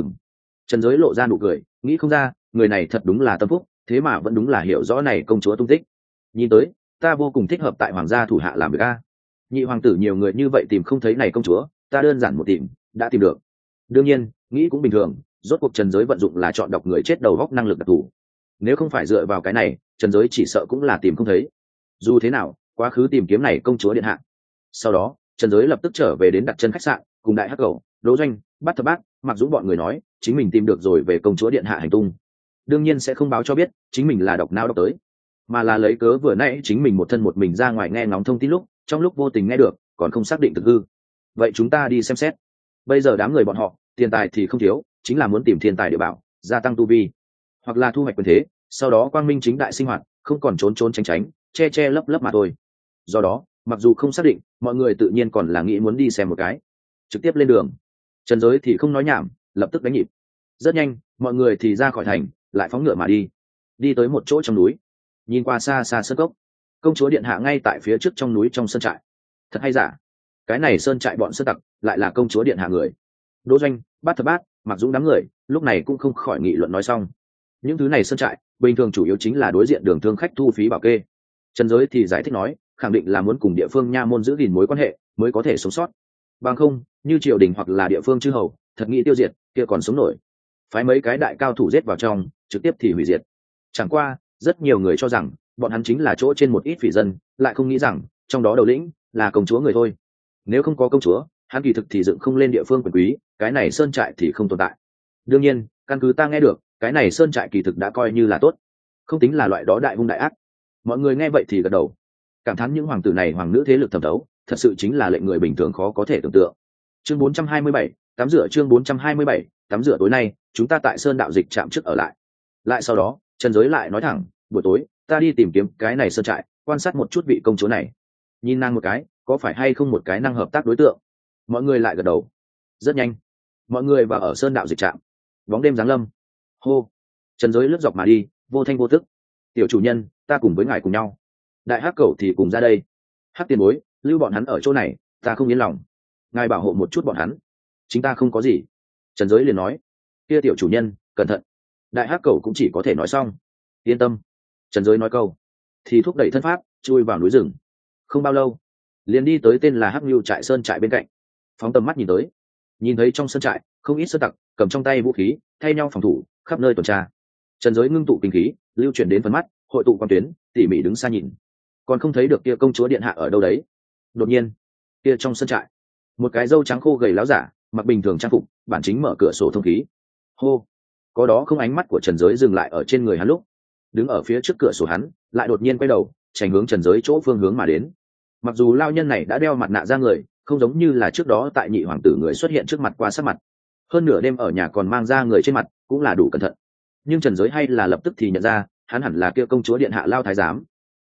Trần Giới lộ ra nụ cười, nghĩ không ra người này thật đúng là tâm phúc, thế mà vẫn đúng là hiểu rõ này công chúa tung tích. Nhìn tới ta vô cùng thích hợp tại hoàng gia thủ hạ làm việc a. Nhị hoàng tử nhiều người như vậy tìm không thấy này công chúa, ta đơn giản một tìm đã tìm được. Đương nhiên nghĩ cũng bình thường, rốt cuộc Trần Giới vận dụng là chọn đọc người chết đầu góc năng lực đặc thù. Nếu không phải dựa vào cái này, Trần Giới chỉ sợ cũng là tìm không thấy. Dù thế nào quá khứ tìm kiếm này công chúa điện hạ. Sau đó Trần Giới lập tức trở về đến đặt chân khách sạn, cùng đại hắc cầu, Đỗ Doanh, Bát Thập Bát, Mặc Dũng bọn người nói chính mình tìm được rồi về công chúa điện hạ hành tung. Đương nhiên sẽ không báo cho biết chính mình là đọc não đọc tới, mà là lấy cớ vừa nãy chính mình một thân một mình ra ngoài nghe ngóng thông tin lúc, trong lúc vô tình nghe được, còn không xác định thực hư. Vậy chúng ta đi xem xét. Bây giờ đám người bọn họ tiền tài thì không thiếu, chính là muốn tìm thiên tài địa bảo, gia tăng tu vi, hoặc là thu hoạch quyền thế, sau đó quang minh chính đại sinh hoạt, không còn trốn trốn tránh tránh, che che lấp lấp mà thôi. Do đó mặc dù không xác định, mọi người tự nhiên còn là nghĩ muốn đi xem một cái. Trực tiếp lên đường. Trần Giới thì không nói nhảm, lập tức đánh nhịp. Rất nhanh mọi người thì ra khỏi thành, lại phóng ngựa mà đi. Đi tới một chỗ trong núi, nhìn qua xa xa sơn cốc, công chúa điện hạ ngay tại phía trước trong núi trong sơn trại. Thật hay giả, cái này sơn trại bọn sơn tặc lại là công chúa điện hạ người. Đỗ Doanh, Bát Thập Bát, Mặc Dũng đám người lúc này cũng không khỏi nghị luận nói xong. Những thứ này sơn trại bình thường chủ yếu chính là đối diện đường thương khách thu phí bảo kê. Trần Giới thì giải thích nói, khẳng định là muốn cùng địa phương nha môn giữ gìn mối quan hệ mới có thể sống sót, bằng không như triều đình hoặc là địa phương chư hầu thật nghĩ tiêu diệt, kia còn sống nổi. Phái mấy cái đại cao thủ giết vào trong, trực tiếp thì hủy diệt. Chẳng qua rất nhiều người cho rằng bọn hắn chính là chỗ trên một ít phỉ dân, lại không nghĩ rằng trong đó đầu lĩnh là công chúa người thôi. Nếu không có công chúa, hắn kỳ thực thì dựng không lên địa phương quyền quý, cái này sơn trại thì không tồn tại. Đương nhiên căn cứ ta nghe được, cái này sơn trại kỳ thực đã coi như là tốt, không tính là loại đó đại hung đại ác. Mọi người nghe vậy thì gật đầu, cảm thán những hoàng tử này hoàng nữ thế lực thẩm thấu, thật sự chính là lệnh người bình thường khó có thể tưởng tượng. Chương 427, tắm rửa. Chương 427, tắm rửa. Tối nay chúng ta tại sơn đạo dịch trạm trước ở lại sau đó Trần Giới lại nói thẳng, buổi tối ta đi tìm kiếm cái này sơn trại, quan sát một chút vị công chúa này, nhìn nàng một cái có phải hay không một cái năng hợp tác đối tượng. Mọi người lại gật đầu. Rất nhanh mọi người vào ở sơn đạo dịch trạm. Bóng đêm giáng lâm. Hô. Trần Giới lướt dọc mà đi, vô thanh vô tức. Tiểu chủ nhân, ta cùng với ngài cùng nhau. Đại hắc cẩu thì cùng ra đây. Hắc tiền bối, lưu bọn hắn ở chỗ này, ta không yên lòng, ngài bảo hộ một chút bọn hắn. Chính ta không có gì. Trần Giới liền nói. Kia tiểu chủ nhân cẩn thận. Đại hắc cẩu cũng chỉ có thể nói xong. Yên tâm. Trần Giới nói câu thì thúc đẩy thân pháp chui vào núi rừng. Không bao lâu liền đi tới tên là Hắc Nưu trại sơn trại bên cạnh. Phóng tầm mắt nhìn thấy trong sơn trại không ít sơn tặc cầm trong tay vũ khí thay nhau phòng thủ, khắp nơi tuần tra. Trần Giới ngưng tụ kinh khí lưu chuyển đến phần mắt, hội tụ quan tuyến, tỉ mỉ đứng xa nhìn, còn không thấy được kia công chúa điện hạ ở đâu đấy. Đột nhiên kia trong sân trại, một cái râu trắng khô gầy láo giả mặc bình thường trang phục, bản chính mở cửa sổ thông khí. Hô. Có đó không, ánh mắt của Trần Giới dừng lại ở trên người hắn lúc đứng ở phía trước cửa sổ, hắn lại đột nhiên quay đầu tránh hướng Trần Giới chỗ phương hướng mà đến. Mặc dù lao nhân này đã đeo mặt nạ ra người, không giống như là trước đó tại nhị hoàng tử người xuất hiện trước mặt qua sát mặt, hơn nửa đêm ở nhà còn mang ra người trên mặt cũng là đủ cẩn thận, nhưng Trần Giới hay là lập tức thì nhận ra hắn hẳn là kia công chúa điện hạ Lao thái giám.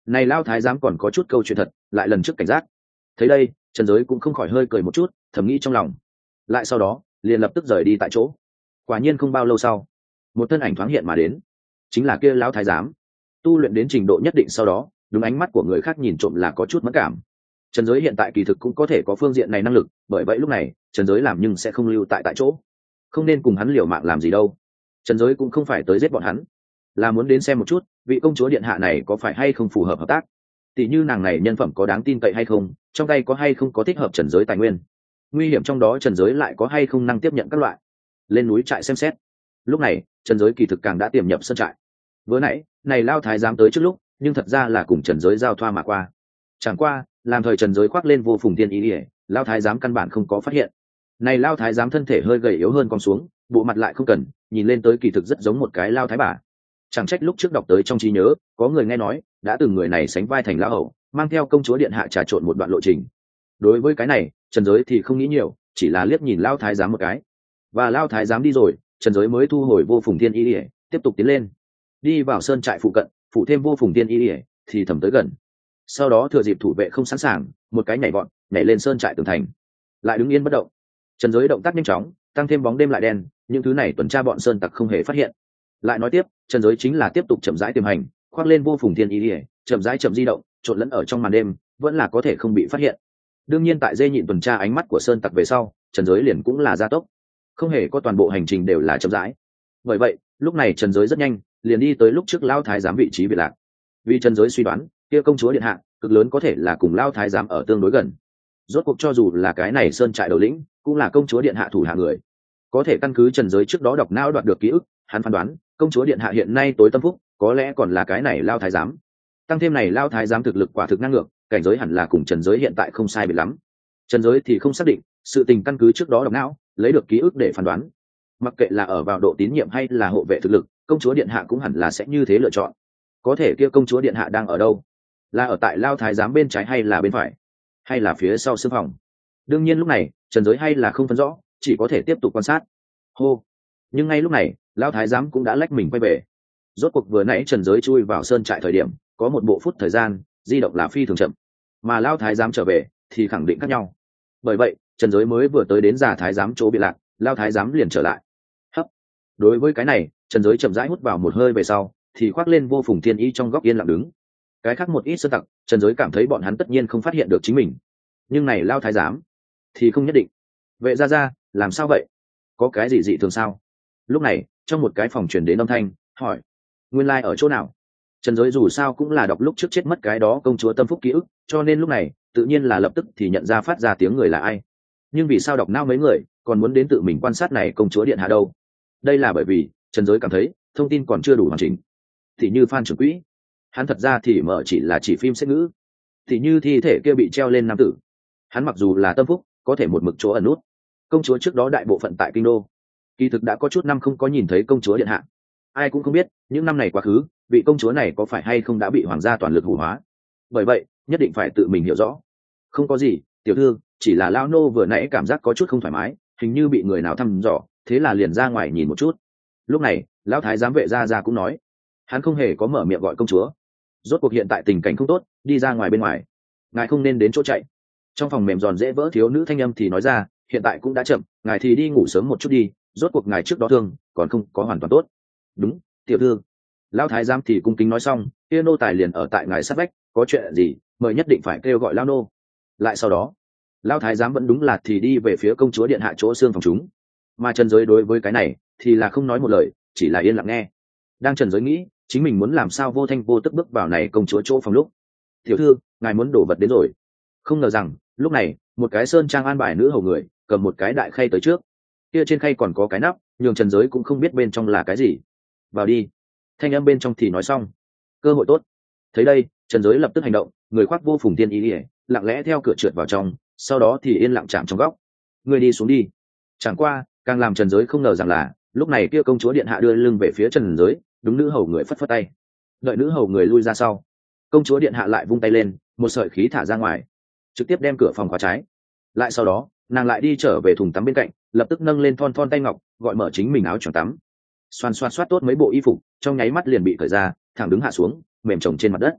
Này lao thái giám còn có chút câu chuyện thật, lại lần trước cảnh giác. Thấy đây, Trần Giới cũng không khỏi hơi cười một chút, thầm nghĩ trong lòng. Lại sau đó, liền lập tức rời đi tại chỗ. Quả nhiên không bao lâu sau, một thân ảnh thoáng hiện mà đến, chính là kia lão thái giám. Tu luyện đến trình độ nhất định sau đó, đúng ánh mắt của người khác nhìn trộm là có chút mất cảm. Trần Giới hiện tại kỳ thực cũng có thể có phương diện này năng lực, bởi vậy lúc này Trần Giới làm nhưng sẽ không lưu tại chỗ, không nên cùng hắn liều mạng làm gì đâu. Trần Giới cũng không phải tới giết bọn hắn, là muốn đến xem một chút vị công chúa điện hạ này có phải hay không phù hợp hợp tác, tỷ như nàng này nhân phẩm có đáng tin cậy hay không, trong tay có hay không có thích hợp Trần Giới tài nguyên, nguy hiểm trong đó Trần Giới lại có hay không năng tiếp nhận các loại. Lên núi trại xem xét. Lúc này Trần Giới kỳ thực càng đã tiềm nhập sân trại. Vừa nãy này lao thái giám tới trước lúc, nhưng thật ra là cùng Trần Giới giao thoa mà qua. Chẳng qua làm thời Trần Giới khoác lên vô phùng tiên ý ỉa, lao thái giám căn bản không có phát hiện. Này lao thái giám thân thể hơi gầy yếu hơn con xuống, bộ mặt lại không cần, nhìn lên tới kỳ thực rất giống một cái lao thái bà. Chẳng trách lúc trước đọc tới trong trí nhớ, có người nghe nói đã từng người này sánh vai thành lão hậu, mang theo công chúa điện hạ trà trộn một đoạn lộ trình. Đối với cái này Trần Giới thì không nghĩ nhiều, chỉ là liếc nhìn lao thái giám một cái, và lao thái giám đi rồi, Trần Giới mới thu hồi vô phùng tiên ý ỉa, tiếp tục tiến lên, đi vào sơn trại phụ cận, phụ thêm vô phùng tiên ý ỉa thì thầm tới gần. Sau đó thừa dịp thủ vệ không sẵn sàng, một cái nhảy vọt nhảy lên sơn trại tường thành, lại đứng yên bất động. Trần Giới động tác nhanh chóng, tăng thêm bóng đêm lại đen, những thứ này tuần tra bọn sơn tặc không hề phát hiện. Lại nói tiếp, Trần Giới chính là tiếp tục chậm rãi tiềm hành, khoác lên vô phùng tiên ý ỉa, chậm rãi chậm di động, trộn lẫn ở trong màn đêm, vẫn là có thể không bị phát hiện. Đương nhiên tại dây nhịn tuần tra ánh mắt của sơn tặc về sau, Trần Giới liền cũng là gia tốc, không hề có toàn bộ hành trình đều là chậm rãi. Bởi vậy lúc này Trần Giới rất nhanh liền đi tới lúc trước lao thái giám vị trí biệt lạc. Vì Trần Giới suy đoán kia công chúa điện hạ cực lớn có thể là cùng lao thái giám ở tương đối gần. Rốt cuộc cho dù là cái này sơn trại đầu lĩnh, cũng là công chúa điện hạ thủ hạ người. Có thể căn cứ Trần Giới trước đó đọc não đoạt được ký ức, hắn phán đoán công chúa điện hạ hiện nay tối tâm phúc có lẽ còn là cái này lao thái giám. Tăng thêm này lao thái giám thực lực quả thực ngang ngược, cảnh giới hẳn là cùng Trần Giới hiện tại không sai biệt lắm. Trần Giới thì không xác định, sự tình căn cứ trước đó đọc não lấy được ký ức để phán đoán. Mặc kệ là ở vào độ tín nhiệm hay là hộ vệ thực lực, công chúa điện hạ cũng hẳn là sẽ như thế lựa chọn. Có thể kia công chúa điện hạ đang ở đâu? Là ở tại lao thái giám bên trái hay là bên phải, hay là phía sau sương phòng? Đương nhiên lúc này Trần Giới hay là không phân rõ, chỉ có thể tiếp tục quan sát. Hô! Nhưng ngay lúc này lao thái giám cũng đã lách mình quay về. Rốt cuộc vừa nãy Trần Giới chui vào sơn trại thời điểm có một bộ phút thời gian di động là phi thường chậm, mà lao thái giám trở về thì khẳng định khác nhau. Bởi vậy Trần Giới mới vừa tới đến giả thái giám chỗ bị lạc, lao thái giám liền trở lại. Hấp! Đối với cái này Trần Giới chậm rãi hút vào một hơi về sau thì khoác lên vô phùng thiên y trong góc yên lặng đứng. Cái khác một ít sơn tặc, Trần Giới cảm thấy bọn hắn tất nhiên không phát hiện được chính mình, nhưng này lao thái giám thì không nhất định. Vệ gia làm sao vậy? Có cái gì dị thường sao? Lúc này trong một cái phòng truyền đến âm thanh hỏi. Nguyên lai ở chỗ nào? Trần Giới dù sao cũng là đọc lúc trước chết mất cái đó công chúa tâm phúc ký ức, cho nên lúc này tự nhiên là lập tức thì nhận ra phát ra tiếng người là ai. Nhưng vì sao đọc não mấy người còn muốn đến tự mình quan sát này công chúa điện hạ đâu? Đây là bởi vì Trần Giới cảm thấy thông tin còn chưa đủ hoàn chỉnh. Thì như Phan Trưởng Quỹ, hắn thật ra thì mở chỉ phim xét ngữ. Thì như thi thể kia bị treo lên nam tử, hắn mặc dù là tâm phúc có thể một mực chỗ ẩn nút. Công chúa trước đó đại bộ phận tại kinh đô, kỳ thực đã có chút năm không có nhìn thấy công chúa điện hạ. Ai cũng không biết những năm này quá khứ vị công chúa này có phải hay không đã bị hoàng gia toàn lực hủ hóa. Bởi vậy nhất định phải tự mình hiểu rõ. Không có gì tiểu thư, chỉ là lao nô vừa nãy cảm giác có chút không thoải mái, hình như bị người nào thăm dò, thế là liền ra ngoài nhìn một chút. Lúc này lão thái giám vệ ra cũng nói, hắn không hề có mở miệng gọi công chúa. Rốt cuộc hiện tại tình cảnh không tốt, đi ra ngoài bên ngoài, ngài không nên đến chỗ chạy. Trong phòng mềm giòn dễ vỡ thiếu nữ thanh âm thì nói ra, hiện tại cũng đã chậm, ngài thì đi ngủ sớm một chút đi, rốt cuộc ngài trước đó thương còn không có hoàn toàn tốt. Đúng tiểu thư. Lão thái giám thì cung kính nói xong, kia nô tài liền ở tại ngài sát vách, có chuyện gì mời nhất định phải kêu gọi lao nô. Lại sau đó lão thái giám vẫn đúng là thì đi về phía công chúa điện hạ chỗ xương phòng chúng. Mà Trần Giới đối với cái này thì là không nói một lời, chỉ là yên lặng nghe. Đang Trần Giới nghĩ chính mình muốn làm sao vô thanh vô tức bước vào này công chúa chỗ phòng lúc, tiểu thư ngài muốn đổ vật đến rồi. Không ngờ rằng lúc này một cái sơn trang an bài nữ hầu người cầm một cái đại khay tới trước, kia trên khay còn có cái nắp, nhường Trần Giới cũng không biết bên trong là cái gì. Vào đi. Thanh âm bên trong thì nói xong. Cơ hội tốt. Thấy đây Trần Giới lập tức hành động, người khoác vô phùng tiên ý ỉa lặng lẽ theo cửa trượt vào trong, sau đó thì yên lặng chạm trong góc. Người đi xuống đi. Chẳng qua càng làm Trần Giới không ngờ rằng là lúc này kia công chúa điện hạ đưa lưng về phía Trần Giới, đúng nữ hầu người phất phất tay. Đợi nữ hầu người lui ra sau, công chúa điện hạ lại vung tay lên, một sợi khí thả ra ngoài, trực tiếp đem cửa phòng khóa trái. Lại sau đó nàng lại đi trở về thùng tắm bên cạnh, lập tức nâng lên thon thon tay ngọc, gọi mở chính mình áo choàng tắm. Xoan xoan xoát tốt mấy bộ y phục trong nháy mắt liền bị cởi ra, thẳng đứng hạ xuống mềm chồng trên mặt đất.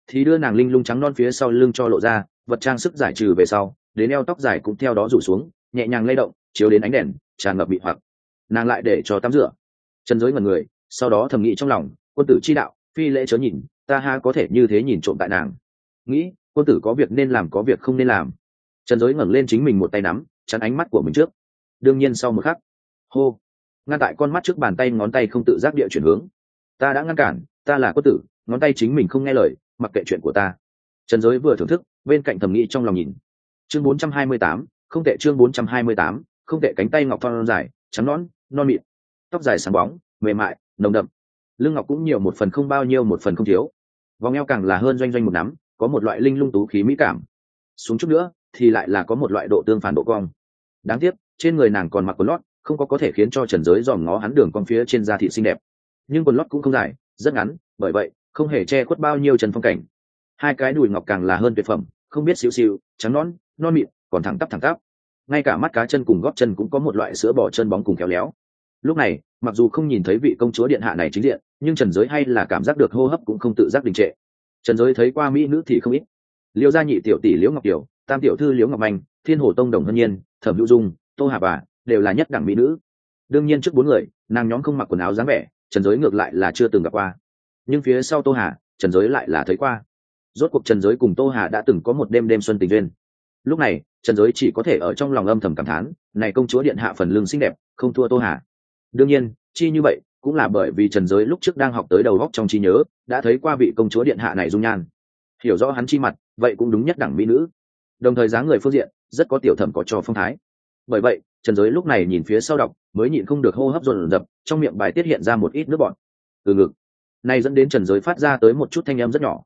thì đưa nàng linh lung trắng non phía sau lưng cho lộ ra, vật trang sức giải trừ về sau, đến eo tóc dài cũng theo đó rủ xuống, nhẹ nhàng lay động, chiếu đến ánh đèn tràn ngập mị hoặc. Nàng lại để cho tắm rửa. Trần Giới ngẩn người, sau đó thầm nghĩ trong lòng, quân tử chi đạo, phi lễ chớ nhìn, ta ha có thể như thế nhìn trộm tại nàng. Nghĩ, quân tử có việc nên làm, có việc không nên làm. Trần Giới ngẩng lên chính mình một tay nắm chắn ánh mắt của mình trước. Đương nhiên sau một khắc, hô, ngăn tại con mắt trước bàn tay ngón tay không tự giác địa chuyển hướng. Ta đã ngăn cản, ta là quân tử, ngón tay chính mình không nghe lời, mặc kệ chuyện của ta. Trần Giới vừa thưởng thức, bên cạnh thầm nghĩ trong lòng nhìn. Chương 428, không tệ. Chương 428, không tệ. Cánh tay ngọc thon dài, trắng nõn, non mịn, tóc dài sáng bóng, mềm mại, nồng đậm. Lưng ngọc cũng nhiều, một phần không bao nhiêu, một phần không thiếu. Vòng eo càng là hơn doanh doanh một nắm, có một loại linh lung tú khí mỹ cảm. Xuống chút nữa thì lại là có một loại độ tương phản độ cong. Đáng tiếc, trên người nàng còn mặc quần lót, không có thể khiến cho Trần Giới dòm ngó hắn đường cong phía trên da thịt xinh đẹp. Nhưng quần lót cũng không dài, rất ngắn, bởi vậy không hề che khuất bao nhiêu trần phong cảnh. Hai cái đùi ngọc càng là hơn tuyệt phẩm, không biết xíu xíu, trắng nõn, non mịn, còn thẳng tắp. Ngay cả mắt cá chân cùng gót chân cũng có một loại sữa bò chân bóng cùng khéo léo. Lúc này, mặc dù không nhìn thấy vị công chúa điện hạ này chính diện, nhưng Trần Giới hay là cảm giác được hô hấp cũng không tự giác đình trệ. Trần Giới thấy qua mỹ nữ thì không ít. Liễu gia nhị tiểu tỷ Liễu Ngọc Kiều, tam tiểu thư Liễu Ngọc Anh, Thiên Hồ Tông Đồng Hân Nhiên, Thẩm Hữu Dung, Tô Hà Bà, đều là nhất đẳng mỹ nữ. Đương nhiên trước bốn người, nàng nhóm không mặc quần áo dáng vẻ, Trần Giới ngược lại là chưa từng gặp qua. Nhưng phía sau Tô Hà, Trần Giới lại là thấy qua. Rốt cuộc Trần Giới cùng Tô Hà đã từng có một đêm đêm xuân tình duyên. Lúc này, Trần Giới chỉ có thể ở trong lòng âm thầm cảm thán, này công chúa điện hạ phần lưng xinh đẹp, không thua Tô Hà. Đương nhiên, chi như vậy, cũng là bởi vì Trần Giới lúc trước đang học tới đầu góc trong trí nhớ, đã thấy qua vị công chúa điện hạ này dung nhan. Hiểu rõ hắn chi mặt, vậy cũng đúng nhất đẳng mỹ nữ. Đồng thời dáng người phương diện, rất có tiểu thẩm có cho phong thái. Bởi vậy, Trần Giới lúc này nhìn phía sau đọc, mới nhịn không được hô hấp dồn dập, trong miệng bài tiết hiện ra một ít nước bọt. Từ ngực. Này dẫn đến Trần Giới phát ra tới một chút thanh âm rất nhỏ.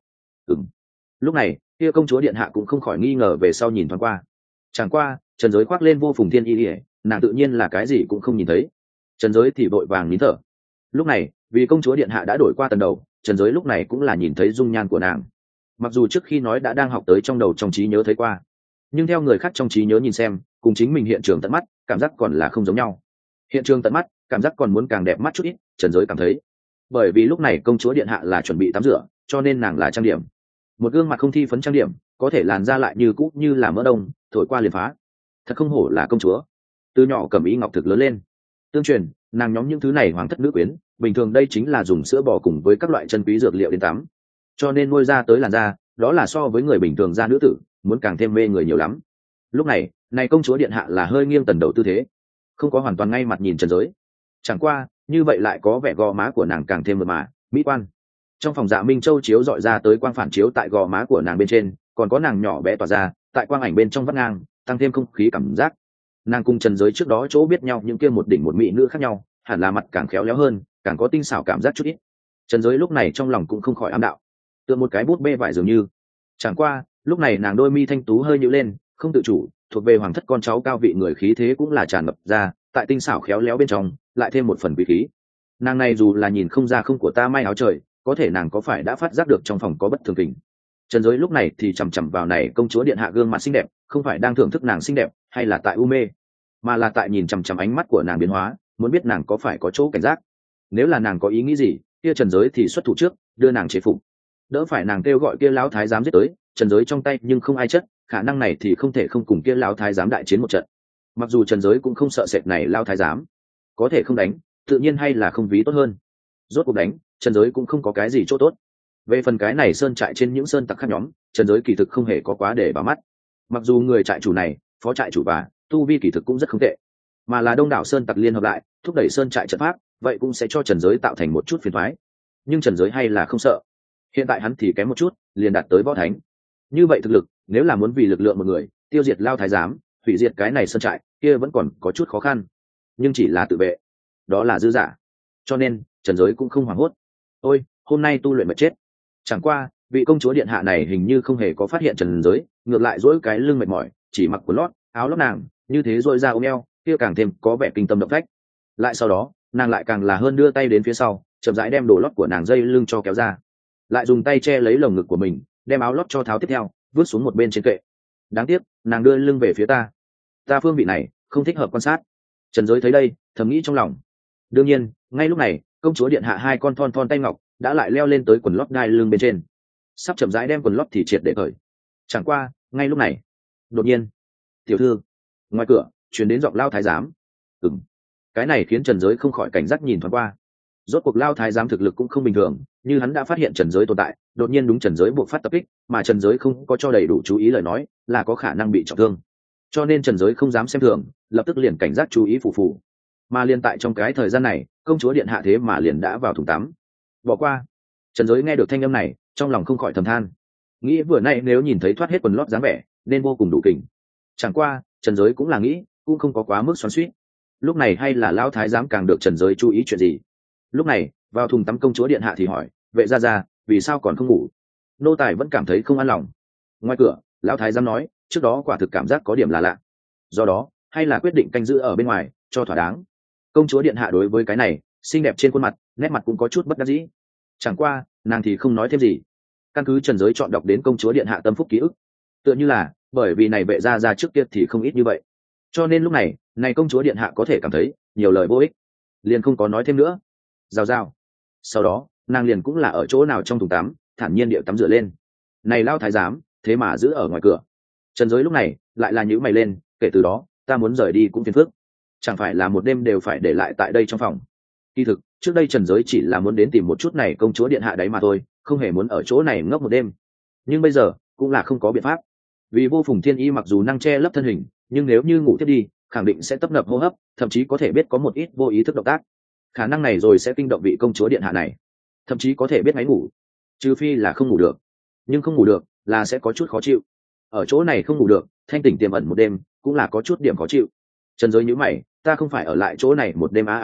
Lúc này, kia công chúa điện hạ cũng không khỏi nghi ngờ về sau nhìn thoáng qua. Chẳng qua, Trần Giới khoác lên vô phùng thiên y, nàng tự nhiên là cái gì cũng không nhìn thấy. Trần Giới thì vội vàng nín thở. Lúc này, vì công chúa điện hạ đã đổi qua tầng đầu, Trần Giới lúc này cũng là nhìn thấy dung nhan của nàng. Mặc dù trước khi nói đã đang học tới trong đầu trong trí nhớ thấy qua, nhưng theo người khác trong trí nhớ nhìn xem, cùng chính mình hiện trường tận mắt, cảm giác còn là không giống nhau. Hiện trường tận mắt, cảm giác còn muốn càng đẹp mắt chút ít, Trần Giới cảm thấy. Bởi vì lúc này công chúa điện hạ là chuẩn bị tắm rửa, cho nên nàng là trang điểm. Một gương mặt không thi phấn trang điểm, có thể làn da lại như cũ như là mỡ đông, thổi qua liền phá. Thật không hổ là công chúa. Từ nhỏ cầm ý ngọc thực lớn lên. Tương truyền, nàng nhóm những thứ này hoàng thất nữ quyến, bình thường đây chính là dùng sữa bò cùng với các loại chân quý dược liệu đến tắm. Cho nên nuôi ra tới làn da, đó là so với người bình thường da nữ tử, muốn càng thêm mê người nhiều lắm. Lúc này, này công chúa điện hạ là hơi nghiêng tần đầu tư thế, không có hoàn toàn ngay mặt nhìn Trần Giới. Chẳng qua, như vậy lại có vẻ gò má của nàng càng thêm mượt mà, mỹ quan. Trong phòng Dạ Minh Châu chiếu dọi ra tới quang phản chiếu tại gò má của nàng bên trên, còn có nàng nhỏ bé tỏa ra, tại quang ảnh bên trong vắt ngang, tăng thêm không khí cảm giác. Nàng cùng Trần Giới trước đó chỗ biết nhau những kia một đỉnh một mỹ nữ khác nhau, hẳn là mặt càng khéo léo hơn, càng có tinh xảo cảm giác chút ít. Trần Giới lúc này trong lòng cũng không khỏi ám đạo, tựa một cái bút bê vải dường như. Chẳng qua, lúc này nàng đôi mi thanh tú hơi nhíu lên, không tự chủ, thuộc về hoàng thất con cháu cao vị người khí thế cũng là tràn ngập ra, tại tinh xảo khéo léo bên trong, lại thêm một phần quý khí. Nàng này dù là nhìn không ra không của ta may áo trời, có thể nàng có phải đã phát giác được trong phòng có bất thường tình. Trần Giới lúc này thì chằm chằm vào này công chúa điện hạ gương mặt xinh đẹp, không phải đang thưởng thức nàng xinh đẹp, hay là tại u mê, mà là tại nhìn chằm chằm ánh mắt của nàng biến hóa, muốn biết nàng có phải có chỗ cảnh giác. Nếu là nàng có ý nghĩ gì, kia Trần Giới thì xuất thủ trước, đưa nàng chế phục. Đỡ phải nàng kêu gọi kia lão thái giám giết tới, Trần Giới trong tay nhưng không ai chất, khả năng này thì không thể không cùng kia lão thái giám đại chiến một trận. Mặc dù Trần Giới cũng không sợ sệt này lão thái giám, có thể không đánh, tự nhiên hay là không ví tốt hơn. Rốt cuộc đánh, Trần Giới cũng không có cái gì chỗ tốt. Về phần cái này sơn trại trên những sơn tặc khác nhóm, Trần Giới kỳ thực không hề có quá để vào mắt. Mặc dù người trại chủ này, phó trại chủ và tu vi kỳ thực cũng rất không tệ, mà là đông đảo sơn tặc liên hợp lại, thúc đẩy sơn trại trận pháp, vậy cũng sẽ cho Trần Giới tạo thành một chút phiền toái. Nhưng Trần Giới hay là không sợ. Hiện tại hắn thì kém một chút, liền đạt tới võ thánh. Như vậy thực lực, nếu là muốn vì lực lượng một người, tiêu diệt Lao thái giám, hủy diệt cái này sơn trại, kia vẫn còn có chút khó khăn. Nhưng chỉ là tự vệ, đó là dư giả. Cho nên, Trần Giới cũng không hoảng hốt. Ôi, hôm nay tu luyện mệt chết. Chẳng qua, vị công chúa điện hạ này hình như không hề có phát hiện Trần Giới, ngược lại duỗi cái lưng mệt mỏi, chỉ mặc quần lót, áo lót nàng, như thế duỗi ra ôm eo, kia càng thêm có vẻ kinh tâm động phách. Lại sau đó, nàng lại càng là hơn đưa tay đến phía sau, chậm rãi đem đồ lót của nàng dây lưng cho kéo ra, lại dùng tay che lấy lồng ngực của mình, đem áo lót cho tháo tiếp theo, vứt xuống một bên trên kệ. Đáng tiếc, nàng đưa lưng về phía ta, phương vị này không thích hợp quan sát. Trần Giới thấy đây, thầm nghĩ trong lòng. Đương nhiên, ngay lúc này, công chúa điện hạ hai con thon thon tay ngọc đã lại leo lên tới quần lót đai lưng bên trên. sắp chậm rãi đem quần lót thì triệt để cởi. Chẳng qua ngay lúc này đột nhiên, tiểu thư, ngoài cửa truyền đến giọng Lao thái giám. Cái này khiến Trần Giới không khỏi cảnh giác nhìn thoáng qua. Rốt cuộc Lao thái giám thực lực cũng không bình thường, như hắn đã phát hiện Trần Giới tồn tại, đột nhiên đúng Trần Giới buộc phát tập kích, mà Trần Giới không có cho đầy đủ chú ý lời nói, là có khả năng bị trọng thương. Cho nên Trần Giới không dám xem thường, lập tức liền cảnh giác chú ý phù. Mà liền tại trong cái thời gian này, công chúa điện hạ thế mà liền đã vào thùng tắm. Bỏ qua. Trần Giới nghe được thanh âm này, trong lòng không khỏi thầm than. Nghĩ vừa nay nếu nhìn thấy thoát hết quần lót dáng vẻ, nên vô cùng đủ kình. Chẳng qua, Trần Giới cũng là nghĩ, cũng không có quá mức xoắn xuýt. Lúc này hay là Lão thái giám càng được Trần Giới chú ý chuyện gì. Lúc này, vào thùng tắm công chúa điện hạ thì hỏi, vệ gia, vì sao còn không ngủ? Nô tài vẫn cảm thấy không an lòng. Ngoài cửa, Lão thái giám nói, trước đó quả thực cảm giác có điểm là lạ. Do đó, hay là quyết định canh giữ ở bên ngoài, cho thỏa đáng. Công chúa điện hạ đối với cái này, xinh đẹp trên khuôn mặt, nét mặt cũng có chút bất đắc dĩ. Chẳng qua, nàng thì không nói thêm gì. Căn cứ Trần Giới chọn đọc đến công chúa điện hạ tâm phúc ký ức, tựa như là bởi vì này vệ gia trước kia thì không ít như vậy, cho nên lúc này công chúa điện hạ có thể cảm thấy nhiều lời vô ích, liền không có nói thêm nữa. Rào. Sau đó nàng liền cũng là ở chỗ nào trong thùng tắm, thản nhiên điệu tắm rửa lên. Này Lao thái giám thế mà giữ ở ngoài cửa. Trần Giới lúc này lại là nhíu mày lên, kể từ đó ta muốn rời đi cũng phiền phức, chẳng phải là một đêm đều phải để lại tại đây trong phòng. Kỳ thực trước đây Trần Giới chỉ là muốn đến tìm một chút này công chúa điện hạ đấy mà thôi, không hề muốn ở chỗ này ngốc một đêm. Nhưng bây giờ cũng là không có biện pháp, vì Vô Phùng Thiên Y mặc dù năng che lấp thân hình, nhưng nếu như ngủ tiếp đi khẳng định sẽ tấp nập hô hấp, thậm chí có thể biết có một ít vô ý thức động tác. Khả năng này rồi sẽ kinh động vị công chúa điện hạ này, thậm chí có thể biết ngáy ngủ. Trừ phi là không ngủ được, nhưng không ngủ được là sẽ có chút khó chịu. Ở chỗ này không ngủ được, thanh tỉnh tiềm ẩn một đêm cũng là có chút điểm khó chịu. Trần Giới nhíu mày, ta không phải ở lại chỗ này một đêm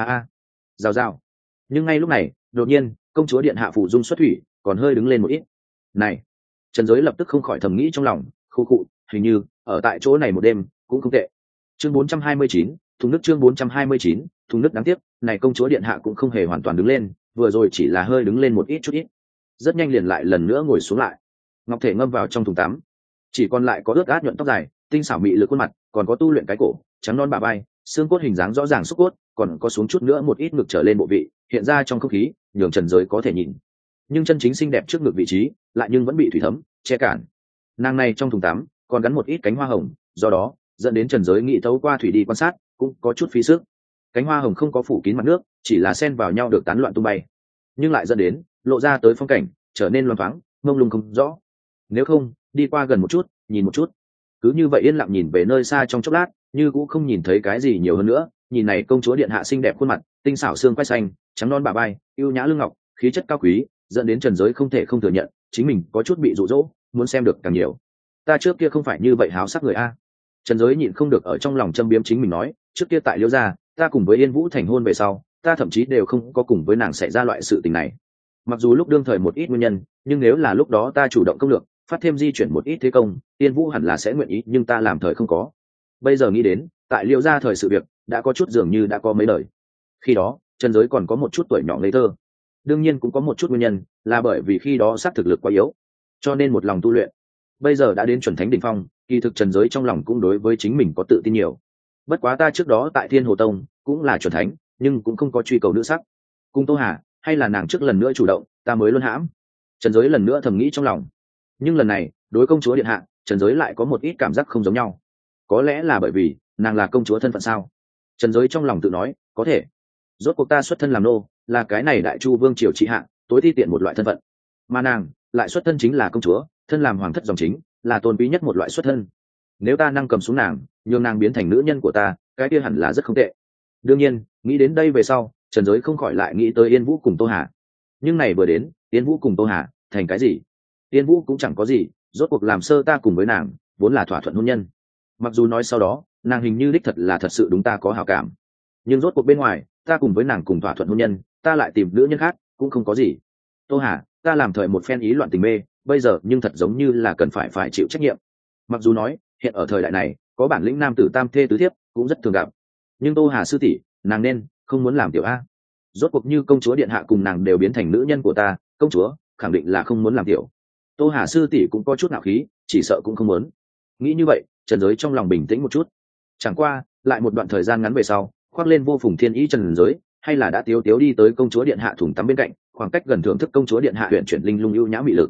Rào. Nhưng ngay lúc này đột nhiên công chúa điện hạ phủ dung xuất thủy, còn hơi đứng lên một ít. Này, Trần Giới lập tức không khỏi thầm nghĩ trong lòng, khu hình như ở tại chỗ này một đêm cũng không tệ. Chương 429, thùng nước. Chương 429, thùng nước. Đáng tiếc này công chúa điện hạ cũng không hề hoàn toàn đứng lên, vừa rồi chỉ là hơi đứng lên một ít chút ít, rất nhanh liền lại lần nữa ngồi xuống lại. Ngọc thể ngâm vào trong thùng tắm, chỉ còn lại có ướt át nhuận tóc dài, tinh xảo mị lực khuôn mặt, còn có tu luyện cái cổ trắng non bả vai, xương cốt hình dáng rõ ràng xúc cốt, còn có xuống chút nữa một ít ngực trở lên bộ vị hiện ra trong không khí, nhường Trần Giới có thể nhìn. Nhưng chân chính xinh đẹp trước ngực vị trí lại nhưng vẫn bị thủy thấm che cản. Nàng này trong thùng tắm còn gắn một ít cánh hoa hồng, do đó dẫn đến Trần Giới nghĩ thấu qua thủy đi quan sát cũng có chút phí sức. Cánh hoa hồng không có phủ kín mặt nước, chỉ là xen vào nhau được tán loạn tung bay, nhưng lại dẫn đến lộ ra tới phong cảnh trở nên loáng thoáng mông lung không rõ. Nếu không đi qua gần một chút nhìn một chút, cứ như vậy yên lặng nhìn về nơi xa trong chốc lát, như cũng không nhìn thấy cái gì nhiều hơn nữa. Nhìn này công chúa điện hạ xinh đẹp khuôn mặt, tinh xảo xương quai xanh, trắng non bả vai, yêu nhã lưng ngọc, khí chất cao quý, dẫn đến Trần Giới không thể không thừa nhận chính mình có chút bị dụ dỗ, muốn xem được càng nhiều. Ta trước kia không phải như vậy háo sắc người a. Trần Giới nhịn không được ở trong lòng châm biếm chính mình nói, trước kia tại Liễu gia, ta cùng với Yên Vũ thành hôn về sau, ta thậm chí đều không có cùng với nàng xảy ra loại sự tình này. Mặc dù lúc đương thời một ít nguyên nhân, nhưng nếu là lúc đó ta chủ động công lược, phát thêm di chuyển một ít thế công, Yên Vũ hẳn là sẽ nguyện ý, nhưng ta làm thời không có. Bây giờ nghĩ đến, tại Liễu gia thời sự việc đã có chút dường như đã có mấy lời. Khi đó Trần Giới còn có một chút tuổi nhỏ ngây thơ, đương nhiên cũng có một chút nguyên nhân là bởi vì khi đó sát thực lực quá yếu, cho nên một lòng tu luyện. Bây giờ đã đến chuẩn thánh đỉnh phong, kỳ thực Trần Giới trong lòng cũng đối với chính mình có tự tin nhiều. Bất quá ta trước đó tại Thiên Hồ Tông cũng là chuẩn thánh, nhưng cũng không có truy cầu nữ sắc. Cùng Tô Hà hay là nàng trước lần nữa chủ động, ta mới luôn hãm. Trần Giới lần nữa thầm nghĩ trong lòng. Nhưng lần này đối công chúa điện hạ, Trần Giới lại có một ít cảm giác không giống nhau. Có lẽ là bởi vì nàng là công chúa thân phận sao? Trần Giới trong lòng tự nói, có thể. Rốt cuộc ta xuất thân làm nô, là cái này Đại Chu vương triều trị hạ tối thi tiện một loại thân phận, mà nàng lại xuất thân chính là công chúa, thân làm hoàng thất dòng chính, là tôn quý nhất một loại xuất thân. Nếu ta năng cầm xuống nàng, nhường nàng biến thành nữ nhân của ta, cái kia hẳn là rất không tệ. Đương nhiên nghĩ đến đây về sau, Trần Giới không khỏi lại nghĩ tới Yên Vũ cùng Tô Hà. Nhưng này vừa đến, Yên Vũ cùng Tô Hà thành cái gì? Yên Vũ cũng chẳng có gì, rốt cuộc làm sơ ta cùng với nàng vốn là thỏa thuận hôn nhân. Mặc dù nói sau đó nàng hình như đích thật là thật sự đúng ta có hảo cảm, nhưng rốt cuộc bên ngoài ta cùng với nàng cùng thỏa thuận hôn nhân, ta lại tìm nữ nhân khác cũng không có gì. Tô Hà ta làm thời một phen ý loạn tình mê, bây giờ nhưng thật giống như là cần phải chịu trách nhiệm. Mặc dù nói hiện ở thời đại này có bản lĩnh nam tử tam thê tứ thiếp cũng rất thường gặp, nhưng Tô Hà sư tỷ nàng nên không muốn làm tiểu a. Rốt cuộc như công chúa điện hạ cùng nàng đều biến thành nữ nhân của ta, công chúa khẳng định là không muốn làm tiểu. Tô Hà sư tỷ cũng có chút nạo khí, chỉ sợ cũng không muốn. Nghĩ như vậy Trần Giới trong lòng bình tĩnh một chút. Chẳng qua lại một đoạn thời gian ngắn về sau, khoác lên Vô Phùng Thiên Ý Trần Giới hay là đã tiếu tiếu đi tới công chúa điện hạ thùng tắm bên cạnh, khoảng cách gần thưởng thức công chúa điện hạ huyện chuyển linh lung ưu nhã mị lực.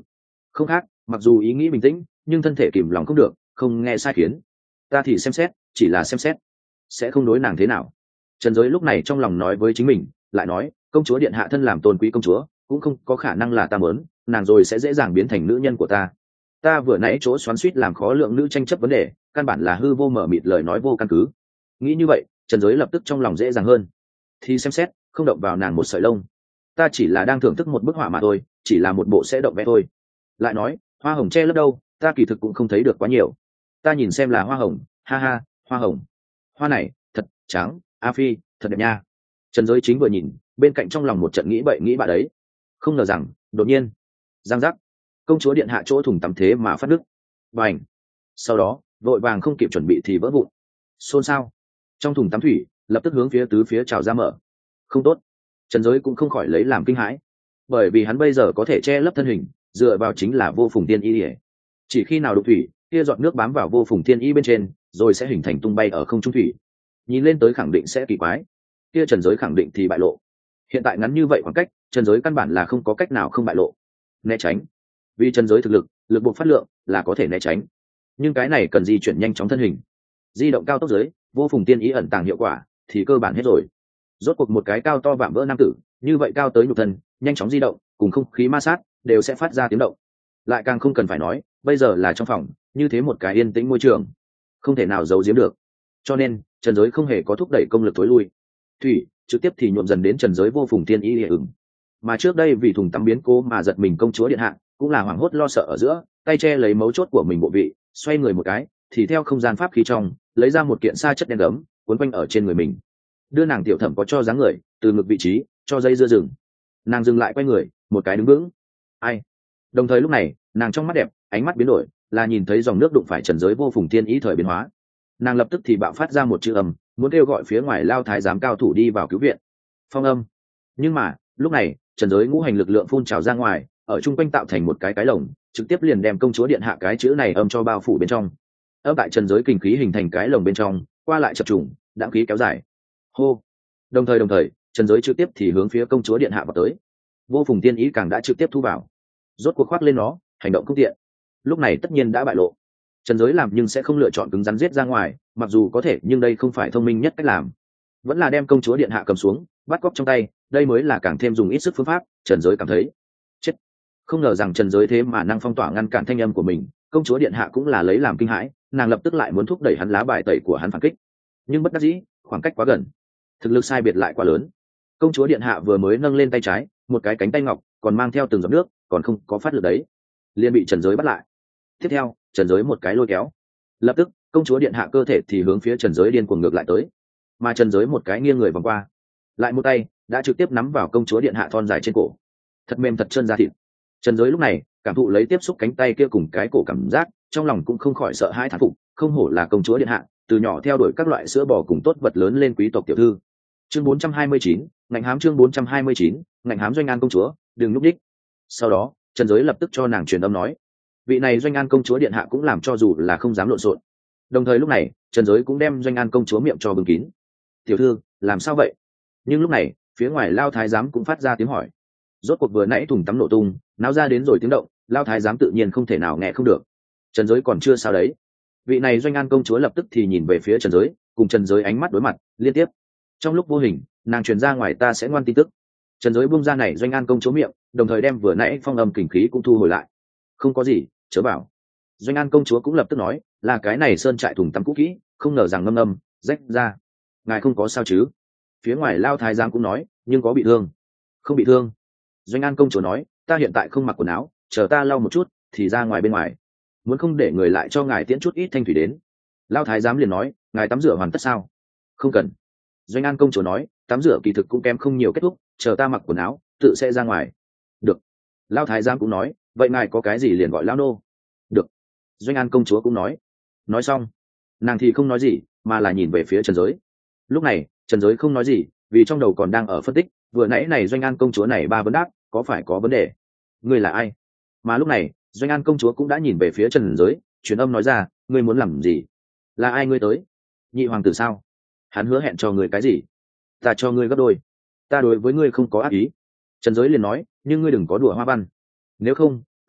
không khác, mặc dù ý nghĩ bình tĩnh nhưng thân thể kìm lòng không được, không nghe sai khiến. Ta thì xem xét, chỉ là xem xét, sẽ không đối nàng thế nào. Trần Giới lúc này trong lòng nói với chính mình, lại nói công chúa điện hạ thân làm tôn quý công chúa cũng không có khả năng là ta muốn, nàng rồi sẽ dễ dàng biến thành nữ nhân của ta. Ta vừa nãy chỗ xoắn xuýt làm khó lượng nữ tranh chấp vấn đề, căn bản là hư vô mở mịt lời nói vô căn cứ. Nghĩ như vậy, Trần Giới lập tức trong lòng dễ dàng hơn. Thì xem xét, không động vào nàng một sợi lông. Ta chỉ là đang thưởng thức một bức họa mà thôi, chỉ là một bộ sẽ động vẽ thôi. Lại nói, hoa hồng che lấp đâu, ta kỳ thực cũng không thấy được quá nhiều. Ta nhìn xem là hoa hồng, ha ha, hoa hồng. Hoa này, thật trắng, A Phi, thật đẹp nha. Trần Giới chính vừa nhìn, bên cạnh trong lòng một trận nghĩ bậy nghĩ bạ đấy. Không ngờ rằng, đột nhiên, giang giác, công chúa điện hạ chỗ thùng tắm thế mà phát nứt. Bành. Sau đó, vội vàng không kịp chuẩn bị thì vỡ vụn. Xôn xao. Trong thùng tắm thủy, lập tức hướng phía tứ phía trào ra mở. Không tốt. Trần Giới cũng không khỏi lấy làm kinh hãi, bởi vì hắn bây giờ có thể che lấp thân hình, dựa vào chính là vô phùng tiên y. Chỉ khi nào đục thủy, kia giọt nước bám vào vô phùng tiên y bên trên, rồi sẽ hình thành tung bay ở không trung thủy. Nhìn lên tới khẳng định sẽ kỳ quái, kia Trần Giới khẳng định thì bại lộ. Hiện tại ngắn như vậy khoảng cách, Trần Giới căn bản là không có cách nào không bại lộ. Né tránh, vì Trần Giới thực lực, lực buộc phát lượng là có thể né tránh, nhưng cái này cần di chuyển nhanh chóng thân hình. Di động cao tốc dưới, vô phùng tiên ý ẩn tàng hiệu quả thì cơ bản hết rồi. Rốt cuộc một cái cao to vạm vỡ nam tử, như vậy cao tới nhục thân, nhanh chóng di động, cùng không khí ma sát đều sẽ phát ra tiếng động. Lại càng không cần phải nói, bây giờ là trong phòng, như thế một cái yên tĩnh môi trường, không thể nào giấu giếm được. Cho nên, Trần Giới không hề có thúc đẩy công lực tối lui. Thủy trực tiếp thì nhuộm dần đến Trần Giới vô phùng tiên ý địa ứng. Mà trước đây vì thùng tắm biến cố mà giật mình công chúa điện hạ, cũng là hoảng hốt lo sợ ở giữa, tay che lấy mấu chốt của mình bộ vị, xoay người một cái, thì theo không gian pháp khí trong, lấy ra một kiện sa chất đen gấm, cuốn quanh ở trên người mình. Đưa nàng tiểu thẩm có cho dáng người, từ ngực vị trí, cho dây dưa rừng. Nàng dừng lại quay người, một cái đứng vững. Ai? Đồng thời lúc này, nàng trong mắt đẹp, ánh mắt biến đổi, là nhìn thấy dòng nước đụng phải Trần Giới vô phùng thiên ý thời biến hóa. Nàng lập tức thì bạo phát ra một chữ âm, muốn kêu gọi phía ngoài lao thái giám cao thủ đi vào cứu viện. Phong âm. Nhưng mà, lúc này, Trần Giới ngũ hành lực lượng phun trào ra ngoài, ở trung quanh tạo thành một cái lồng, trực tiếp liền đem công chúa điện hạ cái chữ này âm cho bao phủ bên trong. Âm tại Trần Giới kinh khí hình thành cái lồng bên trong, qua lại chập trùng, đãng khí kéo dài. Hô. Đồng thời, Trần Giới trực tiếp thì hướng phía công chúa điện hạ vào tới. Vô phùng tiên ý càng đã trực tiếp thu vào, rốt cuộc khoác lên nó, hành động không tiện. Lúc này tất nhiên đã bại lộ. Trần Giới làm nhưng sẽ không lựa chọn cứng rắn giết ra ngoài, mặc dù có thể nhưng đây không phải thông minh nhất cách làm. Vẫn là đem công chúa điện hạ cầm xuống, bắt cóc trong tay, đây mới là càng thêm dùng ít sức phương pháp. Trần Giới cảm thấy chết. Không ngờ rằng Trần Giới thế mà năng phong tỏa ngăn cản thanh âm của mình, công chúa điện hạ cũng là lấy làm kinh hãi, nàng lập tức lại muốn thúc đẩy hắn lá bài tẩy của hắn phản kích, nhưng bất đắc dĩ, khoảng cách quá gần, thực lực sai biệt lại quá lớn. Công chúa điện hạ vừa mới nâng lên tay trái, một cái cánh tay ngọc còn mang theo từng giọt nước, còn không có phát lực đấy, liền bị Trần Giới bắt lại. Tiếp theo, Trần Giới một cái lôi kéo, lập tức công chúa điện hạ cơ thể thì hướng phía Trần Giới điên cuồng ngược lại tới, mà Trần Giới một cái nghiêng người vòng qua, lại một tay đã trực tiếp nắm vào công chúa điện hạ thon dài trên cổ, thật mềm thật chân da thịt. Trần Giới lúc này cảm thụ lấy tiếp xúc cánh tay kia cùng cái cổ cảm giác, trong lòng cũng không khỏi sợ hãi thán phục, không hổ là công chúa điện hạ, từ nhỏ theo đuổi các loại sữa bò cùng tốt vật lớn lên quý tộc tiểu thư. Chương 429, ngạnh hám. Chương 429, ngạnh hám. Doanh An công chúa, đừng núp đích. Sau đó, Trần Giới lập tức cho nàng truyền âm nói, vị này Doanh An công chúa điện hạ cũng làm cho dù là không dám lộn xộn. Đồng thời lúc này, Trần Giới cũng đem Doanh An công chúa miệng cho bưng kín. Tiểu thư, làm sao vậy? Nhưng lúc này, phía ngoài lao thái giám cũng phát ra tiếng hỏi. Rốt cuộc vừa nãy thùng tắm nổ tung, náo ra đến rồi tiếng động, lao thái giám tự nhiên không thể nào nghe không được. Trần Giới còn chưa sao đấy. Vị này Doanh An công chúa lập tức thì nhìn về phía Trần Giới, cùng Trần Giới ánh mắt đối mặt liên tiếp. Trong lúc vô hình, nàng truyền ra ngoài ta sẽ ngoan tin tức. Trần Giới buông ra này Doanh An công chúa miệng, đồng thời đem vừa nãy phong âm kình khí cũng thu hồi lại. Không có gì, chớ bảo. Doanh An công chúa cũng lập tức nói, là cái này sơn trại thùng tắm cũ kỹ, không ngờ rằng ngâm rách ra. Ngài không có sao chứ? Phía ngoài lao thái giám cũng nói, nhưng có bị thương? Không bị thương. Doanh An công chúa nói, ta hiện tại không mặc quần áo, chờ ta lau một chút thì ra ngoài bên ngoài, muốn không để người lại cho ngài tiễn chút ít thanh thủy đến. Lao thái giám liền nói, ngài tắm rửa hoàn tất sao? Không cần. Doanh An công chúa nói, tắm rửa kỳ thực cũng kém không nhiều kết thúc, chờ ta mặc quần áo tự sẽ ra ngoài. Được. Lao thái giám cũng nói, vậy ngài có cái gì liền gọi lao nô. Được. Doanh An công chúa cũng nói. Nói xong, nàng thì không nói gì, mà là nhìn về phía Trần Giới. Lúc này Trần Giới không nói gì, vì trong đầu còn đang ở phân tích vừa nãy này Doanh An công chúa này ba vấn đáp có phải có vấn đề. Ngươi là ai? Mà lúc này Doanh An công chúa cũng đã nhìn về phía Trần Giới, truyền âm nói ra, ngươi muốn làm gì? Là ai ngươi tới? Nhị hoàng tử sao? Hắn hứa hẹn cho ngươi cái gì? Ta cho ngươi gấp đôi. Ta đối với ngươi không có ác ý. Trần Giới liền nói, nhưng ngươi đừng có đùa hoa văn, nếu không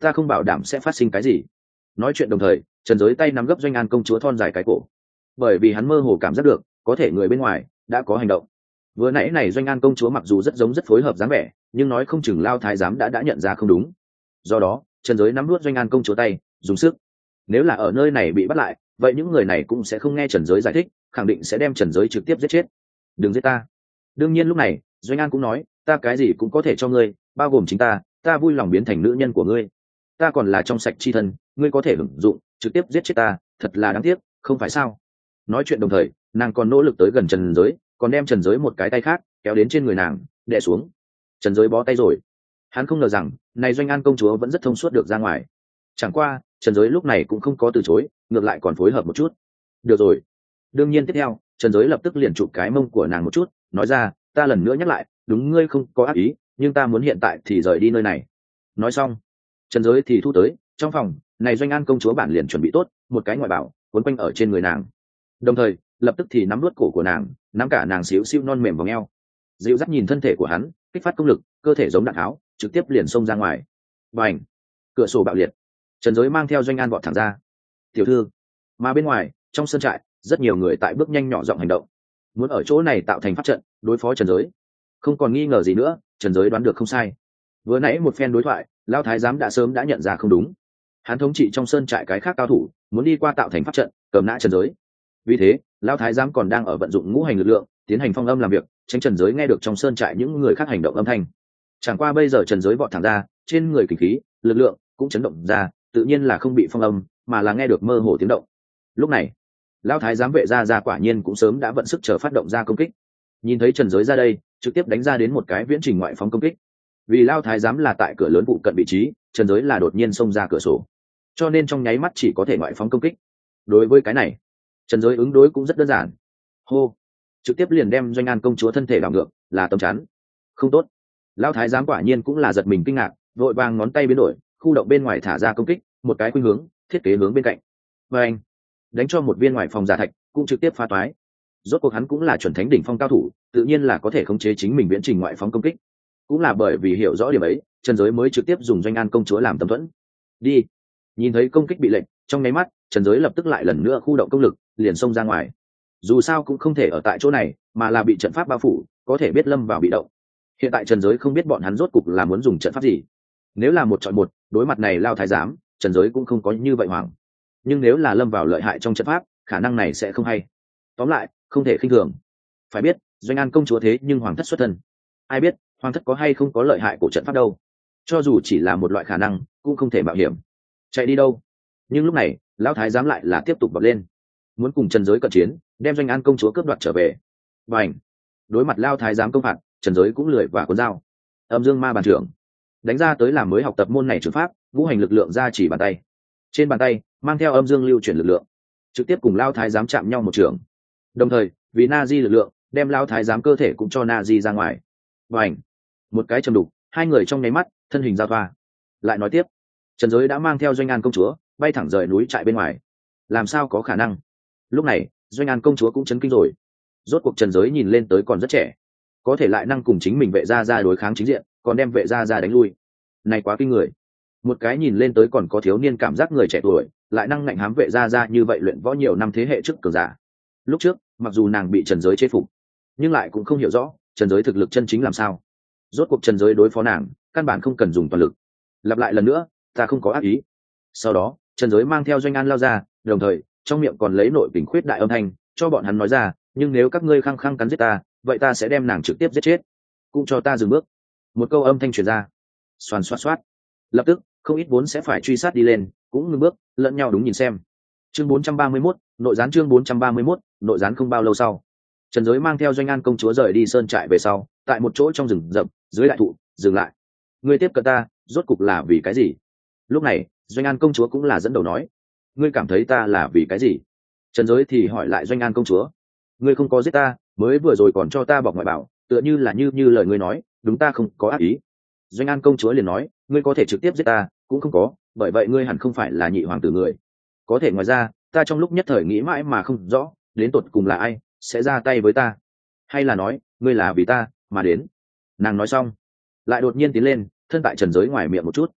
ta không bảo đảm sẽ phát sinh cái gì. Nói chuyện đồng thời, Trần Giới tay nắm gấp Doanh An công chúa thon dài cái cổ, bởi vì hắn mơ hồ cảm giác được có thể người bên ngoài đã có hành động. Vừa nãy này Doanh An công chúa mặc dù rất giống rất phối hợp dáng vẻ, nhưng nói không chừng Lao thái giám đã nhận ra không đúng. Do đó Trần Giới nắm nuốt Doanh An công chúa tay, dùng sức. Nếu là ở nơi này bị bắt lại, vậy những người này cũng sẽ không nghe Trần Giới giải thích, khẳng định sẽ đem Trần Giới trực tiếp giết chết. Đừng giết ta. Đương nhiên lúc này Doanh An cũng nói, ta cái gì cũng có thể cho ngươi, bao gồm chính ta vui lòng biến thành nữ nhân của ngươi. Ta còn là trong sạch chi thân, ngươi có thể hưởng dụng, trực tiếp giết chết ta, thật là đáng tiếc, không phải sao? Nói chuyện đồng thời, nàng còn nỗ lực tới gần Trần Giới, còn đem Trần Giới một cái tay khác kéo đến trên người nàng, đè xuống. Trần Giới bó tay rồi. Hắn không ngờ rằng này Doanh An công chúa vẫn rất thông suốt được ra ngoài. Chẳng qua Trần Giới lúc này cũng không có từ chối, ngược lại còn phối hợp một chút. Được rồi. Đương nhiên tiếp theo Trần Giới lập tức liền chụp cái mông của nàng một chút, nói ra, ta lần nữa nhắc lại, đúng ngươi không có ác ý, nhưng ta muốn hiện tại thì rời đi nơi này. Nói xong Trần Giới thì thu tới trong phòng này. Doanh An công chúa bản liền chuẩn bị tốt một cái ngoại bảo quấn quanh ở trên người nàng, đồng thời lập tức thì nắm nuốt cổ của nàng, nắm cả nàng xíu xiu non mềm vòng eo, dịu dắt nhìn thân thể của hắn, kích phát công lực, cơ thể giống đạn tháo trực tiếp liền xông ra ngoài. Bành! Cửa sổ bạo liệt, Trần Giới mang theo Doanh An vọt thẳng ra. Tiểu thư. Mà bên ngoài trong sân trại rất nhiều người tại bước nhanh nhỏ giọng hành động, muốn ở chỗ này tạo thành pháp trận đối phó Trần Giới. Không còn nghi ngờ gì nữa, Trần Giới đoán được không sai. Vừa nãy một phen đối thoại, Lão thái giám đã sớm đã nhận ra không đúng. Hắn thống trị trong sơn trại cái khác cao thủ, muốn đi qua tạo thành pháp trận cầm nã Trần Giới. Vì thế Lão thái giám còn đang ở vận dụng ngũ hành lực lượng tiến hành phong âm làm việc, tránh Trần Giới nghe được trong sơn trại những người khác hành động âm thanh. Chẳng qua bây giờ Trần Giới vọt thẳng ra, trên người kình khí lực lượng cũng chấn động ra, tự nhiên là không bị phong âm, mà là nghe được mơ hồ tiếng động. Lúc này Lão thái giám vệ ra quả nhiên cũng sớm đã vận sức chờ phát động ra công kích. Nhìn thấy Trần Giới ra đây, trực tiếp đánh ra đến một cái viễn trình ngoại phóng công kích. Vì Lão thái giám là tại cửa lớn phụ cận vị trí, Trần Giới là đột nhiên xông ra cửa sổ, cho nên trong nháy mắt chỉ có thể ngoại phóng công kích. Đối với cái này Trần Giới ứng đối cũng rất đơn giản. Hô! Trực tiếp liền đem Doanh An công chúa thân thể đảo ngược, là tấm chắn. Không tốt. Lão thái giám quả nhiên cũng là giật mình kinh ngạc, vội vàng ngón tay biến đổi, khu động bên ngoài thả ra công kích, một cái khuynh hướng, thiết kế hướng bên cạnh. Và anh đánh cho một viên ngoài phòng giả thạch cũng trực tiếp phá toái. Rốt cuộc hắn cũng là chuẩn thánh đỉnh phong cao thủ, tự nhiên là có thể khống chế chính mình viễn trình ngoại phóng công kích. Cũng là bởi vì hiểu rõ điểm ấy, Trần Giới mới trực tiếp dùng Doanh An công chúa làm tấm thuẫn. Đi. Nhìn thấy công kích bị lệnh, trong nháy mắt Trần Giới lập tức lại lần nữa khu động công lực, liền xông ra ngoài. Dù sao cũng không thể ở tại chỗ này, mà là bị trận pháp bao phủ, có thể biết lâm vào bị động. Hiện tại Trần Giới không biết bọn hắn rốt cục là muốn dùng trận pháp gì. Nếu là một chọi một, đối mặt này Lao thái giám, Trần Giới cũng không có như vậy hoảng. Nhưng nếu là lâm vào lợi hại trong trận pháp, khả năng này sẽ không hay. Tóm lại không thể khinh thường. Phải biết Doanh An công chúa thế nhưng hoàng thất xuất thân, ai biết hoàng thất có hay không có lợi hại của trận pháp đâu. Cho dù chỉ là một loại khả năng, cũng không thể mạo hiểm. Chạy đi đâu? Nhưng lúc này Lão thái giám lại là tiếp tục bật lên, muốn cùng Trần Giới cận chiến, đem Doanh An công chúa cướp đoạt trở về. Bành! Đối mặt Lão thái giám công phạt, Trần Giới cũng lười và cuốn dao. Âm dương ma bàn trưởng đánh ra tới làm mới học tập môn này trường pháp, ngũ hành lực lượng ra chỉ bàn tay. Trên bàn tay mang theo âm dương lưu chuyển lực lượng, trực tiếp cùng Lão thái giám chạm nhau một trường. Đồng thời vì na di lực lượng, đem Lão thái giám cơ thể cũng cho na di ra ngoài. Bành! Một cái châm đục, hai người trong nháy mắt thân hình giao thoa. Lại nói tiếp, Trần Giới đã mang theo Doanh An công chúa bay thẳng rời núi trại bên ngoài. Làm sao có khả năng? Lúc này Doanh An công chúa cũng chấn kinh rồi. Rốt cuộc Trần Giới nhìn lên tới còn rất trẻ, có thể lại năng cùng chính mình vệ gia đối kháng chính diện, còn đem vệ gia đánh lui, này quá kinh người. Một cái nhìn lên tới còn có thiếu niên cảm giác người trẻ tuổi, lại năng ngạnh hám vệ gia như vậy luyện võ nhiều năm thế hệ trước cường giả. Lúc trước mặc dù nàng bị Trần Giới chế phục, nhưng lại cũng không hiểu rõ Trần Giới thực lực chân chính làm sao. Rốt cuộc Trần Giới đối phó nàng, căn bản không cần dùng toàn lực. Lặp lại lần nữa, ta không có ác ý. Sau đó Trần Giới mang theo Doanh An lao ra, đồng thời trong miệng còn lấy nội kình khuyết đại âm thanh cho bọn hắn nói ra, nhưng nếu các ngươi khăng khăng cắn giết ta, vậy ta sẽ đem nàng trực tiếp giết chết, cũng cho ta dừng bước. Một câu âm thanh truyền ra, xoàn xoát xoát, lập tức không ít vốn sẽ phải truy sát đi lên cũng ngừng bước, lẫn nhau đúng nhìn xem. Chương 431, nội gián. Chương 431, nội gián. Không bao lâu sau, Trần Giới mang theo Doanh An công chúa rời đi sơn trại về sau, tại một chỗ trong rừng rậm dưới đại thụ dừng lại. Ngươi tiếp cận ta, rốt cục là vì cái gì? Lúc này Doanh An công chúa cũng là dẫn đầu nói. Ngươi cảm thấy ta là vì cái gì? Trần Giới thì hỏi lại Doanh An công chúa. Ngươi không có giết ta, mới vừa rồi còn cho ta bọc ngoại bảo, tựa như là như lời ngươi nói, đúng ta không có ác ý. Doanh An công chúa liền nói, ngươi có thể trực tiếp giết ta, cũng không có, bởi vậy ngươi hẳn không phải là nhị hoàng tử người. Có thể ngoài ra, ta trong lúc nhất thời nghĩ mãi mà không rõ, đến tột cùng là ai sẽ ra tay với ta, hay là nói ngươi là vì ta mà đến. Nàng nói xong lại đột nhiên tiến lên, thân tại Trần Giới ngoài miệng một chút,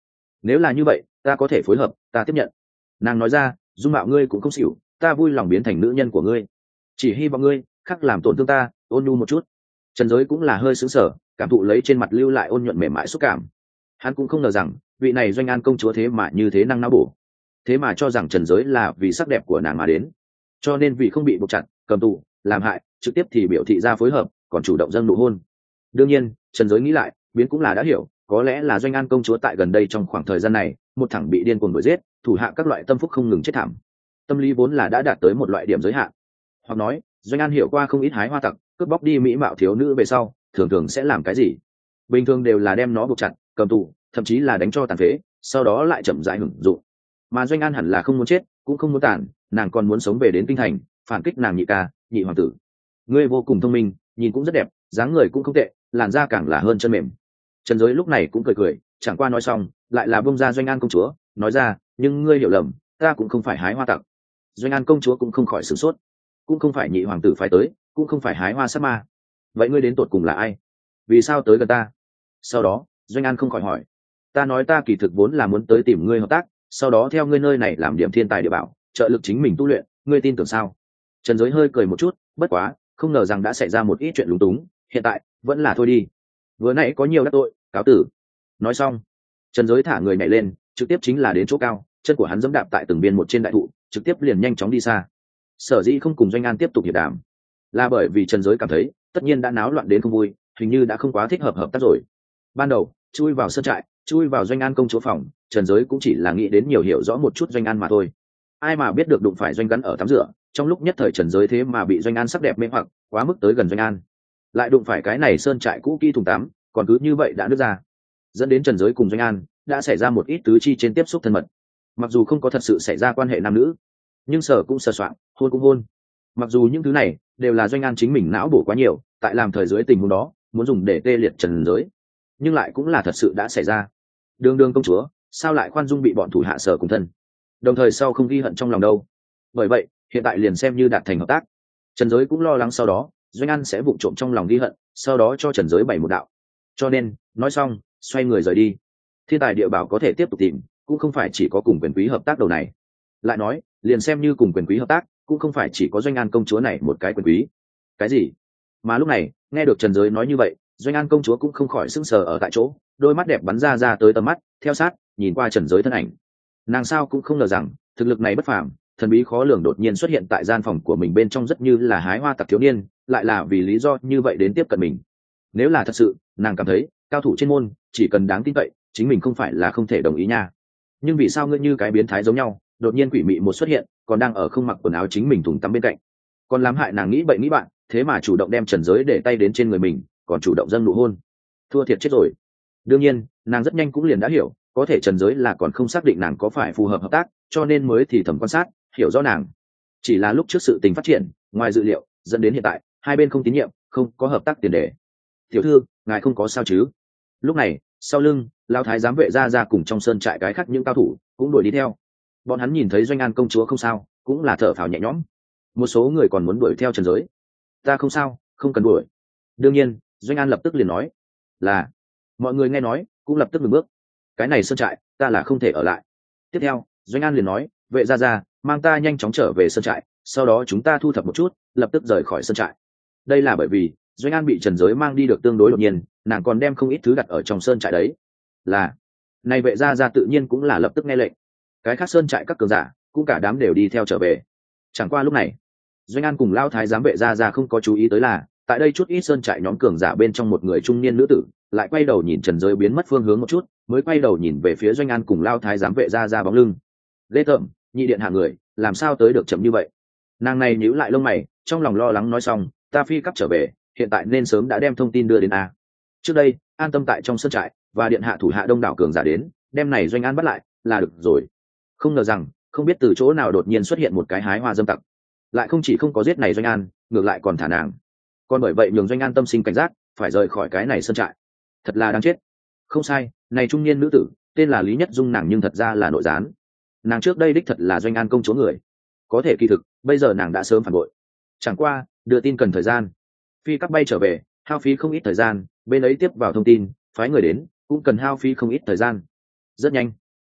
nếu là như vậy ta có thể phối hợp, ta tiếp nhận. Nàng nói ra, dung mạo ngươi cũng không xỉu, ta vui lòng biến thành nữ nhân của ngươi, chỉ hy vọng ngươi khắc làm tổn thương ta, ôn nhu một chút. Trần Giới cũng là hơi sững sờ, cảm thụ lấy trên mặt lưu lại ôn nhuận mềm mại xúc cảm. Hắn cũng không ngờ rằng vị này Doanh An công chúa thế mà như thế năng não bổ, thế mà cho rằng Trần Giới là vì sắc đẹp của nàng mà đến, cho nên vì không bị buộc chặt cầm tù làm hại, trực tiếp thì biểu thị ra phối hợp, còn chủ động dâng nụ hôn. Đương nhiên Trần Giới nghĩ lại biến cũng là đã hiểu, có lẽ là Doanh An công chúa tại gần đây trong khoảng thời gian này một thẳng bị điên cuồng đuổi giết, thủ hạ các loại tâm phúc không ngừng chết thảm, tâm lý vốn là đã đạt tới một loại điểm giới hạn. Hoặc nói Doanh An hiểu qua không ít hái hoa tặc cướp bóc đi mỹ mạo thiếu nữ về sau thường thường sẽ làm cái gì, bình thường đều là đem nó buộc chặt cầm tù, thậm chí là đánh cho tàn phế, sau đó lại chậm rãi hưởng dụng. Mà Doanh An hẳn là không muốn chết cũng không muốn tàn, nàng còn muốn sống về đến kinh thành phản kích nàng nhị ca nhị hoàng tử. Ngươi vô cùng thông minh, nhìn cũng rất đẹp, dáng người cũng không tệ, làn da càng là hơn chân mềm. Trần Giới lúc này cũng cười cười, chẳng qua nói xong lại là bông ra Doanh An công chúa, nói ra, nhưng ngươi hiểu lầm, ta cũng không phải hái hoa tặc. Doanh An công chúa cũng không khỏi sửng sốt, cũng không phải nhị hoàng tử phái tới, cũng không phải hái hoa sát ma, vậy ngươi đến tột cùng là ai, vì sao tới gần ta? Sau đó Doanh An không khỏi hỏi, ta nói ta kỳ thực vốn là muốn tới tìm ngươi hợp tác, sau đó theo ngươi nơi này làm điểm thiên tài địa bảo, trợ lực chính mình tu luyện, ngươi tin tưởng sao? Trần Giới hơi cười một chút, bất quá không ngờ rằng đã xảy ra một ít chuyện lúng túng, hiện tại vẫn là thôi đi, vừa nãy có nhiều đắc tội, cáo tử. Nói xong Trần Giới thả người nhảy lên, trực tiếp chính là đến chỗ cao, chân của hắn giẫm đạp tại từng biên một trên đại thụ, trực tiếp liền nhanh chóng đi xa. Sở dĩ không cùng Doanh An tiếp tục hiệp đàm là bởi vì Trần Giới cảm thấy tất nhiên đã náo loạn đến không vui, hình như đã không quá thích hợp tác rồi. Ban đầu chui vào sơn trại, chui vào Doanh An công chúa phòng, Trần Giới cũng chỉ là nghĩ đến nhiều hiểu rõ một chút Doanh An mà thôi. Ai mà biết được đụng phải Doanh Gắn ở tắm rửa, trong lúc nhất thời Trần Giới thế mà bị Doanh An sắc đẹp mê hoặc, quá mức tới gần Doanh An, lại đụng phải cái này sơn trại cũ kỹ thùng tắm, còn cứ như vậy đã nứt ra, dẫn đến Trần Giới cùng Doanh An đã xảy ra một ít tứ chi trên tiếp xúc thân mật. Mặc dù không có thật sự xảy ra quan hệ nam nữ, nhưng sở cũng sờ soạn, hôn cũng hôn. Mặc dù những thứ này đều là Doanh An chính mình não bổ quá nhiều, tại làm thời dưới tình huống đó muốn dùng để tê liệt Trần Giới, nhưng lại cũng là thật sự đã xảy ra. Đường đường công chúa sao lại khoan dung bị bọn thủ hạ sở cùng thân, đồng thời sau không ghi hận trong lòng đâu. Bởi vậy hiện tại liền xem như đạt thành hợp tác, Trần Giới cũng lo lắng sau đó Doanh An sẽ vụng trộm trong lòng ghi hận, sau đó cho Trần Giới bày một đạo. Cho nên nói xong xoay người rời đi. Thiên tài địa bảo có thể tiếp tục tìm, cũng không phải chỉ có cùng quyền quý hợp tác đầu này. Lại nói liền xem như cùng quyền quý hợp tác, cũng không phải chỉ có Doanh An công chúa này một cái quyền quý. Cái gì? Mà lúc này nghe được Trần Giới nói như vậy, Doanh An công chúa cũng không khỏi sững sờ ở tại chỗ, đôi mắt đẹp bắn ra tới tầm mắt, theo sát nhìn qua Trần Giới thân ảnh. Nàng sao cũng không ngờ rằng thực lực này bất phàm, thần bí khó lường đột nhiên xuất hiện tại gian phòng của mình bên trong, rất như là hái hoa tặc thiếu niên, lại là vì lý do như vậy đến tiếp cận mình. Nếu là thật sự, nàng cảm thấy cao thủ trên môn chỉ cần đáng tin cậy, chính mình không phải là không thể đồng ý nha. Nhưng vì sao ngươi như cái biến thái giống nhau, đột nhiên quỷ mị một xuất hiện, còn đang ở không mặc quần áo chính mình thùng tắm bên cạnh, còn làm hại nàng nghĩ bậy nghĩ bạn, thế mà chủ động đem Trần Giới để tay đến trên người mình, còn chủ động dâng nụ hôn. Thua thiệt chết rồi. Đương nhiên nàng rất nhanh cũng liền đã hiểu, có thể Trần Giới là còn không xác định nàng có phải phù hợp hợp tác, cho nên mới thì thầm quan sát hiểu rõ nàng. Chỉ là lúc trước sự tình phát triển ngoài dự liệu, dẫn đến hiện tại hai bên không tín nhiệm, không có hợp tác tiền đề. Tiểu thư ngài không có sao chứ? Lúc này sau lưng Lão thái giám vệ ra cùng trong sơn trại cái khác những cao thủ cũng đuổi đi theo. Bọn hắn nhìn thấy Doanh An công chúa không sao, cũng là thở phào nhẹ nhõm. Một số người còn muốn đuổi theo Trần Giới. Ta không sao, không cần đuổi. Đương nhiên Doanh An lập tức liền nói là. Mọi người nghe nói cũng lập tức ngừng bước. Cái này sơn trại ta là không thể ở lại. Tiếp theo Doanh An liền nói, vệ ra mang ta nhanh chóng trở về sơn trại, sau đó chúng ta thu thập một chút, lập tức rời khỏi sơn trại. Đây là bởi vì Doanh An bị Trần Giới mang đi được tương đối đột nhiên, nàng còn đem không ít thứ đặt ở trong sơn trại đấy. Là này vệ ra tự nhiên cũng là lập tức nghe lệnh. Cái khác sơn trại các cường giả cũng cả đám đều đi theo trở về. Chẳng qua lúc này Doanh An cùng Lão thái giám vệ ra không có chú ý tới là tại đây chút ít sơn trại nhóm cường giả bên trong một người trung niên nữ tử lại quay đầu nhìn Trần Giới biến mất phương hướng một chút, mới quay đầu nhìn về phía Doanh An cùng Lão thái giám vệ ra bóng lưng. Ghê tởm, nhị điện hạ người làm sao tới được chậm như vậy? Nàng này nhíu lại lông mày, trong lòng lo lắng nói xong, ta phi cấp trở về, hiện tại nên sớm đã đem thông tin đưa đến a. Trước đây an tâm tại trong sơn trại, và điện hạ thủ hạ đông đảo cường giả đến đem này Doanh An bắt lại là được rồi. Không ngờ rằng không biết từ chỗ nào đột nhiên xuất hiện một cái hái hoa dâm tặc, lại không chỉ không có giết này Doanh An, ngược lại còn thả nàng. Còn bởi vậy nhường Doanh An tâm sinh cảnh giác, phải rời khỏi cái này sơn trại. Thật là đáng chết. Không sai, này trung niên nữ tử tên là Lý Nhất Dung, nàng nhưng thật ra là nội gián. Nàng trước đây đích thật là Doanh An công chúa người, có thể kỳ thực bây giờ nàng đã sớm phản bội. Chẳng qua đưa tin cần thời gian, phi các bay trở về hao phí không ít thời gian, bên ấy tiếp vào thông tin phái người đến cũng cần hao phí không ít thời gian. Rất nhanh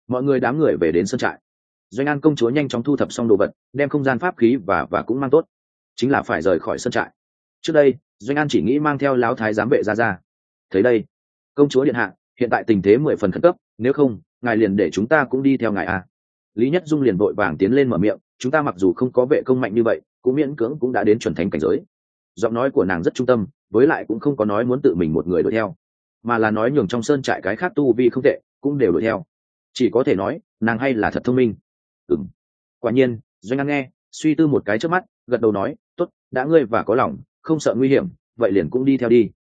mọi người đám người về đến sân trại. Doanh An công chúa nhanh chóng thu thập xong đồ vật, đem không gian pháp khí và cũng mang tốt, chính là phải rời khỏi sân trại. Trước đây Doanh An chỉ nghĩ mang theo lão thái giám vệ ra. Thấy đây, công chúa điện hạ, hiện tại tình thế 10 phần khẩn cấp, nếu không ngài liền để chúng ta cũng đi theo ngài à. Lý Nhất Dung liền vội vàng tiến lên mở miệng, chúng ta mặc dù không có vệ công mạnh như vậy, cũng miễn cưỡng cũng đã đến chuẩn thánh cảnh giới. Giọng nói của nàng rất trung tâm, với lại cũng không có nói muốn tự mình một người đuổi theo, mà là nói nhường trong sơn trại cái khác tu vi không tệ cũng đều đuổi theo. Chỉ có thể nói nàng hay là thật thông minh. Quả nhiên Doanh An nghe, suy tư một cái trước mắt, gật đầu nói, tốt, đã ngươi và có lòng không sợ nguy hiểm, vậy liền cũng đi theo đi.